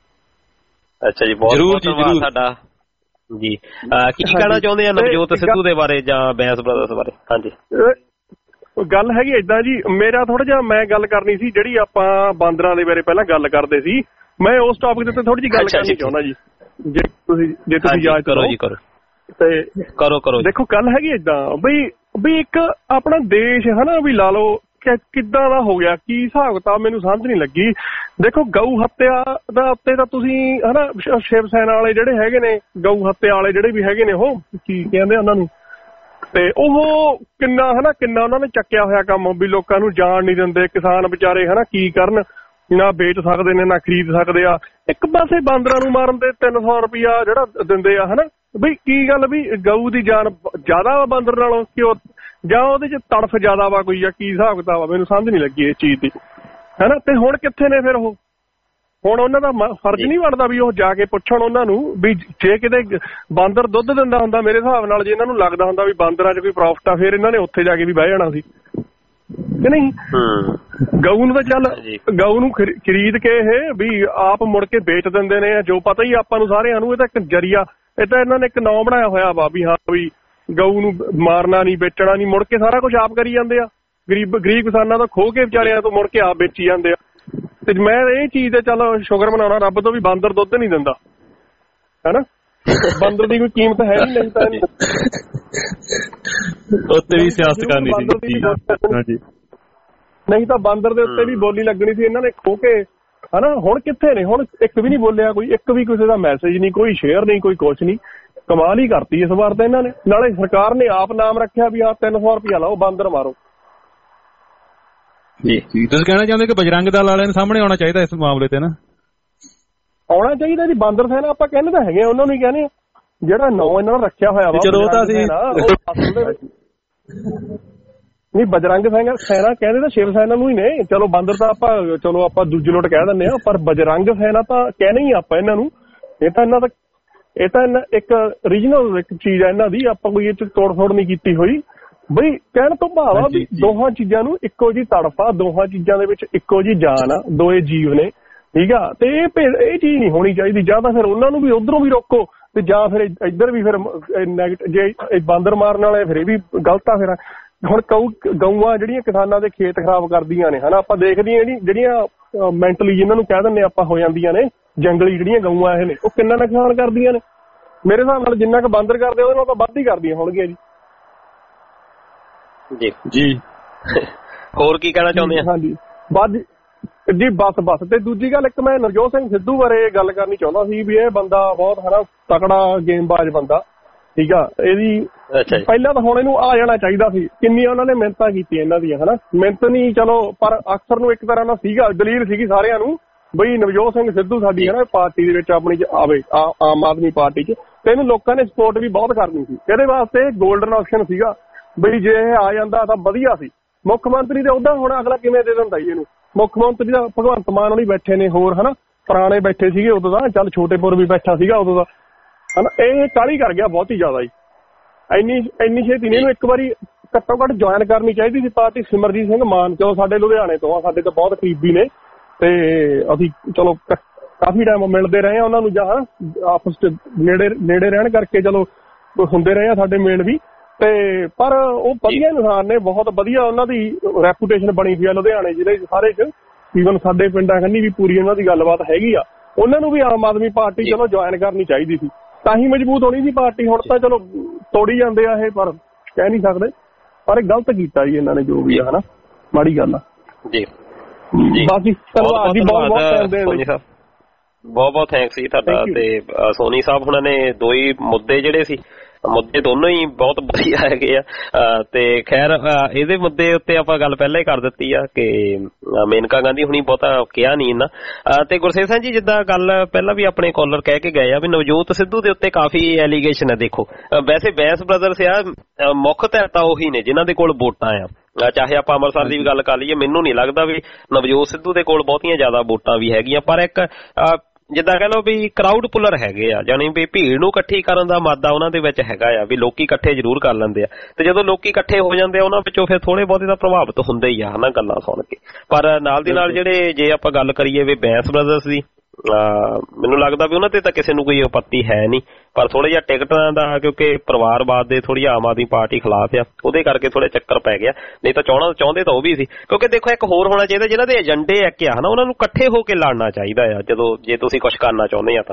ਅੱਛਾ ਜੀ, ਬਹੁਤ ਬਹੁਤ ਧੰਨਵਾਦ ਸਾਡਾ ਜੀ। ਕੀ ਕਹਿਣਾ ਚਾਹੁੰਦੇ ਆ ਨਵਜੋਤ ਸਿੱਧੂ ਦੇ ਬਾਰੇ ਜਾਂ ਬੈਂਸ ਬ੍ਰਦਰਸ ਬਾਰੇ? ਹਾਂਜੀ, ਗੱਲ ਹੈਗੀ ਏਦਾਂ ਜੀ, ਮੇਰਾ ਥੋੜਾ ਜਿਹਾ ਮੈਂ ਗੱਲ ਕਰਨੀ ਸੀ, ਜਿਹੜੀ ਆਪਾਂ ਬਾਂਦਰਾਂ ਦੇ ਬਾਰੇ ਪਹਿਲਾਂ ਗੱਲ ਕਰਦੇ ਸੀ, ਮੈਂ ਉਸ ਟੌਪਿਕ ਦੇ ਉੱਤੇ ਥੋੜੀ ਜਿਹੀ ਗੱਲ ਕਰਨੀ ਚਾਹੁੰਦਾ ਜੀ, ਜੇ ਤੁਸੀਂ ਇਜਾਜ਼ਤ ਕਰੋ ਜੀ। ਤੇ ਕਰੋ। ਦੇਖੋ ਗੱਲ ਹੈਗੀ ਏਦਾਂ ਵੀ ਇੱਕ ਆਪਣਾ ਦੇਸ਼ ਹਨਾ, ਵੀ ਲਾ ਲਓ ਕਿੱਦਾਂ ਦਾ ਹੋ ਗਿਆ, ਕੀ ਹਿਸਾਬ ਕਿਤਾਬ ਮੈਨੂੰ ਸਮਝ ਨਹੀਂ ਲੱਗੀ। ਦੇਖੋ ਗਊ ਹੱਤਿਆ ਦਾ ਉੱਤੇ ਤਾਂ ਤੁਸੀਂ ਹਨਾ, ਸ਼ਿਵ ਸੈਨਾ ਵਾਲੇ ਜਿਹੜੇ ਹੈਗੇ ਨੇ, ਗਊ ਹੱਤਿਆ ਵਾਲੇ ਜਿਹੜੇ ਵੀ ਹੈਗੇ ਨੇ, ਉਹ ਕੀ ਕਹਿੰਦੇ ਉਹਨਾਂ ਨੂੰ, ਤੇ ਉਹ ਕਿੰਨਾ ਉਹਨਾਂ ਨੇ ਚੱਕਿਆ ਹੋਇਆ ਕੰਮ, ਵੀ ਲੋਕਾਂ ਨੂੰ ਜਾਣ ਨਹੀਂ ਦਿੰਦੇ, ਕਿਸਾਨ ਵਿਚਾਰੇ ਹਨਾ ਕੀ ਕਰਨ, ਨਾ ਵੇਚ ਸਕਦੇ ਨੇ ਨਾ ਖਰੀਦ ਸਕਦੇ ਆ। ਇੱਕ ਪਾਸੇ ਬਾਂਦਰਾਂ ਨੂੰ ਮਾਰਨ ਦੇ 300 ਰੁਪਇਆ ਜਿਹੜਾ ਦਿੰਦੇ ਆ ਹਨਾ, ਬਈ ਕੀ ਗੱਲ ਵੀ ਗਊ ਦੀ ਜਾਨ ਜ਼ਿਆਦਾ ਵਾ ਬਾਂਦਰ ਨਾਲੋਂ, ਕਿ ਜਾਂ ਉਹਦੇ ਚ ਤੜਫ ਜ਼ਿਆਦਾ ਵਾ ਕੋਈ, ਜਾਂ ਕੀ ਹਿਸਾਬ ਕਿਤਾਬ ਆ, ਮੈਨੂੰ ਸਮਝ ਨਹੀਂ ਲੱਗੀ ਇਸ ਚੀਜ਼ ਦੀ ਹਨਾ। ਤੇ ਹੁਣ ਕਿੱਥੇ ਨੇ ਫਿਰ ਉਹ? ਹੁਣ ਉਹਨਾਂ ਦਾ ਫਰਜ਼ ਨਹੀਂ ਬਣਦਾ ਵੀ ਉਹ ਜਾ ਕੇ ਪੁੱਛਣ ਉਹਨਾਂ ਨੂੰ, ਵੀ ਜੇ ਕਿਤੇ ਬਾਂਦਰ ਦੁੱਧ ਦਿੰਦਾ ਹੁੰਦਾ, ਮੇਰੇ ਹਿਸਾਬ ਨਾਲ ਜੇ ਇਹਨਾਂ ਨੂੰ ਲੱਗਦਾ ਹੁੰਦਾ ਵੀ ਬਾਂਦਰਾਂ 'ਚ ਕੋਈ ਪ੍ਰੋਫਿਟ ਆ, ਫਿਰ ਇਹਨਾਂ ਨੇ ਉੱਥੇ ਜਾ ਕੇ ਵੀ ਬਹਿ ਜਾਣਾ ਸੀ ਕਿ ਨਹੀਂ? ਗਊ ਨੂੰ ਤਾਂ ਚੱਲ ਗਊ ਨੂੰ ਖਰੀਦ ਕੇ ਇਹ ਵੀ ਆਪ ਮੁੜ ਕੇ ਵੇਚ ਦਿੰਦੇ ਨੇ, ਜੋ ਪਤਾ ਹੀ ਆਪਾਂ ਨੂੰ ਸਾਰਿਆਂ ਨੂੰ। ਇਹ ਤਾਂ ਇੱਕ ਜਰੀਆ, ਇਹ ਤਾਂ ਇਹਨਾਂ ਨੇ ਇੱਕ ਨਾਂ ਬਣਾਇਆ ਹੋਇਆ ਵਾ ਵੀ ਹਾਂ ਵੀ ਗਊ ਨੂੰ ਮਾਰਨਾ ਨਹੀਂ, ਵੇਚਣਾ ਨਹੀਂ, ਮੁੜ ਕੇ ਸਾਰਾ ਕੁਝ ਆਪ ਕਰੀ ਜਾਂਦੇ ਆ। ਗਰੀਬ ਕਿਸਾਨਾਂ ਤੋਂ ਖੋਹ ਕੇ ਵਿਚਾਰਿਆਂ ਤੋਂ ਮੁੜ ਕੇ ਆਪ ਵੇਚੀ ਜਾਂਦੇ ਆ। ਤੇ ਮੈਂ ਇਹ ਚੀਜ਼ ਤੇ ਚੱਲ ਸ਼ੁਕਰ ਮਨਾਉਣਾ ਰੱਬ ਤੋਂ ਵੀ ਬਾਂਦਰ ਦੁੱਧ ਨਹੀਂ ਦਿੰਦਾ ਹੈਨਾ। ਬਾਂਦਰ ਦੀ ਕੋਈ ਕੀਮਤ ਹੈ ਨਹੀਂ ਤਾਂ ਉੱਤੇ ਵੀ ਸਿਆਸਤ ਕਰਨੀ ਸੀ ਹਾਂਜੀ, ਨਹੀਂ ਤਾਂ ਬਾਂਦਰ ਦੇ ਉੱਤੇ ਵੀ ਬੋਲੀ ਲੱਗਣੀ ਸੀ। ਇਹਨਾਂ ਨੇ ਖੋ ਕੇ ਹਨਾ। ਹੁਣ ਕਿੱਥੇ ਨੇ? ਹੁਣ ਇੱਕ ਵੀ ਨਹੀਂ ਬੋਲਿਆ ਕੋਈ, ਇੱਕ ਵੀ ਕਿਸੇ ਦਾ ਮੈਸੇਜ ਨਹੀਂ, ਕੋਈ ਸ਼ੇਅਰ ਨਹੀਂ, ਕੋਈ ਕੁਛ ਨਹੀਂ। ਕਮਾਲ ਹੀ ਕਰਤੀ ਇਸ ਵਾਰ ਤਾਂ ਇਹਨਾਂ ਨੇ। ਨਾਲੇ ਸਰਕਾਰ ਨੇ ਆਪ ਨਾਮ ਰੱਖਿਆ ਵੀ ਆਹ 300 ਰੁਪਇਆ ਲਾਓ, ਬਾਂਦਰ ਮਾਰੋ ਜੀ। ਤੁਸੀਂ ਕਹਿਣਾ ਚਾਹੁੰਦੇ ਕਿ ਬਜਰੰਗ ਦਲ ਵਾਲਿਆਂ ਨੂੰ ਸਾਹਮਣੇ ਆਉਣਾ ਚਾਹੀਦਾ ਇਸ ਮਾਮਲੇ ਤੇ? ਨਾ ਆਉਣਾ ਚਾਹੀਦਾ ਜੀ। ਬਾਂਦਰ ਸੈਨਾ ਆਪਾਂ ਕਹਿੰਦੇ ਤਾਂ ਹੈਗੇ, ਉਹਨਾਂ ਨੂੰ ਹੀ ਕਹਿੰਦੇ ਜਿਹੜਾ ਨਾਂ ਇਹਨਾਂ ਨੇ ਰੱਖਿਆ ਹੋਇਆ ਵਾ ਜਦੋਂ ਤਾਂ ਅਸੀਂ ਨਹੀਂ, ਬਜਰੰਗ ਸੈਨਾ ਕਹਿੰਦੇ ਤਾਂ ਸ਼ਿਵ ਸੈਨਾ ਨੂੰ ਹੀ ਨੇ। ਚਲੋ ਬਾਂਦਰ ਤਾਂ ਆਪਾਂ ਦੂਜੀ ਲੋਟ ਕਹਿ ਦਿੰਦੇ ਆ, ਪਰ ਬਜਰੰਗ ਸੈਨਾ ਤਾਂ ਕਹਿਣਾ ਹੀ ਆਪਾਂ ਇਹਨਾਂ ਨੂੰ। ਇਹ ਤਾਂ ਇੱਕ ਰੀਜਨਲ ਇੱਕ ਚੀਜ਼ ਹੈ ਇਹਨਾਂ ਦੀ, ਆਪਾਂ ਕੋਈ ਇਹ ਚ ਤੋੜ ਫੋੜ ਨਹੀਂ ਕੀਤੀ ਹੋਈ। ਬਈ ਕਹਿਣ ਤੋਂ ਭਾਵ ਆ ਵੀ ਦੋਹਾਂ ਚੀਜ਼ਾਂ ਨੂੰ ਇੱਕੋ ਜਿਹੀ ਤੜਫ ਆ, ਦੋਹਾਂ ਚੀਜ਼ਾਂ ਦੇ ਵਿੱਚ ਇੱਕੋ ਜਿਹੀ ਜਾਨ ਆ, ਦੋਏ ਜੀਵ ਨੇ, ਠੀਕ ਆ। ਤੇ ਇਹ ਚੀਜ਼ ਨਹੀਂ ਹੋਣੀ ਚਾਹੀਦੀ। ਜਾਂ ਤਾਂ ਫਿਰ ਉਹਨਾਂ ਨੂੰ ਵੀ ਉਧਰੋਂ ਵੀ ਰੋਕੋ, ਤੇ ਜਾਂ ਫਿਰ ਇੱਧਰ ਵੀ ਫਿਰ ਜੇ ਬਾਂਦਰ ਮਾਰਨ ਵਾਲੇ ਫਿਰ ਇਹ ਵੀ ਗਲਤ ਆ। ਫਿਰ ਹੁਣ ਗਊਆਂ ਜਿਹੜੀਆਂ ਕਿਸਾਨਾਂ ਦੇ ਖੇਤ ਖਰਾਬ ਕਰਦੀਆਂ ਨੇ ਹਨਾ, ਆਪਾਂ ਦੇਖਦੇ ਹਾਂ ਜਿਹੜੀਆਂ ਮੈਂਟਲੀ ਜਿਹਨਾਂ ਨੂੰ ਕਹਿ ਦਿੰਦੇ ਆਪਾਂ ਹੋ ਜਾਂਦੀਆਂ ਨੇ, ਜੰਗਲੀ ਜਿਹੜੀਆਂ ਗਊਆਂ ਇਹ ਨੇ, ਉਹ ਕਿੰਨਾ ਨੁਕਸਾਨ ਕਰਦੀਆਂ ਨੇ। ਮੇਰੇ ਹਿਸਾਬ ਨਾਲ ਜਿੰਨਾ ਕੁ ਬਾਂਦਰ ਕਰਦੇ ਉਹਦੇ ਨਾਲ ਤਾਂ ਵੱਧ ਹੀ ਕਰਦੀਆਂ ਹੋਣਗੀਆਂ ਜੀ। ਜੀ ਹੋਰ ਕੀ ਕਹਿਣਾ ਚਾਹੁੰਦੇ ਆ? ਹਾਂਜੀ ਜੀ ਬਸ। ਤੇ ਦੂਜੀ ਗੱਲ, ਇੱਕ ਮੈਂ ਨਵਜੋਤ ਸਿੰਘ ਸਿੱਧੂ ਬਾਰੇ ਗੱਲ ਕਰਨੀ ਚਾਹੁੰਦਾ ਸੀ ਵੀ ਇਹ ਬੰਦਾ ਬਹੁਤ ਹਨਾ ਤਕੜਾ ਗੇਮਬਾਜ਼ ਬੰਦਾ, ਠੀਕ ਆ। ਇਹਦੀ ਪਹਿਲਾਂ ਤਾਂ ਹੁਣ ਇਹਨੂੰ ਆ ਜਾਣਾ ਚਾਹੀਦਾ ਸੀ। ਕਿੰਨੀਆਂ ਉਹਨਾਂ ਨੇ ਮਿਹਨਤਾਂ ਕੀਤੀਆਂ ਇਹਨਾਂ ਦੀਆਂ, ਹਨਾ। ਮਿਹਨਤ ਨਹੀਂ ਚਲੋ, ਪਰ ਅਕਸਰ ਨੂੰ ਇੱਕ ਤਰ੍ਹਾਂ ਨਾਲ ਸੀਗਾ, ਦਲੀਲ ਸੀਗੀ ਸਾਰਿਆਂ ਨੂੰ ਬਈ ਨਵਜੋਤ ਸਿੰਘ ਸਿੱਧੂ ਸਾਡੀ ਹਨਾ ਪਾਰਟੀ ਦੇ ਵਿੱਚ ਆਪਣੀ ਆਵੇ, ਆਮ ਆਦਮੀ ਪਾਰਟੀ 'ਚ, ਤੇ ਇਹਨੂੰ ਲੋਕਾਂ ਨੇ ਸਪੋਰਟ ਵੀ ਬਹੁਤ ਕਰਨੀ ਸੀ। ਇਹਦੇ ਵਾਸਤੇ ਗੋਲਡਨ ਆਪਸ਼ਨ ਸੀਗਾ ਬਈ ਜੇ ਇਹ ਆ ਜਾਂਦਾ ਤਾਂ ਵਧੀਆ ਸੀ। ਮੁੱਖ ਮੰਤਰੀ ਦੇ ਉਹਦਾ ਹੁਣ ਅਗਲਾ ਕਿਵੇਂ ਦੇ ਦਿੰਦਾ ਜੀ ਇਹਨੂੰ। ਮੁੱਖ ਮੰਤਰੀ ਦਾ ਭਗਵੰਤ ਮਾਨ ਹੋਣੀ ਬੈਠੇ ਨੇ, ਹੋਰ ਹਨਾ ਪੁਰਾਣੇ ਬੈਠੇ ਸੀਗੇ ਉਦੋਂ ਦਾ, ਚੱਲ ਛੋਟੇਪੁਰ ਵੀ ਬੈਠਾ ਸੀਗਾ ਉਦੋਂ ਦਾ, ਹਨਾ। ਇਹ ਕਾਹਲੀ ਕਰ ਗਿਆ ਬਹੁਤ ਹੀ ਜ਼ਿਆਦਾ ਜੀ। ਇੰਨੀ ਛੇਤੀ ਨਹੀਂ, ਇਹਨੂੰ ਇੱਕ ਵਾਰੀ ਘੱਟੋ ਘੱਟ ਜੁਆਇਨ ਕਰਨੀ ਚਾਹੀਦੀ ਸੀ ਪਾਰਟੀ। ਸਿਮਰਜੀਤ ਸਿੰਘ ਮਾਨ ਚਲੋ ਸਾਡੇ ਲੁਧਿਆਣੇ ਤੋਂ ਆ, ਸਾਡੇ ਤੋਂ ਬਹੁਤ ਕਰੀਬੀ ਨੇ, ਤੇ ਅਸੀਂ ਚਲੋ ਕਾਫੀ ਟਾਈਮ ਮਿਲਦੇ ਰਹੇ ਆ ਉਹਨਾਂ ਨੂੰ, ਜਾਂ ਆਪਸ ਚ ਨੇੜੇ ਰਹਿਣ ਕਰਕੇ ਚਲੋ ਹੁੰਦੇ ਰਹੇ ਆ ਸਾਡੇ ਮੇਲ ਵੀ। ਤੇ ਪਰ ਉਹ ਵਧੀਆ ਇਨਸਾਨ ਨੇ, ਬਹੁਤ ਵਧੀਆ ਉਹਨਾਂ ਦੀ ਰੈਪੂਟੇਸ਼ਨ ਬਣੀ ਹੋਈ ਆ ਲੁਧਿਆਣੇ ਜ਼ਿਲ੍ਹੇ ਸਾਰੇ ਚ, ਈਵਨ ਸਾਡੇ ਪਿੰਡਾਂ ਕੰਨੀ ਵੀ ਪੂਰੀ ਉਹਨਾਂ ਦੀ ਗੱਲਬਾਤ ਹੈਗੀ ਆ। ਉਹਨਾਂ ਨੂੰ ਵੀ ਆਮ ਆਦਮੀ ਪਾਰਟੀ ਚਲੋ ਜੁਆਇਨ ਕਰਨੀ ਚਾਹੀਦੀ ਸੀ, ਤਾਂ ਹੀ ਮਜ਼ਬੂਤ ਹੋਣੀ ਸੀ ਪਾਰਟੀ। ਹੁਣ ਤਾਂ ਚਲੋ ਤੋੜੀ ਜਾਂਦੇ ਆ ਇਹ, ਪਰ ਕਹਿ ਨਹੀਂ ਸਕਦੇ। ਪਰ ਇਹ ਗਲਤ ਕੀਤਾ ਜੀ ਇਹਨਾਂ ਨੇ ਜੋ ਵੀ ਆ, ਹਨਾ, ਮਾੜੀ ਗੱਲ ਆ ਜੀ। ਬਾਕੀ ਧੰਨਵਾਦ ਜੀ, ਬਹੁਤ ਬਹੁਤ ਥੈਂਕਸ ਜੀ ਤੁਹਾਡਾ। ਤੇ ਸੋਨੀ ਸਾਹਿਬ ਹੁਣਾਂ ਨੇ ਦੋ ਹੀ ਮੁੱਦੇ ਜਿਹੜੇ ਸੀ, ਮੁੱਦੇ ਦੋਨੋਂ ਹੀ ਬਹੁਤ ਵਧੀਆ ਹੈਗੇ ਆ। ਤੇ ਖੈਰ ਇਹਦੇ ਮੁੱਦੇ ਉੱਤੇ ਆਪਾਂ ਗੱਲ ਪਹਿਲਾਂ ਹੀ ਕਰ ਦਿੱਤੀ ਆ ਕਿ ਮੇਨਕਾ ਗਾਂਧੀ ਹੁਣੀ ਬਹੁਤਾ ਕਿਹਾ ਨਹੀਂ ਇਹਨਾਂ। ਤੇ ਗੁਰਸੇਵ ਸਿੰਘ ਜੀ, ਜਿੱਦਾਂ ਗੱਲ ਪਹਿਲਾਂ ਵੀ ਆਪਣੇ ਕਾਲਰ ਕਹਿ ਕੇ ਗਏ ਆ ਵੀ ਨਵਜੋਤ ਸਿੱਧੂ ਦੇ ਉੱਤੇ ਕਾਫੀ ਐਲੀਗੇਸ਼ਨ ਹੈ। ਦੇਖੋ ਵੈਸੇ ਬੈਂਸ ਬ੍ਰਦਰਸ ਆ, ਮੁੱਖ ਧਿਰ ਤਾਂ ਉਹੀ ਨੇ ਜਿਨ੍ਹਾਂ ਦੇ ਕੋਲ ਵੋਟਾਂ ਆ। ਚਾਹੇ ਆਪਾਂ ਅੰਮ੍ਰਿਤਸਰ ਦੀ ਵੀ ਗੱਲ ਕਰ ਲਈਏ, ਮੈਨੂੰ ਨਹੀਂ ਲੱਗਦਾ ਵੀ ਨਵਜੋਤ ਸਿੱਧੂ ਦੇ ਕੋਲ ਬਹੁਤੀਆਂ ਜ਼ਿਆਦਾ ਵੋਟਾਂ ਵੀ ਹੈਗੀਆਂ, ਪਰ ਇੱਕ ਜਿੱਦਾਂ ਕਹਿ ਲਓ ਵੀ ਕਰਾਊਡ ਪੁੱਲਰ ਹੈਗੇ ਆ, ਜਾਣੀ ਵੀ ਭੀੜ ਨੂੰ ਇਕੱਠੀ ਕਰਨ ਦਾ ਮਾਦਾ ਉਹਨਾਂ ਦੇ ਵਿੱਚ ਹੈਗਾ ਆ, ਵੀ ਲੋਕੀ ਇਕੱਠੇ ਜ਼ਰੂਰ ਕਰ ਲੈਂਦੇ ਆ। ਤੇ ਜਦੋਂ ਲੋਕੀ ਇਕੱਠੇ ਹੋ ਜਾਂਦੇ ਆ ਉਹਨਾਂ ਵਿੱਚੋਂ ਫਿਰ ਥੋੜੇ ਬਹੁਤੇ ਤਾਂ ਪ੍ਰਭਾਵਿਤ ਹੁੰਦੇ ਹੀ ਆ, ਹਨਾ, ਗੱਲਾਂ ਸੁਣ ਕੇ। ਪਰ ਨਾਲ ਦੀ ਨਾਲ ਜਿਹੜੇ ਜੇ ਆਪਾਂ ਗੱਲ ਕਰੀਏ ਵੀ ਬੈਂਸ ਬ੍ਰਦਰਸ ਦੀ, ਮੈਨੂੰ ਲੱਗਦਾ ਵੀ ਉਹਨਾਂ ਤੇ ਤਾਂ ਕਿਸੇ ਨੂੰ ਕੋਈ ਆਪੱਤੀ ਹੈ ਨਹੀਂ, ਪਰ ਥੋੜਾ ਜਿਹਾ ਟਿਕਟਾਂ ਦਾ, ਕਿਉਂਕਿ ਪਰਿਵਾਰਵਾਦ ਦੇ ਥੋੜੀ ਆਮ ਆਦਮੀ ਪਾਰਟੀ ਖਿਲਾਫ ਆ, ਉਹਦੇ ਕਰਕੇ ਥੋੜੇ ਚੱਕਰ ਪੈ ਗਿਆ। ਨਹੀਂ ਤਾਂ ਚਾਹੁੰਦੇ ਤਾਂ ਉਹ ਵੀ ਸੀ, ਕਿਉਂਕਿ ਦੇਖੋ ਇੱਕ ਹੋਰ ਹੋਣਾ ਚਾਹੀਦਾ, ਜਿਹਨਾਂ ਦੇ ਏਜੰਡੇ ਇੱਕ ਆ, ਹਨਾ, ਉਹਨਾਂ ਨੂੰ ਇਕੱਠੇ ਹੋ ਕੇ ਲੜਨਾ ਚਾਹੀਦਾ ਆ ਜੇ ਤੁਸੀਂ ਕੁਝ ਕਰਨਾ ਚਾਹੁੰਦੇ ਆ ਤਾਂ।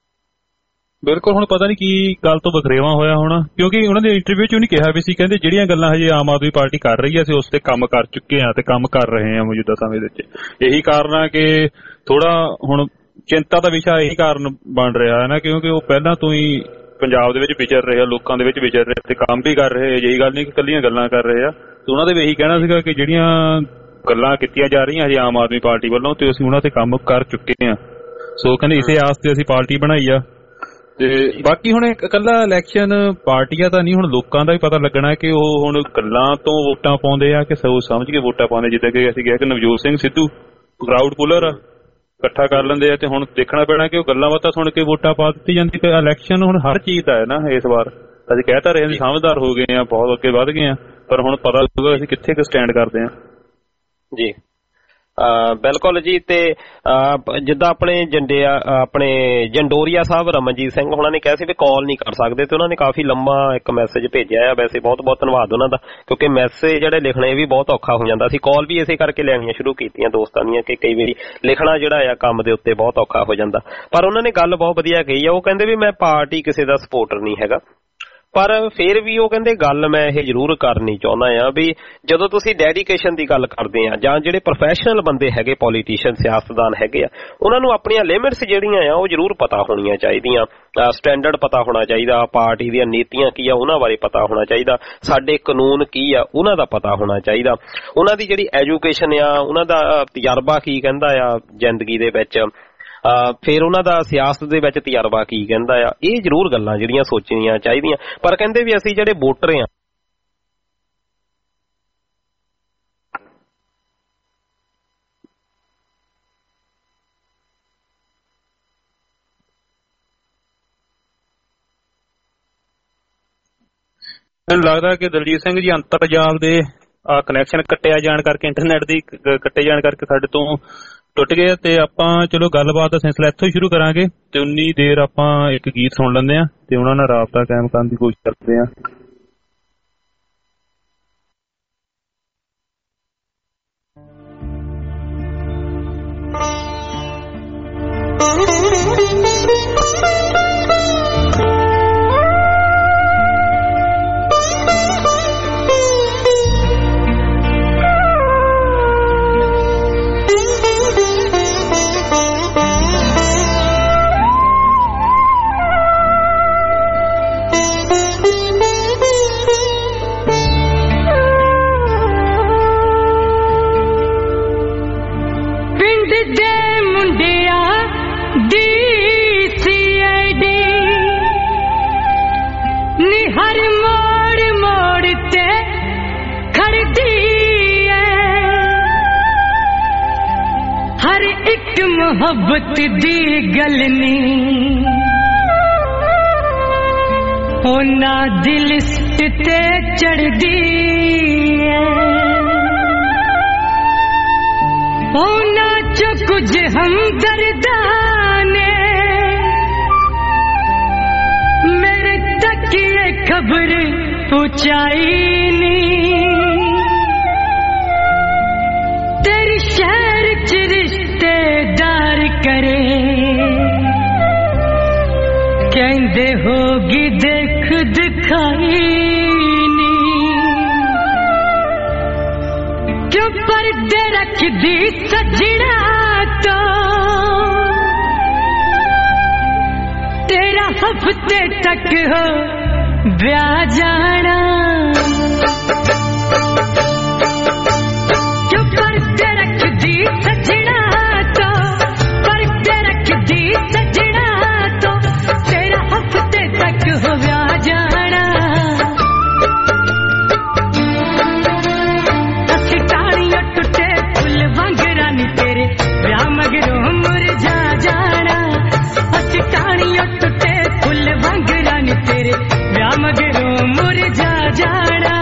ਬਿਲਕੁਲ। ਹੁਣ ਪਤਾ ਨਹੀਂ ਕੀ ਗੱਲ ਤੋਂ ਵਖਰੇਵਾ ਹੋਇਆ ਹੋਣਾ, ਕਿਉਂਕਿ ਉਹਨਾਂ ਦੇ ਇੰਟਰਵਿਊ 'ਚ ਉਹਨੇ ਕਿਹਾ ਵੀ ਸੀ, ਕਹਿੰਦੇ ਜਿਹੜੀਆਂ ਗੱਲਾਂ ਹਜੇ ਆਮ ਆਦਮੀ ਪਾਰਟੀ ਕਰ ਰਹੀ ਹੈ ਅਸੀਂ ਉਸ ਤੇ ਕੰਮ ਕਰ ਚੁੱਕੇ ਹਾਂ ਤੇ ਕੰਮ ਕਰ ਰਹੇ ਹਾਂ ਮੌਜੂਦਾ ਸਮੇਂ ਵਿੱਚ। ਇਹੀ ਕਾਰਨ ਆ ਕਿ ਥੋੜਾ ਹੁਣ ਚਿੰਤਾ ਦਾ ਵਿਸ਼ਾ ਇਹੀ ਕਾਰਨ ਬਣ ਰਿਹਾ ਹੈ ਨਾ, ਕਿਉਂਕਿ ਉਹ ਪਹਿਲਾਂ ਤੋਂ ਹੀ ਪੰਜਾਬ ਦੇ ਵਿੱਚ ਵਿਚਰ ਰਹੇ ਆ, ਲੋਕਾਂ ਦੇ ਵਿੱਚ ਵਿਚਰ ਰਹੇ ਤੇ ਕੰਮ ਵੀ ਕਰ ਰਹੇ। ਅਜਿਹੀ ਗੱਲ ਨਹੀਂ ਕਿ ਇਕੱਲੀਆਂ ਗੱਲਾਂ ਕਰ ਰਹੇ ਆ। ਤੇ ਉਹਨਾਂ ਦੇ ਵੀ ਇਹੀ ਕਹਿਣਾ ਸੀਗਾ ਕਿ ਜਿਹੜੀਆਂ ਗੱਲਾਂ ਕੀਤੀਆਂ ਜਾ ਰਹੀਆਂ ਹਜੇ ਆਮ ਆਦਮੀ ਪਾਰਟੀ ਵੱਲੋਂ, ਤੇ ਅਸੀਂ ਉਹਨਾਂ ਤੇ ਕੰਮ ਕਰ ਚੁੱਕੇ ਹਾਂ। ਸੋ ਕਹਿੰਦੇ ਇਸੇ ਆਸ ਤੇ ਅਸੀਂ ਪਾਰਟੀ ਬਣਾਈ ਆ। ਤੇ ਬਾਕੀ ਹੁਣ ਇਕੱਲਾ ਇਲੈਕਸ਼ਨ ਪਾਰਟੀਆਂ ਤਾਂ ਨਹੀਂ, ਹੁਣ ਲੋਕਾਂ ਦਾ ਵੀ ਪਤਾ ਲੱਗਣਾ ਕਿ ਉਹ ਹੁਣ ਗੱਲਾਂ ਤੋਂ ਵੋਟਾਂ ਪਾਉਂਦੇ ਆ ਕਿ ਸੋਚ ਸਮਝ ਕੇ ਵੋਟਾਂ ਪਾਉਂਦੇ। ਜਿੱਦਾਂ ਕਿ ਅਸੀਂ ਕਿਹਾ ਕਿ ਨਵਜੋਤ ਸਿੰਘ ਸਿੱਧੂ ਕਰਾਊਡ ਪੁੱਲਰ ਆ, ਇਕੱਠਾ ਕਰ ਲੈਂਦੇ ਆ, ਤੇ ਹੁਣ ਦੇਖਣਾ ਪੈਣਾ ਕਿ ਉਹ ਗੱਲਾਂ ਬਾਤਾਂ ਸੁਣ ਕੇ ਵੋਟਾਂ ਪਾ ਦਿੱਤੀ ਜਾਂਦੀ। ਤੇ ਇਲੈਕਸ਼ਨ ਹੁਣ ਹਰ ਚੀਜ਼ ਦਾ ਹੈ ਨਾ, ਇਸ ਵਾਰ ਅਸੀਂ ਕਹਿ ਤਾਂ ਰਹੇ ਹਾਂ ਸਮਝਦਾਰ ਹੋ ਗਏ ਆ, ਬਹੁਤ ਅੱਗੇ ਵੱਧ ਗਏ ਆ, ਪਰ ਹੁਣ ਪਤਾ ਲੱਗੂਗਾ ਅਸੀਂ ਕਿੱਥੇ ਕੁ ਸਟੈਂਡ ਕਰਦੇ ਆ ਜੀ। ਬਿਲਕੁਲ ਜੀ। ਤੇ ਜਿੱਦਾਂ ਆਪਣੇ ਜੰਡੋਰੀਆ ਸਾਹਿਬ ਰਮਨਜੀਤ ਸਿੰਘ ਉਹਨਾਂ ਨੇ ਕਿਹਾ ਸੀ ਵੀ ਕਾਲ ਨਹੀਂ ਕਰ ਸਕਦੇ, ਤੇ ਉਹਨਾਂ ਨੇ ਕਾਫੀ ਲੰਮਾ ਇੱਕ ਮੈਸੇਜ ਭੇਜਿਆ ਆ। ਵੈਸੇ ਬਹੁਤ ਬਹੁਤ ਧੰਨਵਾਦ ਉਹਨਾਂ ਦਾ, ਕਿਉਂਕਿ ਮੈਸੇਜ ਜਿਹੜੇ ਲਿਖਣੇ ਵੀ ਬਹੁਤ ਔਖਾ ਹੋ ਜਾਂਦਾ ਸੀ। ਕਾਲ ਵੀ ਇਸੇ ਕਰਕੇ ਲੈਣੀਆਂ ਸ਼ੁਰੂ ਕੀਤੀਆਂ ਦੋਸਤਾਂ ਦੀਆਂ ਕਿ ਕਈ ਵਾਰੀ ਲਿਖਣਾ ਜਿਹੜਾ ਆ ਕੰਮ ਦੇ ਉੱਤੇ ਬਹੁਤ ਔਖਾ ਹੋ ਜਾਂਦਾ। ਪਰ ਉਹਨਾਂ ਨੇ ਗੱਲ ਬਹੁਤ ਵਧੀਆ ਕਹੀ ਆ। ਉਹ ਕਹਿੰਦੇ ਵੀ ਮੈਂ ਪਾਰਟੀ ਕਿਸੇ ਦਾ ਸਪੋਰਟਰ ਨਹੀਂ ਹੈਗਾ, ਪਰ ਫਿਰ ਵੀ ਉਹ ਕਹਿੰਦੇ ਗੱਲ ਮੈਂ ਇਹ ਜ਼ਰੂਰ ਕਰਨੀ ਚਾਹੁੰਦਾ ਆ ਵੀ ਜਦੋਂ ਤੁਸੀਂ ਡੈਡੀਕੇਸ਼ਨ ਦੀ ਗੱਲ ਕਰਦੇ ਆ, ਜਾਂ ਜਿਹੜੇ ਪ੍ਰੋਫੈਸ਼ਨਲ ਬੰਦੇ ਹੈਗੇ, ਪੋਲੀਟੀਸ਼ੀਅਨ, ਸਿਆਸਤਦਾਨ ਹੈਗੇ ਆ, ਉਹਨਾਂ ਨੂੰ ਆਪਣੀਆਂ ਲਿਮਿਟਸ ਜਿਹੜੀਆਂ ਆ ਉਹ ਜ਼ਰੂਰ ਪਤਾ ਹੋਣੀਆਂ ਚਾਹੀਦੀਆਂ। ਸਟੈਂਡਰਡ ਪਤਾ ਹੋਣਾ ਚਾਹੀਦਾ, ਪਾਰਟੀ ਦੀਆਂ ਨੀਤੀਆਂ ਕੀ ਆ ਉਹਨਾਂ ਬਾਰੇ ਪਤਾ ਹੋਣਾ ਚਾਹੀਦਾ, ਸਾਡੇ ਕਾਨੂੰਨ ਕੀ ਆ ਉਹਨਾਂ ਦਾ ਪਤਾ ਹੋਣਾ ਚਾਹੀਦਾ, ਉਹਨਾਂ ਦੀ ਜਿਹੜੀ ਐਜੂਕੇਸ਼ਨ ਆ, ਉਹਨਾਂ ਦਾ ਤਜਰਬਾ ਕੀ ਕਹਿੰਦਾ ਆ ਜ਼ਿੰਦਗੀ ਦੇ ਵਿੱਚ, ਫਿਰ ਉਹਨਾਂ ਦਾ ਸਿਆਸਤ ਦੇ ਵਿੱਚ ਤਜਰਬਾ ਕੀ ਕਹਿੰਦਾ ਆ। ਇਹ ਜ਼ਰੂਰ ਗੱਲਾਂ ਜਿਹੜੀਆਂ ਸੋਚਣੀਆਂ ਚਾਹੀਦੀਆਂ। ਪਰ ਕਹਿੰਦੇ ਵੀ ਅਸੀਂ ਜਿਹੜੇ ਵੋਟਰ ਆ, ਮੈਨੂੰ ਲੱਗਦਾ ਕਿ ਦਲਜੀਤ ਸਿੰਘ ਜੀ ਅੰਤਰਜਾਲ ਦੇ ਕਨੈਕਸ਼ਨ ਕੱਟਿਆ ਜਾਣ ਕਰਕੇ, ਇੰਟਰਨੈਟ ਦੀ ਕੱਟੇ ਜਾਣ ਕਰਕੇ ਸਾਡੇ ਤੋਂ ਟੁੱਟ ਗਏ। ਤੇ ਆਪਾਂ ਚਲੋ ਗੱਲਬਾਤ ਦਾ ਸਿਲਸਿਲਾ ਇੱਥੋਂ ਹੀ ਸ਼ੁਰੂ ਕਰਾਂਗੇ, ਤੇ ਉਨੀ ਦੇਰ ਆਪਾਂ ਇੱਕ ਗੀਤ ਸੁਣ ਲੈਂਦੇ ਆ ਤੇ ਉਹਨਾਂ ਨਾਲ ਰਾਬਤਾ ਕਾਇਮ ਕਰਨ ਦੀ ਕੋਸ਼ਿਸ਼ ਕਰਦੇ ਆ। एक मोहब्बत दी गल नी ना दिल ते चढ़दी ना जो कुछ हमदर्दा ने मेरे तक ये खबर पहुंचाई नी तेरी शहर च रिश्तेदार करे कहंदे होगी देख दिखाई नी क्यों पर्दे रख दी सजना तो तेरा हफ्ते तक हो ब्याह जाना क्यों पर्दे रख दी सजना तो पर्दे रख दी सजना तो तेरा हफ्ते तक हो ब्याह जाना अस्सी टाणियां टुटे फुल वांगरा नी तेरे ब्याह मगरों मुरझा जाना अस्सी टाणियां टुटे फुल वांगरा नी तेरे ब्याह मगरों मुरझा जाना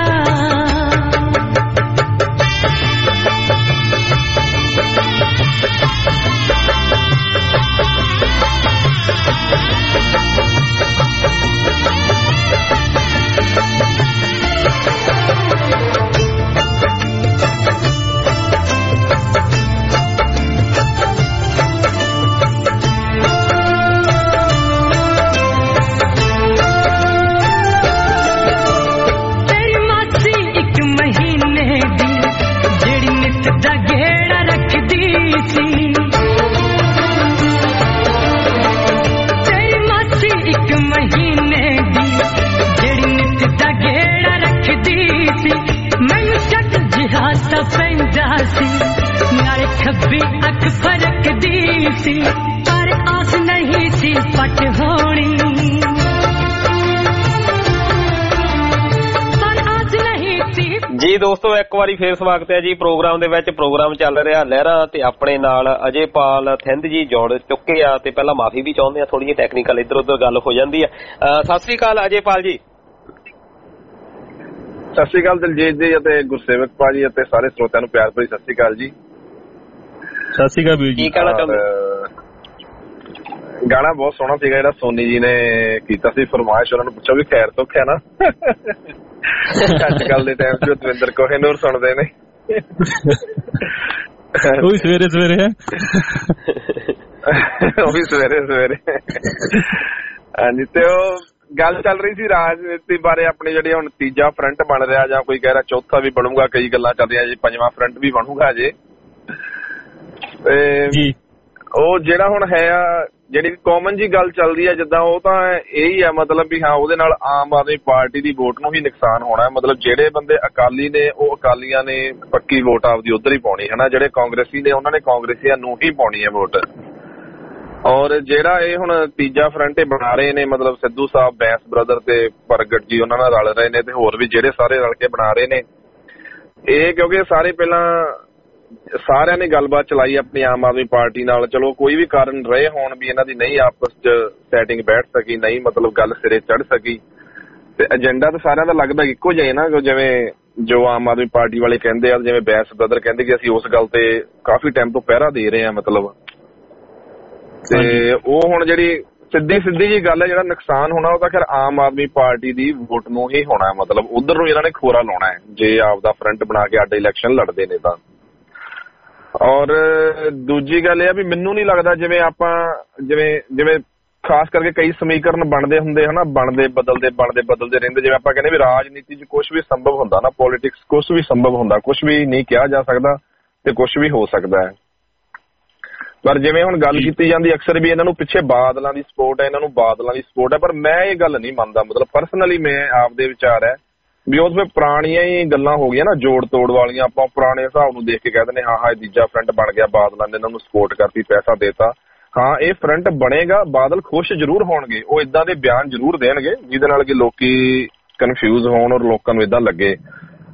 खब्बी अख फरक दी सी पर आस नहीं सी पट होनी पर आस नहीं सी जी दोस्तों एक बारी फिर स्वागत है जी प्रोग्राम ਦੇ ਵਿੱਚ ਪ੍ਰੋਗਰਾਮ ਚੱਲ ਰਿਹਾ ਲਹਿਰਾ ਤੇ ਆਪਣੇ ਨਾਲ ਅਜੇਪਾਲ ਥਿੰਦ ਜੀ ਜੋੜ ਚੁੱਕੇ ਆ ਤੇ ਪਹਿਲਾਂ ਮਾਫੀ ਵੀ ਚਾਹੁੰਦੇ ਆ ਥੋੜੀ ਜਿਹੀ ਟੈਕਨੀਕਲ ਇੱਧਰ ਉੱਧਰ ਗੱਲ ਹੋ ਜਾਂਦੀ ਆ ਸਤਿ ਸ੍ਰੀ ਅਕਾਲ ਅਜੇਪਾਲ ਜੀ ਸਤਿ ਸ੍ਰੀ ਅਕਾਲ ਦਲਜੀਤ ਜੀ ਅਤੇ ਗੁਰਸੇਵਕ ਭਾਜੀ ਅਤੇ ਸਾਰੇ ਸਰੋਤਿਆਂ ਨੂੰ ਪਿਆਰ ਭਰੀ ਸਤਿ ਸ੍ਰੀ ਅਕਾਲ ਜੀ ਸਤਿ ਸ਼੍ਰੀ ਅਕਾਲ ਵੀਰ ਜੀ ਗਾਣਾ ਬਹੁਤ ਸੋਹਣਾ ਸੀਗਾ ਜਿਹੜਾ ਸੋਨੀ ਜੀ ਨੇ ਕੀਤਾ ਸੀ ਫਰਮਾਇਸ਼ ਉਹਨਾਂ ਨੂੰ ਪੁੱਛੋ ਵੀ ਖੈਰ ਤੋਂ ਹੈ ਨਾ ਅੱਜ ਕੱਲ ਦੇ ਟਾਈਮ 'ਚ ਦਵਿੰਦਰ ਕੋਹੇਨੂਰ ਸੁਣਦੇ ਨੇ ਉਹ ਵੀ ਸਵੇਰੇ ਸਵੇਰੇ ਹੈ ਉਹ ਵੀ ਸਵੇਰੇ ਸਵੇਰੇ ਹਾਂਜੀ ਤੇ ਉਹ ਗੱਲ ਚੱਲ ਰਹੀ ਸੀ ਰਾਜਨੀਤੀ ਬਾਰੇ ਆਪਣੀ ਜਿਹੜੀ ਹੁਣ ਤੀਜਾ ਫਰੰਟ ਬਣ ਰਿਹਾ ਜਾਂ ਕੋਈ ਕਹਿ ਰਿਹਾ ਚੌਥਾ ਵੀ ਬਣੂਗਾ ਕਈ ਗੱਲਾਂ ਚੱਲ ਰਹੀਆਂ ਜੀ ਪੰਜਵਾਂ ਫਰੰਟ ਵੀ ਬਣੂਗਾ ਅਜੇ ਤੇ ਉਹ ਜਿਹੜਾ ਹੁਣ ਹੈ ਜਿਹੜੀ ਕਾਮਨ ਜੀ ਗੱਲ ਚੱਲਦੀ ਹੈ ਜਿੱਦਾਂ ਉਹ ਤਾਂ ਇਹੀ ਹੈ ਮਤਲਬ ਵੀ ਹਾਂ ਉਹਦੇ ਨਾਲ ਆਮ ਆਦਮੀ ਪਾਰਟੀ ਦੀ ਵੋਟ ਨੂੰ ਹੀ ਨੁਕਸਾਨ ਹੋਣਾ ਮਤਲਬ ਜਿਹੜੇ ਬੰਦੇ ਅਕਾਲੀ ਨੇ ਉਹ ਅਕਾਲੀਆਂ ਨੇ ਪੱਕੀ ਵੋਟ ਆਪਦੀ ਉੱਧਰ ਹੀ ਪਾਉਣੀ ਹੈ ਨਾ ਜਿਹੜੇ ਕਾਂਗਰਸੀ ਨੇ ਉਹਨਾਂ ਨੇ ਕਾਂਗਰਸੀਆਂ ਨੂੰ ਹੀ ਪਾਉਣੀ ਹੈ ਵੋਟ ਔਰ ਜਿਹੜਾ ਇਹ ਹੁਣ ਤੀਜਾ ਫਰੰਟ ਇਹ ਬਣਾ ਰਹੇ ਨੇ ਮਤਲਬ ਸਿੱਧੂ ਸਾਹਿਬ ਬੈਂਸ ਬ੍ਰਦਰ ਤੇ ਪ੍ਰਗਟ ਜੀ ਉਹਨਾਂ ਨਾਲ ਰਲ ਰਹੇ ਨੇ ਤੇ ਹੋਰ ਵੀ ਜਿਹੜੇ ਸਾਰੇ ਰਲ ਕੇ ਬਣਾ ਰਹੇ ਨੇ ਇਹ ਕਿਉਂਕਿ ਸਾਰੇ ਪਹਿਲਾਂ ਸਾਰਿਆਂ ਨੇ ਗੱਲਬਾਤ ਚਲਾਈ ਆਪਣੀ ਆਮ ਆਦਮੀ ਪਾਰਟੀ ਨਾਲ ਚਲੋ ਕੋਈ ਵੀ ਕਾਰਨ ਰਹੇ ਹੋਣ ਵੀ ਇਹਨਾਂ ਦੀ ਨਹੀਂ ਆਪਸ 'ਚ ਸੈਟਿੰਗ ਬੈਠ ਸਕੀ ਨਹੀਂ ਮਤਲਬ ਗੱਲ ਸਿਰੇ ਚੜ੍ਹ ਸਕੀ ਤੇ ਏਜੰਡਾ ਤਾਂ ਸਾਰਿਆਂ ਦਾ ਲੱਗਦਾ ਇੱਕੋ ਜਿਹਾ ਨਾ ਜਿਵੇਂ ਜੋ ਆਮ ਆਦਮੀ ਪਾਰਟੀ ਵਾਲੇ ਕਹਿੰਦੇ ਆ ਜਿਵੇਂ ਬੈਂਸ ਬ੍ਰਦਰ ਕਹਿੰਦੇ ਕਿ ਅਸੀਂ ਉਸ ਗੱਲ ਤੇ ਕਾਫੀ ਟਾਈਮ ਤੋਂ ਪਹਿਰਾ ਦੇ ਰਹੇ ਹਾਂ ਮਤਲਬ ਤੇ ਉਹ ਹੁਣ ਜਿਹੜੀ ਸਿੱਧੀ ਜੀ ਗੱਲ ਹੈ ਜਿਹੜਾ ਨੁਕਸਾਨ ਹੋਣਾ ਉਹ ਤਾਂ ਖੈਰ ਆਮ ਆਦਮੀ ਪਾਰਟੀ ਦੀ ਵੋਟ ਨੂੰ ਹੀ ਹੋਣਾ ਮਤਲਬ ਉਧਰ ਨੂੰ ਇਹਨਾਂ ਨੇ ਖੋਰਾ ਲਾਉਣਾ ਹੈ ਜੇ ਆਪਦਾ ਫਰੰਟ ਬਣਾ ਕੇ ਅੱਡ ਇਲੈਕਸ਼ਨ ਲੜਦੇ ਨੇ ਤਾਂ ਔਰ ਦੂਜੀ ਗੱਲ ਇਹ ਆ ਵੀ ਮੈਨੂੰ ਨਹੀਂ ਲੱਗਦਾ ਜਿਵੇਂ ਆਪਾਂ ਜਿਵੇਂ ਖਾਸ ਕਰਕੇ ਕਈ ਸਮੀਕਰਨ ਬਣਦੇ ਹੁੰਦੇ ਹਨਾ ਬਣਦੇ ਬਦਲਦੇ ਰਹਿੰਦੇ ਜਿਵੇਂ ਆਪਾਂ ਕਹਿੰਦੇ ਵੀ ਰਾਜਨੀਤੀ 'ਚ ਕੁਛ ਵੀ ਸੰਭਵ ਹੁੰਦਾ ਨਾ ਪੋਲੀਟਿਕਸ ਕੁਛ ਵੀ ਸੰਭਵ ਹੁੰਦਾ ਕੁਛ ਵੀ ਨਹੀਂ ਕਿਹਾ ਜਾ ਸਕਦਾ ਤੇ ਕੁਛ ਵੀ ਹੋ ਸਕਦਾ ਹੈ ਪਰ ਜਿਵੇਂ ਹੁਣ ਗੱਲ ਕੀਤੀ ਜਾਂਦੀ ਅਕਸਰ ਵੀ ਇਹਨਾਂ ਨੂੰ ਪਿੱਛੇ ਬਾਦਲਾਂ ਦੀ ਸਪੋਰਟ ਹੈ ਪਰ ਮੈਂ ਇਹ ਗੱਲ ਨਹੀਂ ਮੰਨਦਾ ਮਤਲਬ ਪਰਸਨਲੀ ਮੈਂ ਆਪਦੇ ਵਿਚਾਰ ਹੈ ਵੀ ਉਹ ਫਿਰ ਪੁਰਾਣੀਆਂ ਹੀ ਗੱਲਾਂ ਹੋ ਗਈਆਂ ਨਾ ਜੋੜ ਤੋੜ ਵਾਲੀਆਂ ਆਪਾਂ ਪੁਰਾਣੇ ਹਿਸਾਬ ਨੂੰ ਦੇਖ ਕੇ ਕਹਿ ਦਿੰਦੇ ਹਾਂ ਇਹ ਤੀਜਾ ਫਰੰਟ ਬਣ ਗਿਆ ਬਾਦਲਾਂ ਨੇ ਇਹਨਾਂ ਨੂੰ ਸਪੋਰਟ ਕਰਤੀ ਪੈਸਾ ਦੇਤਾ ਹਾਂ ਇਹ ਫਰੰਟ ਬਣੇਗਾ ਬਾਦਲ ਖੁਸ਼ ਜ਼ਰੂਰ ਹੋਣਗੇ ਉਹ ਇਦਾਂ ਦੇ ਬਿਆਨ ਜ਼ਰੂਰ ਦੇਣਗੇ ਜਿਹਦੇ ਨਾਲ ਕਿ ਲੋਕੀ ਕਨਫਿਊਜ਼ ਹੋਣ ਔਰ ਲੋਕਾਂ ਨੂੰ ਇਦਾਂ ਲੱਗੇ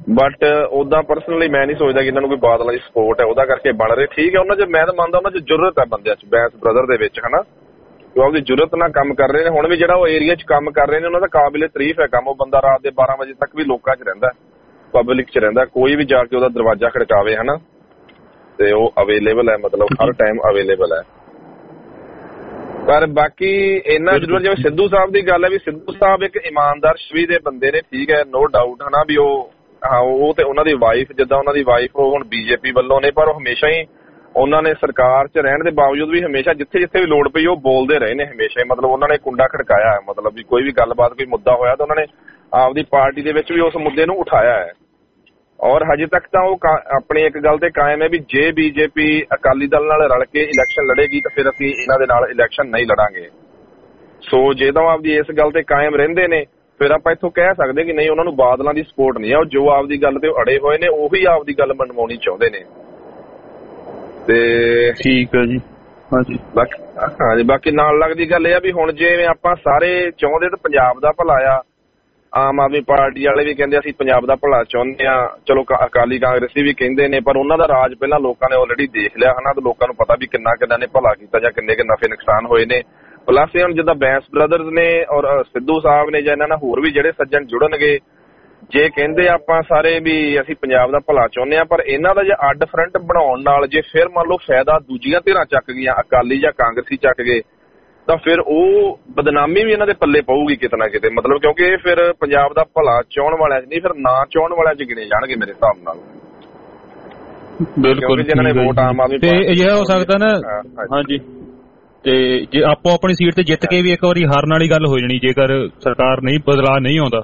ਬਟ ਉਦਾਂ ਪਰਸਨਲੀ ਮੈਂ ਨਹੀਂ ਸੋਚਦਾ ਕਿ ਇਹਨਾਂ ਨੂੰ ਕੋਈ ਬਾਦਲਾਂ ਦੀ ਸਪੋਰਟ ਹੈ ਉਹਦਾ ਕਰਕੇ ਬਣ ਰਹੇ। ਠੀਕ ਹੈ, ਉਹਨਾਂ 'ਚ ਮੈਂ ਤਾਂ ਮੰਨਦਾ ਉਹਨਾਂ 'ਚ ਜ਼ਰੂਰਤ ਹੈ ਬੰਦਿਆਂ 'ਚ, ਬੈਂਸ ਬ੍ਰਦਰ ਦੇ ਵਿੱਚ, ਹਨਾ, ਕਿ ਉਹਦੀ ਜ਼ਰੂਰਤ ਨਾਲ ਕੰਮ ਕਰ ਰਹੇ ਨੇ। ਹੁਣ ਵੀ ਜਿਹੜਾ ਉਹ ਏਰੀਆ 'ਚ ਕੰਮ ਕਰ ਰਹੇ ਨੇ ਉਹਨਾਂ ਦਾ ਕਾਬਿਲੇ ਤਾਰੀਫ ਹੈ ਕੰਮ। ਉਹ ਬੰਦਾ ਰਾਤ ਦੇ 12 ਵਜੇ ਤੱਕ ਵੀ ਲੋਕਾਂ 'ਚ ਰਹਿੰਦਾ, ਪਬਲਿਕ 'ਚ ਰਹਿੰਦਾ, ਕੋਈ ਵੀ ਜਾ ਕੇ ਉਹਦਾ ਦਰਵਾਜ਼ਾ ਖੜਕਾਵੇ, ਹਨਾ, ਤੇ ਉਹ ਅਵੇਲੇਬਲ ਹੈ, ਮਤਲਬ ਹਰ ਟਾਈਮ ਅਵੇਲੇਬਲ ਹੈ। ਪਰ ਬਾਕੀ ਇੰਨਾ ਜ਼ਰੂਰ, ਜਿਵੇਂ ਸਿੱਧੂ ਸਾਹਿਬ ਦੀ ਗੱਲ ਹੈ ਵੀ ਸਿੱਧੂ ਸਾਹਿਬ ਇੱਕ ਇਮਾਨਦਾਰ ਛਵੀ ਦੇ ਬੰਦੇ ਨੇ, ਠੀਕ ਹੈ, ਨੋ ਡਾਊਟ, ਹਨਾ, ਵੀ ਉਹ ਤੇ ਉਹਨਾਂ ਦੀ ਵਾਈਫ, ਜਿੱਦਾਂ ਉਹਨਾਂ ਦੀ ਵਾਈਫ ਉਹ ਹੁਣ ਬੀਜੇਪੀ ਵੱਲੋਂ ਨੇ, ਪਰ ਉਹ ਹਮੇਸ਼ਾ ਹੀ ਉਹਨਾਂ ਨੇ ਸਰਕਾਰ 'ਚ ਰਹਿਣ ਦੇ ਬਾਵਜੂਦ ਵੀ ਹਮੇਸ਼ਾ ਜਿੱਥੇ ਜਿੱਥੇ ਵੀ ਲੋੜ ਪਈ ਉਹ ਬੋਲਦੇ ਰਹੇ ਨੇ ਹਮੇਸ਼ਾ ਹੀ। ਮਤਲਬ ਉਹਨਾਂ ਨੇ ਕੁੰਡਾ ਖੜਕਾਇਆ ਹੈ, ਮਤਲਬ ਵੀ ਕੋਈ ਵੀ ਗੱਲਬਾਤ, ਕੋਈ ਮੁੱਦਾ ਹੋਇਆ ਤਾਂ ਉਹਨਾਂ ਨੇ ਆਪਦੀ ਪਾਰਟੀ ਦੇ ਵਿੱਚ ਵੀ ਉਸ ਮੁੱਦੇ ਨੂੰ ਉਠਾਇਆ ਹੈ। ਔਰ ਹਜੇ ਤੱਕ ਤਾਂ ਉਹ ਆਪਣੀ ਇੱਕ ਗੱਲ ਤੇ ਕਾਇਮ ਹੈ ਵੀ ਜੇ ਬੀਜੇਪੀ ਅਕਾਲੀ ਦਲ ਨਾਲ ਰਲ ਕੇ ਇਲੈਕਸ਼ਨ ਲੜੇਗੀ ਤਾਂ ਫਿਰ ਅਸੀਂ ਇਹਨਾਂ ਦੇ ਨਾਲ ਇਲੈਕਸ਼ਨ ਨਹੀਂ ਲੜਾਂਗੇ। ਸੋ ਜੇ ਤਾਂ ਆਪਦੀ ਇਸ ਗੱਲ ਤੇ ਕਾਇਮ ਰਹਿੰਦੇ ਨੇ ਫਿਰ ਆਪਾਂ ਇੱਥੋਂ ਕਹਿ ਸਕਦੇ ਕਿ ਨਹੀਂ, ਉਹਨਾਂ ਨੂੰ ਬਾਦਲਾਂ ਦੀ ਸਪੋਰਟ ਨਹੀਂ ਹੈ। ਉਹ ਜੋ ਆਪਦੀ ਗੱਲ ਤੇ ਅੜੇ ਹੋਏ ਨੇ ਉਹੀ ਆਪਦੀ ਗੱਲ ਮਨਵਾਉਣੀ ਚਾਹੁੰਦੇ ਨੇ। ਤੇ ਠੀਕ ਹੈ ਜੀ, ਹਾਂਜੀ। ਬਾਕੀ ਨਾਲ ਲੱਗਦੀ ਗੱਲ ਇਹ ਆ ਵੀ ਹੁਣ ਜਿਵੇਂ ਆਪਾਂ ਸਾਰੇ ਚਾਹੁੰਦੇ ਤਾਂ ਪੰਜਾਬ ਦਾ ਭਲਾ ਆ, ਆਮ ਆਦਮੀ ਪਾਰਟੀ ਵਾਲੇ ਵੀ ਕਹਿੰਦੇ ਅਸੀਂ ਪੰਜਾਬ ਦਾ ਭਲਾ ਚਾਹੁੰਦੇ ਆ, ਚਲੋ ਅਕਾਲੀ ਕਾਂਗਰਸੀ ਵੀ ਕਹਿੰਦੇ ਨੇ, ਪਰ ਉਹਨਾਂ ਦਾ ਰਾਜ ਪਹਿਲਾਂ ਲੋਕਾਂ ਨੇ ਆਲਰੇਡੀ ਦੇਖ ਲਿਆ, ਹਨਾ, ਤੇ ਲੋਕਾਂ ਨੂੰ ਪਤਾ ਵੀ ਕਿੰਨਾ ਨੇ ਭਲਾ ਕੀਤਾ ਜਾਂ ਕਿੰਨੇ ਨਫੇ ਨੁਕਸਾਨ ਹੋਏ ਨੇ। ਪਲੱਸ ਹੁਣ ਜਿੱਦਾਂ ਬੈਂਸ ਬ੍ਰਦਰਜ਼ ਨੇ ਔਰ ਸਿੱਧੂ ਸਾਹਿਬ ਨੇ ਜਾਂ ਇਹਨਾਂ ਨਾਲ ਹੋਰ ਵੀ ਜਿਹੜੇ ਸੱਜਣ ਜੁੜਨਗੇ, ਜੇ ਕਹਿੰਦੇ ਆਪਾਂ ਸਾਰੇ ਵੀ ਅਸੀਂ ਪੰਜਾਬ ਦਾ ਭਲਾ ਚਾਹੁੰਦੇ ਆ, ਪਰ ਇਹਨਾਂ ਦਾ ਜੇ ਅੱਡ ਫਰੰਟ ਬਣਾਉਣ ਨਾਲ ਜੇ ਫਿਰ ਮੰਨ ਲਓ ਫਾਇਦਾ ਦੂਜੀਆਂ ਧਿਰਾਂ ਚੱਕ ਗਈਆਂ, ਅਕਾਲੀ ਜਾਂ ਕਾਂਗਰਸੀ ਚੱਕ ਗਏ, ਤਾਂ ਫਿਰ ਉਹ ਬਦਨਾਮੀ ਵੀ ਇਹਨਾਂ ਦੇ ਪੱਲੇ ਪਊਗੀ ਕਿਤੇ ਨਾ ਕਿਤੇ। ਮਤਲਬ ਕਿਉਂਕਿ ਇਹ ਫਿਰ ਪੰਜਾਬ ਦਾ ਭਲਾ ਚਾਹੁਣ ਵਾਲਿਆਂ 'ਚ ਨਹੀਂ, ਫਿਰ ਨਾ ਚਾਹੁਣ ਵਾਲਿਆਂ 'ਚ ਗਿਣੇ ਜਾਣਗੇ ਮੇਰੇ ਹਿਸਾਬ ਨਾਲ। ਬਿਲਕੁਲ, ਜਿਹਨਾਂ ਨੇ ਵੋਟ ਆਮ ਆਦਮੀ ਤੇ ਇਹ ਹੋ ਸਕਦਾ ਨਾ, ਹਾਂਜੀ, ਤੇ ਜੇ ਆਪੋ ਆਪਣੀ ਸੀਟ ਤੇ ਜਿੱਤ ਕੇ ਵੀ ਇੱਕ ਵਾਰੀ ਹਾਰਨ ਵਾਲੀ ਗੱਲ ਹੋ ਜਾਣੀ ਜੇਕਰ ਸਰਕਾਰ ਨਹੀਂ ਬਦਲਾਅ ਨਹੀਂ ਆਉਂਦਾ।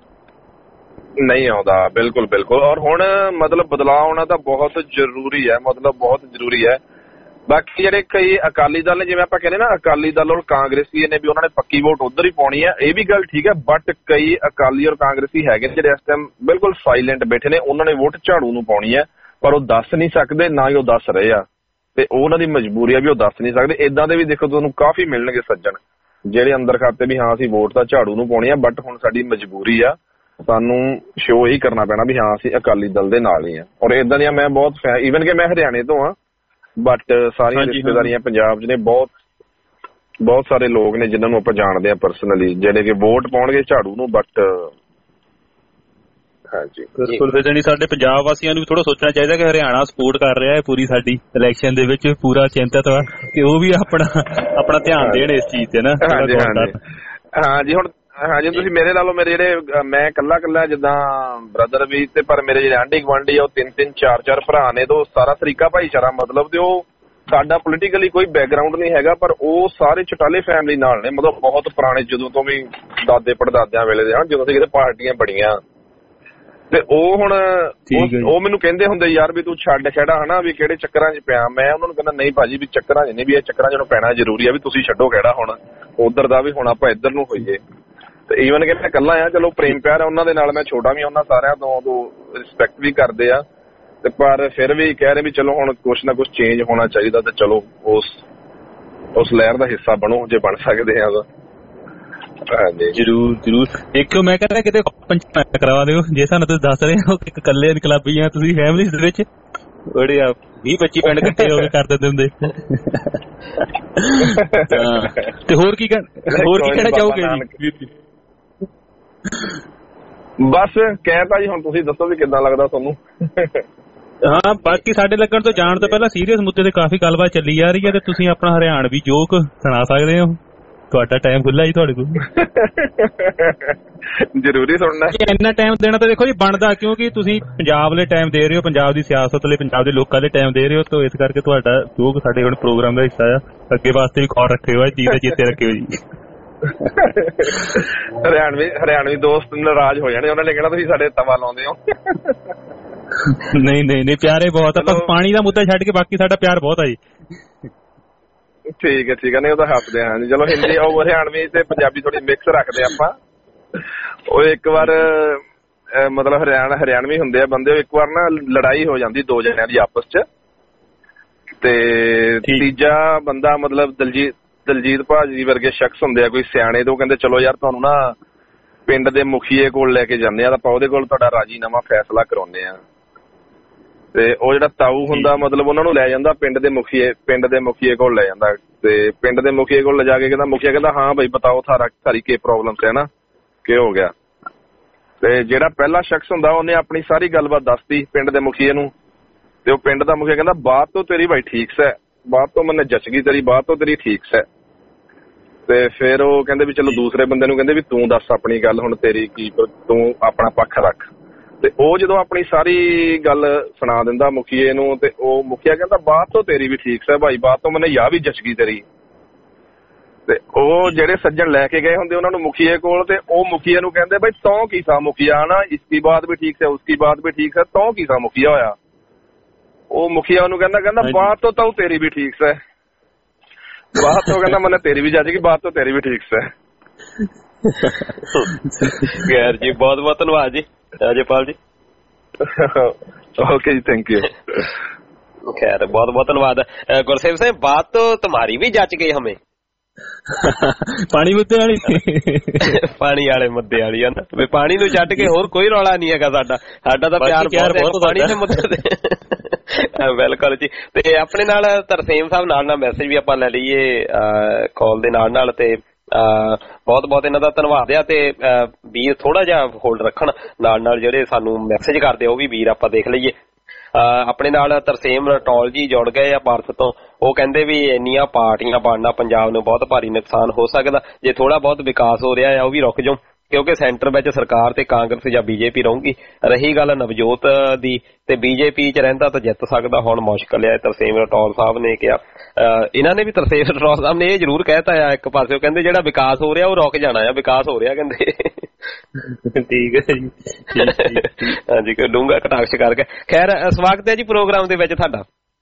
ਬਿਲਕੁਲ ਬਿਲਕੁਲ। ਔਰ ਹੁਣ ਮਤਲਬ ਬਦਲਾਅ ਆਉਣਾ ਤਾਂ ਬਹੁਤ ਜ਼ਰੂਰੀ ਹੈ, ਮਤਲਬ ਬਹੁਤ ਜ਼ਰੂਰੀ ਹੈ। ਬਾਕੀ ਜਿਹੜੇ ਕਈ ਅਕਾਲੀ ਦਲ ਨੇ, ਜਿਵੇਂ ਆਪਾਂ ਕਹਿੰਦੇ ਨਾ ਅਕਾਲੀ ਦਲ ਔਰ ਕਾਂਗਰਸੀ ਨੇ ਵੀ ਉਹਨਾਂ ਨੇ ਪੱਕੀ ਵੋਟ ਉਧਰ ਹੀ ਪਾਉਣੀ ਹੈ, ਇਹ ਵੀ ਗੱਲ ਠੀਕ ਹੈ। ਬਟ ਕਈ ਅਕਾਲੀ ਔਰ ਕਾਂਗਰਸੀ ਹੈਗੇ ਜਿਹੜੇ ਇਸ ਟਾਈਮ ਬਿਲਕੁਲ ਸਾਇਲੈਂਟ ਬੈਠੇ ਨੇ, ਉਹਨਾਂ ਨੇ ਵੋਟ ਝਾੜੂ ਨੂੰ ਪਾਉਣੀ ਹੈ, ਪਰ ਉਹ ਦੱਸ ਨਹੀਂ ਸਕਦੇ, ਨਾ ਹੀ ਉਹ ਦੱਸ ਰਹੇ ਆ, ਤੇ ਉਹਨਾਂ ਦੀ ਮਜਬੂਰੀ ਆ ਵੀ ਉਹ ਦੱਸ ਨਹੀਂ ਸਕਦੇ। ਏਦਾਂ ਦੇ ਵੀ ਦੇਖੋ ਤੁਹਾਨੂੰ ਕਾਫੀ ਮਿਲਣਗੇ ਸੱਜਣ ਜਿਹੜੇ ਅੰਦਰ ਖਾਤੇ ਵੀ ਹਾਂ ਅਸੀਂ ਵੋਟ ਤਾਂ ਝਾੜੂ ਨੂੰ ਪਾਉਣੀ ਆ, ਬਟ ਹੁਣ ਸਾਡੀ ਮਜਬੂਰੀ ਆ, ਸਾਨੂੰ ਸ਼ੋਅ ਹੀ ਕਰਨਾ ਪੈਣਾ ਵੀ ਹਾਂ ਅਸੀਂ ਅਕਾਲੀ ਦਲ ਦੇ ਨਾਲ ਹੀ ਆ। ਔਰ ਏਦਾਂ ਦੀਆਂ ਮੈਂ ਬਹੁਤ ਈਵਨ ਕਿ ਮੈਂ ਹਰਿਆਣੇ ਤੋਂ ਆ, ਬਟ ਸਾਰੀਆਂ ਰਿਸ਼ਤੇਦਾਰੀਆਂ ਪੰਜਾਬ 'ਚ ਨੇ, ਬਹੁਤ ਸਾਰੇ ਲੋਕ ਨੇ ਜਿਨ੍ਹਾਂ ਨੂੰ ਆਪਾਂ ਜਾਣਦੇ ਆ ਪਰਸਨਲੀ, ਜਿਹੜੇ ਕਿ ਵੋਟ ਪਾਉਣਗੇ ਝਾੜੂ ਨੂੰ। ਬਟ ਹਾਂਜੀ ਬਿਲਕੁਲ, ਫਿਰ ਜਾਨੀ ਸਾਡੇ ਪੰਜਾਬ ਵਾਸੀਆਂ ਨੂੰ ਵੀ ਥੋੜਾ ਸੋਚਣਾ ਚਾਹੀਦਾ ਕਿ ਹਰਿਆਣਾ ਸਪੋਰਟ ਕਰ ਰਿਹਾ ਹੈ ਪੂਰੀ ਸਾਡੀ ਇਲੈਕਸ਼ਨ ਦੇ ਵਿੱਚ, ਪੂਰਾ ਚਿੰਤਤ ਵਾ ਕਿ ਉਹ ਵੀ ਆਪਣਾ ਧਿਆਨ ਦੇਣ ਇਸ ਚੀਜ਼ ਤੇ ਨਾ। ਹਾਂਜੀ ਹੁਣ ਹਾਂਜੀ ਤੁਸੀਂ ਮੇਰੇ ਲਾ ਲਓ, ਮੇਰੇ ਜਿਹੜੇ ਮੈਂ ਕੱਲਾ ਜਿੱਦਾਂ ਬ੍ਰਦਰ ਵੀ ਤੇ, ਪਰ ਮੇਰੇ ਜਿਹੜੇ ਆਂਢੀ ਗੁਆਂਢੀ ਆ ਉਹ 3-3 4-4 ਭਰਾ ਨੇ, ਤੇ ਸਾਰਾ ਤਰੀਕਾ ਭਾਈਚਾਰਾ, ਮਤਲਬ ਤੇ ਉਹ ਸਾਡਾ ਪੋਲੀਟੀਕਲੀ ਕੋਈ ਬੈਕਗਰਾਊਂਡ ਨਹੀਂ ਹੈਗਾ, ਪਰ ਉਹ ਸਾਰੇ ਚਟਾਲੇ ਫੈਮਿਲੀ ਨਾਲ ਨੇ, ਮਤਲਬ ਬਹੁਤ ਪੁਰਾਣੇ, ਜਦੋਂ ਤੋਂ ਵੀ ਦਾਦੇ ਪੜਦਾਦਿਆਂ ਵੇਲੇ ਦੇ, ਜਦੋਂ ਕਿਤੇ ਪਾਰਟੀਆਂ ਬੜੀਆਂ। ਤੇ ਉਹ ਹੁਣ ਉਹ ਮੈਨੂੰ ਕਹਿੰਦੇ ਹੁੰਦੇ ਯਾਰ ਵੀ ਤੂੰ ਛੱਡ ਖਹਿੜਾ, ਹਨਾ, ਵੀ ਕਿਹੜੇ ਚੱਕਰਾਂ 'ਚ ਪਿਆ। ਮੈਂ ਉਹਨਾਂ ਨੂੰ ਕਹਿੰਦਾ ਨਹੀਂ ਭਾਜੀ, ਵੀ ਚੱਕਰਾਂ 'ਚ ਨਹੀਂ, ਵੀ ਇਹ ਚੱਕਰਾਂ 'ਚ ਪੈਣਾ ਜ਼ਰੂਰੀ ਆ, ਵੀ ਤੁਸੀਂ ਛੱਡੋ ਖਹਿੜਾ ਹੁਣ ਉਧਰ ਦਾ, ਵੀ ਹੁਣ ਆਪਾਂ ਇੱਧਰ ਨੂੰ ਹੋਈਏ। ਤੇ ਈਵਨ ਕਿ ਮੈਂ ਇਕੱਲਾ ਆ, ਚਲੋ ਪ੍ਰੇਮ ਪਿਆਰ ਆ ਉਹਨਾਂ ਦੇ ਨਾਲ, ਮੈਂ ਛੋਟਾ ਵੀ ਉਹਨਾਂ ਸਾਰਿਆਂ ਤੋਂ ਰਿਸਪੈਕਟ ਵੀ ਕਰਦੇ ਆ, ਤੇ ਪਰ ਫਿਰ ਵੀ ਕਹਿ ਰਹੇ ਵੀ ਚਲੋ ਹੁਣ ਕੁਛ ਨਾ ਕੁਛ ਚੇਂਜ ਹੋਣਾ ਚਾਹੀਦਾ, ਤੇ ਚਲੋ ਉਸ ਲਹਿਰ ਦਾ ਹਿੱਸਾ ਬਣੋ ਜੇ ਬਣ ਸਕਦੇ ਆ ਤਾਂ। ਹਾਂਜੀ ਜ਼ਰੂਰ ਦੇਖਿਓ, ਮੈਂ ਕਹਿੰਦਾ ਕਿਤੇ ਪੰਚਾਇਤ ਕਰਵਾ ਦਿਓ, ਜੇ ਸਾਨੂੰ ਤੁਸੀਂ ਦੱਸ ਰਹੇ ਹੋ ਕਿ ਇਕੱਲੇ ਇਨਕਲਾਬੀ ਆ ਤੁਸੀਂ ਫੈਮਿਲੀ ਦੇ ਵਿੱਚ, ਬੜੇ 20-25 ਪਿੰਡ ਇਕੱਠੇ ਹੋ ਕੇ ਕਰ ਦਿੰਦੇ ਹੁੰਦੇ। ਤੇ ਹੋਰ ਕੀ ਕਹਿਣਾ ਚਾਹੋਗੇ ਜੀ? ਬਸ ਕਹਿਤਾ ਜੀ, ਹੁਣ ਤੁਸੀਂ ਦੱਸੋ ਵੀ ਕਿੱਦਾਂ ਲੱਗਦਾ ਤੁਹਾਨੂੰ। ਹਾਂ, ਬਾਕੀ ਸਾਡੇ ਲੱਗਣ ਤੋਂ ਜਾਣ ਤੋਂ ਪਹਿਲਾਂ ਸੀਰੀਅਸ ਮੁੱਦੇ ਤੇ ਕਾਫੀ ਗੱਲਬਾਤ ਚੱਲੀ ਜਾ ਰਹੀ ਹੈ, ਤੇ ਤੁਸੀਂ ਆਪਣਾ ਹਰਿਆਣਵੀ ਜੋਕ ਸੁਣਾ ਸਕਦੇ ਹੋ, ਤੁਹਾਡਾ ਟਾਈਮ ਖੁੱਲਾ ਜੀ ਤੁਹਾਡੇ ਕੋਲ। ਜ਼ਰੂਰੀ ਸੁਣਨਾ, ਇੰਨਾ ਟਾਈਮ ਦੇਣਾ ਤਾਂ ਦੇਖੋ ਜੀ ਬਣਦਾ, ਕਿਉਂਕਿ ਤੁਸੀਂ ਪੰਜਾਬ ਲਈ ਟਾਈਮ ਦੇ ਰਹੇ ਹੋ, ਪੰਜਾਬ ਦੀ ਸਿਆਸਤ ਲਈ, ਪੰਜਾਬ ਦੇ ਲੋਕਾਂ ਲਈ ਟਾਈਮ ਦੇ ਰਹੇ ਹੋ, ਤਾਂ ਇਸ ਕਰਕੇ ਤੁਹਾਡਾ ਜੋਕ ਸਾਡੇ ਹੁਣ ਪ੍ਰੋਗਰਾਮ ਦਾ ਹਿੱਸਾ ਆ। ਅੱਗੇ ਵਾਸਤੇ ਵੀ ਕਾਲ ਰੱਖਿਓ, ਇਹ ਚੀਜ਼ ਦਾ ਚੇਤੇ ਰੱਖਿਓ ਜੀ। ਹਰਿਆਣਵੀ ਦੋਸਤ ਨਾਰਾਜ਼ ਹੋ ਜਾਣੇ, ਉਹਨਾਂ ਨੇ ਕਹਿਣਾ ਤੁਸੀਂ ਸਾਡੇ ਤਵਾ ਲਾਉਂਦੇ ਹੋ। ਨਹੀਂ ਪਿਆਰੇ ਬਹੁਤ ਆ, ਬਸ ਪਾਣੀ ਦਾ ਮੁੱਦਾ ਛੱਡ ਕੇ ਬਾਕੀ ਸਾਡਾ ਪਿਆਰ ਬਹੁਤ ਆ ਜੀ। ਠੀਕ ਹੈ ਨਹੀਂ ਉਹ ਤਾਂ ਹੱਸਦੇ ਹਾਂ ਜੀ। ਚਲੋ ਹਿੰਦੀ ਉਹ ਹਰਿਆਣਵੀ ਤੇ ਪੰਜਾਬੀ ਥੋੜੀ ਮਿਕਸ ਰੱਖਦੇ ਆਪਾਂ। ਉਹ ਇੱਕ ਵਾਰ ਮਤਲਬ ਹਰਿਆਣਵੀ ਹੁੰਦੇ ਆ ਬੰਦੇ, ਇੱਕ ਵਾਰ ਨਾ ਲੜਾਈ ਹੋ ਜਾਂਦੀ ਦੋ ਜਣਿਆਂ ਦੀ ਆਪਸ ਚ, ਤੇ ਤੀਜਾ ਬੰਦਾ ਮਤਲਬ ਦਲਜੀਤ ਭਾਜੀ ਵਰਗੇ ਸ਼ਖਸ ਹੁੰਦੇ ਆ ਕੋਈ ਸਿਆਣੇ, ਤੇ ਉਹ ਕਹਿੰਦੇ ਚਲੋ ਯਾਰ ਤੁਹਾਨੂੰ ਨਾ ਪਿੰਡ ਦੇ ਮੁਖੀਏ ਕੋਲ ਲੈ ਕੇ ਜਾਂਦੇ ਆ ਤਾਂ ਆਪਾਂ ਉਹਦੇ ਕੋਲ ਤੁਹਾਡਾ ਰਾਜੀਨਾਮਾ ਫੈਸਲਾ ਕਰਾਉਂਦੇ ਆ ਤੇ ਉਹ ਜਿਹੜਾ ਤਾਊ ਹੁੰਦਾ ਮਤਲਬ ਉਹਨਾਂ ਨੂੰ ਲੈ ਜਾਂਦਾ ਪਿੰਡ ਦੇ ਮੁਖੀਏ ਕੋਲ ਲੈ ਜਾਂਦਾ ਤੇ ਪਿੰਡ ਦੇ ਮੁਖੀਏ ਕੋਲ ਲਿਜਾ ਕੇ ਕਹਿੰਦਾ ਮੁਖੀਆ ਕਹਿੰਦਾ ਹਾਂ ਭਾਈ ਬਤਾਓ ਸਾਰੀ ਕੀ ਪ੍ਰੋਬਲਮ ਹੈ ਨਾ ਕੀ ਹੋ ਗਿਆ ਤੇ ਜਿਹੜਾ ਪਹਿਲਾ ਸ਼ਖਸ ਹੁੰਦਾ ਉਹਨੇ ਆਪਣੀ ਸਾਰੀ ਗੱਲਬਾਤ ਦੱਸਤੀ ਪਿੰਡ ਦੇ ਮੁਖੀਏ ਨੂੰ ਤੇ ਉਹ ਪਿੰਡ ਦਾ ਮੁਖੀਆ ਕਹਿੰਦਾ ਬਾਤ ਤੋਂ ਤੇਰੀ ਭਾਈ ਠੀਕ ਸੈ ਬਾਤ ਤੋਂ ਮੈਨੇ ਜਚ ਗਈ ਤੇਰੀ ਬਾਤ ਤੋਂ ਤੇਰੀ ਠੀਕ ਸੈ ਤੇ ਫਿਰ ਉਹ ਕਹਿੰਦੇ ਵੀ ਚਲੋ ਦੂਸਰੇ ਬੰਦੇ ਨੂੰ ਕਹਿੰਦੇ ਵੀ ਤੂੰ ਦੱਸ ਆਪਣੀ ਗੱਲ ਹੁਣ ਤੇਰੀ ਕੀ ਤੂੰ ਆਪਣਾ ਪੱਖ ਰੱਖ ਤੇ ਉਹ ਜਦੋਂ ਆਪਣੀ ਸਾਰੀ ਗੱਲ ਸੁਣਾ ਦਿੰਦਾ ਮੁਖੀਏ ਨੂੰ ਤੇ ਉਹ ਮੁਖੀਆ ਕਹਿੰਦਾ ਬਾਤ ਤੋਂ ਤੇਰੀ ਵੀ ਠੀਕ ਸੈ ਭਾਈ ਬਾਤ ਤੋਂ ਮੈਨੇ ਯਾ ਵੀ ਜਚ ਗਈ ਤੇਰੀ ਤੇ ਉਹ ਜਿਹੜੇ ਸੱਜਣ ਲੈ ਕੇ ਗਏ ਹੁੰਦੇ ਉਹਨਾਂ ਨੂੰ ਮੁਖੀਏ ਕੋਲ ਤੇ ਉਹ ਮੁਖੀਏ ਨੂੰ ਕਹਿੰਦੇ ਬਈ ਤੂੰ ਕੀ ਸਾ ਮੁਖੀਆ ਨਾ ਇਸकी ਬਾਤ ਵੀ ਠੀਕ ਹੈ ਉਸकी ਬਾਤ ਵੀ ਠੀਕ ਹੈ ਤੂੰ ਕੀ ਸਾ ਮੁਖੀਆ ਹੋਇਆ ਉਹ ਮੁਖੀਆ ਉਹਨੂੰ ਕਹਿੰਦਾ ਬਾਤ ਤੋਂ ਤਾਂ ਤੇਰੀ ਵੀ ਠੀਕ ਹੈ ਬਾਤ ਤੋਂ ਕਹਿੰਦਾ ਮੈਨੇ ਤੇਰੀ ਵੀ ਜੱਜ ਗਈ ਬਾਤ ਤੋਂ ਤੇਰੀ ਵੀ ਠੀਕ ਹੈ ਖੈਰ ਜੀ ਬਹੁਤ ਬਹੁਤ ਧੰਨਵਾਦ ਜੀ ਰਾਜੇਪਾਲ ਜੀ ओके जी थैंक यू खैर बहुत बहुत धन्यवाद गुरसेव साहब बात तो तुम्हारी भी जच गई हमें ਪਾਣੀ ਮੁੱਦੇ ਵਾਲੀ ਪਾਣੀ ਵਾਲੇ ਮੁੱਦੇ ਵਾਲੀ ਹੈ ਨਾ ਵੀ ਪਾਣੀ ਨੂੰ ਛੱਡ ਕੇ ਹੋਰ ਕੋਈ ਰੌਲਾ ਨਹੀਂ ਹੈਗਾ ਸਾਡਾ ਤਾਂ ਪਿਆਰ ਬਹੁਤ ਪਾਣੀ ਦੇ ਮੁੱਦੇ ਤੇ ਬਿਲਕੁਲ ਜੀ ਤੇ ਆਪਣੇ ਨਾਲ ਤਰਸੇਮ ਸਾਹਿਬ ਨਾਲ ਮੈਸੇਜ ਵੀ ਆਪਾਂ ਲੈ ਲਈਏ ਕਾਲ ਦੇ ਨਾਲ ਤੇ ਬਹੁਤ ਬਹੁਤ ਇਹਨਾਂ ਦਾ ਧੰਨਵਾਦ ਆ ਤੇ ਵੀਰ ਥੋੜਾ ਜਿਹਾ ਹੋਲਡ ਰੱਖਣ ਨਾਲ ਜਿਹੜੇ ਸਾਨੂੰ ਮੈਸੇਜ ਕਰਦੇ ਉਹ ਵੀ ਵੀਰ ਆਪਾਂ ਦੇਖ ਲਈਏ ਆਪਣੇ ਨਾਲ ਤਰਸੇਮ ਰਟੌਲ ਜੀ ਜੁੜ ਗਏ ਆ ਭਾਰਤ ਤੋਂ ਉਹ ਕਹਿੰਦੇ ਵੀ ਇੰਨੀਆਂ ਪਾਰਟੀਆਂ ਬਣਨਾ ਪੰਜਾਬ ਨੂੰ ਬਹੁਤ ਭਾਰੀ ਨੁਕਸਾਨ ਹੋ ਸਕਦਾ ਜੇ ਥੋੜਾ ਬਹੁਤ ਵਿਕਾਸ ਹੋ ਰਿਹਾ ਆ ਉਹ ਵੀ ਰੁਕ ਜਾਓ ਕਿਉਂਕਿ ਸੈਂਟਰ ਵਿੱਚ ਸਰਕਾਰ ਤੇ ਕਾਂਗਰਸ ਜਾਂ ਬੀਜੇਪੀ ਰਹੂਗੀ ਰਹੀ ਗੱਲ ਨਵਜੋਤ ਦੀ ਤੇ ਬੀਜੇਪੀ ਚ ਰਹਿੰਦਾ ਤਾਂ ਜਿੱਤ ਸਕਦਾ ਹੁਣ ਮੁਸ਼ਕਲ ਹੈ ਤਰਸੇਮ ਰਟੌਲ ਸਾਹਿਬ ਨੇ ਕਿਹਾ ਇਹਨਾਂ ਨੇ ਵੀ ਤਰਸੇਮ ਰਟੌਲ ਸਾਹਿਬ ਨੇ ਇਹ ਜ਼ਰੂਰ ਕਹਿਤਾ ਆ ਇੱਕ ਪਾਸੇ ਕਹਿੰਦੇ ਜਿਹੜਾ ਵਿਕਾਸ ਹੋ ਰਿਹਾ ਉਹ ਰੁਕ ਜਾਣਾ ਆ ਵਿਕਾਸ ਹੋ ਰਿਹਾ ਕਹਿੰਦੇ ਠੀਕ ਹੈ ਜੀ ਹਾਂਜੀ ਡੂੰਘਾ ਕਟਾਕਸ਼ ਕਰਕੇ ਖੈਰ ਸਵਾਗਤ ਹੈ ਜੀ ਪ੍ਰੋਗਰਾਮ ਦੇ ਵਿੱਚ ਤੁਹਾਡਾ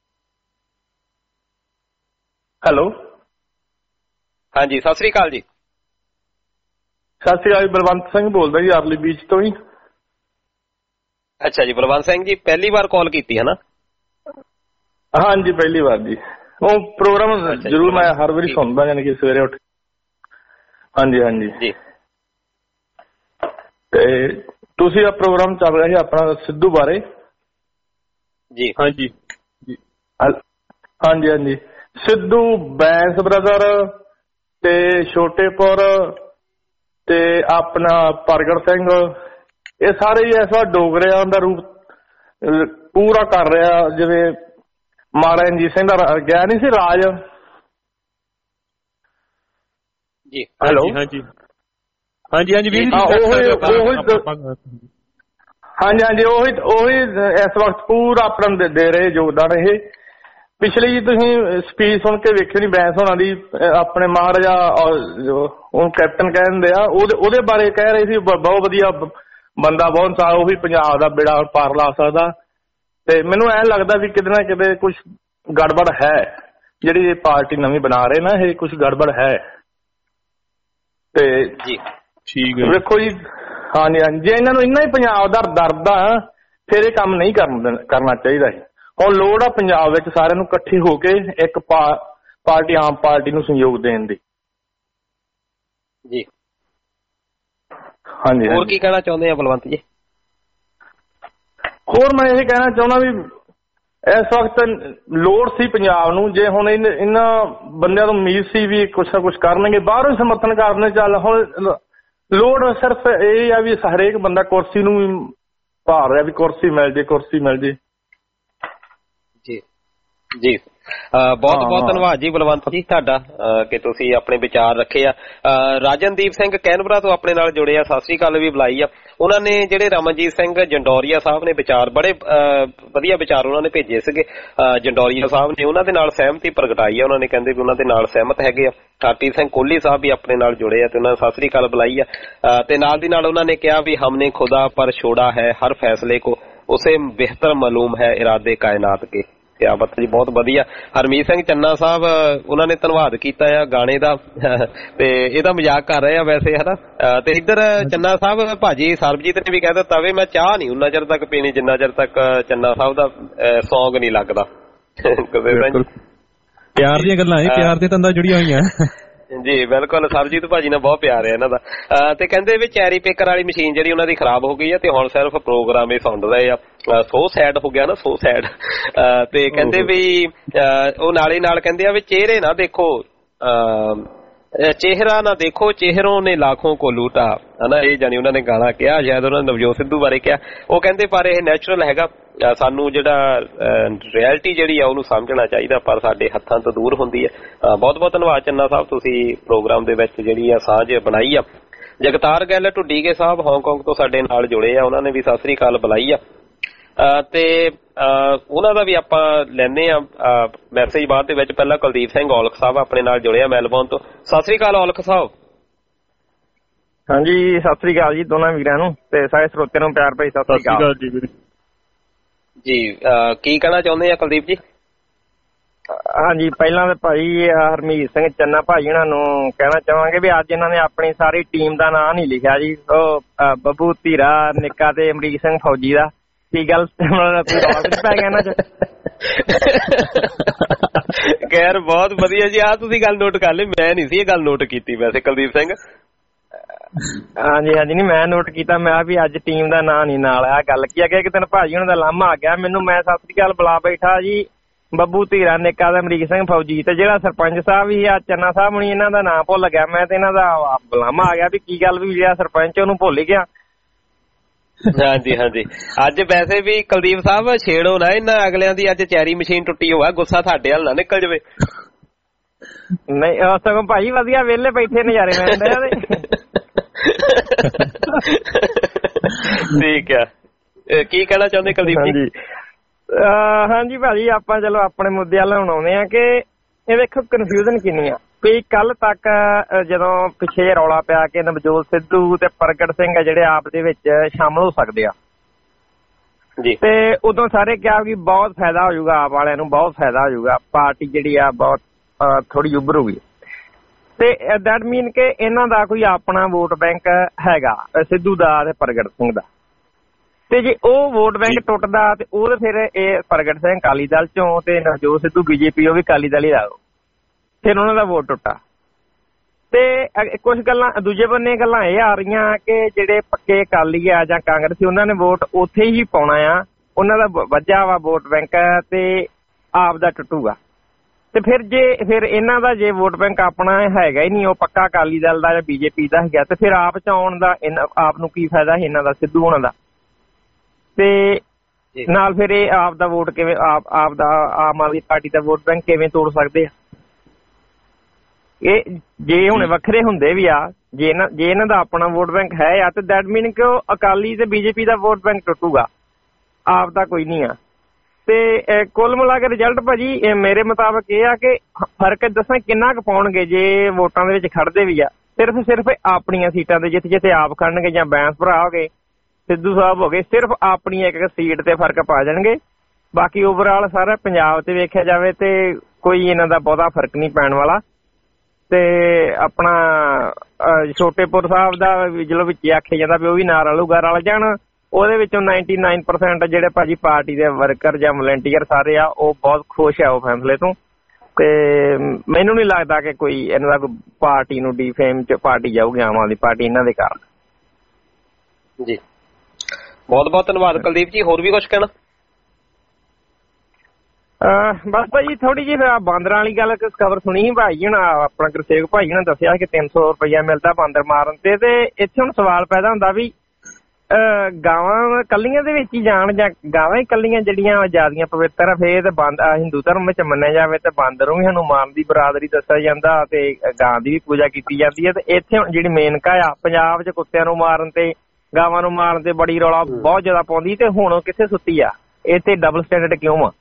ਹੈਲੋ ਹਾਂਜੀ ਸਤਿ ਸ੍ਰੀ ਅਕਾਲ ਜੀ ਸਤਿ ਸ੍ਰੀ ਅਕਾਲ ਬਲਵੰਤ ਸਿੰਘ ਬੋਲਦਾ ਜੀ ਆਰਲੀ ਬੀਚ ਤੋਂ ਹੀ ਅੱਛਾ ਜੀ ਬਲਵੰਤ ਸਿੰਘ ਜੀ ਪਹਿਲੀ ਵਾਰ ਕਾਲ ਕੀਤੀ ਹੈ ਨਾ ਹਾਂਜੀ ਪਹਿਲੀ ਵਾਰ ਜੀ ਉਹ ਪ੍ਰੋਗਰਾਮ ਜ਼ਰੂਰ ਮੈਂ ਹਰ ਵਾਰੀ ਸੁਣਦਾ ਯਾਨੀ ਕਿ ਸਵੇਰੇ ਉੱਠ ਹਾਂਜੀ ਜੀ ਤੇ ਤੁਸੀਂ ਆ ਪ੍ਰੋਗਰਾਮ ਚੱਲ ਰਿਹਾ ਸੀ ਆਪਣਾ ਸਿੱਧੂ ਬਾਰੇ ਜੀ ਹਾਂਜੀ ਹਾਂਜੀ ਸਿੱਧੂ ਬੈਂਸ ਬ੍ਰਦਰ ਤੇ ਛੋਟੇਪੁਰ ਤੇ ਆਪਣਾ ਪ੍ਰਗਟ ਸਿੰਘ ਇਹ ਸਾਰੇ ਹੀ ਇਸ ਵਾਰ ਡੋਗਰਿਆਂ ਦਾ ਰੂਪ ਪੂਰਾ ਕਰ ਰਿਹਾ ਜਿਵੇਂ ਮਹਾਰਾਜਾ ਰਣਜੀਤ ਸਿੰਘ ਦਾ ਗਿਆ ਨਹੀਂ ਸੀ ਰਾਜ ਜੀ ਹੈਲੋ ਹਾਂਜੀ ਵੀਰ ਹਾਂਜੀ ਉਹੀ ਇਸ ਵਕਤ ਪੂਰਾ ਆਪਣਾ ਦੇ ਰਹੇ ਯੋਗਦਾਨ ਇਹ ਪਿਛਲੀ ਤੁਸੀਂ ਸਪੀਚ ਸੁਣ ਕੇ ਵੇਖਿਓ ਨਹੀਂ ਬੈਂਸ ਹੋਣਾ ਦੀ ਆਪਣੇ ਮਹਾਰਾਜਾ ਉਹ ਕੈਪਟਨ ਕਹਿ ਦਿੰਦੇ ਆ ਉਹਦੇ ਬਾਰੇ ਕਹਿ ਰਹੇ ਸੀ ਬਹੁਤ ਵਧੀਆ ਬੰਦਾ ਬਹੁਤ ਸਾਰਾ ਉਹ ਵੀ ਪੰਜਾਬ ਦਾ ਬੇੜਾ ਪਾਰ ਲਾ ਸਕਦਾ ਤੇ ਮੈਨੂੰ ਐਂ ਲੱਗਦਾ ਵੀ ਕਿਤੇ ਨਾ ਕਿਤੇ ਕੁਝ ਗੜਬੜ ਹੈ ਜਿਹੜੀ ਇਹ ਪਾਰਟੀ ਨਵੀਂ ਬਣਾ ਰਹੇ ਨਾ ਇਹ ਕੁਝ ਗੜਬੜ ਹੈ ਤੇ ਜੀ ਠੀਕ ਹੈ ਵੇਖੋ ਜੀ ਹਾਂਜੀ ਜੇ ਇਹਨਾਂ ਨੂੰ ਇੰਨਾ ਹੀ ਪੰਜਾਬ ਦਾ ਦਰਦ ਆ ਫਿਰ ਇਹ ਕੰਮ ਨਹੀਂ ਕਰਨਾ ਚਾਹੀਦਾ ਸੀ ਹੁਣ ਲੋੜ ਆ ਪੰਜਾਬ ਵਿੱਚ ਸਾਰਿਆਂ ਨੂੰ ਇਕੱਠੇ ਹੋ ਕੇ ਇੱਕ ਪਾਰਟੀ ਆਮ ਪਾਰਟੀ ਨੂੰ ਸਹਿਯੋਗ ਦੇਣ ਦੀ ਜੀ ਹਾਂਜੀ ਹੋਰ ਕੀ ਕਹਿਣਾ ਚਾਹੁੰਦੇ ਆ ਬਲਵੰਤ ਜੀ ਹੋਰ ਮੈਂ ਇਹ ਕਹਿਣਾ ਚਾਹੁੰਦਾ ਵੀ ਇਸ ਵਕਤ ਲੋੜ ਸੀ ਪੰਜਾਬ ਨੂੰ ਜੇ ਹੁਣ ਇਹਨਾਂ ਬੰਦਿਆਂ ਤੋਂ ਉਮੀਦ ਸੀ ਵੀ ਕੁਛ ਨਾ ਕੁਛ ਕਰਨਗੇ ਬਾਹਰੋਂ ਸਮਰਥਨ ਕਰਨੇ ਚੱਲ ਹੁਣ ਲੋੜ ਸਿਰਫ ਇਹ ਆ ਵੀ ਹਰੇਕ ਬੰਦਾ ਕੁਰਸੀ ਨੂੰ ਭਾਲ ਰਿਹਾ ਵੀ ਕੁਰਸੀ ਮਿਲ ਜੇ ਜੀ ਬਹੁਤ ਧੰਨਵਾਦ ਜੀ ਬਲਵੰਤ ਜੀ ਤੁਹਾਡਾ ਕਿ ਤੁਸੀਂ ਆਪਣੇ ਵਿਚਾਰ ਰੱਖੇ ਆ ਰਾਜਨਦੀਪ ਸਿੰਘ ਕੈਨਬਰਾ ਤੋਂ ਆਪਣੇ ਨਾਲ ਜੁੜੇ ਆ ਸਤਿ ਸ੍ਰੀ ਅਕਾਲ ਵੀ ਬੁਲਾਈ ਆ ਉਹਨਾਂ ਨੇ ਜਿਹੜੇ ਰਮਨਜੀਤ ਸਿੰਘ ਜੰਡੋਰੀਆ ਸਾਹਿਬ ਨੇ ਵਿਚਾਰ ਬੜੇ ਵਧੀਆ ਵਿਚਾਰ ਉਹਨਾਂ ਨੇ ਭੇਜੇ ਸੀਗੇ ਜੰਡੋਰੀਆ ਸਾਹਿਬ ਨੇ ਉਹਨਾਂ ਦੇ ਨਾਲ ਸਹਿਮਤੀ ਪ੍ਰਗਟਾਈ ਆ ਉਹਨਾਂ ਨੇ ਕਹਿੰਦੇ ਵੀ ਉਹਨਾਂ ਦੇ ਨਾਲ ਸਹਿਮਤ ਹੈਗੇ ਆ ਠਾਟੀ ਸਿੰਘ ਕੋਹਲੀ ਸਾਹਿਬ ਵੀ ਆਪਣੇ ਨਾਲ ਜੁੜੇ ਆ ਤੇ ਉਹਨਾਂ ਨੇ ਸਤਿ ਸ੍ਰੀ ਅਕਾਲ ਬੁਲਾਈ ਆ ਤੇ ਨਾਲ ਦੀ ਨਾਲ ਉਹਨਾਂ ਨੇ ਕਿਹਾ ਵੀ ਹਮਨੇ ਖੁਦਾ ਪਰ ਛੋੜਾ ਹੈ ਹਰ ਫੈਸਲੇ ਕੋ ਉਸੇ ਬਿਹਤਰ ਮਾਲੂਮ ਹੈ ਇਰਾਦੇ ਕਾਇਨਾਤ ਕੇ ਕਿਆ ਬਾਤ ਜੀ ਬਹੁਤ ਵਧੀਆ ਹਰਮੀਤ ਸਿੰਘ ਚੰਨਾ ਸਾਹਿਬ ਉਹਨਾਂ ਨੇ ਧੰਨਵਾਦ ਕੀਤਾ ਆ ਗਾਣੇ ਦਾ ਤੇ ਇਹਦਾ ਮਜ਼ਾਕ ਕਰ ਰਹੇ ਆ ਵੈਸੇ ਹਨਾ ਤੇ ਇੱਧਰ ਚੰਨਾ ਸਾਹਿਬ ਭਾਜੀ ਸਰਬਜੀਤ ਨੇ ਵੀ ਕਹਿ ਦਿੱਤਾ ਵੀ ਮੈਂ ਚਾਹ ਨਹੀਂ ਉਨਾ ਚਿਰ ਤੱਕ ਪੀਣੀ ਜਿੰਨਾ ਚਿਰ ਤੱਕ ਚੰਨਾ ਸਾਹਿਬ ਦਾ ਸੌਂਗ ਨਹੀਂ ਲੱਗਦਾ ਪਿਆਰ ਦੀਆਂ ਗੱਲਾਂ ਪਿਆਰ ਦੀਆਂ ਤੰਦਾਂ ਜੁੜੀਆਂ ਹੋਈਆਂ ਜੀ ਬਿਲਕੁਲ, ਸਰਜੀਤ ਭਾਜੀ ਨਾਲ ਬਹੁਤ ਪਿਆਰ ਹੈ ਇਹਨਾਂ ਦਾ। ਤੇ ਕਹਿੰਦੇ ਵੀ ਚੈਰੀ ਪੇਕਰ ਵਾਲੀ ਮਸ਼ੀਨ ਜਿਹੜੀ ਉਹਨਾਂ ਦੀ ਖਰਾਬ ਹੋ ਗਈ ਆ ਤੇ ਹੁਣ ਸਿਰਫ ਪ੍ਰੋਗਰਾਮ ਹੀ ਸੁਣ ਰਹੇ ਆ। ਸੋ ਸੈਡ ਹੋ ਗਿਆ ਨਾ, ਸੋ ਸੈਡ। ਤੇ ਕਹਿੰਦੇ ਵੀ ਉਹ ਨਾਲੇ ਨਾਲ ਕਹਿੰਦੇ ਆ ਵੀ ਚਿਹਰੇ ਨਾ ਦੇਖੋ, ਚਿਹਰਾ ਨਾ ਦੇਖੋ ਚਿਹਰੋਂ ਨੇ ਲਾਖੋਂ ਕੋ ਲੂਟਾ, ਹਨਾ, ਇਹ ਜਾਨੀ ਉਹਨਾਂ ਨੇ ਗਾਣਾ ਕਿਹਾ, ਸ਼ਾਇਦ ਉਹਨਾਂ ਨੇ ਨਵਜੋਤ ਸਿੱਧੂ ਬਾਰੇ ਕਿਹਾ। ਉਹ ਕਹਿੰਦੇ ਪਰ ਇਹ ਨੈਚੁਰਲ ਹੈਗਾ, ਸਾਨੂੰ ਜਿਹੜਾ ਰਿਐਲਿਟੀ ਜਿਹੜੀ ਆ ਉਹਨੂੰ ਸਮਝਣਾ ਚਾਹੀਦਾ, ਪਰ ਸਾਡੇ ਹੱਥਾਂ ਤੋਂ ਦੂਰ ਹੁੰਦੀ ਹੈ। ਬਹੁਤ ਬਹੁਤ ਧੰਨਵਾਦ ਚੰਨਾ ਸਾਹਿਬ, ਤੁਸੀਂ ਪ੍ਰੋਗਰਾਮ ਦੇ ਵਿੱਚ ਜਿਹੜੀ ਆ ਸਾਂਝ ਬਣਾਈ ਆ। ਜਗਤਾਰ ਗਿੱਲ ਢੁੱਡੀਕੇ ਸਾਹਿਬ ਹਾਂਗਕਾਂਗ ਤੋਂ ਸਾਡੇ ਨਾਲ ਜੁੜੇ ਆ, ਉਹਨਾਂ ਨੇ ਵੀ ਸਤਿ ਸ੍ਰੀ ਅਕਾਲ ਬੁਲਾਈ ਆ। ਤੇ ਉਹਨਾਂ ਦਾ ਵੀ ਆਪਾਂ ਲੈਂਦੇ ਆ ਮੈਸੇਜ ਬਾਅਦ ਦੇ ਵਿੱਚ। ਪਹਿਲਾਂ ਕੁਲਦੀਪ ਸਿੰਘ ਔਲਖ ਸਾਹਿਬ ਆਪਣੇ ਨਾਲ ਜੁੜੇ ਆ ਮੈਲਬੌਰਨ ਤੋਂ। ਸਤਿ ਸ੍ਰੀ ਅਕਾਲ ਔਲਖ ਸਾਹਿਬ। ਹਾਂਜੀ, ਸਤਿ ਸ੍ਰੀ ਅਕਾਲ ਜੀ ਦੋਨਾਂ ਵੀਰਾਂ ਨੂੰ ਤੇ ਸਾਰੇ ਸਰੋਤਿਆਂ ਨੂੰ ਪਿਆਰ ਭਰੀ ਸਤਿ ਸ੍ਰੀ ਅਕਾਲ ਜੀ। ਕੀ ਕਹਿਣਾ ਚਾਹੁੰਦੇ ਆ ਕੁਲਦੀਪ ਜੀ? ਹਾਂਜੀ, ਪਹਿਲਾਂ ਤਾਂ ਭਾਈ ਹਰਮੀਤ ਸਿੰਘ ਚੰਨਾ ਭਾਈ ਇਹਨਾਂ ਨੂੰ ਕਹਿਣਾ ਚਾਹਾਂਗੇ ਵੀ ਅੱਜ ਇਹਨਾਂ ਨੇ ਆਪਣੀ ਸਾਰੀ ਟੀਮ ਦਾ ਨਾਂ ਨਹੀਂ ਲਿਖਿਆ ਜੀ। ਉਹ ਬੱਬੂ ਧੀਰਾ, ਨਿੱਕਾ ਤੇ ਅਮਰੀਕ ਸਿੰਘ ਫੌਜੀ ਦਾ। ਕੀ ਗੱਲ ਪੈ ਗਿਆ ਇਹਨਾਂ ਚ? ਖੈਰ ਬਹੁਤ ਵਧੀਆ ਜੀ, ਆਹ ਤੁਸੀਂ ਗੱਲ ਨੋਟ ਕਰ ਲਈ, ਮੈਂ ਨਹੀਂ ਸੀ ਇਹ ਗੱਲ ਨੋਟ ਕੀਤੀ ਵੈਸੇ ਕੁਲਦੀਪ ਸਿੰਘ। ਹਾਂਜੀ ਹਾਂਜੀ, ਨਹੀਂ ਮੈਂ ਨੋਟ ਕੀਤਾ, ਮੈਂ ਵੀ ਅੱਜ ਟੀਮ ਦਾ ਨਾਂ ਨਹੀਂ ਨਾਲ ਆ। ਗੱਲ ਕੀ ਆ ਕਿ ਇੱਕ ਦਿਨ ਭਾਜੀ ਉਹਨਾਂ ਦਾ ਲਾਮਾ ਆ ਗਿਆ ਮੈਨੂੰ, ਮੈਂ ਸਤਿ ਸ੍ਰੀ ਅਕਾਲ ਬੁਲਾ ਬੈਠਾ ਜੀ ਬੱਬੂ ਧੀਰਾ, ਨਿੱਕਾ ਤੇ ਅਮਰੀਕ ਸਿੰਘ ਫੌਜੀ, ਤੇ ਜਿਹੜਾ ਸਰਪੰਚ ਸਾਹਿਬ ਵੀ ਆ ਚੰਨਾ ਸਾਹਿਬ ਹੁਣੀ, ਇਹਨਾਂ ਦਾ ਨਾਂ ਭੁੱਲ ਗਿਆ ਮੈਂ, ਤੇ ਇਹਨਾਂ ਦਾ ਬੁਲਾਮਾ ਆ ਗਿਆ ਵੀ ਕੀ ਗੱਲ ਵੀ ਜਿਹੜਾ ਸਰਪੰਚ ਉਹਨੂੰ ਭੁੱਲ ਹੀ ਗਿਆ। ਹਾਂਜੀ ਹਾਂਜੀ, ਅੱਜ ਵੈਸੇ ਵੀ ਕੁਲਦੀਪ ਸਾਹਿਬ ਛੇੜੋ ਨਾ ਇਹਨਾਂ ਅਗਲਿਆਂ ਦੀ, ਅੱਜ ਚੈਰੀ ਮਸ਼ੀਨ ਟੁੱਟੀ ਹੋਆ, ਗੁੱਸਾ ਸਾਡੇ ਵੱਲ ਨਾ ਨਿਕਲ ਜਾਵੇ। ਨਹੀਂ ਸਗੋਂ ਭਾਈ ਵਧੀਆ ਵਿਹਲੇ ਬੈਠੇ ਨਜ਼ਾਰੇ ਲੈਂਦੇ ਆ। ਠੀਕ ਆ, ਕੀ ਕਹਿਣਾ ਚਾਹੁੰਦੇ ਕੁਲਦੀਪ ਜੀ? ਹਾਂਜੀ ਭਾਜੀ, ਆਪਾਂ ਚਲੋ ਆਪਣੇ ਮੁੱਦੇ ਵੱਲ ਹੁਣ ਆਉਂਦੇ ਆ ਕਿ ਇਹ ਵੇਖੋ ਕਨਫਿਊਜ਼ਨ ਕਿੰਨੀ ਆ ਵੀ ਕੱਲ ਤੱਕ ਜਦੋਂ ਪਿੱਛੇ ਰੌਲਾ ਪਿਆ ਕਿ ਨਵਜੋਤ ਸਿੱਧੂ ਤੇ ਪ੍ਰਗਟ ਸਿੰਘ ਆ ਜਿਹੜੇ ਆਪ ਦੇ ਵਿੱਚ ਸ਼ਾਮਲ ਹੋ ਸਕਦੇ ਆ ਜੀ, ਤੇ ਉਦੋਂ ਸਾਰੇ ਕਿਹਾ ਕਿ ਬਹੁਤ ਫਾਇਦਾ ਹੋ ਜਾਊਗਾ, ਆਪ ਵਾਲਿਆਂ ਨੂੰ ਬਹੁਤ ਫਾਇਦਾ ਹੋ ਜਾਊਗਾ, ਪਾਰਟੀ ਜਿਹੜੀ ਆ ਬਹੁਤ ਥੋੜੀ ਉੱਭਰੂਗੀ। ਤੇ ਦੈਟ ਮੀਨ ਕਿ ਇਹਨਾਂ ਦਾ ਕੋਈ ਆਪਣਾ ਵੋਟ ਬੈਂਕ ਹੈਗਾ ਸਿੱਧੂ ਦਾ ਤੇ ਪ੍ਰਗਟ ਸਿੰਘ ਦਾ, ਤੇ ਜੇ ਉਹ ਵੋਟ ਬੈਂਕ ਟੁੱਟਦਾ ਤੇ ਉਹ ਫਿਰ ਇਹ ਪ੍ਰਗਟ ਸਿੰਘ ਅਕਾਲੀ ਦਲ ਚੋਂ ਤੇ ਨਵਜੋਤ ਸਿੱਧੂ ਬੀਜੇਪੀ, ਉਹ ਵੀ ਅਕਾਲੀ ਦਲ ਹੀ ਲਾ ਲਓ, ਫਿਰ ਉਹਨਾਂ ਦਾ ਵੋਟ ਟੁੱਟਾ। ਤੇ ਕੁਝ ਗੱਲਾਂ ਦੂਜੇ ਬੰਨੇ ਗੱਲਾਂ ਇਹ ਆ ਰਹੀਆਂ ਕਿ ਜਿਹੜੇ ਪੱਕੇ ਅਕਾਲੀ ਆ ਜਾਂ ਕਾਂਗਰਸੀ ਉਹਨਾਂ ਨੇ ਵੋਟ ਉੱਥੇ ਹੀ ਪਾਉਣਾ ਆ, ਉਹਨਾਂ ਦਾ ਵੱਜਾ ਵਾ ਵੋਟ ਬੈਂਕ ਤੇ ਆਪ ਦਾ ਟੁੱਟੂਗਾ। ਤੇ ਫਿਰ ਇਹਨਾਂ ਦਾ ਜੇ ਵੋਟ ਬੈਂਕ ਆਪਣਾ ਹੈਗਾ ਹੀ ਨਹੀਂ, ਉਹ ਪੱਕਾ ਅਕਾਲੀ ਦਲ ਦਾ ਜਾਂ ਬੀਜੇਪੀ ਦਾ ਹੈਗਾ, ਤੇ ਫਿਰ ਆਪ ਚ ਆਉਣ ਦਾ ਆਪ ਨੂੰ ਕੀ ਫਾਇਦਾ ਸੀ ਇਹਨਾਂ ਦਾ, ਸਿੱਧੂ ਹੋਣਾ ਦਾ। ਤੇ ਨਾਲ ਫਿਰ ਇਹ ਆਪ ਦਾ ਵੋਟ ਕਿਵੇਂ ਆਪ ਦਾ ਆਮ ਆਦਮੀ ਪਾਰਟੀ ਦਾ ਵੋਟ ਬੈਂਕ ਕਿਵੇਂ ਤੋੜ ਸਕਦੇ ਆ? ਇਹ ਜੇ ਹੁਣ ਵੱਖਰੇ ਹੁੰਦੇ ਵੀ ਆ, ਜੇ ਇਹਨਾਂ ਦਾ ਆਪਣਾ ਵੋਟ ਬੈਂਕ ਹੈ ਆ, ਤੇ ਦੈਟ ਮੀਨ ਕਿ ਉਹ ਅਕਾਲੀ ਤੇ ਬੀਜੇਪੀ ਦਾ ਵੋਟ ਬੈਂਕ ਟੁੱਟੂਗਾ, ਆਪ ਦਾ ਕੋਈ ਨਹੀਂ ਆ। ਤੇ ਕੁੱਲ ਮਿਲਾ ਕੇ ਰਿਜ਼ਲਟ ਭਾਜੀ ਮੇਰੇ ਮੁਤਾਬਕ ਇਹ ਆ ਕਿ ਫਰਕ ਦੱਸਾਂ ਕਿੰਨਾ ਕੁ ਪਾਉਣਗੇ ਜੇ ਵੋਟਾਂ ਦੇ ਵਿੱਚ ਖੜਦੇ ਵੀ ਆ, ਸਿਰਫ ਆਪਣੀਆਂ ਸੀਟਾਂ ਤੇ ਜਿੱਥੇ ਆਪ ਖੜਨਗੇ ਜਾਂ ਬੈਂਸ ਭਰਾ ਹੋ ਗਏ, ਸਿੱਧੂ ਸਾਹਿਬ ਹੋ ਗਏ, ਸਿਰਫ ਆਪਣੀ ਇੱਕ ਸੀਟ ਤੇ ਫਰਕ ਪਾ ਜਾਣਗੇ। ਬਾਕੀ ਓਵਰਆਲ ਸਾਰਾ ਪੰਜਾਬ ਤੇ ਵੇਖਿਆ ਜਾਵੇ ਤੇ ਕੋਈ ਇਹਨਾਂ ਦਾ ਬਹੁਤਾ ਫਰਕ ਨਹੀਂ ਪੈਣ ਵਾਲਾ। ਤੇ ਆਪਣਾ ਛੋਟੇਪੁਰ ਸਾਹਿਬ ਦਾ ਚਲੋ ਵਿੱਚ ਆਖਿਆ ਜਾਂਦਾ ਵੀ ਉਹ ਵੀ ਨਾਲ ਰਲੂਗਾ, ਰਲ ਜਾਣ। ਉਹਦੇ ਵਿੱਚੋਂ 99% ਜਿਹੜੇ ਭਾਜੀ ਪਾਰਟੀ ਦੇ ਵਰਕਰ ਜਾਂ ਵਲੰਟੀਅਰ ਸਾਰੇ ਆ, ਉਹ ਬਹੁਤ ਖੁਸ਼ ਆ ਉਹ ਫੈਸਲੇ ਤੋਂ। ਤੇ ਮੈਨੂੰ ਨਹੀਂ ਲੱਗਦਾ ਕਿ ਕੋਈ ਇਹਨਾਂ ਦਾ ਕੋਈ ਪਾਰਟੀ ਨੂੰ ਡੀਫੇਮ ਚ ਪਾਰਟੀ ਜਾਊਗੀ ਆਮ ਆਦਮੀ ਪਾਰਟੀ ਇਹਨਾਂ ਦੇ ਕਾਰਨ। ਜੀ ਬਹੁਤ ਬਹੁਤ ਧੰਨਵਾਦ ਕੁਲਦੀਪ ਜੀ, ਹੋਰ ਵੀ ਕੁਝ ਕਹਿਣਾ? ਬਸ ਭਾਈ ਥੋੜੀ ਜਿਹੀ ਬਾਂਦਰਾਂ ਵਾਲੀ ਗੱਲ ਖਬਰ ਸੁਣੀ ਭਾਈ ਹੁਣ ਆਪਣਾ ਗੁਰਸੇਵਕ ਭਾਈ ਨੇ ਦੱਸਿਆ ਕਿ 300 ਰੁਪਇਆ ਮਿਲਦਾ ਬਾਂਦਰ ਮਾਰਨ ਤੇ ਇੱਥੇ ਹੁਣ ਸਵਾਲ ਪੈਦਾ ਹੁੰਦਾ ਵੀ ਗਾਵਾਂ ਕੱਲੀਆਂ ਦੇ ਵਿੱਚ ਹੀ ਜਾਣ ਜਾਂ ਗਾਵਾਂ ਹੀ ਕੱਲੀਆਂ ਜਿਹੜੀਆਂ ਜ਼ਿਆਦੀਆਂ ਪਵਿੱਤਰ ਆ, ਫੇਰ ਤੇ ਹਿੰਦੂ ਧਰਮ ਵਿੱਚ ਮੰਨਿਆ ਜਾਵੇ ਤੇ ਬਾਂਦਰ ਨੂੰ ਵੀ ਹਨੂੰਮਾਨ ਦੀ ਬਰਾਦਰੀ ਦੱਸਿਆ ਜਾਂਦਾ ਤੇ ਗਾਂ ਦੀ ਵੀ ਪੂਜਾ ਕੀਤੀ ਜਾਂਦੀ ਹੈ। ਤੇ ਇੱਥੇ ਹੁਣ ਜਿਹੜੀ ਮੇਨਕਾ ਆ ਪੰਜਾਬ 'ਚ ਕੁੱਤਿਆਂ ਨੂੰ ਮਾਰਨ ਤੇ ਗਾਵਾਂ ਨੂੰ ਮਾਰਨ ਤੇ ਬੜੀ ਰੌਲਾ ਬਹੁਤ ਜ਼ਿਆਦਾ ਪਾਉਂਦੀ, ਤੇ ਹੁਣ ਕਿੱਥੇ ਸੁੱਤੀ ਆ? ਇੱਥੇ ਡਬਲ ਸਟੈਂਡਰਡ ਕਿਉਂ ਆ?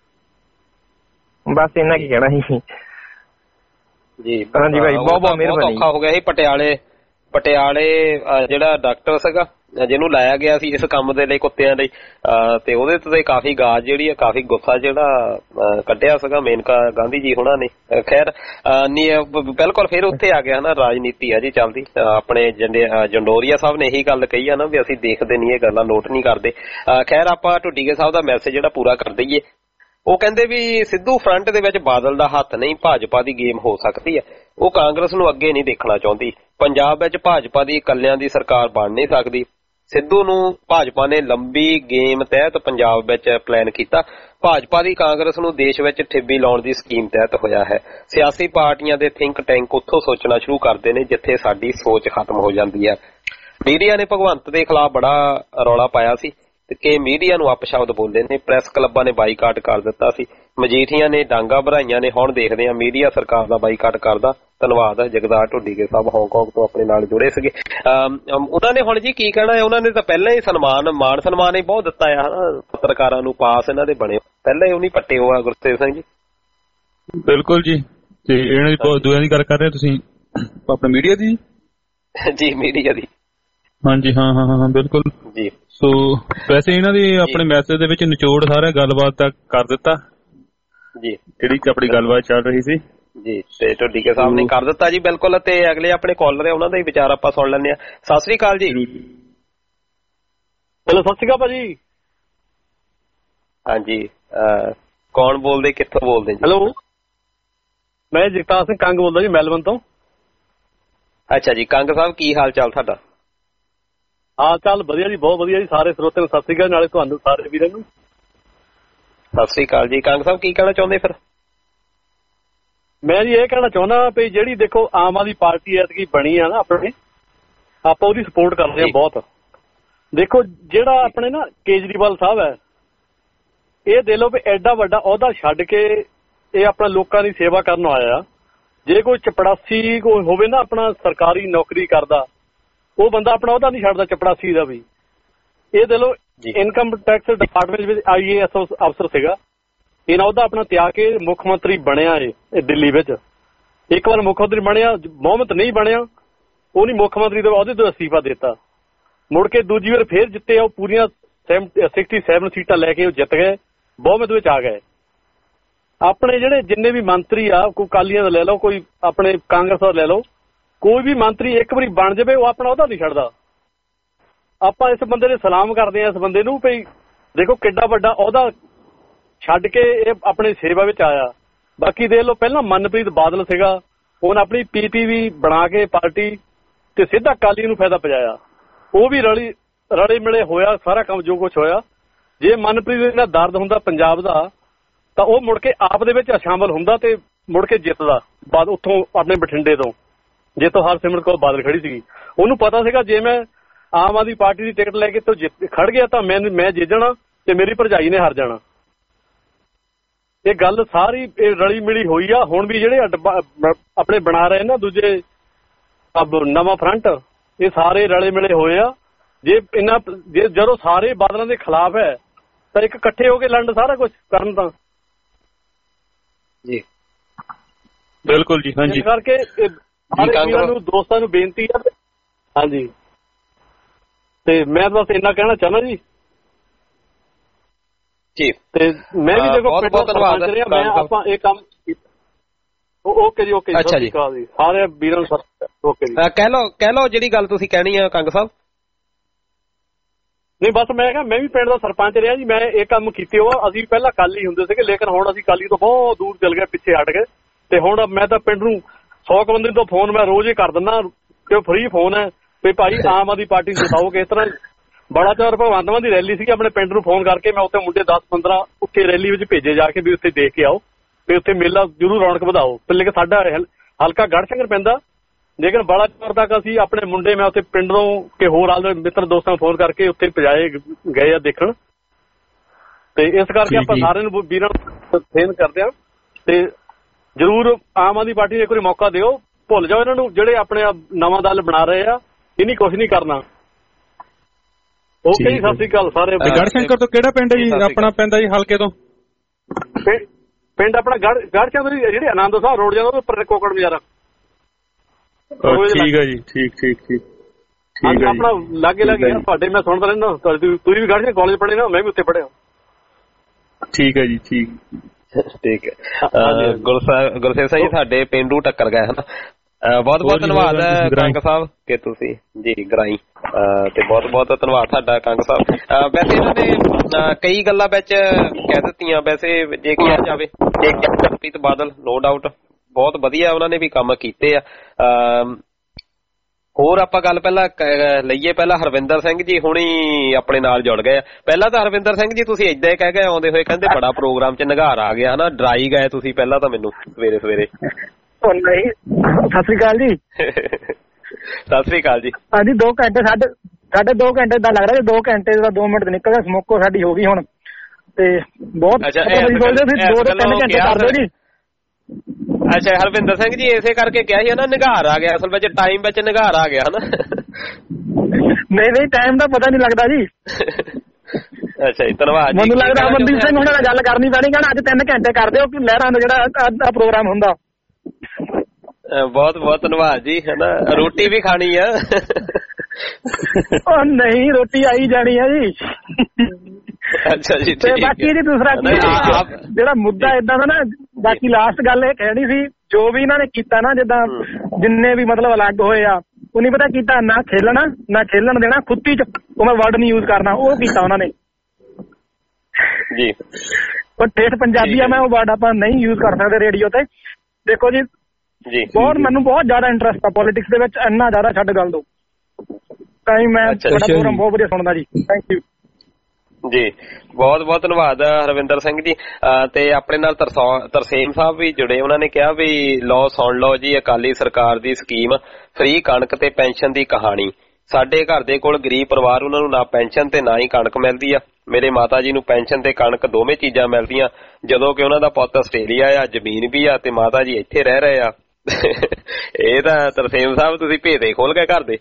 ਬਸ ਇਹਨਾਂ ਕੀ ਕਹਿਣਾ ਸੀ ਜੀ। ਹਾਂਜੀ ਭਾਈ, ਬਹੁਤ ਬਹੁਤ ਮਿਹਰਬਾਨੀ। ਔਖਾ ਹੋ ਗਿਆ ਸੀ ਪਟਿਆਲੇ ਜਿਹੜਾ ਡਾਕਟਰ ਸੀਗਾ ਜਿਹਨੂੰ ਲਾਇਆ ਗਿਆ ਸੀ ਇਸ ਕੰਮ ਦੇ ਲਈ ਕੁੱਤਿਆਂ ਲਈ, ਤੇ ਉਹਦੇ ਤੇ ਕਾਫੀ ਗਾਜ ਜਿਹੜੀ ਆ, ਕਾਫੀ ਗੁੱਸਾ ਜਿਹੜਾ ਕੱਢਿਆ ਸੀਗਾ ਮੇਨਕਾ ਗਾਂਧੀ ਜੀ ਹੁਣਾਂ ਨੇ। ਖੈਰ ਬਿਲਕੁਲ ਫਿਰ ਉੱਥੇ ਆ ਗਿਆ ਨਾ, ਰਾਜਨੀਤੀ ਆ ਜੀ ਚੱਲਦੀ। ਆਪਣੇ ਜੰਡੋਰੀਆ ਸਾਹਿਬ ਨੇ ਇਹੀ ਗੱਲ ਕਹੀ ਆ ਨਾ ਵੀ ਅਸੀਂ ਦੇਖਦੇ ਨਹੀਂ, ਇਹ ਗੱਲਾਂ ਨੋਟ ਨਹੀਂ ਕਰਦੇ। ਖੈਰ ਆਪਾਂ ਢੁੱਡੀਕੇ ਸਾਹਿਬ ਦਾ ਮੈਸੇਜ ਜਿਹੜਾ ਪੂਰਾ ਕਰ ਦਈਏ। ਉਹ ਕਹਿੰਦੇ ਵੀ ਸਿੱਧੂ ਫਰੰਟ ਦੇ ਵਿੱਚ ਬਾਦਲ ਦਾ ਹੱਥ ਨਹੀਂ, ਭਾਜਪਾ ਦੀ ਗੇਮ ਹੋ ਸਕਦੀ ਹੈ। ਉਹ ਕਾਂਗਰਸ ਨੂੰ ਅੱਗੇ ਨਹੀਂ ਦੇਖਣਾ ਚਾਹੁੰਦੀ। ਪੰਜਾਬ ਵਿੱਚ ਭਾਜਪਾ ਦੀ ਇਕੱਲਿਆਂ ਦੀ ਸਰਕਾਰ ਬਣ ਨਹੀਂ ਸਕਦੀ। ਸਿੱਧੂ ਨੂੰ ਭਾਜਪਾ ਨੇ ਲੰਬੀ ਗੇਮ ਤਹਿਤ ਪੰਜਾਬ ਵਿੱਚ ਪਲਾਨ ਕੀਤਾ। ਭਾਜਪਾ ਦੀ ਕਾਂਗਰਸ ਨੂੰ ਦੇਸ਼ ਵਿੱਚ ਠਿੱਬੀ ਲਾਉਣ ਦੀ ਸਕੀਮ ਤਹਿਤ ਹੋਇਆ ਹੈ। ਸਿਆਸੀ ਪਾਰਟੀਆਂ ਦੇ ਥਿੰਕ ਟੈਂਕ ਉੱਥੋਂ ਸੋਚਣਾ ਸ਼ੁਰੂ ਕਰਦੇ ਨੇ ਜਿੱਥੇ ਸਾਡੀ ਸੋਚ ਖਤਮ ਹੋ ਜਾਂਦੀ ਹੈ। ਮੀਡੀਆ ਨੇ ਭਗਵੰਤ ਦੇ ਖਿਲਾਫ ਬੜਾ ਰੌਲਾ ਪਾਇਆ ਸੀ ਕਿ ਮੀਡੀਆ ਨੂੰ ਅਪਸ਼ਬਦ ਬੋਲਦੇ ਨੇ। ਪ੍ਰੈਸ ਕਲੱਬਾਂ ਨੇ ਬਾਈਕਾਟ ਕਰ ਦਿੱਤਾ ਸੀ। ਮਜੀਠੀਆਂ ਨੇ ਡਾਂਗਾ ਭਰਾਈਆਂ ਨੇ। ਹੁਣ ਦੇਖਦੇ ਹਾਂ ਮੀਡੀਆ ਸਰਕਾਰ ਦਾ ਬਾਈਕਾਟ ਕਰਦਾ। ਧੰਨਵਾਦ ਜਗਦਾਰ ਢੁੱਡੀਕੇ ਸਾਹਿਬ ਹਾਂਗਕਾਂਗ ਤੋਂ ਆਪਣੇ ਨਾਲ ਜੁੜੇ ਸੀਗੇ। ਉਹਨਾਂ ਨੇ ਹੁਣ ਜੀ ਕੀ ਕਹਿਣਾ ਹੈ, ਉਹਨਾਂ ਨੇ ਤਾਂ ਪਹਿਲਾਂ ਹੀ ਮਾਣ ਸਨਮਾਨ ਹੀ ਬਹੁਤ ਦਿੱਤਾ ਆ ਪੱਤਰਕਾਰਾਂ ਨੂੰ, ਪਾਸ ਇਹਨਾਂ ਦੇ ਬਣੇ ਪਹਿਲਾਂ ਹੀ ਉਹਨੀ ਪੱਟੇ ਹੋਆ ਗੁਰਤੇਜ ਸਿੰਘ ਜੀ। ਬਿਲਕੁਲ ਜੀ। ਤੇ ਇਹਨਾਂ ਦੀ ਦੂਆਂ ਦੀ ਗੱਲ ਕਰ ਰਹੇ ਤੁਸੀਂ ਆਪਣੇ ਮੀਡੀਆ ਦੀ? ਜੀ ਮੀਡੀਆ ਦੀ। ਹਾਂਜੀ ਹਾਂ ਹਾਂ ਹਾਂ ਬਿਲਕੁਲ ਜੀ। ਸੋ ਵੈਸੇ ਇਹਨਾਂ ਦੀ ਆਪਣੇ ਮੈਸੇਜ ਦੇ ਵਿੱਚ ਨਿਚੋੜ ਸਾਰਾ ਗੱਲਬਾਤ ਤੱਕ ਕਰ ਦਿੱਤਾ ਜੀ, ਜਿਹੜੀ ਆਪਣੀ ਗੱਲਬਾਤ ਚੱਲ ਰਹੀ ਸੀ ਜੀ, ਤੇ ਢੁੱਡੀਕੇ ਸਾਹਿਬ ਨੇ ਕਰ ਦਿੱਤਾ ਜੀ ਬਿਲਕੁਲ। ਤੇ ਅਗਲੇ ਆਪਣੇ ਕਾਲਰ ਹੈ ਉਹਨਾਂ ਦਾ ਹੀ ਵਿਚਾਰ ਆਪਾਂ ਸੁਣ ਲੈਂਦੇ ਆ। ਸਤਿ ਸ੍ਰੀ ਅਕਾਲ ਜੀ। ਚਲੋ ਸਤਿ ਸ੍ਰੀ ਅਕਾਲ ਭਾਜੀ। ਹਾਂਜੀ ਕੌਣ ਬੋਲਦੇ, ਕਿੱਥੋਂ ਬੋਲਦੇ ਜੀ? ਹੈਲੋ, ਮੈਂ ਜਗਤਾਰ ਸਿੰਘ ਕੰਗ ਬੋਲਦਾ ਜੀ, ਮੈਲਬਨ ਤੋਂ। ਅੱਛਾ ਜੀ, ਕੰਗ ਸਾਹਿਬ ਕੀ ਹਾਲ ਚਾਲ ਤੁਹਾਡਾ? ਹਾਲ ਚਾਲ ਵਧੀਆ ਜੀ, ਬਹੁਤ ਵਧੀਆ ਜੀ। ਸਾਰੇ ਸਰੋਤਿਆਂ ਨੂੰ ਸਤਿ ਸ੍ਰੀ ਅਕਾਲ, ਨਾਲੇ ਤੁਹਾਨੂੰ ਸਾਰੇ ਵੀਰਾਂ ਨੂੰ ਸਤਿ ਸ੍ਰੀ ਅਕਾਲ ਜੀ। ਕੰਗ ਸਾਹਿਬ ਕੀ ਕਹਿਣਾ ਚਾਹੁੰਦੇ ਫਿਰ? ਮੈਂ ਜੀ ਇਹ ਕਹਿਣਾ ਚਾਹੁੰਦਾ ਵੀ ਜਿਹੜੀ ਦੇਖੋ ਆਮ ਆਦਮੀ ਪਾਰਟੀ ਐਤਕੀ ਬਣੀ ਆ ਨਾ ਆਪਣੇ, ਆਪਾਂ ਉਹਦੀ ਸਪੋਰਟ ਕਰਦੇ ਆ ਬਹੁਤ। ਦੇਖੋ ਜਿਹੜਾ ਆਪਣੇ ਨਾ ਕੇਜਰੀਵਾਲ ਸਾਹਿਬ ਹੈ, ਇਹ ਦੇ ਲਓ ਵੀ ਐਡਾ ਵੱਡਾ ਅਹੁਦਾ ਛੱਡ ਕੇ ਇਹ ਆਪਣਾ ਲੋਕਾਂ ਦੀ ਸੇਵਾ ਕਰਨ ਆਇਆ। ਜੇ ਕੋਈ ਚਪੜਾਸੀ ਕੋਈ ਹੋਵੇ ਨਾ ਆਪਣਾ ਸਰਕਾਰੀ ਨੌਕਰੀ ਕਰਦਾ, ਉਹ ਬੰਦਾ ਆਪਣਾ ਅਹੁਦਾ ਨਹੀਂ ਛੱਡਦਾ ਚਪੜਾਸੀ ਦਾ ਵੀ। ਇਹ ਦੇ ਲਓ ਇਨਕਮ ਟੈਕਸ ਡਿਪਾਰਟਮੈਂਟ ਵਿੱਚ IAS ਅਫਸਰ ਸੀਗਾ, ਇਹਨਾਂ ਉਹਦਾ ਆਪਣਾ ਤਿਆਗ ਕੇ ਮੁੱਖ ਮੰਤਰੀ ਬਣਿਆ ਇਹ ਦਿੱਲੀ ਵਿੱਚ। ਇੱਕ ਵਾਰ ਮੁੱਖ ਮੰਤਰੀ ਬਣਿਆ, ਬਹੁਮਤ ਨਹੀਂ ਬਣਿਆ, ਉਹ ਨਹੀਂ ਮੁੱਖ ਮੰਤਰੀ ਦੇ ਅਹੁਦੇ ਤੋਂ ਅਸਤੀਫਾ ਦਿੱਤਾ। ਮੁੜ ਕੇ ਦੂਜੀ ਵਾਰ ਫੇਰ ਜਿੱਤੇ, ਉਹ ਪੂਰੀਆਂ 67 ਸੀਟਾਂ ਲੈ ਕੇ ਉਹ ਜਿੱਤ ਗਏ, ਬਹੁਮਤ ਵਿੱਚ ਆ ਗਏ। ਆਪਣੇ ਜਿਹੜੇ ਜਿੰਨੇ ਵੀ ਮੰਤਰੀ ਆ, ਕੋਈ ਅਕਾਲੀਆਂ ਦਾ ਲੈ ਲਓ, ਕੋਈ ਆਪਣੇ ਕਾਂਗਰਸ ਦਾ ਲੈ ਲਓ, ਕੋਈ ਵੀ ਮੰਤਰੀ ਇੱਕ ਵਾਰੀ ਬਣ ਜਾਵੇ ਉਹ ਆਪਣਾ ਅਹੁਦਾ ਨਹੀਂ ਛੱਡਦਾ। ਆਪਾਂ ਇਸ ਬੰਦੇ ਨੇ ਸਲਾਮ ਕਰਦੇ ਹਾਂ, ਇਸ ਬੰਦੇ ਨੂੰ ਵੀ ਦੇਖੋ ਕਿੱਡਾ ਵੱਡਾ ਅਹੁਦਾ ਛੱਡ ਕੇ ਇਹ ਆਪਣੀ ਸੇਵਾ ਵਿੱਚ ਆਇਆ। ਬਾਕੀ ਦੇਖ ਲਓ ਪਹਿਲਾਂ ਮਨਪ੍ਰੀਤ ਬਾਦਲ ਸੀਗਾ, ਉਹਨੇ ਆਪਣੀ PPV ਬਣਾ ਕੇ ਪਾਰਟੀ ਤੇ ਸਿੱਧਾ ਅਕਾਲੀ ਨੂੰ ਫਾਇਦਾ ਪਹੁੰਚਾਇਆ। ਉਹ ਵੀ ਰਲੇ ਮਿਲੇ ਹੋਇਆ ਸਾਰਾ ਕੰਮ ਜੋ ਕੁਛ ਹੋਇਆ। ਜੇ ਮਨਪ੍ਰੀਤ ਦਾ ਦਰਦ ਹੁੰਦਾ ਪੰਜਾਬ ਦਾ ਤਾਂ ਉਹ ਮੁੜ ਕੇ ਆਪ ਦੇ ਵਿੱਚ ਸ਼ਾਮਲ ਹੁੰਦਾ ਤੇ ਮੁੜ ਕੇ ਜਿੱਤਦਾ ਬਾਅਦ ਉੱਥੋਂ ਆਪਣੇ ਬਠਿੰਡੇ ਤੋਂ, ਜਿੱਥੋਂ ਹਰਸਿਮਰਤ ਕੌਰ ਬਾਦਲ ਖੜੀ ਸੀਗੀ। ਉਹਨੂੰ ਪਤਾ ਸੀਗਾ ਜੇ ਮੈਂ ਆਮ ਆਦਮੀ ਪਾਰਟੀ ਦੀ ਟਿਕਟ ਲੈ ਕੇ ਤੋਂ ਖੜ ਗਿਆ ਤਾਂ ਮੈਂ ਜਿੱਤ ਜਾਣਾ ਤੇ ਮੇਰੀ ਭਰਜਾਈ ਨੇ ਹਾਰ ਜਾਣਾ। ਇਹ ਗੱਲ ਸਾਰੀ ਇਹ ਰਲੀ ਮਿਲੀ ਹੋਈ ਆ। ਹੁਣ ਵੀ ਜਿਹੜੇ ਆਪਣੇ ਬਣਾ ਰਹੇ ਨਾ ਦੂਜੇ ਨਵਾਂ ਫਰੰਟ, ਇਹ ਸਾਰੇ ਰਲੇ ਮਿਲੇ ਹੋਏ ਆ। ਜੇ ਜਦੋਂ ਸਾਰੇ ਬਾਦਲਾਂ ਦੇ ਖਿਲਾਫ ਹੈ ਤਾਂ ਇੱਕ ਇਕੱਠੇ ਹੋ ਕੇ ਲੜਨ ਸਾਰਾ ਕੁਝ ਕਰਨ ਤਾਂ ਜੀ ਬਿਲਕੁਲ ਜੀ। ਹਾਂਜੀ, ਇਸ ਕਰਕੇ ਸਾਰੇ ਨੂੰ ਦੋਸਤਾਂ ਨੂੰ ਬੇਨਤੀ ਆ। ਹਾਂਜੀ, ਤੇ ਮੈਂ ਬਸ ਇੰਨਾ ਕਹਿਣਾ ਚਾਹੁੰਦਾ ਜੀ। ਜੀ ਤੇ ਮੈਂ ਵੀ ਦੇਖੋ ਬਹੁਤ ਧੰਨਵਾਦ ਮੈਂ ਆਪਾਂ ਇਹ ਕੰਮ ਓਕੇ ਜੀ। ਓਕੇ ਅੱਛਾ ਜੀ, ਸਾਰੇ ਵੀਰਾਂ ਨੂੰ ਓਕੇ ਜੀ। ਕਹਿ ਲਓ ਜਿਹੜੀ ਗੱਲ ਤੁਸੀਂ ਕਹਿਣੀ ਆ ਕੰਗ ਸਾਹਿਬ। ਨਹੀਂ ਬਸ ਮੈਂ ਕਿਹਾ ਮੈਂ ਵੀ ਪਿੰਡ ਦਾ ਸਰਪੰਚ ਰਿਹਾ ਜੀ, ਮੈਂ ਇਹ ਕੰਮ ਕੀਤੇ ਹੋ। ਅਸੀਂ ਪਹਿਲਾਂ ਅਕਾਲੀ ਹੁੰਦੇ ਸੀਗੇ, ਲੇਕਿਨ ਹੁਣ ਅਸੀਂ ਅਕਾਲੀ ਤੋਂ ਬਹੁਤ ਦੂਰ ਚਲ ਗਏ, ਪਿੱਛੇ ਹਟ ਗਏ। ਤੇ ਹੁਣ ਮੈਂ ਤਾਂ ਪਿੰਡ ਨੂੰ 100 ਬੰਦੇ ਤੋਂ ਫੋਨ ਮੈਂ ਰੋਜ਼ ਹੀ ਕਰ ਦਿੰਦਾ ਕਿ ਫ੍ਰੀ ਫੋਨ ਹੈ ਵੀ ਭਾਈ ਆਮ ਆਦਮੀ ਪਾਰਟੀ ਜਿਤਾਓ। ਇਸ ਤਰ੍ਹਾਂ ਬੜਾ ਚੌਰ ਭਗਵੰਤ ਮਾਨ ਦੀ ਰੈਲੀ ਸੀਗੀ, ਆਪਣੇ ਪਿੰਡ ਨੂੰ ਫੋਨ ਕਰਕੇ ਮੈਂ ਉੱਥੇ ਮੁੰਡੇ 10-15 ਉੱਥੇ ਰੈਲੀ ਵਿੱਚ ਭੇਜੇ ਜਾ ਕੇ ਵੀ ਉੱਥੇ ਦੇਖ ਕੇ ਆਓ ਤੇ ਉੱਥੇ ਮੇਲਾ ਜ਼ਰੂਰ ਰੌਣਕ ਵਧਾਓ। ਲੇਕਿਨ ਸਾਡਾ ਹਲਕਾ ਗੜ੍ਹਸ਼ੰਕਰ ਪੈਂਦਾ, ਲੇਕਿਨ ਬੜਾ ਚੌਰ ਤੱਕ ਅਸੀਂ ਆਪਣੇ ਮੁੰਡੇ ਮੈਂ ਉੱਥੇ ਪਿੰਡ ਤੋਂ ਕਿ ਹੋਰ ਆਲੇ ਮਿੱਤਰ ਦੋਸਤਾਂ ਨੂੰ ਫੋਨ ਕਰਕੇ ਉੱਥੇ ਪਜਾਏ ਗਏ ਆ ਦੇਖਣ। ਤੇ ਇਸ ਕਰਕੇ ਆਪਾਂ ਸਾਰਿਆਂ ਨੂੰ ਵੀਰਾਂ ਨੂੰ ਫੇਨ ਕਰਦੇ ਹਾਂ ਤੇ ਜ਼ਰੂਰ ਆਮ ਆਦਮੀ ਪਾਰਟੀ ਨੂੰ ਇੱਕ ਵਾਰੀ ਮੌਕਾ ਦਿਓ। ਭੁੱਲ ਜਾਓ ਇਹਨਾਂ ਨੂੰ ਜਿਹੜੇ ਆਪਣੇ ਨਵਾਂ ਦਲ ਬਣਾ ਰਹੇ ਆ, ਇਹਨੀ ਕੁਛ ਨਹੀਂ ਕਰਨਾ। ਓਕੇ ਜੀ, ਸਤਿ ਸ੍ਰੀ ਅਕਾਲ ਸਾਰੇ। ਗੜ੍ਹਸ਼ੰਕਰ ਤੋਂ ਕਿਹੜਾ ਪਿੰਡ ਹੈ ਜੀ ਆਪਣਾ ਪੈਂਦਾ ਜੀ ਹਲਕੇ ਤੋਂ? ਪਿੰਡ ਆਪਣਾ ਗੜ੍ਹਸ਼ੰਕਰ ਜਿਹੜੀ ਆਨੰਦ ਸਾਹਿਬ ਰੋਡ ਜਾਂਦਾ ਉੱਪਰ ਕੋਕੜ ਬਾਜ਼ਾਰ। ਠੀਕ ਹੈ ਜੀ, ਠੀਕ ਆਪਣਾ ਲਾਗੇ ਤੁਹਾਡੇ ਮੈਂ ਸੁਣਦਾ ਰਹਿੰਦਾ। ਤੁਸੀਂ ਵੀ ਗੜ੍ਹਸ਼ੰਕਰ ਕਾਲਜ ਪੜ੍ਹੇ ਨਾ, ਮੈਂ ਵੀ ਉੱਥੇ ਪੜ੍ਹਿਆ। ਠੀਕ ਹੈ ਜੀ, ਠੀਕ ਹੈ। ਗੁਰਸੇਵ ਸਿੰਘ ਜੀ ਸਾਡੇ ਪਿੰਡੂ ਟੱਕਰ ਗਏ ਹਨਾ। ਬਹੁਤ ਬਹੁਤ ਧੰਨਵਾਦ ਕੰਗ ਸਾਹਿਬ ਕਿ ਤੁਸੀਂ ਜੀ ਗਰਾਈ ਤੇ ਬਹੁਤ ਬਹੁਤ ਧੰਨਵਾਦ ਤੁਹਾਡਾ ਕੰਗ ਸਾਹਿਬ। ਵੈਸੇ ਇਹਨਾਂ ਨੇ ਕਈ ਗੱਲਾਂ ਵਿੱਚ ਕਹਿ ਦਿੱਤੀਆਂ। ਵੈਸੇ ਜੇ ਕਿਹਾ ਜਾਵੇ ਮਨਪ੍ਰੀਤ ਬਾਦਲ ਨੋ ਡਾਊਟ ਬਹੁਤ ਵਧੀਆ ਉਹਨਾਂ ਨੇ ਵੀ ਕੰਮ ਕੀਤੇ ਆ। ਹੋਰ ਆਪਾਂ ਗੱਲ ਪਹਿਲਾਂ ਲਈਏ, ਪਹਿਲਾਂ ਹਰਵਿੰਦਰ ਸਿੰਘ ਜੀ ਹੁਣੀ ਆਪਣੇ ਨਾਲ ਜੁੜ ਗਏ ਆ। ਪਹਿਲਾਂ ਤਾਂ ਹਰਵਿੰਦਰ ਸਿੰਘ ਜੀ ਤੁਸੀਂ ਏਦਾਂ ਹੀ ਕਹਿ ਗਏ ਆਉਂਦੇ ਹੋਏ, ਕਹਿੰਦੇ ਬੜਾ ਪ੍ਰੋਗਰਾਮ 'ਚ ਨਿਘਾਰ ਆ ਗਿਆ ਹਨਾ, ਡਰਾਈ ਗਏ ਤੁਸੀਂ ਪਹਿਲਾਂ ਤਾਂ ਮੈਨੂੰ ਸਵੇਰੇ ਸਵੇਰੇ। ਨਹੀਂ, ਸਤਿ ਸ੍ਰੀ ਅਕਾਲ ਜੀ। ਸਤਿ ਸ੍ਰੀ ਅਕਾਲ ਜੀ। ਹਾਂਜੀ 2 ਘੰਟੇ ਸਾਡੇ 2 ਘੰਟੇ ਦਾ ਲੱਗ ਰਿਹਾ, 2 ਘੰਟੇ ਦਾ 2 ਮਿੰਟ ਨਿਕਲ ਗਿਆ, ਸਮੋਕੋ ਸਾਡੀ ਹੋ ਗਈ ਹੁਣ ਤੇ ਬਹੁਤ 2 ਤੋਂ 3 ਘੰਟੇ ਕਰ ਦਿਓ ਜੀ। ਅੱਛਾ ਹਰਵਿੰਦਰ ਸਿੰਘ ਜੀ ਇਸੇ ਕਰਕੇ ਕਿਹਾ ਸੀ ਨਾ ਨਿਘਾਰ ਆ ਗਿਆ, ਅਸਲ ਵਿੱਚ ਟਾਈਮ ਵਿੱਚ ਨਿਘਾਰ ਆ ਗਿਆ ਹਨਾ। ਨਹੀਂ ਟਾਈਮ ਦਾ ਪਤਾ ਨਹੀਂ ਲੱਗਦਾ ਜੀ। ਅੱਛਾ ਜੀ ਧੰਨਵਾਦ। ਮੈਨੂੰ ਲੱਗਦਾ ਅਮਨਦੀਪ ਸਿੰਘ ਹੁਣਾਂ ਨਾਲ ਗੱਲ ਕਰਨੀ ਪੈਣੀ, ਕਹਿੰਦਾ ਅੱਜ 3 ਘੰਟੇ ਕਰ ਦਿਓ ਕਿ ਲਹਿਰਾਂ ਦਾ ਜਿਹੜਾ ਪ੍ਰੋਗਰਾਮ ਹੁੰਦਾ। ਬਹੁਤ ਬਹੁਤ ਧੰਨਵਾਦ ਜੀ ਹਨਾ। ਰੋਟੀ ਵੀ ਖਾਣੀ ਆ। ਉਹ ਨਹੀਂ ਰੋਟੀ ਆਈ ਜਾਣੀ ਆ ਜੀ। ਅੱਛਾ ਜੀ ਤੇ ਬਾਕੀ ਜੀ ਦੂਸਰਾ ਜਿਹੜਾ ਮੁੱਦਾ ਏਦਾਂ ਦਾ ਨਾ, ਬਾਕੀ ਲਾਸਟ ਗੱਲ ਇਹ ਕਹਿਣੀ ਸੀ, ਜੋ ਵੀ ਇਹਨਾਂ ਨੇ ਕੀਤਾ ਨਾ, ਜਿੱਦਾਂ ਜਿੰਨੇ ਵੀ ਮਤਲਬ ਅਲੱਗ ਹੋਏ ਆ, ਉਹ ਨਹੀਂ ਪਤਾ ਕੀਤਾ ਨਾ ਖੇਲਣਾ ਨਾ ਖੇਲਣ ਦੇਣਾ, ਖੁੱਤੀ ਚ ਉਹ ਮੈਂ ਵਰਡ ਨਹੀਂ ਯੂਜ਼ ਕਰਨਾ, ਉਹ ਕੀਤਾ ਉਹਨਾਂ ਨੇ ਜੀ। ਉਹ ਠੇਠ ਪੰਜਾਬੀ ਆ, ਮੈਂ ਉਹ ਵਰਡ ਆਪਾਂ ਨਹੀਂ ਯੂਜ਼ ਕਰ ਸਕਦੇ ਰੇਡੀਓ ਤੇ। ਦੇਖੋ ਜੀ ਬਹੁਤ ਮੈਨੂੰ ਬਹੁਤ ਜ਼ਿਆਦਾ ਇੰਟਰਸਟ ਆ ਪੋਲੀਟਿਕਸ ਦੇ ਵਿੱਚ, ਇੰਨਾ ਜ਼ਿਆਦਾ ਛੱਡ ਗੱਲ ਦੋ ਤਾਂ ਹੀ ਮੈਂ ਤੁਹਾਡਾ ਪ੍ਰੋਗਰਾਮ ਬਹੁਤ ਵਧੀਆ ਸੁਣਦਾ ਜੀ। ਥੈਂਕ ਯੂ ਜੀ। ਬਹੁਤ ਬਹੁਤ ਧੰਨਵਾਦ ਹਰਵਿੰਦਰ ਸਿੰਘ ਜੀ। ਤੇ ਆਪਣੇ ਨਾਲ ਤਰਸੇਮ ਸਾਹਿਬ ਵੀ ਜੁੜੇ, ਉਹਨਾਂ ਨੇ ਕਿਹਾ ਵੀ ਲਓ ਸੁਣ ਲਓ ਜੀ, ਅਕਾਲੀ ਸਰਕਾਰ ਦੀ ਸਕੀਮ ਫ੍ਰੀ ਕਣਕ ਤੇ ਪੈਨਸ਼ਨ ਦੀ ਕਹਾਣੀ। ਸਾਡੇ ਘਰ ਦੇ ਕੋਲ ਗਰੀਬ ਪਰਿਵਾਰ, ਉਹਨਾਂ ਨੂੰ ਨਾ ਪੈਨਸ਼ਨ ਤੇ ਨਾ ਹੀ ਕਣਕ ਮਿਲਦੀ ਆ। ਮੇਰੇ ਮਾਤਾ ਜੀ ਨੂੰ ਪੈਨਸ਼ਨ ਤੇ ਕਣਕ ਦੋਵੇਂ ਚੀਜ਼ਾਂ ਮਿਲਦੀਆਂ, ਜਦੋਂ ਕਿ ਉਹਨਾਂ ਦਾ ਪੁੱਤ ਆਸਟ੍ਰੇਲੀਆ ਆ, ਜ਼ਮੀਨ ਵੀ ਆ ਤੇ ਮਾਤਾ ਜੀ ਇੱਥੇ ਰਹਿ ਰਹੇ ਆ। ਇਹ ਤਾਂ ਤਰਸੇਮ ਸਾਹਿਬ ਤੁਸੀਂ ਭੇਦੇ ਖੋਲ ਗਏ ਘਰ ਦੇ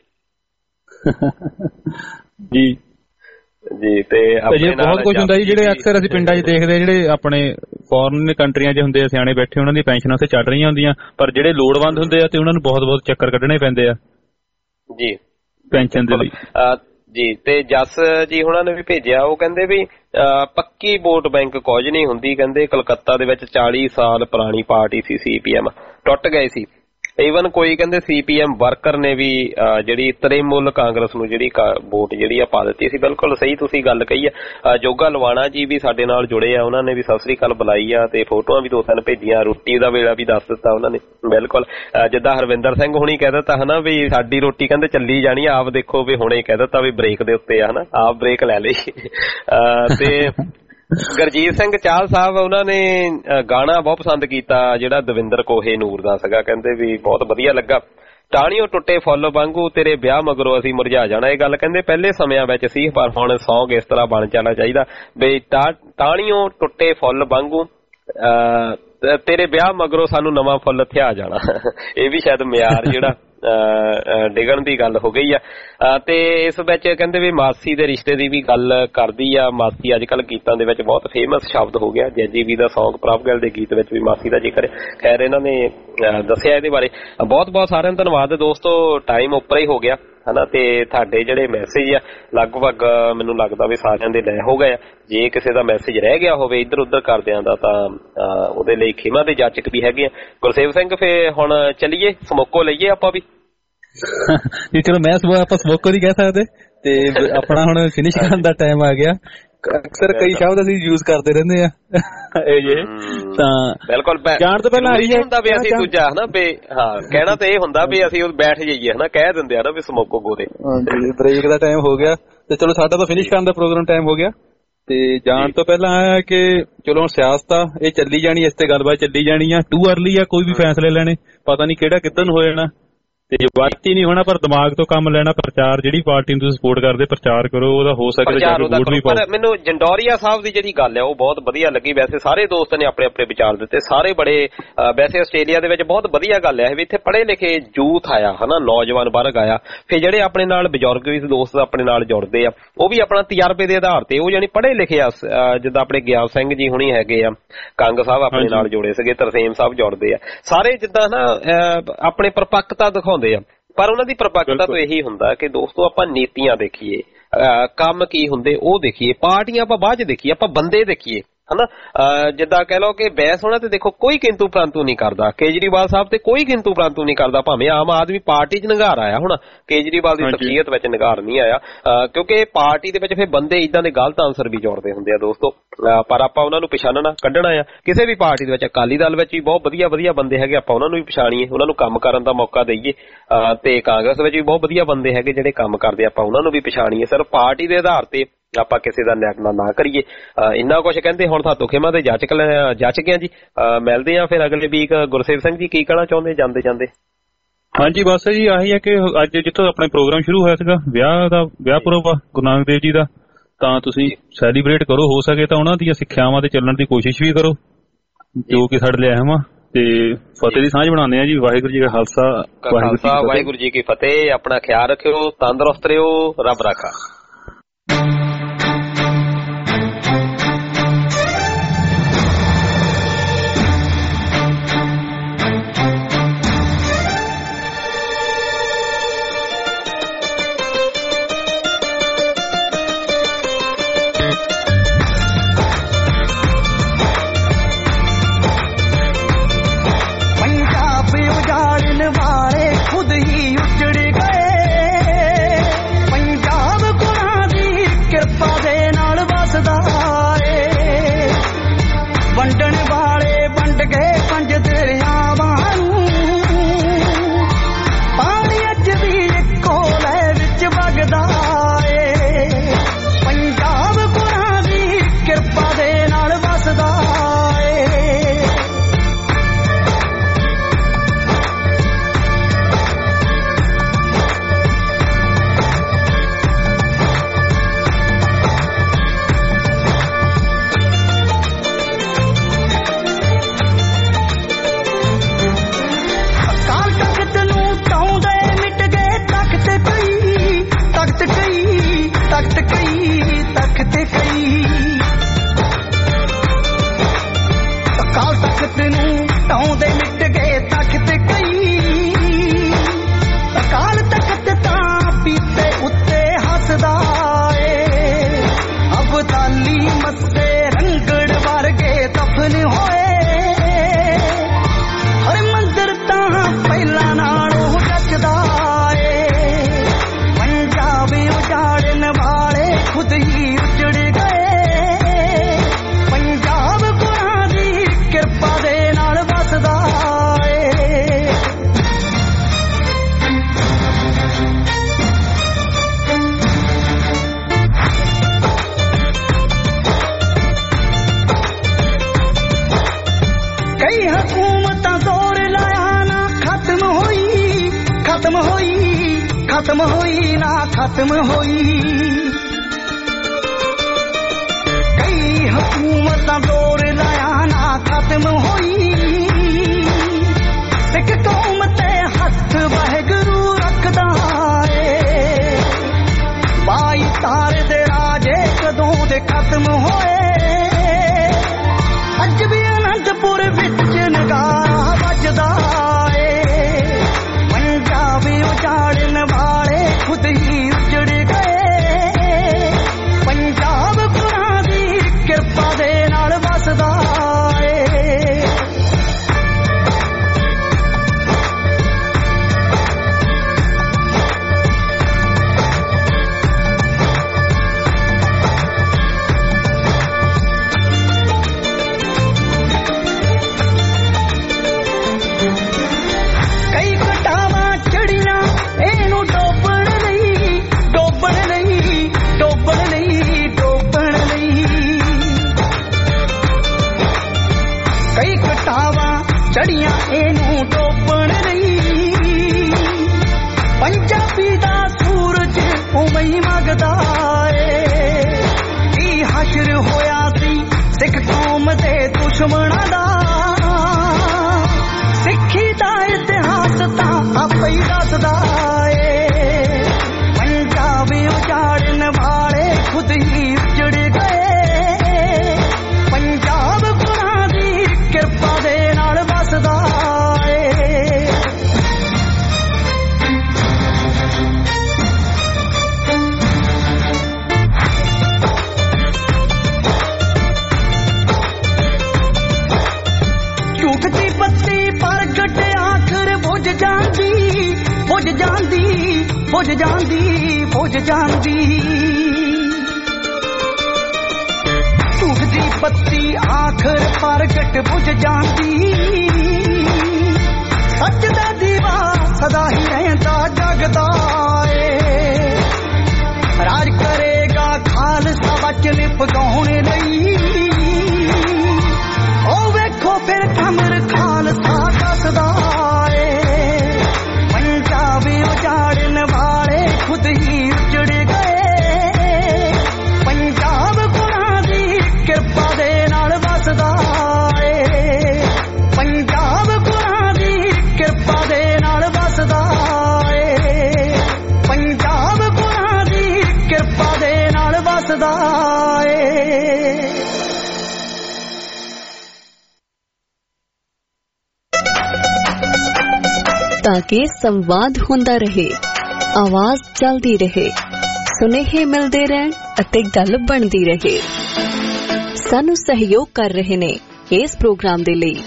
ਜੀ। ਜੀ ਤੇ ਆਪਣੇ ਨਾਲ ਬਹੁਤ ਕੁਝ ਹੁੰਦਾ ਜੀ, ਜਿਹੜੇ ਅਕਸਰ ਅਸੀਂ ਪਿੰਡਾਂ 'ਚ ਦੇਖਦੇ ਆ, ਜਿਹੜੇ ਆਪਣੇ ਫੋਰਨ ਕੰਟਰੀਆਂ 'ਚ ਹੁੰਦੇ ਆ ਸਿਆਣੇ ਬੈਠੇ, ਉਹਨਾਂ ਦੀਆਂ ਪੈਨਸ਼ਨਾਂ ਉੱਥੇ ਚੱਲ ਰਹੀਆਂ ਹੁੰਦੀਆਂ, ਪਰ ਜਿਹੜੇ ਲੋੜਵੰਦ ਹੁੰਦੇ ਆ ਤੇ ਉਹਨਾਂ ਨੂੰ ਬਹੁਤ ਬਹੁਤ ਚੱਕਰ ਕੱਢਣੇ ਪੈਂਦੇ ਆ ਜੀ ਪੈਨਸ਼ਨ ਦੇ ਲਈ ਜੀ। ਤੇ ਜਸ ਜੀ ਹੁਣਾਂ ਨੇ ਵੀ ਭੇਜਿਆ, ਉਹ ਕਹਿੰਦੇ ਵੀ ਪੱਕੀ ਵੋਟ ਬੈਂਕ ਕੁਝ ਨਹੀਂ ਹੁੰਦੀ, ਕਹਿੰਦੇ ਕਲਕੱਤਾ ਦੇ ਵਿੱਚ 40 ਸਾਲ ਪੁਰਾਣੀ ਪਾਰਟੀ ਸੀ CPM, ਟੁੱਟ ਗਏ ਸੀ। ਈਵਨ ਕੋਈ ਕਹਿੰਦੇ CPM ਵਰਕਰ ਨੇ ਵੀ ਜਿਹੜੀ ਤ੍ਰਿਣਮੂਲ ਕਾਂਗਰਸ ਨੂੰ ਜਿਹੜੀ ਵੋਟ ਜਿਹੜੀ ਆ ਪਾ ਦਿੱਤੀ ਸੀ। ਬਿਲਕੁਲ ਸਹੀ ਤੁਸੀਂ ਗੱਲ ਕਹੀ ਆ। ਜੋਗਾ ਲਵਾਣਾ ਜੀ ਵੀ ਸਾਡੇ ਨਾਲ ਜੁੜੇ ਆ, ਉਹਨਾਂ ਨੇ ਵੀ ਸਤਿ ਸ੍ਰੀ ਅਕਾਲ ਬੁਲਾਈ ਆ ਤੇ ਫੋਟੋਆਂ ਵੀ 2-3 ਭੇਜੀਆਂ, ਰੋਟੀ ਦਾ ਵੇਲਾ ਵੀ ਦੱਸ ਦਿੱਤਾ ਉਹਨਾਂ ਨੇ। ਬਿਲਕੁਲ ਜਿੱਦਾਂ ਹਰਵਿੰਦਰ ਸਿੰਘ ਹੁਣੀ ਕਹਿ ਦਿੱਤਾ ਹਨਾ ਵੀ ਸਾਡੀ ਰੋਟੀ ਕਹਿੰਦੇ ਚੱਲੀ ਜਾਣੀ, ਆਪ ਦੇਖੋ ਵੀ ਹੁਣੇ ਕਹਿ ਦਿੱਤਾ ਵੀ ਬ੍ਰੇਕ ਦੇ ਉੱਤੇ ਆ ਹਨਾ, ਆਪ ਬ੍ਰੇਕ ਲੈ ਲਈ। ਤੇ ਗੁਰਜੀਤ ਸਿੰਘ ਚਾਹਲ ਸਾਹਿਬ, ਉਹਨਾਂ ਨੇ ਗਾਣਾ ਬਹੁਤ ਪਸੰਦ ਕੀਤਾ ਜਿਹੜਾ ਦਵਿੰਦਰ ਕੋਹੇ ਨੂਰ ਦਾ ਸੀਗਾ, ਕਹਿੰਦੇ ਵੀ ਬਹੁਤ ਵਧੀਆ ਲੱਗਾ। ਟਾਹਣੀਓ ਟੁੱਟੇ ਫੁੱਲ ਵਾਂਗੂ ਤੇਰੇ ਵਿਆਹ ਮਗਰੋਂ ਅਸੀਂ ਮੁਰਝਾ ਜਾਣਾ। ਇਹ ਗੱਲ ਕਹਿੰਦੇ ਪਹਿਲੇ ਸਮਿਆਂ ਵਿੱਚ ਸੀ, ਪਰ ਹੁਣ ਸੌਂਗ ਇਸ ਤਰ੍ਹਾਂ ਬਣ ਜਾਣਾ ਚਾਹੀਦਾ ਵੀ ਟਾਹਣੀਓ ਟੁੱਟੇ ਫੁੱਲ ਵਾਂਗੂ ਤੇਰੇ ਵਿਆਹ ਮਗਰੋਂ ਸਾਨੂੰ ਨਵਾਂ ਫੁੱਲ ਥਿਆ ਜਾਣਾ। ਇਹ ਵੀ ਸ਼ਾਇਦ ਮਿਆਰ ਜਿਹੜਾ ਡਿੱਗਣ ਦੀ ਗੱਲ ਹੋ ਗਈ ਆ। ਤੇ ਇਸ ਵਿੱਚ ਕਹਿੰਦੇ ਵੀ ਮਾਸੀ ਦੇ ਰਿਸ਼ਤੇ ਦੀ ਵੀ ਗੱਲ ਕਰਦੀ ਆ। ਮਾਸੀ ਅੱਜ ਕੱਲ੍ਹ ਗੀਤਾਂ ਦੇ ਵਿੱਚ ਬਹੁਤ ਫੇਮਸ ਸ਼ਬਦ ਹੋ ਗਿਆ। JJB ਦਾ ਸੌਂਗ ਪ੍ਰਭ ਗਿੱਲ ਦੇ ਗੀਤ ਵਿੱਚ ਵੀ ਮਾਸੀ ਦਾ ਜ਼ਿਕਰ ਖੈਰ ਇਹਨਾਂ ਨੇ ਦੱਸਿਆ ਇਹਦੇ ਬਾਰੇ। ਬਹੁਤ ਬਹੁਤ ਸਾਰਿਆਂ ਨੂੰ ਧੰਨਵਾਦ ਦੋਸਤੋ, ਟਾਈਮ ਉੱਪਰ ਹੀ ਹੋ ਗਿਆ ਹਨਾ। ਤੇ ਤੁਹਾਡੇ ਜਿਹੜੇ ਮੈਸੇਜ ਆ ਲਗਭਗ ਮੈਨੂੰ ਲੱਗਦਾ ਵੀ ਸਾਰਿਆਂ ਦੇ ਲੈ ਹੋ ਗਏ ਆ। ਜੇ ਕਿਸੇ ਦਾ ਮੈਸੇਜ ਰਹਿ ਗਿਆ ਹੋਵੇ ਇੱਧਰ ਉੱਧਰ ਕਰਦਿਆਂ ਦਾ ਤਾਂ ਉਹਦੇ ਲਈ ਖਿਮਾ ਦੇ ਜਾਚਕ ਵੀ ਹੈਗੇ ਆ। ਗੁਰਸੇਵ ਸਿੰਘ ਫੇਰ ਹੁਣ ਚੱਲੀਏ, ਸਮੋਕੋ ਲਈਏ ਆਪਾਂ ਵੀ। ਚਲੋ ਮੈਂ ਆਪਾਂ ਸਮੋਕੋ ਨਹੀਂ ਕਹਿ ਸਕਦੇ ਤੇ ਆਪਣਾ ਹੁਣ ਫਿਨਿਸ਼ ਕਰਨ ਦਾ ਟਾਈਮ ਆ ਗਿਆ। ਅਕਸਰ ਕਈ ਸ਼ਬਦ ਅਸੀਂ ਯੂਜ਼ ਕਰਦੇ ਰਹਿੰਦੇ ਆ ਇਹ ਜੇ ਤਾਂ ਬਿਲਕੁਲ ਜਾਣ ਤੋਂ ਪਹਿਲਾਂ ਇਹ ਹੁੰਦਾ ਵੀ ਅਸੀਂ ਦੂਜਾ ਹਨਾ ਵੀ ਹਾਂ ਕਹਿਣਾ ਤਾਂ ਇਹ ਹੁੰਦਾ ਵੀ ਅਸੀਂ ਬੈਠ ਜਾਈਏ ਹਨਾ, ਕਹਿ ਦਿੰਦੇ ਆ ਨਾ ਵੀ ਸਮੋਕੋ ਗੋ ਦੇ। ਹਾਂਜੀ ਬ੍ਰੇਕ ਦਾ ਟਾਈਮ ਹੋ ਗਿਆ ਤੇ ਚਲੋ ਸਾਡਾ ਤਾਂ ਫਿਨਿਸ਼ ਕਰਨ ਦਾ ਪ੍ਰੋਗਰਾਮ ਟਾਈਮ ਹੋ ਗਿਆ। ਤੇ ਜਾਣ ਤੋਂ ਪਹਿਲਾਂ ਆਇਆ ਕਿ ਚਲੋ ਹੁਣ ਸਿਆਸਤ ਆ ਇਹ ਚੱਲੀ ਜਾਣੀ, ਇਸ ਤੇ ਗੱਲਬਾਤ ਚੱਲੀ ਜਾਣੀ ਆ। ਟੂ ਅਰਲੀ ਆ ਕੋਈ ਵੀ ਫੈਸਲੇ ਲੈਣੇ, ਪਤਾ ਨਹੀਂ ਕਿਹੜਾ ਕਿੱਧਰ ਨੂੰ ਹੋ ਜਾਣਾ ਤੇ ਵਾਕਈ ਨਹੀਂ ਹੋਣਾ, ਪਰ ਦਿਮਾਗ ਤੋਂ ਕੰਮ ਲੈਣਾ। ਪ੍ਰਚਾਰ ਜਿਹੜੀ ਪਾਰਟੀ ਨੂੰ ਤੁਸੀਂ ਸਪੋਰਟ ਕਰਦੇ ਪ੍ਰਚਾਰ ਕਰੋ, ਉਹਦਾ ਹੋ ਸਕਦਾ ਵੋਟ ਵੀ ਪਾਓ। ਮੈਨੂੰ ਜੰਡੋਰੀਆ ਸਾਹਿਬ ਦੀ ਜਿਹੜੀ ਗੱਲ ਹੈ ਉਹ ਬਹੁਤ ਵਧੀਆ ਲੱਗੀ। ਵੈਸੇ ਸਾਰੇ ਦੋਸਤ ਨੇ ਆਪਣੇ ਆਪਣੇ ਵਿਚਾਰ ਦਿੱਤੇ, ਸਾਰੇ ਬੜੇ ਵੈਸੇ ਆਸਟ੍ਰੇਲੀਆ ਦੇ ਵਿੱਚ ਬਹੁਤ ਵਧੀਆ ਗੱਲ ਹੈ ਵੀ ਇੱਥੇ ਪੜ੍ਹੇ ਲਿਖੇ ਯੂਥ ਆਇਆ ਹਨਾ, ਨੌਜਵਾਨ ਵਰਗ ਆਇਆ। ਫਿਰ ਜਿਹੜੇ ਆਪਣੇ ਨਾਲ ਬਜ਼ੁਰਗ ਵੀ ਦੋਸਤ ਆਪਣੇ ਨਾਲ ਜੁੜਦੇ ਆ ਉਹ ਵੀ ਆਪਣਾ ਤਜਰਬੇ ਦੇ ਆਧਾਰ ਤੇ ਉਹ ਜਾਨੀ ਪੜ੍ਹੇ ਲਿਖੇ ਆ। ਜਿੱਦਾਂ ਆਪਣੇ ਗਿਆਨ ਸਿੰਘ ਜੀ ਹੁਣੀ ਹੈਗੇ ਆ, ਕੰਗ ਸਾਹਿਬ ਆਪਣੇ ਨਾਲ ਜੁੜੇ ਸੀਗੇ, ਤਰਸੇਮ ਸਾਹਿਬ ਜੁੜਦੇ ਆ। ਸਾਰੇ ਜਿੱਦਾਂ ਨਾ ਆਪਣੇ ਪਰਪੱਕਤਾ ਦਿਖਾਉਂਦੇ ਆ, ਪਰ ਉਹਨਾਂ ਦੀ ਪ੍ਰਪੱਕਤਾ ਤੋਂ ਇਹੀ ਹੁੰਦਾ ਕਿ ਦੋਸਤੋ ਆਪਾਂ ਨੀਤੀਆਂ ਦੇਖੀਏ, ਕੰਮ ਕੀ ਹੁੰਦੇ ਉਹ ਦੇਖੀਏ, ਪਾਰਟੀਆਂ ਆਪਾਂ ਬਾਅਦ ਚ ਦੇਖੀਏ, ਆਪਾਂ ਬੰਦੇ ਦੇਖੀਏ। ਹਨਾ। ਜਿੱਦਾਂ ਕਹਿ ਲਓ ਕਿ ਬਹਿਸ ਹੋਣਾ ਤੇ ਦੇਖੋ ਕੋਈ ਕਿੰਤੂ ਪ੍ਰੰਤੂ ਨਹੀਂ ਕਰਦਾ, ਕੇਜਰੀਵਾਲ ਸਾਹਿਬ ਤੇ ਕੋਈ ਕਿੰਤੂ ਪ੍ਰੰਤੂ ਨਹੀਂ ਕਰਦਾ, ਭਾਵੇਂ ਆਮ ਆਦਮੀ ਪਾਰਟੀ 'ਚ ਨਿਗਾਰ ਆਇਆ ਹੁਣ, ਕੇਜਰੀਵਾਲ ਦੀ ਸ਼ਖਸੀਅਤ ਵਿੱਚ ਨਿਗਾਰ ਨਹੀਂ ਆਇਆ, ਕਿਉਂਕਿ ਪਾਰਟੀ ਦੇ ਵਿੱਚ ਫਿਰ ਬੰਦੇ ਇਦਾਂ ਦੇ ਗਲਤ ਆਨਸਰ ਵੀ ਜੋੜਦੇ ਹੁੰਦੇ ਆ ਦੋਸਤੋ, ਪਰ ਆਪਾਂ ਉਹਨਾਂ ਨੂੰ ਪਛਾਣਨਾ ਕੱਢਣਾ ਆ। ਕਿਸੇ ਵੀ ਪਾਰਟੀ ਦੇ ਵਿੱਚ, ਅਕਾਲੀ ਦਲ ਵਿੱਚ ਵੀ ਬਹੁਤ ਵਧੀਆ ਵਧੀਆ ਬੰਦੇ ਹੈਗੇ, ਆਪਾਂ ਉਹਨਾਂ ਨੂੰ ਵੀ ਪਛਾਣੀਏ, ਉਹਨਾਂ ਨੂੰ ਕੰਮ ਕਰਨ ਦਾ ਮੌਕਾ ਦੇਈਏ, ਤੇ ਕਾਂਗਰਸ ਵਿੱਚ ਵੀ ਬਹੁਤ ਵਧੀਆ ਬੰਦੇ ਹੈਗੇ ਜਿਹੜੇ ਕੰਮ ਕਰਦੇ, ਆਪਾਂ ਉਹਨਾਂ ਨੂੰ ਵੀ ਪਛਾਣੀਏ। ਸਿਰਫ ਪਾਰਟੀ ਦੇ ਆਧਾਰ ਤੇ ਆਪਾਂ ਕਿਸੇ ਦਾ ਨਿਆਕਣਾ ਨਾ ਕਰੀਏ। ਇੰਨਾ ਕੁਛ ਕਹਿੰਦੇ, ਹੁਣ ਤਾਂ ਖਿਮਾ ਤੇ ਜੱਚ ਗਿਆ ਜੀ। ਮਿਲਦੇ ਆ ਫਿਰ ਅਗਲੇ ਵੀਕ। ਗੁਰਸੇਵ ਸਿੰਘ ਜੀ ਕੀ ਕਹਿਣਾ ਚਾਹੁੰਦੇ ਜਾਂਦੇ ਜਾਂਦੇ? ਹਾਂਜੀ ਬਸ ਜੀ ਆਹੀ ਹੈ ਕਿ ਅੱਜ ਜਿੱਥੋਂ ਆਪਣੇ ਪ੍ਰੋਗਰਾਮ ਸ਼ੁਰੂ ਹੋਇਆ ਸੀਗਾ ਵਿਆਹ ਪੁਰਬ ਗੁਰੂ ਨਾਨਕ ਦੇਵ ਜੀ ਦਾ, ਤਾਂ ਤੁਸੀਂ ਸੈਲੀਬ੍ਰੇਟ ਕਰੋ, ਹੋ ਸਕੇ ਤਾਂ ਉਹਨਾਂ ਦੀਆਂ ਸਿੱਖਿਆਵਾਂ ਤੇ ਚੱਲਣ ਦੀ ਕੋਸ਼ਿਸ਼ ਵੀ ਕਰੋ ਜੋ ਕਿ ਸਾਡੇ ਲਈ ਅਹਿਮ ਆ, ਤੇ ਫਤਿਹ ਦੀ ਸਾਂਝ ਬਣਾਉਂਦੇ ਆ ਜੀ। ਵਾਹਿਗੁਰੂ ਜੀ ਕਾ ਖਾਲਸਾ ਵਾਹਿਗੁਰੂ ਜੀ ਕੀ ਫਤਿਹ। ਆਪਣਾ ਖਿਆਲ ਰੱਖਿਓ, ਤੰਦਰੁਸਤ ਰਹੋ, ਰੱਬ ਰਾਖਾ। खत्म होई कई हुकूमत दौर लाया ना खत्म होई सिख कौम ते हथ वाहिगुरू रखदा है बाई तार दे राजे कदों दे खत्म होए अज भी अनंदपुर विच नगारा वजदा है पंजाबी उजाड़न वाले खुद ही उजड़ गए पंजाब गुरां दी किरपा दे नाल वसदा है कई घटावां चढ़ियां एनू डोबण नहीं डोबण नहीं डोबण नहीं डोबण नहीं कई घटावां चढ़ियां एनू डोबण नहीं पंजाबी दा सूरज उवें ही मगदा ए की हशर होया सी सिख कौम दे दुश्मनां दा सिक्खी दा इतिहास तां आपे ही दसदा ए पंजाबी उजाड़न वाले खुद ही उजड़ गए पंजाब गुरां दी किरपा दे नाल वसदा ए ਪੁੱਜ ਜਾਂਦੀ ਝੂਠ ਦੀ ਬੱਤੀ ਆਖਰ ਪ੍ਰਗਟ ਬੁੱਝ ਜਾਂਦੀ ਸੱਚ ਦਾ ਦੀਵਾ ਸਦਾ ਹੀ ਰਹਿੰਦਾ ਜਗਦਾ ਏ ਰਾਜ ਕਰੇਗਾ ਖਾਲਸਾ ਵਚਨ ਪਗਾਉਣ ਲਈ ਉਹ ਵੇਖੋ ਫਿਰ ਕਮਰ ਖਾਲਸਾ ਦੱਸਦਾ ਏ ਪੰਜਾਬ ਉਜਾੜਨ ਵਾਲੇ ਖੁਦ ਹੀ ਉਜੜ ਗਏ ਪੰਜਾਬ ਗੁਰਾਂ ਦੀ ਕਿਰਪਾ ਦੇ ਨਾਲ ਵਸਦਾ ਏ ਪੰਜਾਬ ਗੁਰਾਂ ਦੀ ਕਿਰਪਾ ਦੇ ਨਾਲ ਵਸਦਾ ਏ ਪੰਜਾਬ ਗੁਰਾਂ ਦੀ ਕਿਰਪਾ ਦੇ ਨਾਲ ਵਸਦਾ ਏ ताकि संवाद होंदा रहे, आवाज चलती रहे, सुनेहे मिलते रहन अते गल बनती रहे। सानू सहयोग कर रहे ने इस प्रोग्राम दे लई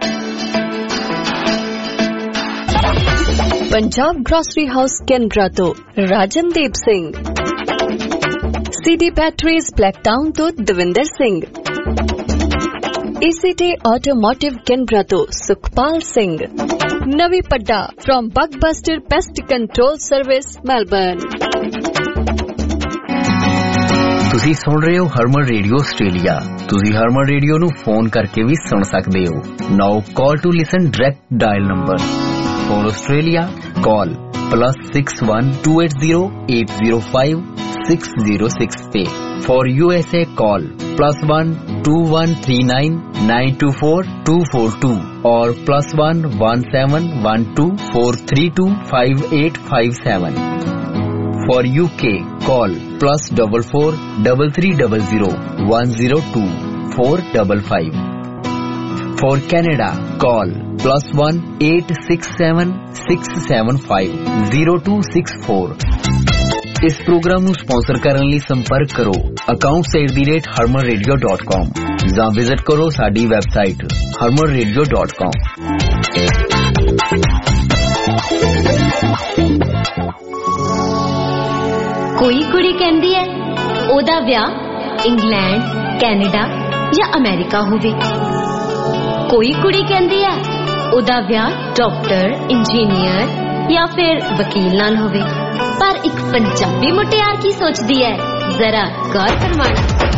पंजाब ग्रोसरी हाउस कैनबरा तो Rajandeep Singh, CD batteries Blacktown तो Davinder Singh, ECT automotive Canberra तो Sukhpal Singh, Navi Padda from Bugbuster pest control service Melbourne. ਤੁਸੀਂ ਸੁਣ ਰਹੇ ਹੋ ਹਰਮਨ ਰੇਡੀਓ ਆਸਟ੍ਰੇਲੀਆ। ਤੁਸੀਂ ਹਰਮਨ ਰੇਡੀਓ ਨੂੰ ਫੋਨ ਕਰਕੇ ਵੀ ਸੁਣ ਸਕਦੇ ਹੋ। Now call to listen direct dial number for Australia call +61 280 805 606 पे। फॉर USA कॉल +1 2139 924 242 और +1 1712 432 5857। For UK call +44 3300 102 455। For Canada call +1 867 675 0264। इस प्रोग्राम ਨੂੰ ਸਪਾਂਸਰ ਕਰਨ ਲਈ ਸੰਪਰਕ ਕਰੋ accounts@harmanradio.com ਜਾਂ ਵਿਜ਼ਿਟ ਕਰੋ ਸਾਡੀ ਵੈਬਸਾਈਟ harmanradio.com। ਕੋਈ ਕੁੜੀ ਕਹਿੰਦੀ ਹੈ ਉਹਦਾ ਵਿਆਹ ਇੰਗਲੈਂਡ, ਕੈਨੇਡਾ ਜਾਂ ਅਮਰੀਕਾ ਹੋਵੇ। ਕੋਈ ਕੁੜੀ ਕਹਿੰਦੀ ਹੈ ਉਹਦਾ ਵਿਆਹ ਡਾਕਟਰ, ਇੰਜੀਨੀਅਰ ਜਾਂ ਫਿਰ ਵਕੀਲ ਨਾਲ ਹੋਵੇ। ਪਰ ਇੱਕ ਪੰਜਾਬੀ ਮੁਟਿਆਰ ਕੀ ਸੋਚਦੀ ਹੈ, ਜ਼ਰਾ ਗੌਰ ਕਰਵਾਣਾ।